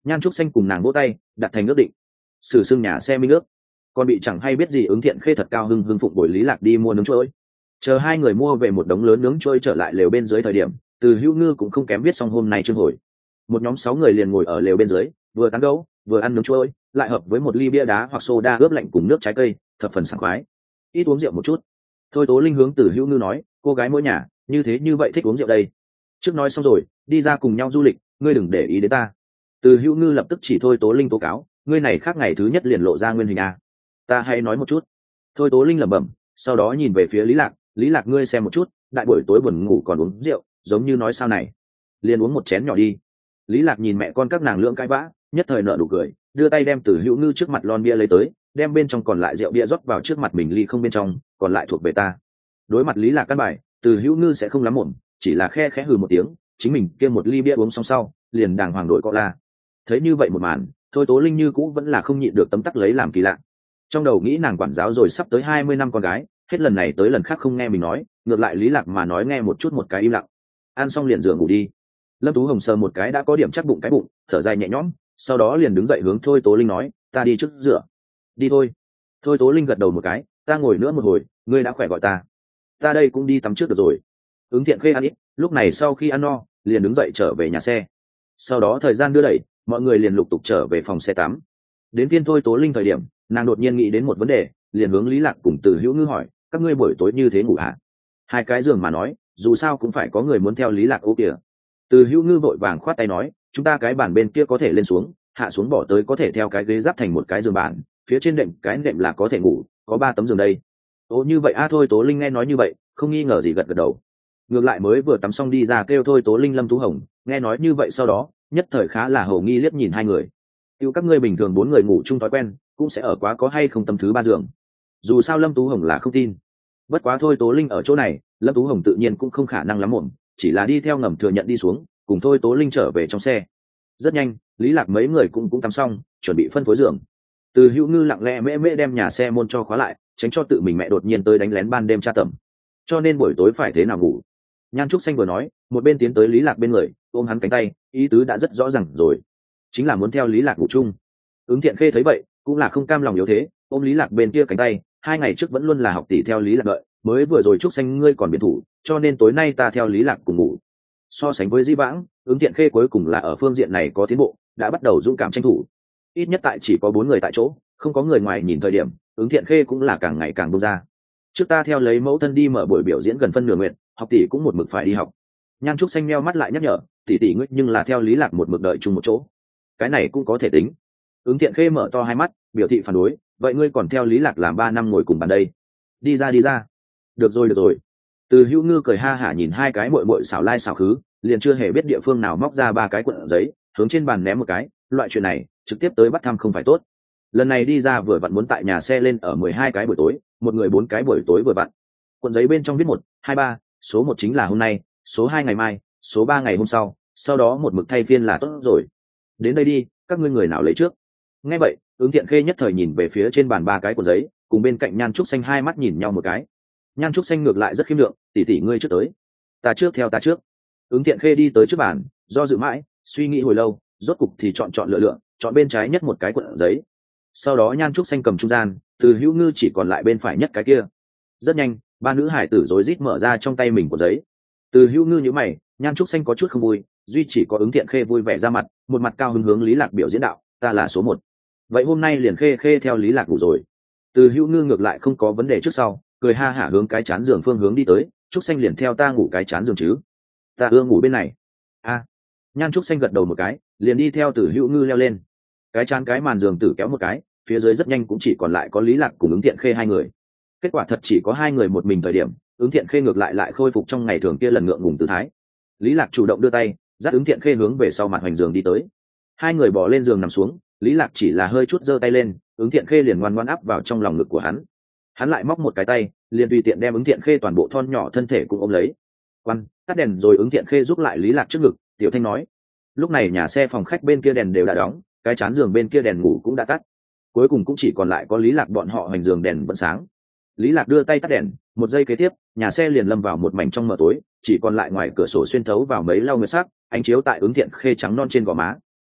Nhan Trúc Xanh cùng nàng vỗ tay đặt thành ước định, xử xưng nhà xe minh ước. Còn bị chẳng hay biết gì ứng thiện khê thật cao hưng hưng phụng bồi Lý Lạc đi mua nướng chuối. Chờ hai người mua về một đống lớn nướng chuối trở lại lều bên dưới thời điểm, Từ Hữu Ngư cũng không kém biết xong hôm nay chương hồi. Một nhóm sáu người liền ngồi ở lều bên dưới, vừa tán gẫu, vừa ăn nướng chuối, lại hợp với một ly bia đá hoặc soda ướp lạnh cùng nước trái cây, thập phần sảng khoái. Ít uống rượu một chút. Thôi Tố Linh hướng Từ Hữu Ngư nói, cô gái mỗi nhà như thế như vậy thích uống rượu đây. Trước nói xong rồi, đi ra cùng nhau du lịch, ngươi đừng để ý đến ta. Từ Hữu Ngư lập tức chỉ Thôi Tố Linh tố cáo, ngươi này khác ngày thứ nhất liền lộ ra nguyên hình a. Ta hãy nói một chút. Thôi Tố Linh lẩm bẩm, sau đó nhìn về phía Lý Lạc, Lý Lạc ngươi xem một chút, đại buổi tối buồn ngủ còn uống rượu, giống như nói sao này, liền uống một chén nhỏ đi. Lý Lạc nhìn mẹ con các nàng lưỡng cãi vã, nhất thời nở nụ cười, đưa tay đem Từ Hữu Ngư trước mặt lon bia lấy tới, đem bên trong còn lại rượu bia rót vào trước mặt mình ly không bên trong, còn lại thuộc về ta. Đối mặt Lý Lạc căn bài, Từ Hữu Ngư sẽ không lắm mồm, chỉ là khe khẽ hừ một tiếng, chính mình kia một ly bia uống xong sau, liền đàng hoàng đội cola. Thấy như vậy một màn, Thôi Tố Linh như cũ vẫn là không nhịn được tấm tắc lấy làm kỳ lạ. Trong đầu nghĩ nàng quản giáo rồi sắp tới hai mươi năm con gái, hết lần này tới lần khác không nghe mình nói, ngược lại Lý Lạc mà nói nghe một chút một cái im lặng. Ăn xong liền giường ngủ đi. Lâm Tú Hồng sờ một cái đã có điểm chắc bụng cái bụng, thở dài nhẹ nhõm, sau đó liền đứng dậy hướng Thôi Tố Linh nói, ta đi trước rửa. Đi thôi. Thôi Tố Linh gật đầu một cái, ta ngồi nữa một hồi, ngươi đã khỏe gọi ta. Ta đây cũng đi tắm trước được rồi. Ứng Thiện Khê ăn ít, lúc này sau khi ăn no, liền đứng dậy trở về nhà xe. Sau đó thời gian đưa đẩy, mọi người liền lục tục trở về phòng xe tắm. Đến phiên Thôi Tố Linh thời điểm, nàng đột nhiên nghĩ đến một vấn đề, liền hướng Lý Lạc cùng Từ Hữu Ngư hỏi, các ngươi buổi tối như thế ngủ hả? Hai cái giường mà nói, dù sao cũng phải có người muốn theo Lý Lạc ô kìa. Từ Hữu Ngư vội vàng khoát tay nói, chúng ta cái bàn bên kia có thể lên xuống, hạ xuống bỏ tới có thể theo cái ghế giáp thành một cái giường bàn, phía trên đệm cái đệm là có thể ngủ, có ba tấm giường đây. Ô như vậy a à, Thôi Tố Linh nghe nói như vậy, không nghi ngờ gì gật gật đầu. Ngược lại mới vừa tắm xong đi ra kêu Thôi Tố Linh Lâm Tú Hồng, nghe nói như vậy sau đó, nhất thời khá là hổ nghi liếc nhìn hai người. Yêu các ngươi bình thường bốn người ngủ chung thói quen, cũng sẽ ở quá có hay không tầm thứ ba giường. Dù sao Lâm Tú Hồng là không tin. Bất quá Thôi Tố Linh ở chỗ này, Lâm Tú Hồng tự nhiên cũng không khả năng lắm mồm, chỉ là đi theo ngầm thừa nhận đi xuống, cùng Thôi Tố Linh trở về trong xe. Rất nhanh, Lý Lạc mấy người cũng cũng tắm xong, chuẩn bị phân phối giường. Từ Hữu Ngư lặng lẽ mễ mễ đem nhà xe môn cho khóa lại, tránh cho tự mình mẹ đột nhiên tới đánh lén ban đêm tra tầm. Cho nên buổi tối phải thế nào ngủ. Nhan Trúc Xanh vừa nói, một bên tiến tới Lý Lạc bên người, ôm hắn cánh tay, ý tứ đã rất rõ ràng rồi, chính là muốn theo Lý Lạc ngủ chung. Ứng Thiện Khê thấy vậy, cũng là không cam lòng yếu thế, ôm Lý Lạc bên kia cánh tay, hai ngày trước vẫn luôn là học tỷ theo Lý Lạc đợi, mới vừa rồi Trúc Xanh ngươi còn biến thủ, cho nên tối nay ta theo Lý Lạc cùng ngủ. So sánh với Di Vãng, Ứng Thiện Khê cuối cùng là ở phương diện này có tiến bộ, đã bắt đầu dũng cảm tranh thủ. Ít nhất tại chỉ có bốn người tại chỗ, không có người ngoài nhìn thời điểm, Ứng Thiện Khê cũng là càng ngày càng buông ra. Trước ta theo lấy mẫu thân đi mở buổi biểu diễn gần phân nửa nguyện, học tỷ cũng một mực phải đi học. Nhan Trúc Xanh meo mắt lại nhắc nhở, tỷ tỷ ngươi nhưng là theo Lý Lạc một mực đợi chung một chỗ, cái này cũng có thể tính. Ứng Thiện Khê mở to hai mắt, biểu thị phản đối, vậy ngươi còn theo Lý Lạc làm ba năm ngồi cùng bàn đây? Đi ra đi ra. Được rồi được rồi. Từ Hữu Ngư cười ha hả nhìn hai cái muội muội xảo lai xảo khứ, liền chưa hề biết địa phương nào móc ra ba cái cuộn giấy, hướng trên bàn ném một cái, loại chuyện này, trực tiếp tới bắt thăm không phải tốt. Lần này đi ra vừa vặn muốn tại nhà xe lên ở mười hai cái buổi tối, một người bốn cái buổi tối vừa vặn. Cuộn giấy bên trong viết một, hai, ba, số một chính là hôm nay, số hai ngày mai, số ba ngày hôm sau, sau đó một mực thay phiên là tốt rồi. Đến đây đi, các ngươi người nào lấy trước? Nghe vậy, Ứng Thiện Khê nhất thời nhìn về phía trên bàn ba cái cuộn giấy, cùng bên cạnh Nhan Trúc Xanh hai mắt nhìn nhau một cái. Nhan Trúc Xanh ngược lại rất khiêm lượng, tỷ tỷ ngươi trước tới. Ta trước theo ta trước. Ứng Thiện Khê đi tới trước bàn, do dự mãi, suy nghĩ hồi lâu, rốt cục thì chọn chọn lựa lựa, chọn bên trái nhất một cái cuộn giấy. Sau đó Nhan Trúc Xanh cầm trung gian, Từ Hữu Ngư chỉ còn lại bên phải nhất cái kia. Rất nhanh, ba nữ hải tử rối rít mở ra trong tay mình cuộn giấy. Từ Hữu Ngư nhíu mày, Nhan Trúc Xanh có chút không vui, duy chỉ có Ứng Thiện Khê vui vẻ ra mặt, một mặt cao hứng hướng Lý Lạc biểu diễn đạo, ta là số một. Vậy hôm nay liền Khê Khê theo Lý Lạc ngủ rồi. Từ Hữu Ngư ngược lại không có vấn đề trước sau, cười ha hả hướng cái chán giường phương hướng đi tới, Trúc Xanh liền theo ta ngủ cái chán giường chứ? Ta ưa ngủ bên này. A. À. Nhan Trúc Xanh gật đầu một cái, liền đi theo Từ Hữu Ngư leo lên. Cái chán cái màn giường tử kéo một cái, phía dưới rất nhanh cũng chỉ còn lại có Lý Lạc cùng Ứng Thiện Khê hai người. Kết quả thật chỉ có hai người một mình thời điểm, Ứng Thiện Khê ngược lại lại khôi phục trong ngày thường kia lần ngượng ngùng tư thái. Lý Lạc chủ động đưa tay, dắt Ứng Thiện Khê hướng về sau mặt hoành giường đi tới. Hai người bò lên giường nằm xuống, Lý Lạc chỉ là hơi chút giơ tay lên, Ứng Thiện Khê liền ngoan ngoãn áp vào trong lòng ngực của hắn. Hắn lại móc một cái tay, liền tùy tiện đem Ứng Thiện Khê toàn bộ thon nhỏ thân thể cũng ôm lấy. Quan, tắt đèn rồi. Ứng Thiện Khê giúp lại Lý Lạc trước ngực, tiểu thanh nói. Lúc này nhà xe phòng khách bên kia đèn đều đã đóng, cái chán giường bên kia đèn ngủ cũng đã tắt. Cuối cùng cũng chỉ còn lại có Lý Lạc bọn họ hành giường đèn vẫn sáng. Lý Lạc đưa tay tắt đèn, một giây kế tiếp, nhà xe liền lâm vào một mảnh trong mờ tối, chỉ còn lại ngoài cửa sổ xuyên thấu vào mấy lau nguyệt sắc, ánh chiếu tại Ứng Thiện Khê trắng non trên gò má.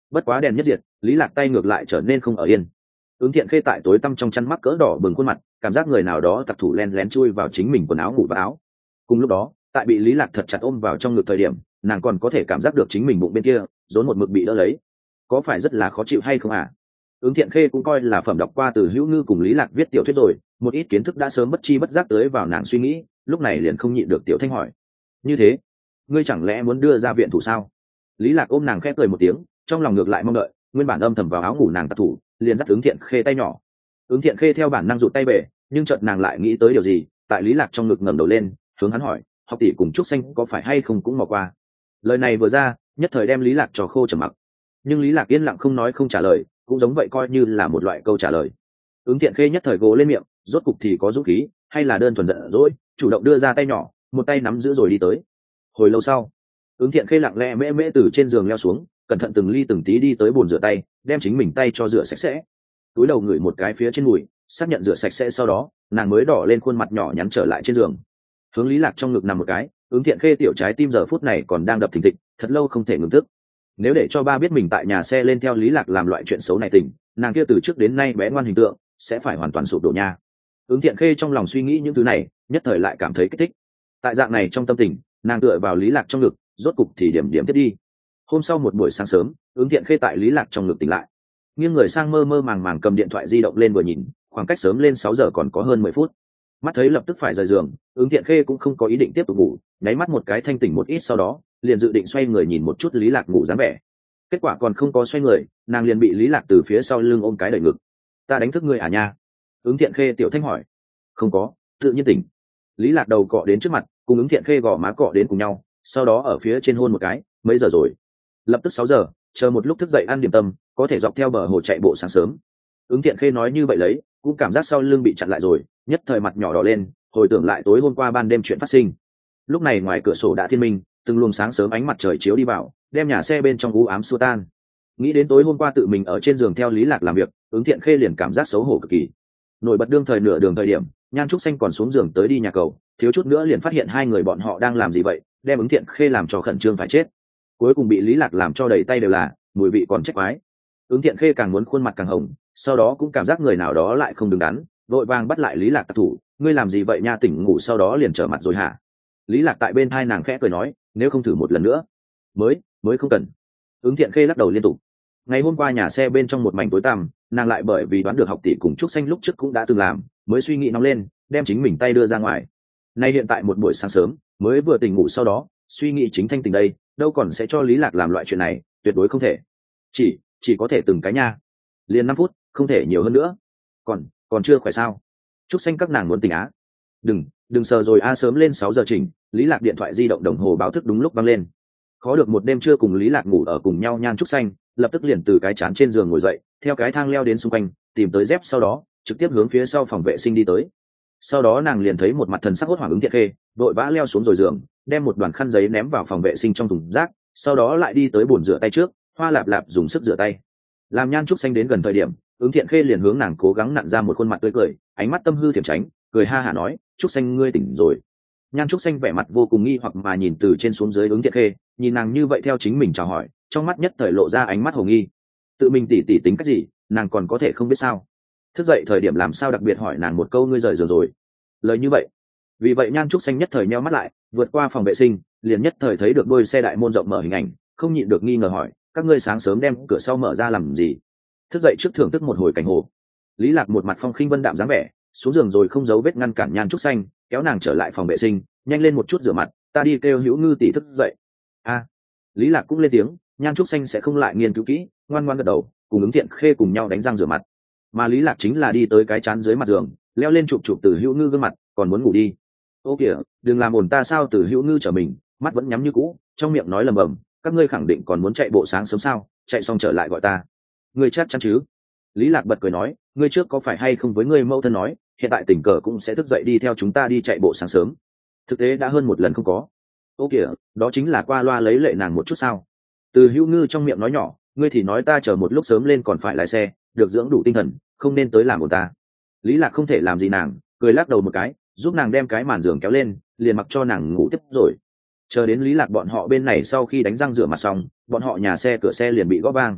bất quá đèn nhất diệt, lý lạc tay ngược lại trở nên không ở yên. Ứng Thiện Khê tại tối tăm trong chăn mắc cỡ đỏ bừng khuôn mặt, cảm giác người nào đó tặc thủ len lén chui vào chính mình quần áo ngủ và áo. Cùng lúc đó, tại bị lý lạc thật chặt ôm vào trong ngực thời điểm, nàng còn có thể cảm giác được chính mình bụng bên kia rốn một mực bị đỡ lấy. Có phải rất là khó chịu hay không à? Ứng Thiện Khê cũng coi là phẩm đọc qua từ Hữu Ngư cùng lý lạc viết tiểu thuyết rồi, một ít kiến thức đã sớm bất chi bất giác tới vào nàng suy nghĩ, lúc này liền không nhịn được tiểu thanh hỏi: như thế, ngươi chẳng lẽ muốn đưa ra viện thủ sao? Lý lạc ôm nàng khẽ cười một tiếng, trong lòng ngược lại mong đợi, nguyên bản âm thầm vào áo ngủ nàng tặc thủ, liền dắt Ứng Thiện Khê tay nhỏ. Ứng Thiện Khê theo bản năng rụt tay về, nhưng chợt nàng lại nghĩ tới điều gì, tại lý lạc trong ngực ngẩng đầu lên, hướng hắn hỏi: học tỷ cùng trúc xanh có phải hay không cũng mò qua? Lời này vừa ra, nhất thời đem lý lạc trò khô trầm mặc. Nhưng lý lạc yên lặng không nói không trả lời, cũng giống vậy coi như là một loại câu trả lời. Ứng Thiện Khê nhất thời gồ lên miệng, rốt cục thì có dũng khí, hay là đơn thuần giận dỗi, chủ động đưa ra tay nhỏ, một tay nắm giữ rồi đi tới. Hồi lâu sau, Ứng Thiện Khê lặng lẽ mễ mễ từ trên giường leo xuống, cẩn thận từng ly từng tí đi tới bồn rửa tay, đem chính mình tay cho rửa sạch sẽ. Túi đầu ngửi một cái phía trên mùi, xác nhận rửa sạch sẽ sau đó, nàng mới đỏ lên khuôn mặt nhỏ nhắn trở lại trên giường. Hướng lý lạc trong ngực nằm một cái, Ứng Thiện Khê tiểu trái tim giờ phút này còn đang đập thình thịch, thật lâu không thể ngừng tức. Nếu để cho ba biết mình tại nhà xe lên theo lý lạc làm loại chuyện xấu này tình, nàng kia từ trước đến nay bé ngoan hình tượng sẽ phải hoàn toàn sụp đổ nha. Ứng Thiện Khê trong lòng suy nghĩ những thứ này, nhất thời lại cảm thấy kích thích. Tại dạng này trong tâm tình, nàng tựa vào lý lạc trong ngực, rốt cục thì điểm điểm tiếp đi. Hôm sau một buổi sáng sớm, Ứng Thiện Khê tại lý lạc trong ngực tỉnh lại, nghiêng người sang mơ mơ màng màng cầm điện thoại di động lên vừa nhìn, khoảng cách sớm lên sáu giờ còn có hơn mười phút. Mắt thấy lập tức phải rời giường, Ứng Thiện Khê cũng không có ý định tiếp tục ngủ, nháy mắt một cái thanh tỉnh một ít sau đó, liền dự định xoay người nhìn một chút lý lạc ngủ dáng vẻ. Kết quả còn không có xoay người, nàng liền bị lý lạc từ phía sau lưng ôm cái đẩy ngực. Ta đánh thức ngươi à nha? Ứng Thiện Khê tiểu thanh hỏi. Không có, tự nhiên tỉnh. Lý lạc đầu cọ đến trước mặt, cùng Ứng Thiện Khê gò má cọ đến cùng nhau, sau đó ở phía trên hôn một cái. Mấy giờ rồi? Lập tức sáu giờ, chờ một lúc thức dậy ăn điểm tâm, có thể dọc theo bờ hồ chạy bộ sáng sớm. Ứng Thiện Khê nói như vậy lấy, cũng cảm giác sau lưng bị chặn lại rồi, nhất thời mặt nhỏ đỏ lên, hồi tưởng lại tối hôm qua ban đêm chuyện phát sinh. Lúc này ngoài cửa sổ đã thiên minh, từng luồng sáng sớm ánh mặt trời chiếu đi vào, đem nhà xe bên trong u ám xua tan. Nghĩ đến tối hôm qua tự mình ở trên giường theo lý lạc làm việc, Ứng Thiện Khê liền cảm giác xấu hổ cực kỳ. Nổi bật đương thời nửa đường thời điểm, Nhan Trúc Xanh còn xuống giường tới đi nhà cầu, thiếu chút nữa liền phát hiện hai người bọn họ đang làm gì vậy, đem Ứng Thiện Khê làm cho khẩn trương phải chết. Cuối cùng bị lý lạc làm cho đầy tay đều là mùi vị còn trách quái. Ứng Thiện Khê càng muốn khuôn mặt càng hồng, sau đó cũng cảm giác người nào đó lại không đứng đắn, vội vàng bắt lại lý lạc tặc thủ. Ngươi làm gì vậy nha, tỉnh ngủ sau đó liền trở mặt rồi hả? Lý lạc tại bên thai nàng khẽ cười nói, nếu không thử một lần nữa. Mới, mới không cần. Ứng Thiện Khê lắc đầu liên tục. Ngày hôm qua nhà xe bên trong một mảnh tối tăm, nàng lại bởi vì đoán được học tỷ cùng Trúc Xanh lúc trước cũng đã từng làm, mới suy nghĩ nóng lên, đem chính mình tay đưa ra ngoài. Nay hiện tại một buổi sáng sớm, mới vừa tỉnh ngủ sau đó, suy nghĩ chính thanh tỉnh đây, đâu còn sẽ cho lý lạc làm loại chuyện này, tuyệt đối không thể. Chỉ, chỉ có thể từng cái nha. Liền năm phút, không thể nhiều hơn nữa. Còn, còn chưa khỏe sao? Trúc Xanh các nàng muốn tỉnh á. Đừng, đừng sờ rồi a, sớm lên sáu giờ chỉnh. Lý lạc điện thoại di động đồng hồ báo thức đúng lúc vang lên. Khó được một đêm trưa cùng lý lạc ngủ ở cùng nhau Nhan Trúc Xanh lập tức liền từ cái chán trên giường ngồi dậy, theo cái thang leo đến xung quanh, tìm tới dép, sau đó trực tiếp hướng phía sau phòng vệ sinh đi tới. Sau đó nàng liền thấy một mặt thần sắc hốt hoảng Ứng Thiện Khê, vội vã leo xuống rồi giường, đem một đoàn khăn giấy ném vào phòng vệ sinh trong thùng rác, sau đó lại đi tới bồn rửa tay trước, hoa lạp lạp dùng sức rửa tay. Làm Nhan Trúc Xanh đến gần thời điểm, Ứng Thiện Khê liền hướng nàng cố gắng nặn ra một khuôn mặt tươi cười, ánh mắt tâm hư thiểm tránh, cười ha hả nói, Trúc Xanh ngươi tỉnh rồi. Nhan Trúc Xanh vẻ mặt vô cùng nghi hoặc mà nhìn từ trên xuống dưới Ứng Thiện Khê, nhìn nàng như vậy theo chính mình chào hỏi, trong mắt nhất thời lộ ra ánh mắt hồ nghi. Tự mình tỉ tỉ tính cách gì, nàng còn có thể không biết sao? Thức dậy thời điểm làm sao đặc biệt hỏi nàng một câu ngươi rời giường rồi? Lời như vậy. Vì vậy Nhan Trúc Xanh nhất thời nheo mắt lại, vượt qua phòng vệ sinh, liền nhất thời thấy được đôi xe đại môn rộng mở hình ảnh, không nhịn được nghi ngờ hỏi, các ngươi sáng sớm đem cửa sau mở ra làm gì? Thức dậy trước thưởng thức một hồi cảnh hồ. Lý Lạc một mặt phong khinh vân đạm dáng vẻ, xuống giường rồi không giấu vết ngăn cản Nhan Trúc Xanh, kéo nàng trở lại phòng vệ sinh, nhanh lên một chút rửa mặt, ta đi kêu Hữu Ngư tỷ thức dậy. A. Lý Lạc cũng lên tiếng, Nhan Trúc Xanh sẽ không lại nghiên cứu kỹ, ngoan ngoãn gật đầu, cùng Ứng Thiện Khê cùng nhau đánh răng rửa mặt. Mà Lý Lạc chính là đi tới cái chán dưới mặt giường, leo lên chụp chụp từ Hữu Ngư gương mặt, còn muốn ngủ đi. Ô kìa, đừng làm ồn ta sao? Từ Hữu Ngư trở mình, mắt vẫn nhắm như cũ, trong miệng nói lầm bầm, các ngươi khẳng định còn muốn chạy bộ sáng sớm sao? Chạy xong trở lại gọi ta. Ngươi chắc chắn chứ? Lý Lạc bật cười nói, ngươi trước có phải hay không với ngươi mẫu thân nói, hiện tại tình cờ cũng sẽ thức dậy đi theo chúng ta đi chạy bộ sáng sớm. Thực tế đã hơn một lần không có. Ô kìa, đó chính là qua loa lấy lệ nàng một chút sao? Từ Hữu Ngư trong miệng nói nhỏ, ngươi thì nói ta chờ một lúc sớm lên còn phải lái xe, được dưỡng đủ tinh thần, không nên tới làm ồn ta. Lý Lạc không thể làm gì nàng, cười lắc đầu một cái, giúp nàng đem cái màn giường kéo lên, liền mặc cho nàng ngủ tiếp rồi. Chờ đến Lý Lạc bọn họ bên này sau khi đánh răng rửa mặt xong, bọn họ nhà xe cửa xe liền bị gõ vang.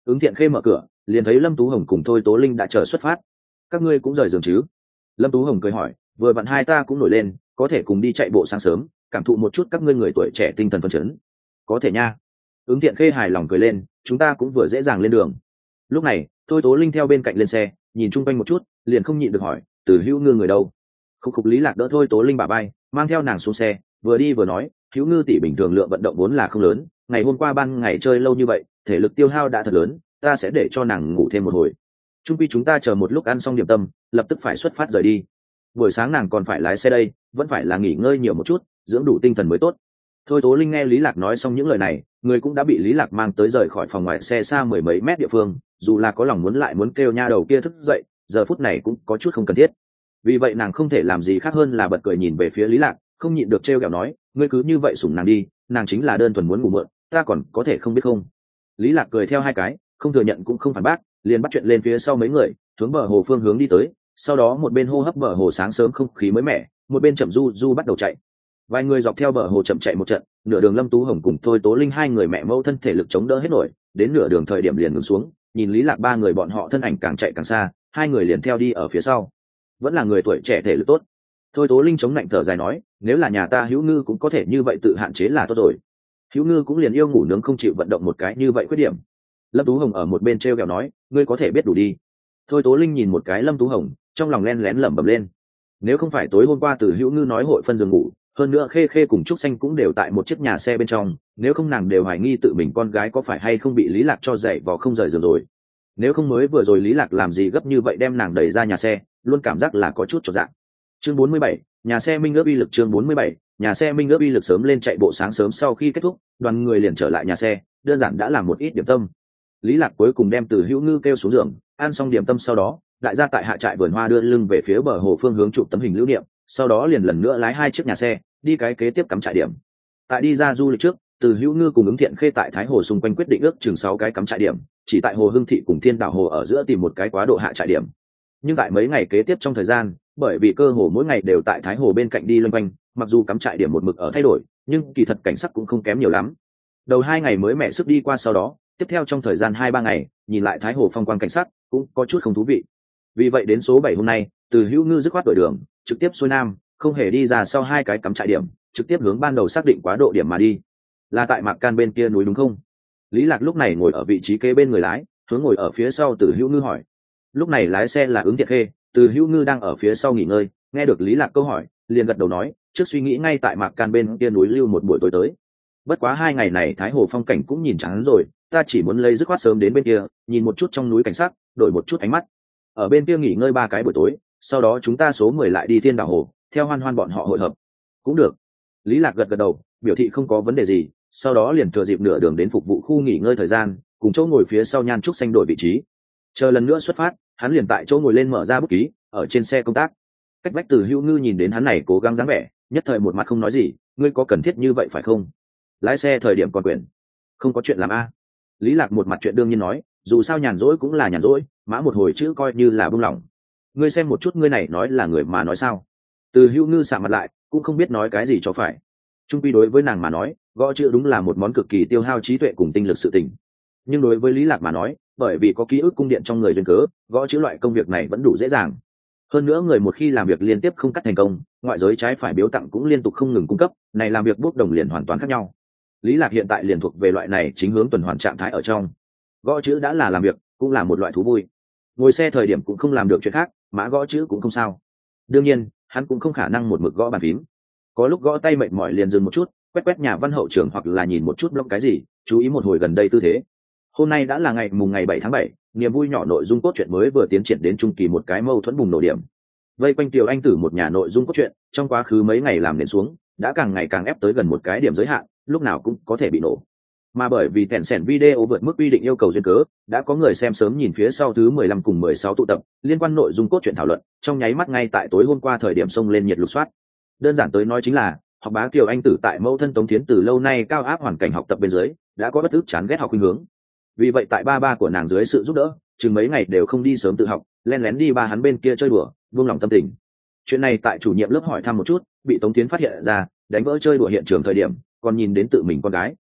Ứng Thiện Khê mở cửa liền thấy Lâm Tú Hồng cùng Thôi Tố Linh đã chờ xuất phát. Các ngươi cũng rời giường chứ? Lâm Tú Hồng cười hỏi, vừa vặn hai ta cũng nổi lên, có thể cùng đi chạy bộ sáng sớm, cảm thụ một chút các ngươi người tuổi trẻ tinh thần phấn chấn. Có thể nha. Ứng Thiện Khê hài lòng cười lên, chúng ta cũng vừa dễ dàng lên đường. Lúc này Thôi Tố Linh theo bên cạnh lên xe, nhìn chung quanh một chút liền không nhịn được hỏi, Từ Hữu Ngư người đâu? Khúc khúc Lý Lạc đỡ Thôi Tố Linh bả vai, mang theo nàng xuống xe, vừa đi vừa nói, Hữu Ngư tỷ bình thường lượng vận động vốn là không lớn, ngày hôm qua ban ngày chơi lâu như vậy, thể lực tiêu hao đã thật lớn, ta sẽ để cho nàng ngủ thêm một hồi. Trung quy chúng ta chờ một lúc ăn xong điểm tâm, lập tức phải xuất phát rời đi. Buổi sáng nàng còn phải lái xe đây, vẫn phải là nghỉ ngơi nhiều một chút, dưỡng đủ tinh thần mới tốt. Thôi Tố Linh nghe Lý Lạc nói xong những lời này, người cũng đã bị Lý Lạc mang tới rời khỏi phòng ngoài xe xa mười mấy mét địa phương, dù là có lòng muốn lại muốn kêu nha đầu kia thức dậy, giờ phút này cũng có chút không cần thiết. Vì vậy nàng không thể làm gì khác hơn là bật cười nhìn về phía Lý Lạc, không nhịn được trêu ghẹo nói, ngươi cứ như vậy sủng nàng đi, nàng chính là đơn thuần muốn ngủ mượn, ta còn có thể không biết không? Lý Lạc cười theo hai cái, không thừa nhận cũng không phản bác, liền bắt chuyện lên phía sau mấy người, hướng bờ hồ phương hướng đi tới, sau đó một bên hô hấp bờ hồ sáng sớm không khí mới mẻ, một bên chậm du du bắt đầu chạy. Vài người dọc theo bờ hồ chậm chạy một trận, nửa đường Lâm Tú Hồng cùng Thôi Tố Linh hai người mẹ mẫu thân thể lực chống đỡ hết nổi, đến nửa đường thời điểm liền ngừng xuống, nhìn Lý Lạc ba người bọn họ thân ảnh càng chạy càng xa, hai người liền theo đi ở phía sau. Vẫn là người tuổi trẻ thể lực tốt. Thôi Tố Linh chống lạnh thở dài nói, nếu là nhà ta Hữu Ngư cũng có thể như vậy tự hạn chế là tốt rồi. Hữu Ngư cũng liền yêu ngủ nướng không chịu vận động một cái như vậy khuyết điểm. Lâm Tú Hồng ở một bên treo kẹo nói, ngươi có thể biết đủ đi. Thôi Tố Linh nhìn một cái Lâm Tú Hồng, trong lòng len lén lẩm bẩm lên, nếu không phải tối hôm qua từ Hữu Ngư nói hội phân giường ngủ, hơn nữa Khê Khê cùng Trúc Xanh cũng đều tại một chiếc nhà xe bên trong, nếu không nàng đều hoài nghi tự mình con gái có phải hay không bị Lý Lạc cho dậy vò không rời giường rồi. Nếu không mới vừa rồi Lý Lạc làm gì gấp như vậy đem nàng đẩy ra nhà xe, luôn cảm giác là có chút chột dạ. Chương bốn mươi bảy, nhà xe Minh ước uy lực. Chương bốn mươi bảy, nhà xe Minh ước uy lực. Sớm lên chạy bộ sáng sớm sau khi kết thúc, đoàn người liền trở lại nhà xe, đơn giản đã làm một ít điểm tâm. Lý Lạc cuối cùng đem Từ Hữu Ngư kêu xuống giường, ăn xong điểm tâm sau đó, đại gia tại hạ trại vườn hoa đưa lưng về phía bờ hồ phương hướng chụp tấm hình lưu niệm, sau đó liền lần nữa lái hai chiếc nhà xe đi cái kế tiếp cắm trại điểm. Tại đi ra du lịch trước, Từ Hữu Ngư cùng Ứng Thiện Khê tại Thái Hồ xung quanh quyết định ước chừng sáu cái cắm trại điểm, chỉ tại Hồ Hưng Thị cùng Thiên Đảo Hồ ở giữa tìm một cái quá độ hạ trại điểm. Nhưng tại mấy ngày kế tiếp trong thời gian, bởi vì cơ hồ mỗi ngày đều tại Thái Hồ bên cạnh đi loanh quanh, mặc dù cắm trại điểm một mực ở thay đổi, nhưng kỳ thật cảnh sắc cũng không kém nhiều lắm. Đầu hai ngày mới mẹ sức đi qua sau đó, tiếp theo trong thời gian hai ba ngày, nhìn lại Thái Hồ phong quang cảnh sắc, cũng có chút không thú vị. Vì vậy đến số bảy hôm nay, Từ Hữu Ngư dứt khoát đổi đường, trực tiếp xuôi nam, không hề đi ra sau hai cái cắm trại điểm, trực tiếp hướng ban đầu xác định quá độ điểm mà đi. Là tại Mạc Can bên kia núi đúng không? Lý Lạc lúc này ngồi ở vị trí kế bên người lái, hướng ngồi ở phía sau Từ Hữu Ngư hỏi. Lúc này lái xe là Ứng Thiện Khê, Từ Hữu Ngư đang ở phía sau nghỉ ngơi, nghe được Lý Lạc câu hỏi, liền gật đầu nói, trước suy nghĩ ngay tại Mạc Can bên kia núi lưu một buổi tối tới. Bất quá hai ngày này Thái Hồ phong cảnh cũng nhìn chán rồi, ta chỉ muốn lấy dứt khoát sớm đến bên kia, nhìn một chút trong núi cảnh sắc, đổi một chút ánh mắt. Ở bên kia nghỉ ngơi ba cái buổi tối, sau đó chúng ta số mười lại đi Thiên Đảo Hồ, theo Hoan Hoan bọn họ hội hợp. Cũng được. Lý Lạc gật gật đầu, biểu thị không có vấn đề gì, sau đó liền thừa dịp nửa đường đến phục vụ khu nghỉ ngơi thời gian, cùng chỗ ngồi phía sau Nhan Trúc Xanh đổi vị trí. Chờ lần nữa xuất phát, hắn liền tại chỗ ngồi lên mở ra bút ký, ở trên xe công tác. Cách vách Từ Hữu Ngư nhìn đến hắn này cố gắng dáng vẻ, nhất thời một mặt không nói gì, ngươi có cần thiết như vậy phải không? Lái xe thời điểm còn quyền, không có chuyện làm a. Lý Lạc một mặt chuyện đương nhiên nói, dù sao nhàn rỗi cũng là nhàn rỗi, mã một hồi chữ coi như là buông lỏng. Ngươi xem một chút ngươi này nói là người mà nói sao? Từ Hữu Ngư sạm mặt lại, cũng không biết nói cái gì cho phải. Trung quy đối với nàng mà nói, gõ chữ đúng là một món cực kỳ tiêu hao trí tuệ cùng tinh lực sự tình. Nhưng đối với Lý Lạc mà nói, bởi vì có ký ức cung điện trong người duyên cớ, gõ chữ loại công việc này vẫn đủ dễ dàng. Hơn nữa người một khi làm việc liên tiếp không cắt thành công, ngoại giới trái phải biếu tặng cũng liên tục không ngừng cung cấp, này làm việc bốc đồng liền hoàn toàn khác nhau. Lý Lạc hiện tại liền thuộc về loại này chính hướng tuần hoàn trạng thái ở trong. Gõ chữ đã là làm việc, cũng là một loại thú vui. Ngồi xe thời điểm cũng không làm được chuyện khác, mã gõ chữ cũng không sao. Đương nhiên, hắn cũng không khả năng một mực gõ bàn phím. Có lúc gõ tay mệt mỏi liền dừng một chút, quét quét nhà văn hậu trường hoặc là nhìn một chút blog cái gì, chú ý một hồi gần đây tư thế. Hôm nay đã là ngày mùng ngày bảy tháng bảy, niềm vui nhỏ nội dung cốt truyện mới vừa tiến triển đến trung kỳ một cái mâu thuẫn bùng nổ điểm. Vây quanh Tiểu Anh Tử một nhà nội dung cốt truyện, trong quá khứ mấy ngày làm nền xuống, đã càng ngày càng ép tới gần một cái điểm giới hạn, lúc nào cũng có thể bị nổ. Mà bởi vì kèn sẻn video vượt mức quy định yêu cầu duyên cớ, đã có người xem sớm nhìn phía sau thứ mười lăm cùng mười sáu tụ tập, liên quan nội dung cốt truyện thảo luận, trong nháy mắt ngay tại tối hôm qua thời điểm xông lên nhiệt lục soát. Đơn giản tới nói chính là, học bá Kiều Anh Tử tại mẫu thân Tống Thiến từ lâu nay cao áp hoàn cảnh học tập bên dưới, đã có bất ức chán ghét học khuynh hướng. Vì vậy tại ba ba của nàng dưới sự giúp đỡ, chừng mấy ngày đều không đi sớm tự học, len lén đi ba hắn bên kia chơi đùa, buông lòng tâm tình. Chuyện này tại chủ nhiệm lớp hỏi thăm một chút, bị Tống Thiến phát hiện ra, đánh vỡ chơi đùa hiện trường thời điểm, còn nhìn đến tự mình con gái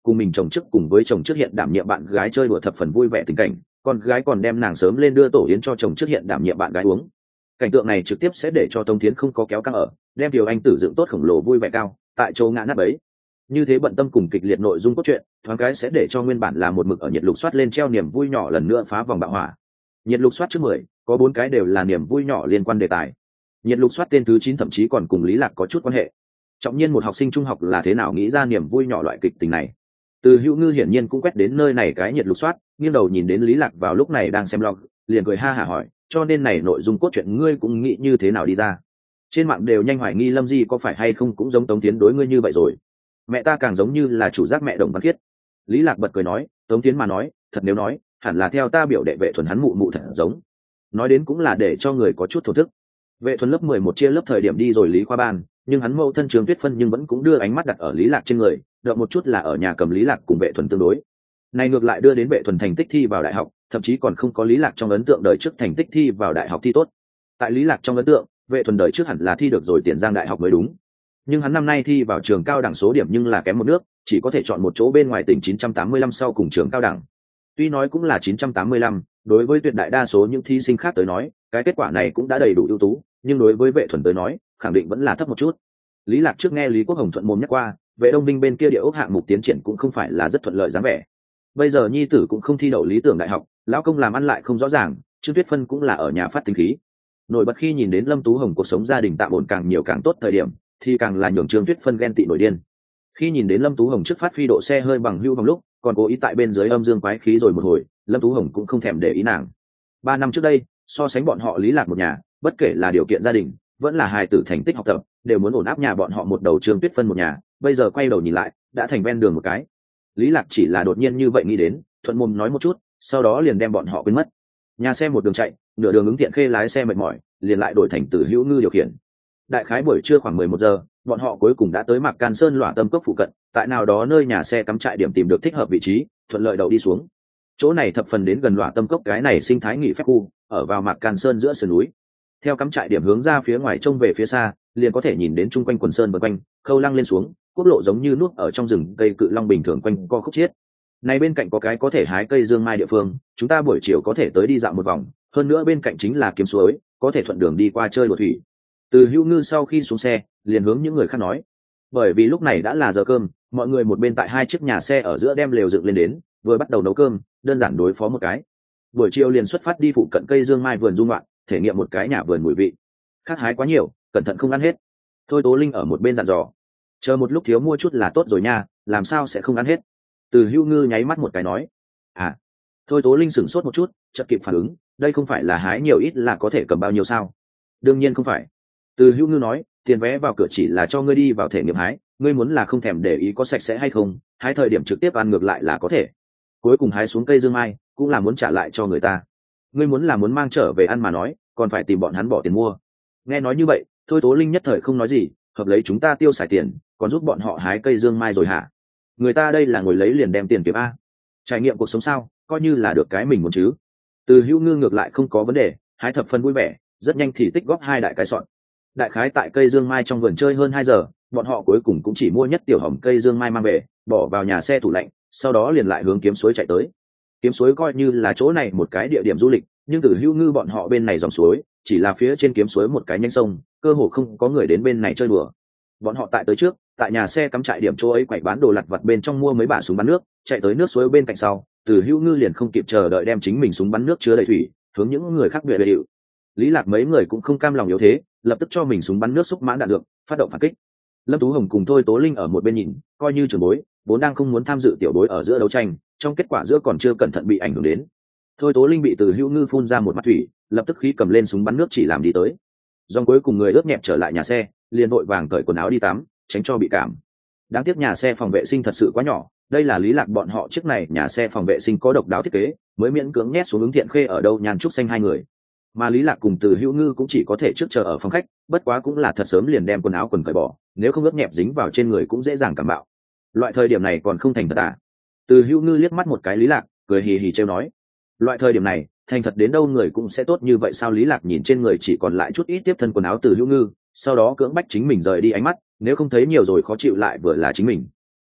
cùng mình chồng trước cùng với chồng trước hiện đảm nhiệm bạn gái chơi đùa thập phần vui vẻ tình cảnh, con gái còn đem nàng sớm lên đưa tổ yến cho chồng trước hiện đảm nhiệm bạn gái uống. Cảnh tượng này trực tiếp sẽ để cho Tống Thiến không có kéo căng ở, đem Tiểu Anh tử dựng tốt khổng lồ vui vẻ cao, tại chỗ ngã nát bấy. Như thế bận tâm cùng kịch liệt nội dung cốt truyện, thoáng cái sẽ để cho nguyên bản là một mực ở nhiệt lục soát lên treo niềm vui nhỏ lần nữa phá vòng bạo hỏa. Nhiệt lục soát trước mười, có bốn cái đều là niềm vui nhỏ liên quan đề tài. Nhiệt lục soát tên thứ chín thậm chí còn cùng Lý Lạc có chút quan hệ. Trọng nhiên một học sinh trung học là thế nào nghĩ ra niềm vui nhỏ loại kịch tình này. Từ Hữu Ngư hiển nhiên cũng quét đến nơi này cái nhiệt lục soát, nghiêng đầu nhìn đến Lý Lạc vào lúc này đang xem log, liền cười ha hả hỏi, cho nên này nội dung cốt truyện ngươi cũng nghĩ như thế nào đi ra. Trên mạng đều nhanh hoài nghi Lâm Di có phải hay không cũng giống Tống Tiến đối ngươi như vậy rồi. Mẹ ta càng giống như là chủ giác mẹ Đồng Văn Khiết. Lý Lạc bật cười nói, Tống Tiến mà nói, thật nếu nói, hẳn là theo ta biểu đệ Vệ Thuần hắn mụ mụ thật giống. Nói đến cũng là để cho người có chút thổ thức. Vệ Thuần lớp mười một chia lớp thời điểm đi rồi lý khoa ban, nhưng hắn mẫu thân Trường Tuyết Phân nhưng vẫn cũng đưa ánh mắt đặt ở Lý Lạc trên người, đợi một chút là ở nhà cầm Lý Lạc cùng Vệ Thuần tương đối. Này ngược lại đưa đến Vệ Thuần thành tích thi vào đại học, thậm chí còn không có Lý Lạc trong ấn tượng đời trước thành tích thi vào đại học thi tốt. Tại Lý Lạc trong ấn tượng, Vệ Thuần đời trước hẳn là thi được rồi Tiền Giang đại học mới đúng. Nhưng hắn năm nay thi vào trường cao đẳng số điểm nhưng là kém một nước, chỉ có thể chọn một chỗ bên ngoài tỉnh chín trăm tám mươi lăm sau cùng trường cao đẳng. Tuy nói cũng là chín trăm tám mươi lăm, đối với tuyệt đại đa số những thí sinh khác tới nói, cái kết quả này cũng đã đầy đủ ưu tú, nhưng đối với Vệ Thuần tới nói, khẳng định vẫn là thấp một chút. Lý Lạc trước nghe Lý Quốc Hồng thuận mồm nhắc qua, Vệ Đông Binh bên kia địa ốc hạng mục tiến triển cũng không phải là rất thuận lợi dáng vẻ. Bây giờ nhi tử cũng không thi đậu lý tưởng đại học, lão công làm ăn lại không rõ ràng, Trương Tuyết Phân cũng là ở nhà phát tính khí. Nổi bật khi nhìn đến Lâm Tú Hồng cuộc sống gia đình tạm ổn càng nhiều càng tốt thời điểm, thì càng là nhường Trương Tuyết Phân ghen tị nổi điên. Khi nhìn đến Lâm Tú Hồng trước phát phi độ xe hơi bằng hưu bằng lúc, còn cố ý tại bên dưới âm dương quái khí rồi một hồi, Lâm Tú Hồng cũng không thèm để ý nàng. Ba năm trước đây, so sánh bọn họ Lý Lạc một nhà, bất kể là điều kiện gia đình, vẫn là hài tử thành tích học tập, đều muốn ổn áp nhà bọn họ một đầu Trương Tuyết Phân một nhà, bây giờ quay đầu nhìn lại, đã thành ven đường một cái. Lý Lạc chỉ là đột nhiên như vậy nghĩ đến, thuận mồm nói một chút, sau đó liền đem bọn họ quên mất. Nhà xe một đường chạy, nửa đường ứng Tiện Khê lái xe mệt mỏi, liền lại đổi thành Từ Hữu Ngư điều khiển. Đại khái buổi trưa khoảng mười một giờ, bọn họ cuối cùng đã tới Mạc Can Sơn Lỏa Tâm Cốc phụ cận, tại nào đó nơi nhà xe cắm trại điểm tìm được thích hợp vị trí, thuận lợi đậu đi xuống. Chỗ này thập phần đến gần Lỏa Tâm Cốc cái này sinh thái nghỉ phép khu, ở vào Mạc Can Sơn giữa sườn núi. Theo cắm trại điểm hướng ra phía ngoài trông về phía xa, liền có thể nhìn đến chung quanh quần sơn vần quanh, khâu lăng lên xuống, quốc lộ giống như nuốt ở trong rừng cây cự long bình thường quanh co khúc chiết. Này bên cạnh có cái có thể hái cây dương mai địa phương, chúng ta buổi chiều có thể tới đi dạo một vòng, hơn nữa bên cạnh chính là kiếm suối, có thể thuận đường đi qua chơi đùa thủy. Từ Hữu Ngư sau khi xuống xe, liền hướng những người khác nói, bởi vì lúc này đã là giờ cơm, mọi người một bên tại hai chiếc nhà xe ở giữa đem lều dựng lên đến, vừa bắt đầu nấu cơm, đơn giản đối phó một cái. Buổi chiều liền xuất phát đi phụ cận cây dương mai vườn dung loạn, thể nghiệm một cái nhà vườn mùi vị. Khác hái quá nhiều, cẩn thận không ăn hết. Thôi Tố Linh ở một bên dặn dò, chờ một lúc thiếu mua chút là tốt rồi nha, làm sao sẽ không ăn hết. Từ Hữu Ngư nháy mắt một cái nói, à. Thôi Tố Linh sửng sốt một chút, chợt kịp phản ứng, đây không phải là hái nhiều ít là có thể cầm bao nhiêu sao? Đương nhiên không phải. Từ Hữu Ngư nói, tiền vé vào cửa chỉ là cho ngươi đi vào thể nghiệm hái, ngươi muốn là không thèm để ý có sạch sẽ hay không, hái thời điểm trực tiếp ăn ngược lại là có thể. Cuối cùng hái xuống cây dương mai, cũng là muốn trả lại cho người ta. Ngươi muốn là muốn mang trở về ăn mà nói, còn phải tìm bọn hắn bỏ tiền mua. Nghe nói như vậy, Thôi Tố Linh nhất thời không nói gì, hợp lấy chúng ta tiêu xài tiền, còn giúp bọn họ hái cây dương mai rồi hả? Người ta đây là ngồi lấy liền đem tiền kiếm a. Trải nghiệm cuộc sống sao, coi như là được cái mình muốn chứ. Từ Hữu Ngư ngược lại không có vấn đề, hái thập phân vui vẻ, rất nhanh thì tích góp hai đại cái sọn. Đại khái tại cây dương mai trong vườn chơi hơn hai giờ, bọn họ cuối cùng cũng chỉ mua nhất tiểu hồng cây dương mai mang về, bỏ vào nhà xe tủ lạnh, sau đó liền lại hướng kiếm suối chạy tới. Kiếm suối coi như là chỗ này một cái địa điểm du lịch, nhưng Từ Hữu Ngư bọn họ bên này dòng suối, chỉ là phía trên kiếm suối một cái nhánh sông, cơ hồ không có người đến bên này chơi đùa. Bọn họ tại tới trước, tại nhà xe cắm trại điểm chỗ ấy quậy bán đồ lặt vặt bên trong mua mấy bả súng bắn nước, chạy tới nước suối bên cạnh sau, Từ Hữu Ngư liền không kịp chờ đợi đem chính mình súng bắn nước chứa đầy thủy, hướng những người khác bịa bịa hiệu. Lý Lạc mấy người cũng không cam lòng yếu thế, lập tức cho mình súng bắn nước xúc mãn đạn dược, phát động phản kích. Lâm Tú Hồng cùng Thôi Tố Linh ở một bên nhìn, coi như trưởng bối, vốn đang không muốn tham dự tiểu bối ở giữa đấu tranh, trong kết quả giữa còn chưa cẩn thận bị ảnh hưởng đến. Thôi Tố Linh bị Từ Hữu Ngư phun ra một mặt thủy, lập tức khí cầm lên súng bắn nước chỉ làm đi tới. Dòng cuối cùng người ướt nhẹp trở lại nhà xe, liền vội vàng cởi quần áo đi tắm, tránh cho bị cảm. Đáng tiếc nhà xe phòng vệ sinh thật sự quá nhỏ, đây là Lý Lạc bọn họ trước này nhà xe phòng vệ sinh có độc đáo thiết kế, mới miễn cưỡng nhét xuống ứng Thiện Khê ở đâu nhàn trúc xanh hai người. Mà Lý Lạc cùng Từ Hữu Ngư cũng chỉ có thể trước chờ ở phòng khách, bất quá cũng là thật sớm liền đem quần áo quần cởi bỏ, nếu không ướt nhẹp dính vào trên người cũng dễ dàng cảm bạo. Loại thời điểm này còn không thành thật à? Từ Hữu Ngư liếc mắt một cái Lý Lạc, cười hì hì trêu nói, loại thời điểm này thành thật đến đâu người cũng sẽ tốt như vậy sao? Lý Lạc nhìn trên người chỉ còn lại chút ít tiếp thân quần áo Từ Hữu Ngư, sau đó cưỡng bách chính mình rời đi ánh mắt, nếu không thấy nhiều rồi khó chịu lại vừa là chính mình.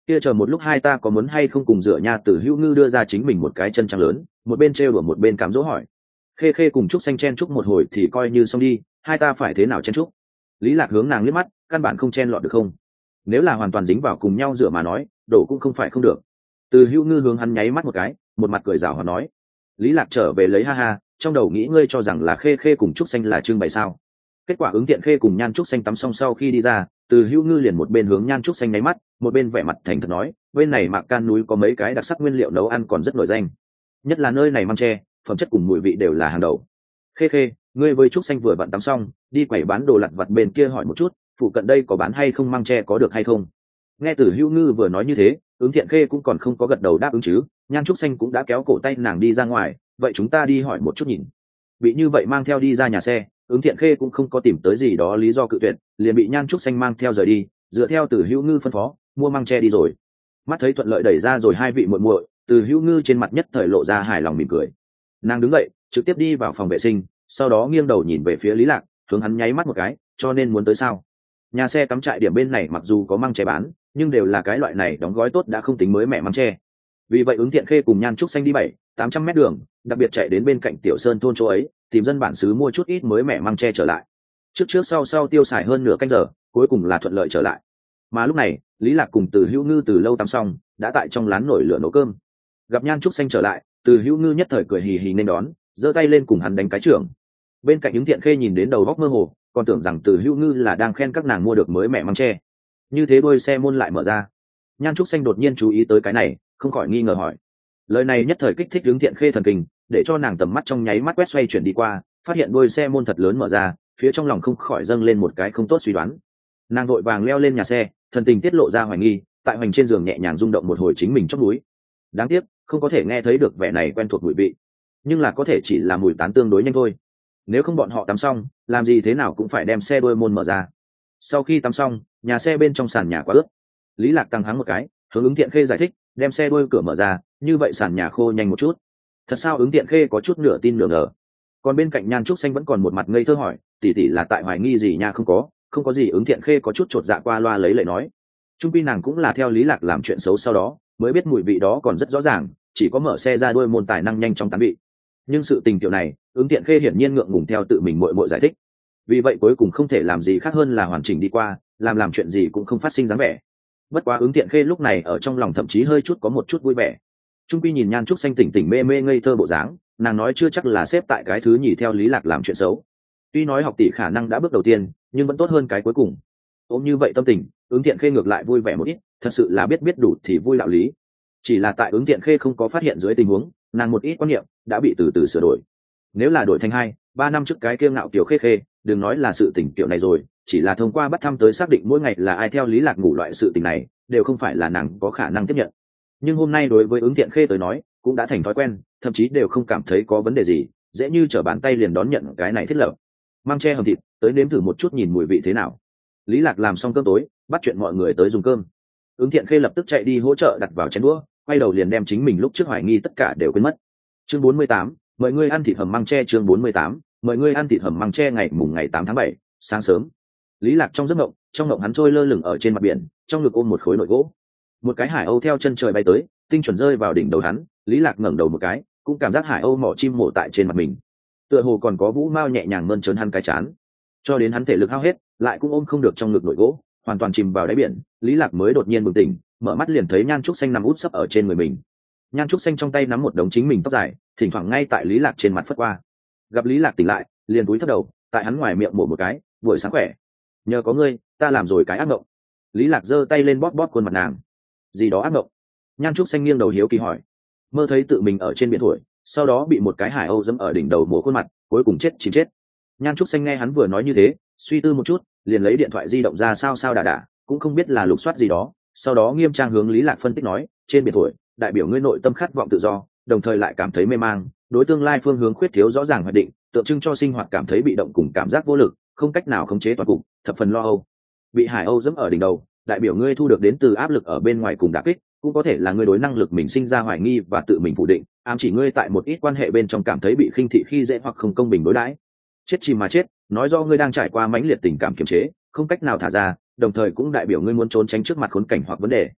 kia chờ một lúc hai ta có muốn hay không cùng rửa nha. Tử Hữu Ngư đưa ra chính mình một cái chân trắng lớn, một bên trêu đùa một bên cám dỗ hỏi. Khê Khê cùng Trúc Xanh chen chúc một hồi thì coi như xong đi, hai ta phải thế nào chen chúc? Lý Lạc hướng nàng liếc mắt, căn bản không chen lọt được không? Nếu là hoàn toàn dính vào cùng nhau rửa mà nói, đổ cũng không phải không được. Từ Hữu Ngư hướng hắn nháy mắt một cái, một mặt cười giảo hòa nói. Lý Lạc trở về lấy ha ha, trong đầu nghĩ ngươi cho rằng là Khê Khê cùng Trúc Xanh là trưng bày sao? Kết quả Ứng Tiện Khê cùng Nhan Trúc Xanh tắm xong sau khi đi ra, Từ Hữu Ngư liền một bên hướng Nhan Trúc Xanh nháy mắt, một bên vẻ mặt thành thật nói, bên này Mạc Can núi có mấy cái đặc sắc nguyên liệu nấu ăn còn rất nổi danh, nhất là nơi này măng tre, phẩm chất cùng mùi vị đều là hàng đầu. Khê Khê, ngươi với Trúc Xanh vừa vặn tắm xong, đi quẩy bán đồ lặt vặt bên kia hỏi một chút, phụ cận đây có bán hay không măng tre có được hay không? Nghe Từ Hữu Ngư vừa nói như thế, Ứng Thiện Khê cũng còn không có gật đầu đáp ứng chứ, Nhan Trúc Xanh cũng đã kéo cổ tay nàng đi ra ngoài, vậy chúng ta đi hỏi một chút nhìn. Bị như vậy mang theo đi ra nhà xe, Ứng Thiện Khê cũng không có tìm tới gì đó lý do cự tuyệt, liền bị Nhan Trúc Xanh mang theo rời đi, dựa theo Từ Hữu Ngư phân phó, mua măng tre đi rồi. Mắt thấy thuận lợi đẩy ra rồi hai vị muội muội, Từ Hữu Ngư trên mặt nhất thời lộ ra hài lòng mỉm cười. Nàng đứng dậy, trực tiếp đi vào phòng vệ sinh, sau đó nghiêng đầu nhìn về phía Lý Lạc, hướng hắn nháy mắt một cái, cho nên muốn tới sao? Nhà xe cắm trại điểm bên này mặc dù có măng tre bán, nhưng đều là cái loại này đóng gói tốt đã không tính mới mẻ măng tre. Vì vậy Ứng Thiện Khê cùng Nhan Trúc Xanh đi bảy, tám trăm mét đường, đặc biệt chạy đến bên cạnh Tiểu Sơn thôn chỗ ấy, tìm dân bản xứ mua chút ít mới mẻ măng tre trở lại. Trước trước sau sau tiêu xài hơn nửa canh giờ, cuối cùng là thuận lợi trở lại. Mà lúc này, Lý Lạc cùng Từ Hữu Ngư từ lâu tắm xong, đã tại trong lán nổi lửa nấu cơm. Gặp Nhan Trúc Xanh trở lại, Từ Hữu Ngư nhất thời cười hì hì nên đón, giơ tay lên cùng hắn đánh cái trưởng. Bên cạnh Ứng Thiện Khê nhìn đến đầu góc mơ hồ, còn tưởng rằng Từ Hữu Ngư là đang khen các nàng mua được mới mẻ măng tre. Như thế đôi xe môn lại mở ra. Nhan Trúc Xanh đột nhiên chú ý tới cái này, không khỏi nghi ngờ hỏi. Lời này nhất thời kích thích Ứng Thiện Khê thần kinh, để cho nàng tầm mắt trong nháy mắt quét xoay chuyển đi qua, phát hiện đôi xe môn thật lớn mở ra, phía trong lòng không khỏi dâng lên một cái không tốt suy đoán. Nàng vội vàng leo lên nhà xe, thần tình tiết lộ ra hoài nghi, tại hoành trên giường nhẹ nhàng rung động một hồi chính mình chóp núi. Đáng tiếc, không có thể nghe thấy được vẻ này quen thuộc mùi vị, nhưng là có thể chỉ là mùi tán tương đối nhanh thôi. Nếu không bọn họ tắm xong, làm gì thế nào cũng phải đem xe đôi môn mở ra. Sau khi tắm xong, nhà xe bên trong sàn nhà quá ướt. Lý Lạc tăng hắng một cái, hướng Ứng Thiện Khê giải thích, đem xe đôi cửa mở ra, như vậy sàn nhà khô nhanh một chút. Thật sao? Ứng Thiện Khê có chút nửa tin nửa ngờ. Còn bên cạnh Nhan Trúc Xanh vẫn còn một mặt ngây thơ hỏi, tỷ tỷ là tại hoài nghi gì nha? Không có, không có gì. Ứng Thiện Khê có chút chột dạ qua loa lấy lời nói. Trung quy nàng cũng là theo Lý Lạc làm chuyện xấu sau đó, mới biết mùi vị đó còn rất rõ ràng, chỉ có mở xe ra đôi môn tài năng nhanh trong tán vị. Nhưng sự tình kiểu này, Ứng Thiện Khê hiển nhiên ngượng ngùng theo tự mình muội muội giải thích. Vì vậy cuối cùng không thể làm gì khác hơn là hoàn chỉnh đi qua, làm làm chuyện gì cũng không phát sinh dáng vẻ. Bất quá Ứng Thiện Khê lúc này ở trong lòng thậm chí hơi chút có một chút vui vẻ. Trung quy nhìn Nhan Trúc Xanh tỉnh tỉnh mê mê ngây thơ bộ dáng, nàng nói chưa chắc là xếp tại cái thứ nhì theo Lý Lạc làm chuyện xấu. Tuy nói học tỷ khả năng đã bước đầu tiên, nhưng vẫn tốt hơn cái cuối cùng. Ôm như vậy tâm tình, Ứng Thiện Khê ngược lại vui vẻ một ít, thật sự là biết biết đủ thì vui đạo lý. Chỉ là tại Ứng Thiện Khê không có phát hiện dưới tình huống, nàng một ít quan niệm đã bị từ từ sửa đổi. Nếu là đổi thành hai, ba năm trước cái kiêu ngạo Tiểu Khê Khê, đừng nói là sự tình kiểu này rồi, chỉ là thông qua bắt thăm tới xác định mỗi ngày là ai theo Lý Lạc ngủ loại sự tình này, đều không phải là nàng có khả năng tiếp nhận. Nhưng hôm nay đối với Ứng Thiện Khê tới nói, cũng đã thành thói quen, thậm chí đều không cảm thấy có vấn đề gì, dễ như trở bàn tay liền đón nhận cái này thiết lập. Mang tre hầm thịt, tới nếm thử một chút nhìn mùi vị thế nào. Lý Lạc làm xong cơm tối, bắt chuyện mọi người tới dùng cơm. Ứng Thiện Khê lập tức chạy đi hỗ trợ đặt vào chén đũa, quay đầu liền đem chính mình lúc trước hoài nghi tất cả đều quên mất. Chương bốn mươi tám, mời ngươi ăn thịt hầm măng tre. Chương bốn mươi tám, mời ngươi ăn thịt hầm măng tre. Ngày mùng ngày tám tháng bảy, sáng sớm. Lý Lạc trong giấc mộng, trong mộng hắn trôi lơ lửng ở trên mặt biển, trong ngực ôm một khối nồi gỗ. Một cái hải âu theo chân trời bay tới, tinh chuẩn rơi vào đỉnh đầu hắn. Lý Lạc ngẩng đầu một cái, cũng cảm giác hải âu mỏ chim mổ tại trên mặt mình. Tựa hồ còn có vũ mao nhẹ nhàng mơn trớn hắn cái chán. Cho đến hắn thể lực hao hết, lại cũng ôm không được trong ngực nồi gỗ, hoàn toàn chìm vào đáy biển. Lý Lạc mới đột nhiên bừng tỉnh, mở mắt liền thấy Nhan Trúc Xanh nằm úp sấp ở trên người mình. Nhan Trúc Xanh trong tay nắm một đống chính mình tóc dài, thỉnh thoảng ngay tại Lý Lạc trên mặt phất qua. Gặp Lý Lạc tỉnh lại, liền cúi thấp đầu, tại hắn ngoài miệng mổ một cái, buổi sáng khỏe. Nhờ có ngươi, ta làm rồi cái ác mộng. Lý Lạc giơ tay lên bóp bóp khuôn mặt nàng. Gì đó ác mộng? Nhan Trúc Xanh nghiêng đầu hiếu kỳ hỏi. Mơ thấy tự mình ở trên biển thổi, sau đó bị một cái hải âu dẫm ở đỉnh đầu mổ khuôn mặt, cuối cùng chết chìm chết. Nhan Trúc Xanh nghe hắn vừa nói như thế, suy tư một chút, liền lấy điện thoại di động ra sao sao đà đà, cũng không biết là lục soát gì đó, sau đó nghiêm trang hướng Lý Lạc phân tích nói, trên biển thổi, đại biểu ngươi nội tâm khát vọng tự do, đồng thời lại cảm thấy mê mang, đối tương lai phương hướng khuyết thiếu rõ ràng hoạch định, tượng trưng cho sinh hoạt cảm thấy bị động cùng cảm giác vô lực, không cách nào khống chế toàn cục, thập phần lo âu. Bị hải âu dẫm ở đỉnh đầu, đại biểu ngươi thu được đến từ áp lực ở bên ngoài cùng đả kích, cũng có thể là ngươi đối năng lực mình sinh ra hoài nghi và tự mình phủ định, ám chỉ ngươi tại một ít quan hệ bên trong cảm thấy bị khinh thị khi dễ hoặc không công bình đối đãi. Chết chìm mà chết, nói do ngươi đang trải qua mãnh liệt tình cảm kiềm chế, không cách nào thả ra, đồng thời cũng đại biểu ngươi muốn trốn tránh trước mặt khốn cảnh hoặc vấn đề.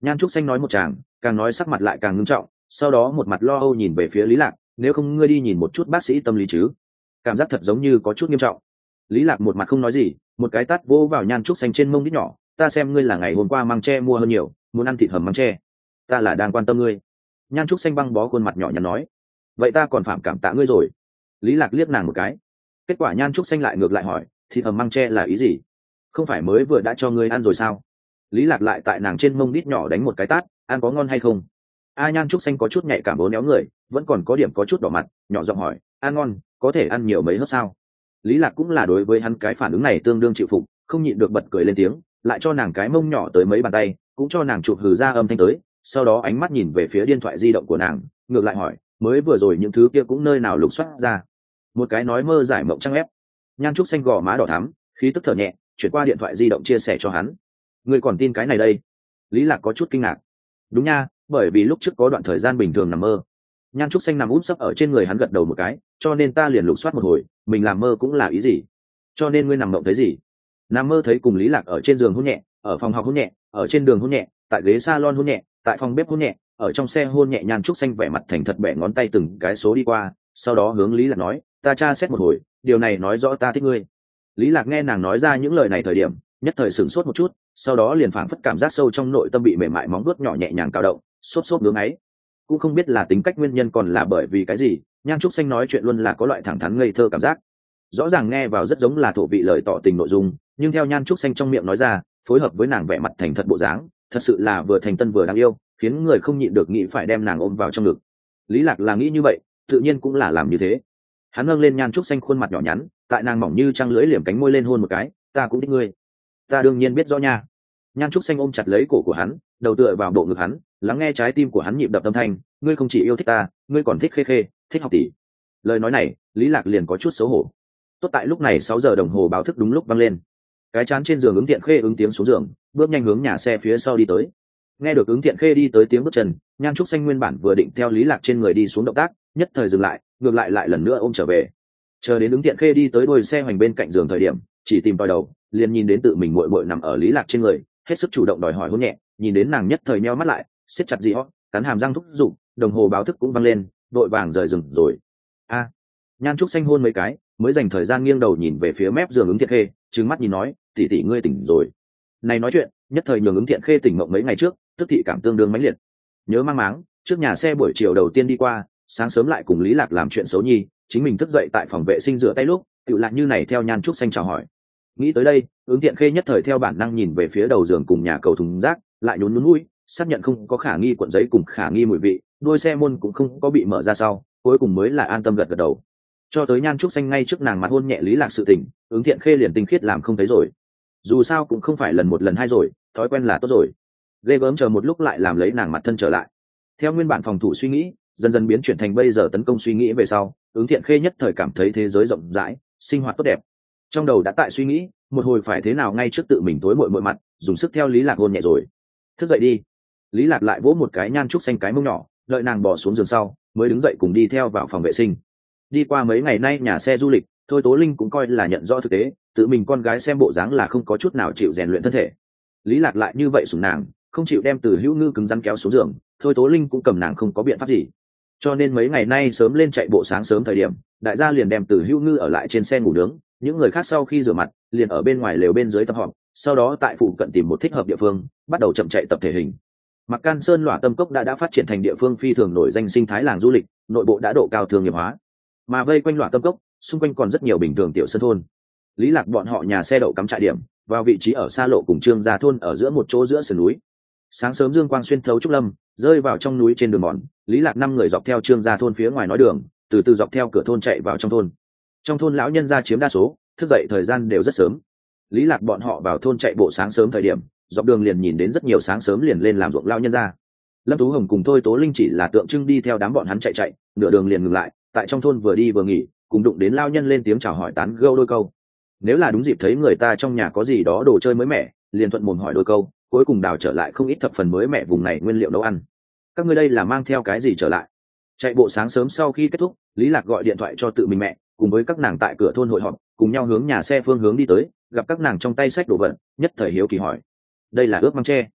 Nhan Trúc Xanh nói một tràng, càng nói sắc mặt lại càng ngưng trọng, sau đó một mặt lo âu nhìn về phía Lý Lạc, nếu không ngươi đi nhìn một chút bác sĩ tâm lý chứ? Cảm giác thật giống như có chút nghiêm trọng. Lý Lạc một mặt không nói gì, một cái tát vỗ vào Nhan Trúc Xanh trên mông đít nhỏ, ta xem ngươi là ngày hôm qua măng tre mua hơn nhiều, muốn ăn thịt hầm măng tre. Ta là đang quan tâm ngươi. Nhan Trúc Xanh băng bó khuôn mặt nhỏ nhắn nói, vậy ta còn phạm cảm tạ ngươi rồi. Lý Lạc liếc nàng một cái. Kết quả Nhan Trúc Xanh lại ngược lại hỏi, thịt hầm măng tre là ý gì? Không phải mới vừa đã cho ngươi ăn rồi sao? Lý Lạc lại tại nàng trên mông đít nhỏ đánh một cái tát, ăn có ngon hay không? A Nhan Trúc Xanh có chút nhạy cảm bố néo người, vẫn còn có điểm có chút đỏ mặt, nhỏ giọng hỏi, ăn ngon, có thể ăn nhiều mấy hớp sao? Lý Lạc cũng là đối với hắn cái phản ứng này tương đương chịu phục, không nhịn được bật cười lên tiếng, lại cho nàng cái mông nhỏ tới mấy bàn tay, cũng cho nàng chụp hừ ra âm thanh tới, sau đó ánh mắt nhìn về phía điện thoại di động của nàng, ngược lại hỏi, mới vừa rồi những thứ kia cũng nơi nào lục soát ra? Một cái nói mơ giải mộng trăng ép. Nhan Trúc Xanh gò má đỏ thắm, khí tức thở nhẹ, chuyển qua điện thoại di động chia sẻ cho hắn. Ngươi còn tin cái này đây? Lý Lạc có chút kinh ngạc. Đúng nha, bởi vì lúc trước có đoạn thời gian bình thường nằm mơ. Nhan Trúc Xanh nằm úp sấp ở trên người hắn gật đầu một cái, cho nên ta liền lục soát một hồi, mình làm mơ cũng là ý gì? Cho nên ngươi nằm mộng thấy gì? Nằm mơ thấy cùng Lý Lạc ở trên giường hôn nhẹ, ở phòng học hôn nhẹ, ở trên đường hôn nhẹ, tại ghế salon hôn nhẹ, tại phòng bếp hôn nhẹ, ở trong xe hôn nhẹ. Nhan Trúc Xanh vẻ mặt thành thật bẻ ngón tay từng cái số đi qua, sau đó hướng Lý Lạc nói, ta tra xét một hồi, điều này nói rõ ta thích ngươi. Lý Lạc nghe nàng nói ra những lời này thời điểm, nhất thời sửng sốt một chút, sau đó liền phảng phất cảm giác sâu trong nội tâm bị mềm mại móng vuốt nhỏ nhẹ nhàng cào động, xốp xốp ngứa ấy. Cũng không biết là tính cách nguyên nhân còn là bởi vì cái gì, Nhan Trúc Xanh nói chuyện luôn là có loại thẳng thắn ngây thơ cảm giác. Rõ ràng nghe vào rất giống là thổ vị lời tỏ tình nội dung, nhưng theo Nhan Trúc Xanh trong miệng nói ra, phối hợp với nàng vẻ mặt thành thật bộ dáng, thật sự là vừa thành tân vừa đáng yêu, khiến người không nhịn được nghĩ phải đem nàng ôm vào trong ngực. Lý Lạc là nghĩ như vậy, tự nhiên cũng là làm như thế. Hắn nâng lên Nhan Trúc Xanh khuôn mặt nhỏ nhắn, tại nàng mỏng như trăng lưỡi liềm cánh môi lên hôn một cái, ta cũng thích ngươi. Ta đương nhiên biết rõ nha. Nhan Trúc Xanh ôm chặt lấy cổ của hắn, đầu tựa vào bộ ngực hắn, lắng nghe trái tim của hắn nhịp đập âm thanh, ngươi không chỉ yêu thích ta, ngươi còn thích Khê Khê, thích học tỷ. Lời nói này, Lý Lạc liền có chút xấu hổ. Tốt tại lúc này sáu giờ đồng hồ báo thức đúng lúc vang lên. Cái chán trên giường Ứng Thiện Khê ứng tiếng xuống giường, bước nhanh hướng nhà xe phía sau đi tới. Nghe được Ứng Thiện Khê đi tới tiếng bước chân, Nhan Trúc Xanh nguyên bản vừa định theo Lý Lạc trên người đi xuống động tác, nhất thời dừng lại, ngược lại lại lần nữa ôm trở về. Chờ đến Ứng Thiện Khê đi tới đuôi xe hoành bên cạnh giường thời điểm, chỉ tìm tòi đầu, liền nhìn đến tự mình muội muội nằm ở Lý Lạc trên người, hết sức chủ động đòi hỏi hôn nhẹ, nhìn đến nàng nhất thời nheo mắt lại, siết chặt gì hót, cắn hàm răng thúc giục, đồng hồ báo thức cũng vang lên, đội vàng rời rừng rồi. A, Nhan Trúc Xanh hôn mấy cái, mới dành thời gian nghiêng đầu nhìn về phía mép giường Ứng Thiện Khê, trừng mắt nhìn nói, tỷ tỷ ngươi tỉnh rồi. Này nói chuyện, nhất thời nhường Ứng Thiện Khê tỉnh mộng mấy ngày trước, tức thị cảm tương đương mãnh liệt. Nhớ mang máng, trước nhà xe buổi chiều đầu tiên đi qua, sáng sớm lại cùng Lý Lạc làm chuyện xấu nhi, chính mình thức dậy tại phòng vệ sinh rửa tay lúc, tựu lại như này theo Nhan Trúc Xanh chào hỏi. Nghĩ tới đây, Ứng Thiện Khê nhất thời theo bản năng nhìn về phía đầu giường cùng nhà cầu thùng rác, lại nhún nhún mũi, xác nhận không có khả nghi cuộn giấy cùng khả nghi mùi vị, đuôi xe môn cũng không có bị mở ra sau, cuối cùng mới là an tâm gật gật đầu. Cho tới Nhan Trúc Xanh ngay trước nàng mặt hôn nhẹ Lý Lạc sự tình, Ứng Thiện Khê liền tinh khiết làm không thấy rồi. Dù sao cũng không phải lần một lần hai rồi, thói quen là tốt rồi. Ghê gớm chờ một lúc lại làm lấy nàng mặt thân trở lại. Theo nguyên bản phòng thủ suy nghĩ, dần dần biến chuyển thành bây giờ tấn công suy nghĩ về sau, Ứng Thiện Khê nhất thời cảm thấy thế giới rộng rãi, sinh hoạt tốt đẹp. Trong đầu đã tại suy nghĩ, một hồi phải thế nào ngay trước tự mình tối muội muội mặt, dùng sức theo Lý Lạc hôn nhẹ rồi. Thức dậy đi. Lý Lạc lại vỗ một cái Nhan Trúc Xanh cái mông nhỏ, đợi nàng bò xuống giường sau, mới đứng dậy cùng đi theo vào phòng vệ sinh. Đi qua mấy ngày nay nhà xe du lịch, Thôi Tố Linh cũng coi là nhận rõ thực tế, tự mình con gái xem bộ dáng là không có chút nào chịu rèn luyện thân thể. Lý Lạc lại như vậy sủng nàng, không chịu đem Từ Hữu Ngư cứng rắn kéo xuống giường, Thôi Tố Linh cũng cầm nàng không có biện pháp gì. Cho nên mấy ngày nay sớm lên chạy bộ sáng sớm thời điểm, đại gia liền đem Từ Hữu Ngư ở lại trên xe ngủ nướng, những người khác sau khi rửa mặt, liền ở bên ngoài lều bên dưới tập họp, sau đó tại phụ cận tìm một thích hợp địa phương, bắt đầu chậm chạy tập thể hình. Mặc Can Sơn Lỏa Tâm Cốc đã đã phát triển thành địa phương phi thường nổi danh sinh thái làng du lịch, nội bộ đã độ cao thương nghiệp hóa. Mà vây quanh Lỏa Tâm Cốc, xung quanh còn rất nhiều bình thường tiểu sơn thôn. Lý Lạc bọn họ nhà xe đậu cắm trại điểm, vào vị trí ở xa lộ cùng Trương Gia thôn ở giữa một chỗ giữa sườn núi. Sáng sớm dương quang xuyên thấu trúc lâm, rơi vào trong núi trên đường mòn, Lý Lạc năm người dọc theo Trương Gia thôn phía ngoài nói đường, từ từ dọc theo cửa thôn chạy vào trong thôn. Trong thôn lão nhân gia chiếm đa số, thức dậy thời gian đều rất sớm. Lý Lạc bọn họ vào thôn chạy bộ sáng sớm thời điểm, dọc đường liền nhìn đến rất nhiều sáng sớm liền lên làm ruộng lão nhân gia. Lâm Tú Hồng cùng Thôi Tố Linh chỉ là tượng trưng đi theo đám bọn hắn chạy chạy, nửa đường liền ngừng lại, tại trong thôn vừa đi vừa nghỉ, cùng đụng đến lão nhân lên tiếng chào hỏi tán gẫu đôi câu. Nếu là đúng dịp thấy người ta trong nhà có gì đó đồ chơi mới mẻ, liền thuận mồm hỏi đôi câu, cuối cùng đào trở lại không ít thập phần mới mẻ vùng này nguyên liệu nấu ăn. Các ngươi đây là mang theo cái gì trở lại? Chạy bộ sáng sớm sau khi kết thúc, Lý Lạc gọi điện thoại cho tự mình mẹ, cùng với các nàng tại cửa thôn hội họp, cùng nhau hướng nhà xe phương hướng đi tới, gặp các nàng trong tay xách đồ vật, nhất thời hiếu kỳ hỏi: "Đây là ướp măng tre?"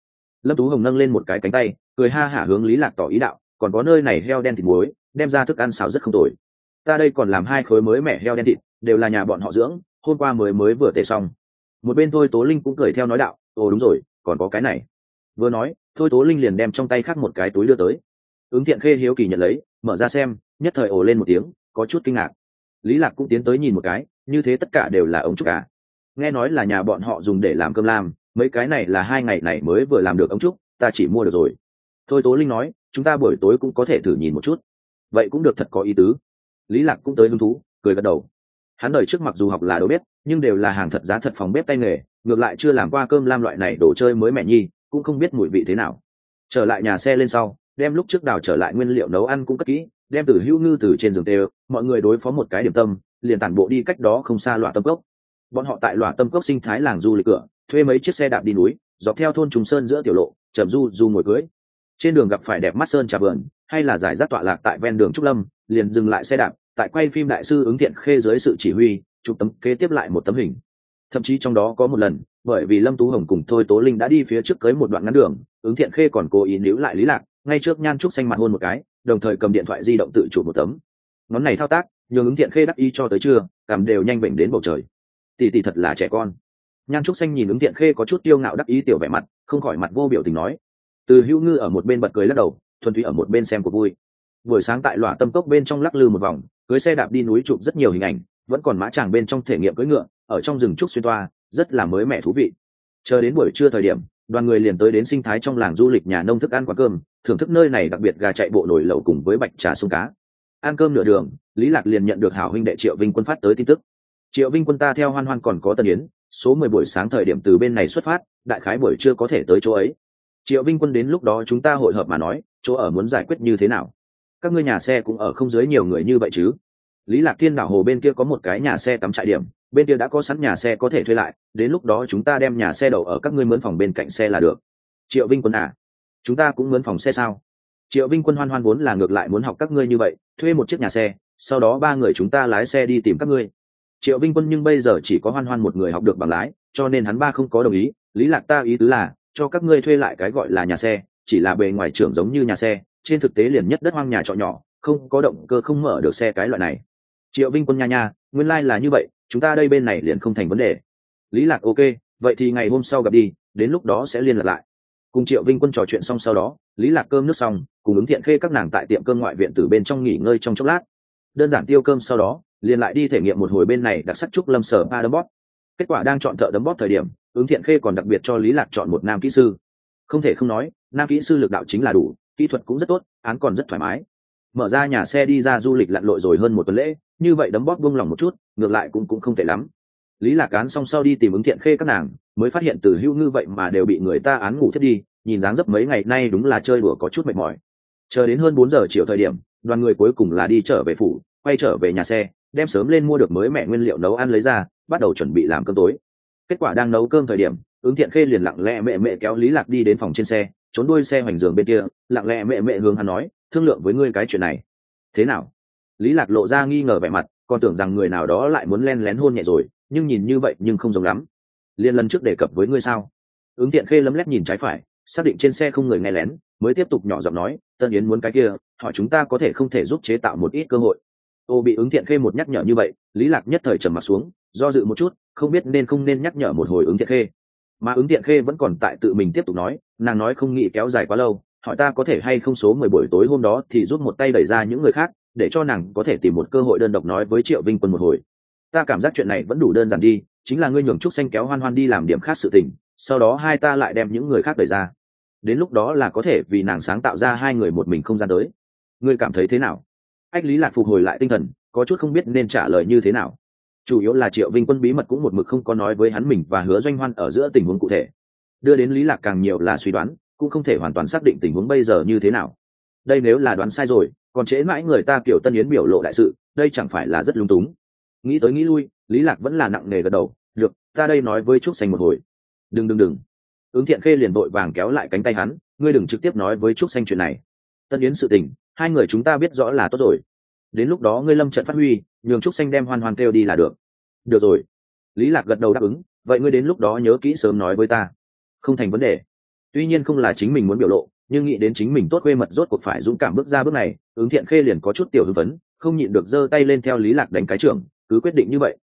Lâm Tú Hồng nâng lên một cái cánh tay cười ha hả hướng Lý Lạc tỏ ý đạo, còn có nơi này heo đen thịt muối, đem ra thức ăn xào rất không tồi. Ta đây còn làm hai khối mới mẻ heo đen thịt, đều là nhà bọn họ dưỡng, hôm qua mới mới vừa tề xong. Một bên Thôi Tố Linh cũng cười theo nói đạo, ồ đúng rồi, còn có cái này. Vừa nói, Thôi Tố Linh liền đem trong tay khác một cái túi đưa tới. Ứng Thiện Khê hiếu kỳ nhận lấy, mở ra xem, nhất thời ồ lên một tiếng, có chút kinh ngạc. Lý Lạc cũng tiến tới nhìn một cái, như thế tất cả đều là ống trúc à? Nghe nói là nhà bọn họ dùng để làm cơm lam, mấy cái này là hai ngày này mới vừa làm được ống trúc, ta chỉ mua được rồi. Thôi Tố Linh nói, chúng ta buổi tối cũng có thể thử nhìn một chút. Vậy cũng được, thật có ý tứ. Lý Lạc cũng tới hứng thú, cười gật đầu. Hắn đời trước mặc dù học là đầu bếp, nhưng đều là hàng thật giá thật phòng bếp tay nghề, ngược lại chưa làm qua cơm lam loại này đồ chơi mới mẻ nhi, cũng không biết mùi vị thế nào. Trở lại nhà xe lên sau, đem lúc trước đào trở lại nguyên liệu nấu ăn cũng cất kỹ, đem Tử Hữu Ngư từ trên giường tê, mọi người đối phó một cái điểm tâm, liền tản bộ đi cách đó không xa Lỏa Tâm Cốc. Bọn họ tại Lỏa Tâm Cốc sinh thái làng du lịch cửa, thuê mấy chiếc xe đạp đi núi, dọc theo thôn Trùng Sơn giữa tiểu lộ, chậm du du ngồi cưới. Trên đường gặp phải đẹp mắt sơn trà vườn, hay là giải rác tọa lạc tại ven đường trúc lâm, liền dừng lại xe đạp, tại quay phim đại sư Ứng Thiện Khê dưới sự chỉ huy, chụp tấm kế tiếp lại một tấm hình. Thậm chí trong đó có một lần, bởi vì Lâm Tú Hồng cùng Thôi Tố Linh đã đi phía trước cưới một đoạn ngắn đường, Ứng Thiện Khê còn cố ý níu lại Lý Lạc, ngay trước Nhan Trúc xanh mặt hôn một cái, đồng thời cầm điện thoại di động tự chụp một tấm. Ngón này thao tác, nhường Ứng Thiện Khê đắc ý cho tới trưa, cảm đều nhanh bệnh đến bầu trời. Tỷ tỷ thật là trẻ con. Nhan Trúc xanh nhìn Ứng Thiện Khê có chút tiêu ngạo đắc ý tiểu vẻ mặt, không khỏi mặt vô biểu tình nói. Từ Hữu Ngư ở một bên bật cười lắc đầu, thuần túy ở một bên xem cuộc vui. Buổi sáng tại Lỏa Tâm Cốc bên trong lắc lư một vòng, cưới xe đạp đi núi chụp rất nhiều hình ảnh, vẫn còn mã chàng bên trong thể nghiệm cưỡi ngựa, ở trong rừng trúc xuyên toa, rất là mới mẻ thú vị. Chờ đến buổi trưa thời điểm, đoàn người liền tới đến sinh thái trong làng du lịch nhà nông thức ăn quán cơm, thưởng thức nơi này đặc biệt gà chạy bộ nồi lẩu cùng với bạch trà sung cá. Ăn cơm nửa đường, Lý Lạc liền nhận được hảo huynh đệ Triệu Vinh Quân phát tới tin tức. Triệu Vinh Quân ta theo Hoan Hoan còn có Tân Yến, số mười buổi sáng thời điểm từ bên này xuất phát, đại khái buổi trưa có thể tới chỗ ấy. Triệu Vinh Quân đến lúc đó chúng ta hội hợp mà nói, chỗ ở muốn giải quyết như thế nào? Các ngươi nhà xe cũng ở không dưới nhiều người như vậy chứ? Lý Lạc Thiên đảo hồ bên kia có một cái nhà xe tắm trại điểm, bên kia đã có sẵn nhà xe có thể thuê lại, đến lúc đó chúng ta đem nhà xe đậu ở các ngươi mướn phòng bên cạnh xe là được. Triệu Vinh Quân à, chúng ta cũng mướn phòng xe sao? Triệu Vinh Quân Hoan Hoan vốn là ngược lại muốn học các ngươi như vậy, thuê một chiếc nhà xe, sau đó ba người chúng ta lái xe đi tìm các ngươi. Triệu Vinh Quân nhưng bây giờ chỉ có Hoan Hoan một người học được bằng lái, cho nên hắn ba không có đồng ý. Lý Lạc ta ý tứ là cho các ngươi thuê lại cái gọi là nhà xe, chỉ là bề ngoài trưởng giống như nhà xe, trên thực tế liền nhất đất hoang nhà trọ nhỏ, không có động cơ không mở được xe cái loại này. Triệu Vinh Quân nha nha, nguyên lai like là như vậy, chúng ta đây bên này liền không thành vấn đề. Lý Lạc ok, vậy thì ngày hôm sau gặp đi, đến lúc đó sẽ liên lạc lại. Cùng Triệu Vinh Quân trò chuyện xong sau đó, Lý Lạc cơm nước xong, cùng Ứng Thiện Khê các nàng tại tiệm cơm ngoại viện từ bên trong nghỉ ngơi trong chốc lát. Đơn giản tiêu cơm sau đó, liền lại đi thể nghiệm một hồi bên này đặc sắc trúc lâm sở ba đấm bóp. Kết quả đang chọn thợ đấm bóp thời điểm, Ứng Thiện Khê còn đặc biệt cho Lý Lạc chọn một nam kỹ sư. Không thể không nói, nam kỹ sư lực đạo chính là đủ, kỹ thuật cũng rất tốt, án còn rất thoải mái. Mở ra nhà xe đi ra du lịch lặn lội rồi hơn một tuần lễ, như vậy đấm bóp buông lòng một chút, ngược lại cũng cũng không tệ lắm. Lý Lạc án xong sau đi tìm Ứng Thiện Khê các nàng, mới phát hiện Từ Hữu Ngư vậy mà đều bị người ta án ngủ thiết đi, nhìn dáng dấp mấy ngày nay đúng là chơi đùa có chút mệt mỏi. Chờ đến hơn bốn giờ chiều thời điểm, đoàn người cuối cùng là đi trở về phủ, quay trở về nhà xe, đem sớm lên mua được mới mẹ nguyên liệu nấu ăn lấy ra, bắt đầu chuẩn bị làm cơm tối. Kết quả đang nấu cơm thời điểm, Ứng Thiện Khê liền lặng lẽ mẹ mẹ kéo Lý Lạc đi đến phòng trên xe, trốn đuôi xe hoành giường bên kia, lặng lẽ mẹ mẹ hướng hắn nói, thương lượng với ngươi cái chuyện này. Thế nào? Lý Lạc lộ ra nghi ngờ vẻ mặt, còn tưởng rằng người nào đó lại muốn len lén hôn nhẹ rồi, nhưng nhìn như vậy nhưng không giống lắm. Liên lần trước đề cập với ngươi sao? Ứng Thiện Khê lấm lét nhìn trái phải, xác định trên xe không người nghe lén, mới tiếp tục nhỏ giọng nói, Tân Yến muốn cái kia, hỏi chúng ta có thể không thể giúp chế tạo một ít cơ hội. Ô bị Ứng Thiện Khê một nhắc nhở như vậy, Lý Lạc nhất thời trầm mặt xuống, do dự một chút, không biết nên không nên nhắc nhở một hồi Ứng Thiện Khê. Mà Ứng Thiện Khê vẫn còn tại tự mình tiếp tục nói, nàng nói không nghĩ kéo dài quá lâu, hỏi ta có thể hay không số mười buổi tối hôm đó thì giúp một tay đẩy ra những người khác, để cho nàng có thể tìm một cơ hội đơn độc nói với Triệu Vinh Quân một hồi. Ta cảm giác chuyện này vẫn đủ đơn giản đi, chính là ngươi nhường Trúc Xanh kéo Hoan Hoan đi làm điểm khác sự tình, sau đó hai ta lại đem những người khác đẩy ra. Đến lúc đó là có thể vì nàng sáng tạo ra hai người một mình không gian tới. Ngươi cảm thấy thế nào? Ách Lý Lạc phục hồi lại tinh thần, có chút không biết nên trả lời như thế nào. Chủ yếu là Triệu Vinh Quân bí mật cũng một mực không có nói với hắn mình và Hứa Doanh Hoan ở giữa tình huống cụ thể, đưa đến Lý Lạc càng nhiều là suy đoán, cũng không thể hoàn toàn xác định tình huống bây giờ như thế nào. Đây nếu là đoán sai rồi, còn trễ mãi người ta kiểu Tân Yến biểu lộ đại sự, đây chẳng phải là rất lung túng. Nghĩ tới nghĩ lui, Lý Lạc vẫn là nặng nề gật đầu, được, ta đây nói với Trúc Xanh một hồi. Đừng đừng đừng. Ứng Thiện Khê liền vội vàng kéo lại cánh tay hắn, ngươi đừng trực tiếp nói với Trúc Xanh chuyện này. Tân Yến sự tình, hai người chúng ta biết rõ là tốt rồi. Đến lúc đó ngươi lâm trận phát huy, nhường Trúc Xanh đem Hoan Hoan kêu đi là được. Được rồi. Lý Lạc gật đầu đáp ứng, vậy ngươi đến lúc đó nhớ kỹ sớm nói với ta. Không thành vấn đề. tuy nhiên không là chính mình muốn biểu lộ, nhưng nghĩ đến chính mình tốt khuê mật rốt cuộc phải dũng cảm bước ra bước này, ứng thiện khê liền có chút tiểu hưng phấn, không nhịn được giơ tay lên theo lý lạc đánh cái trưởng, cứ quyết định như vậy.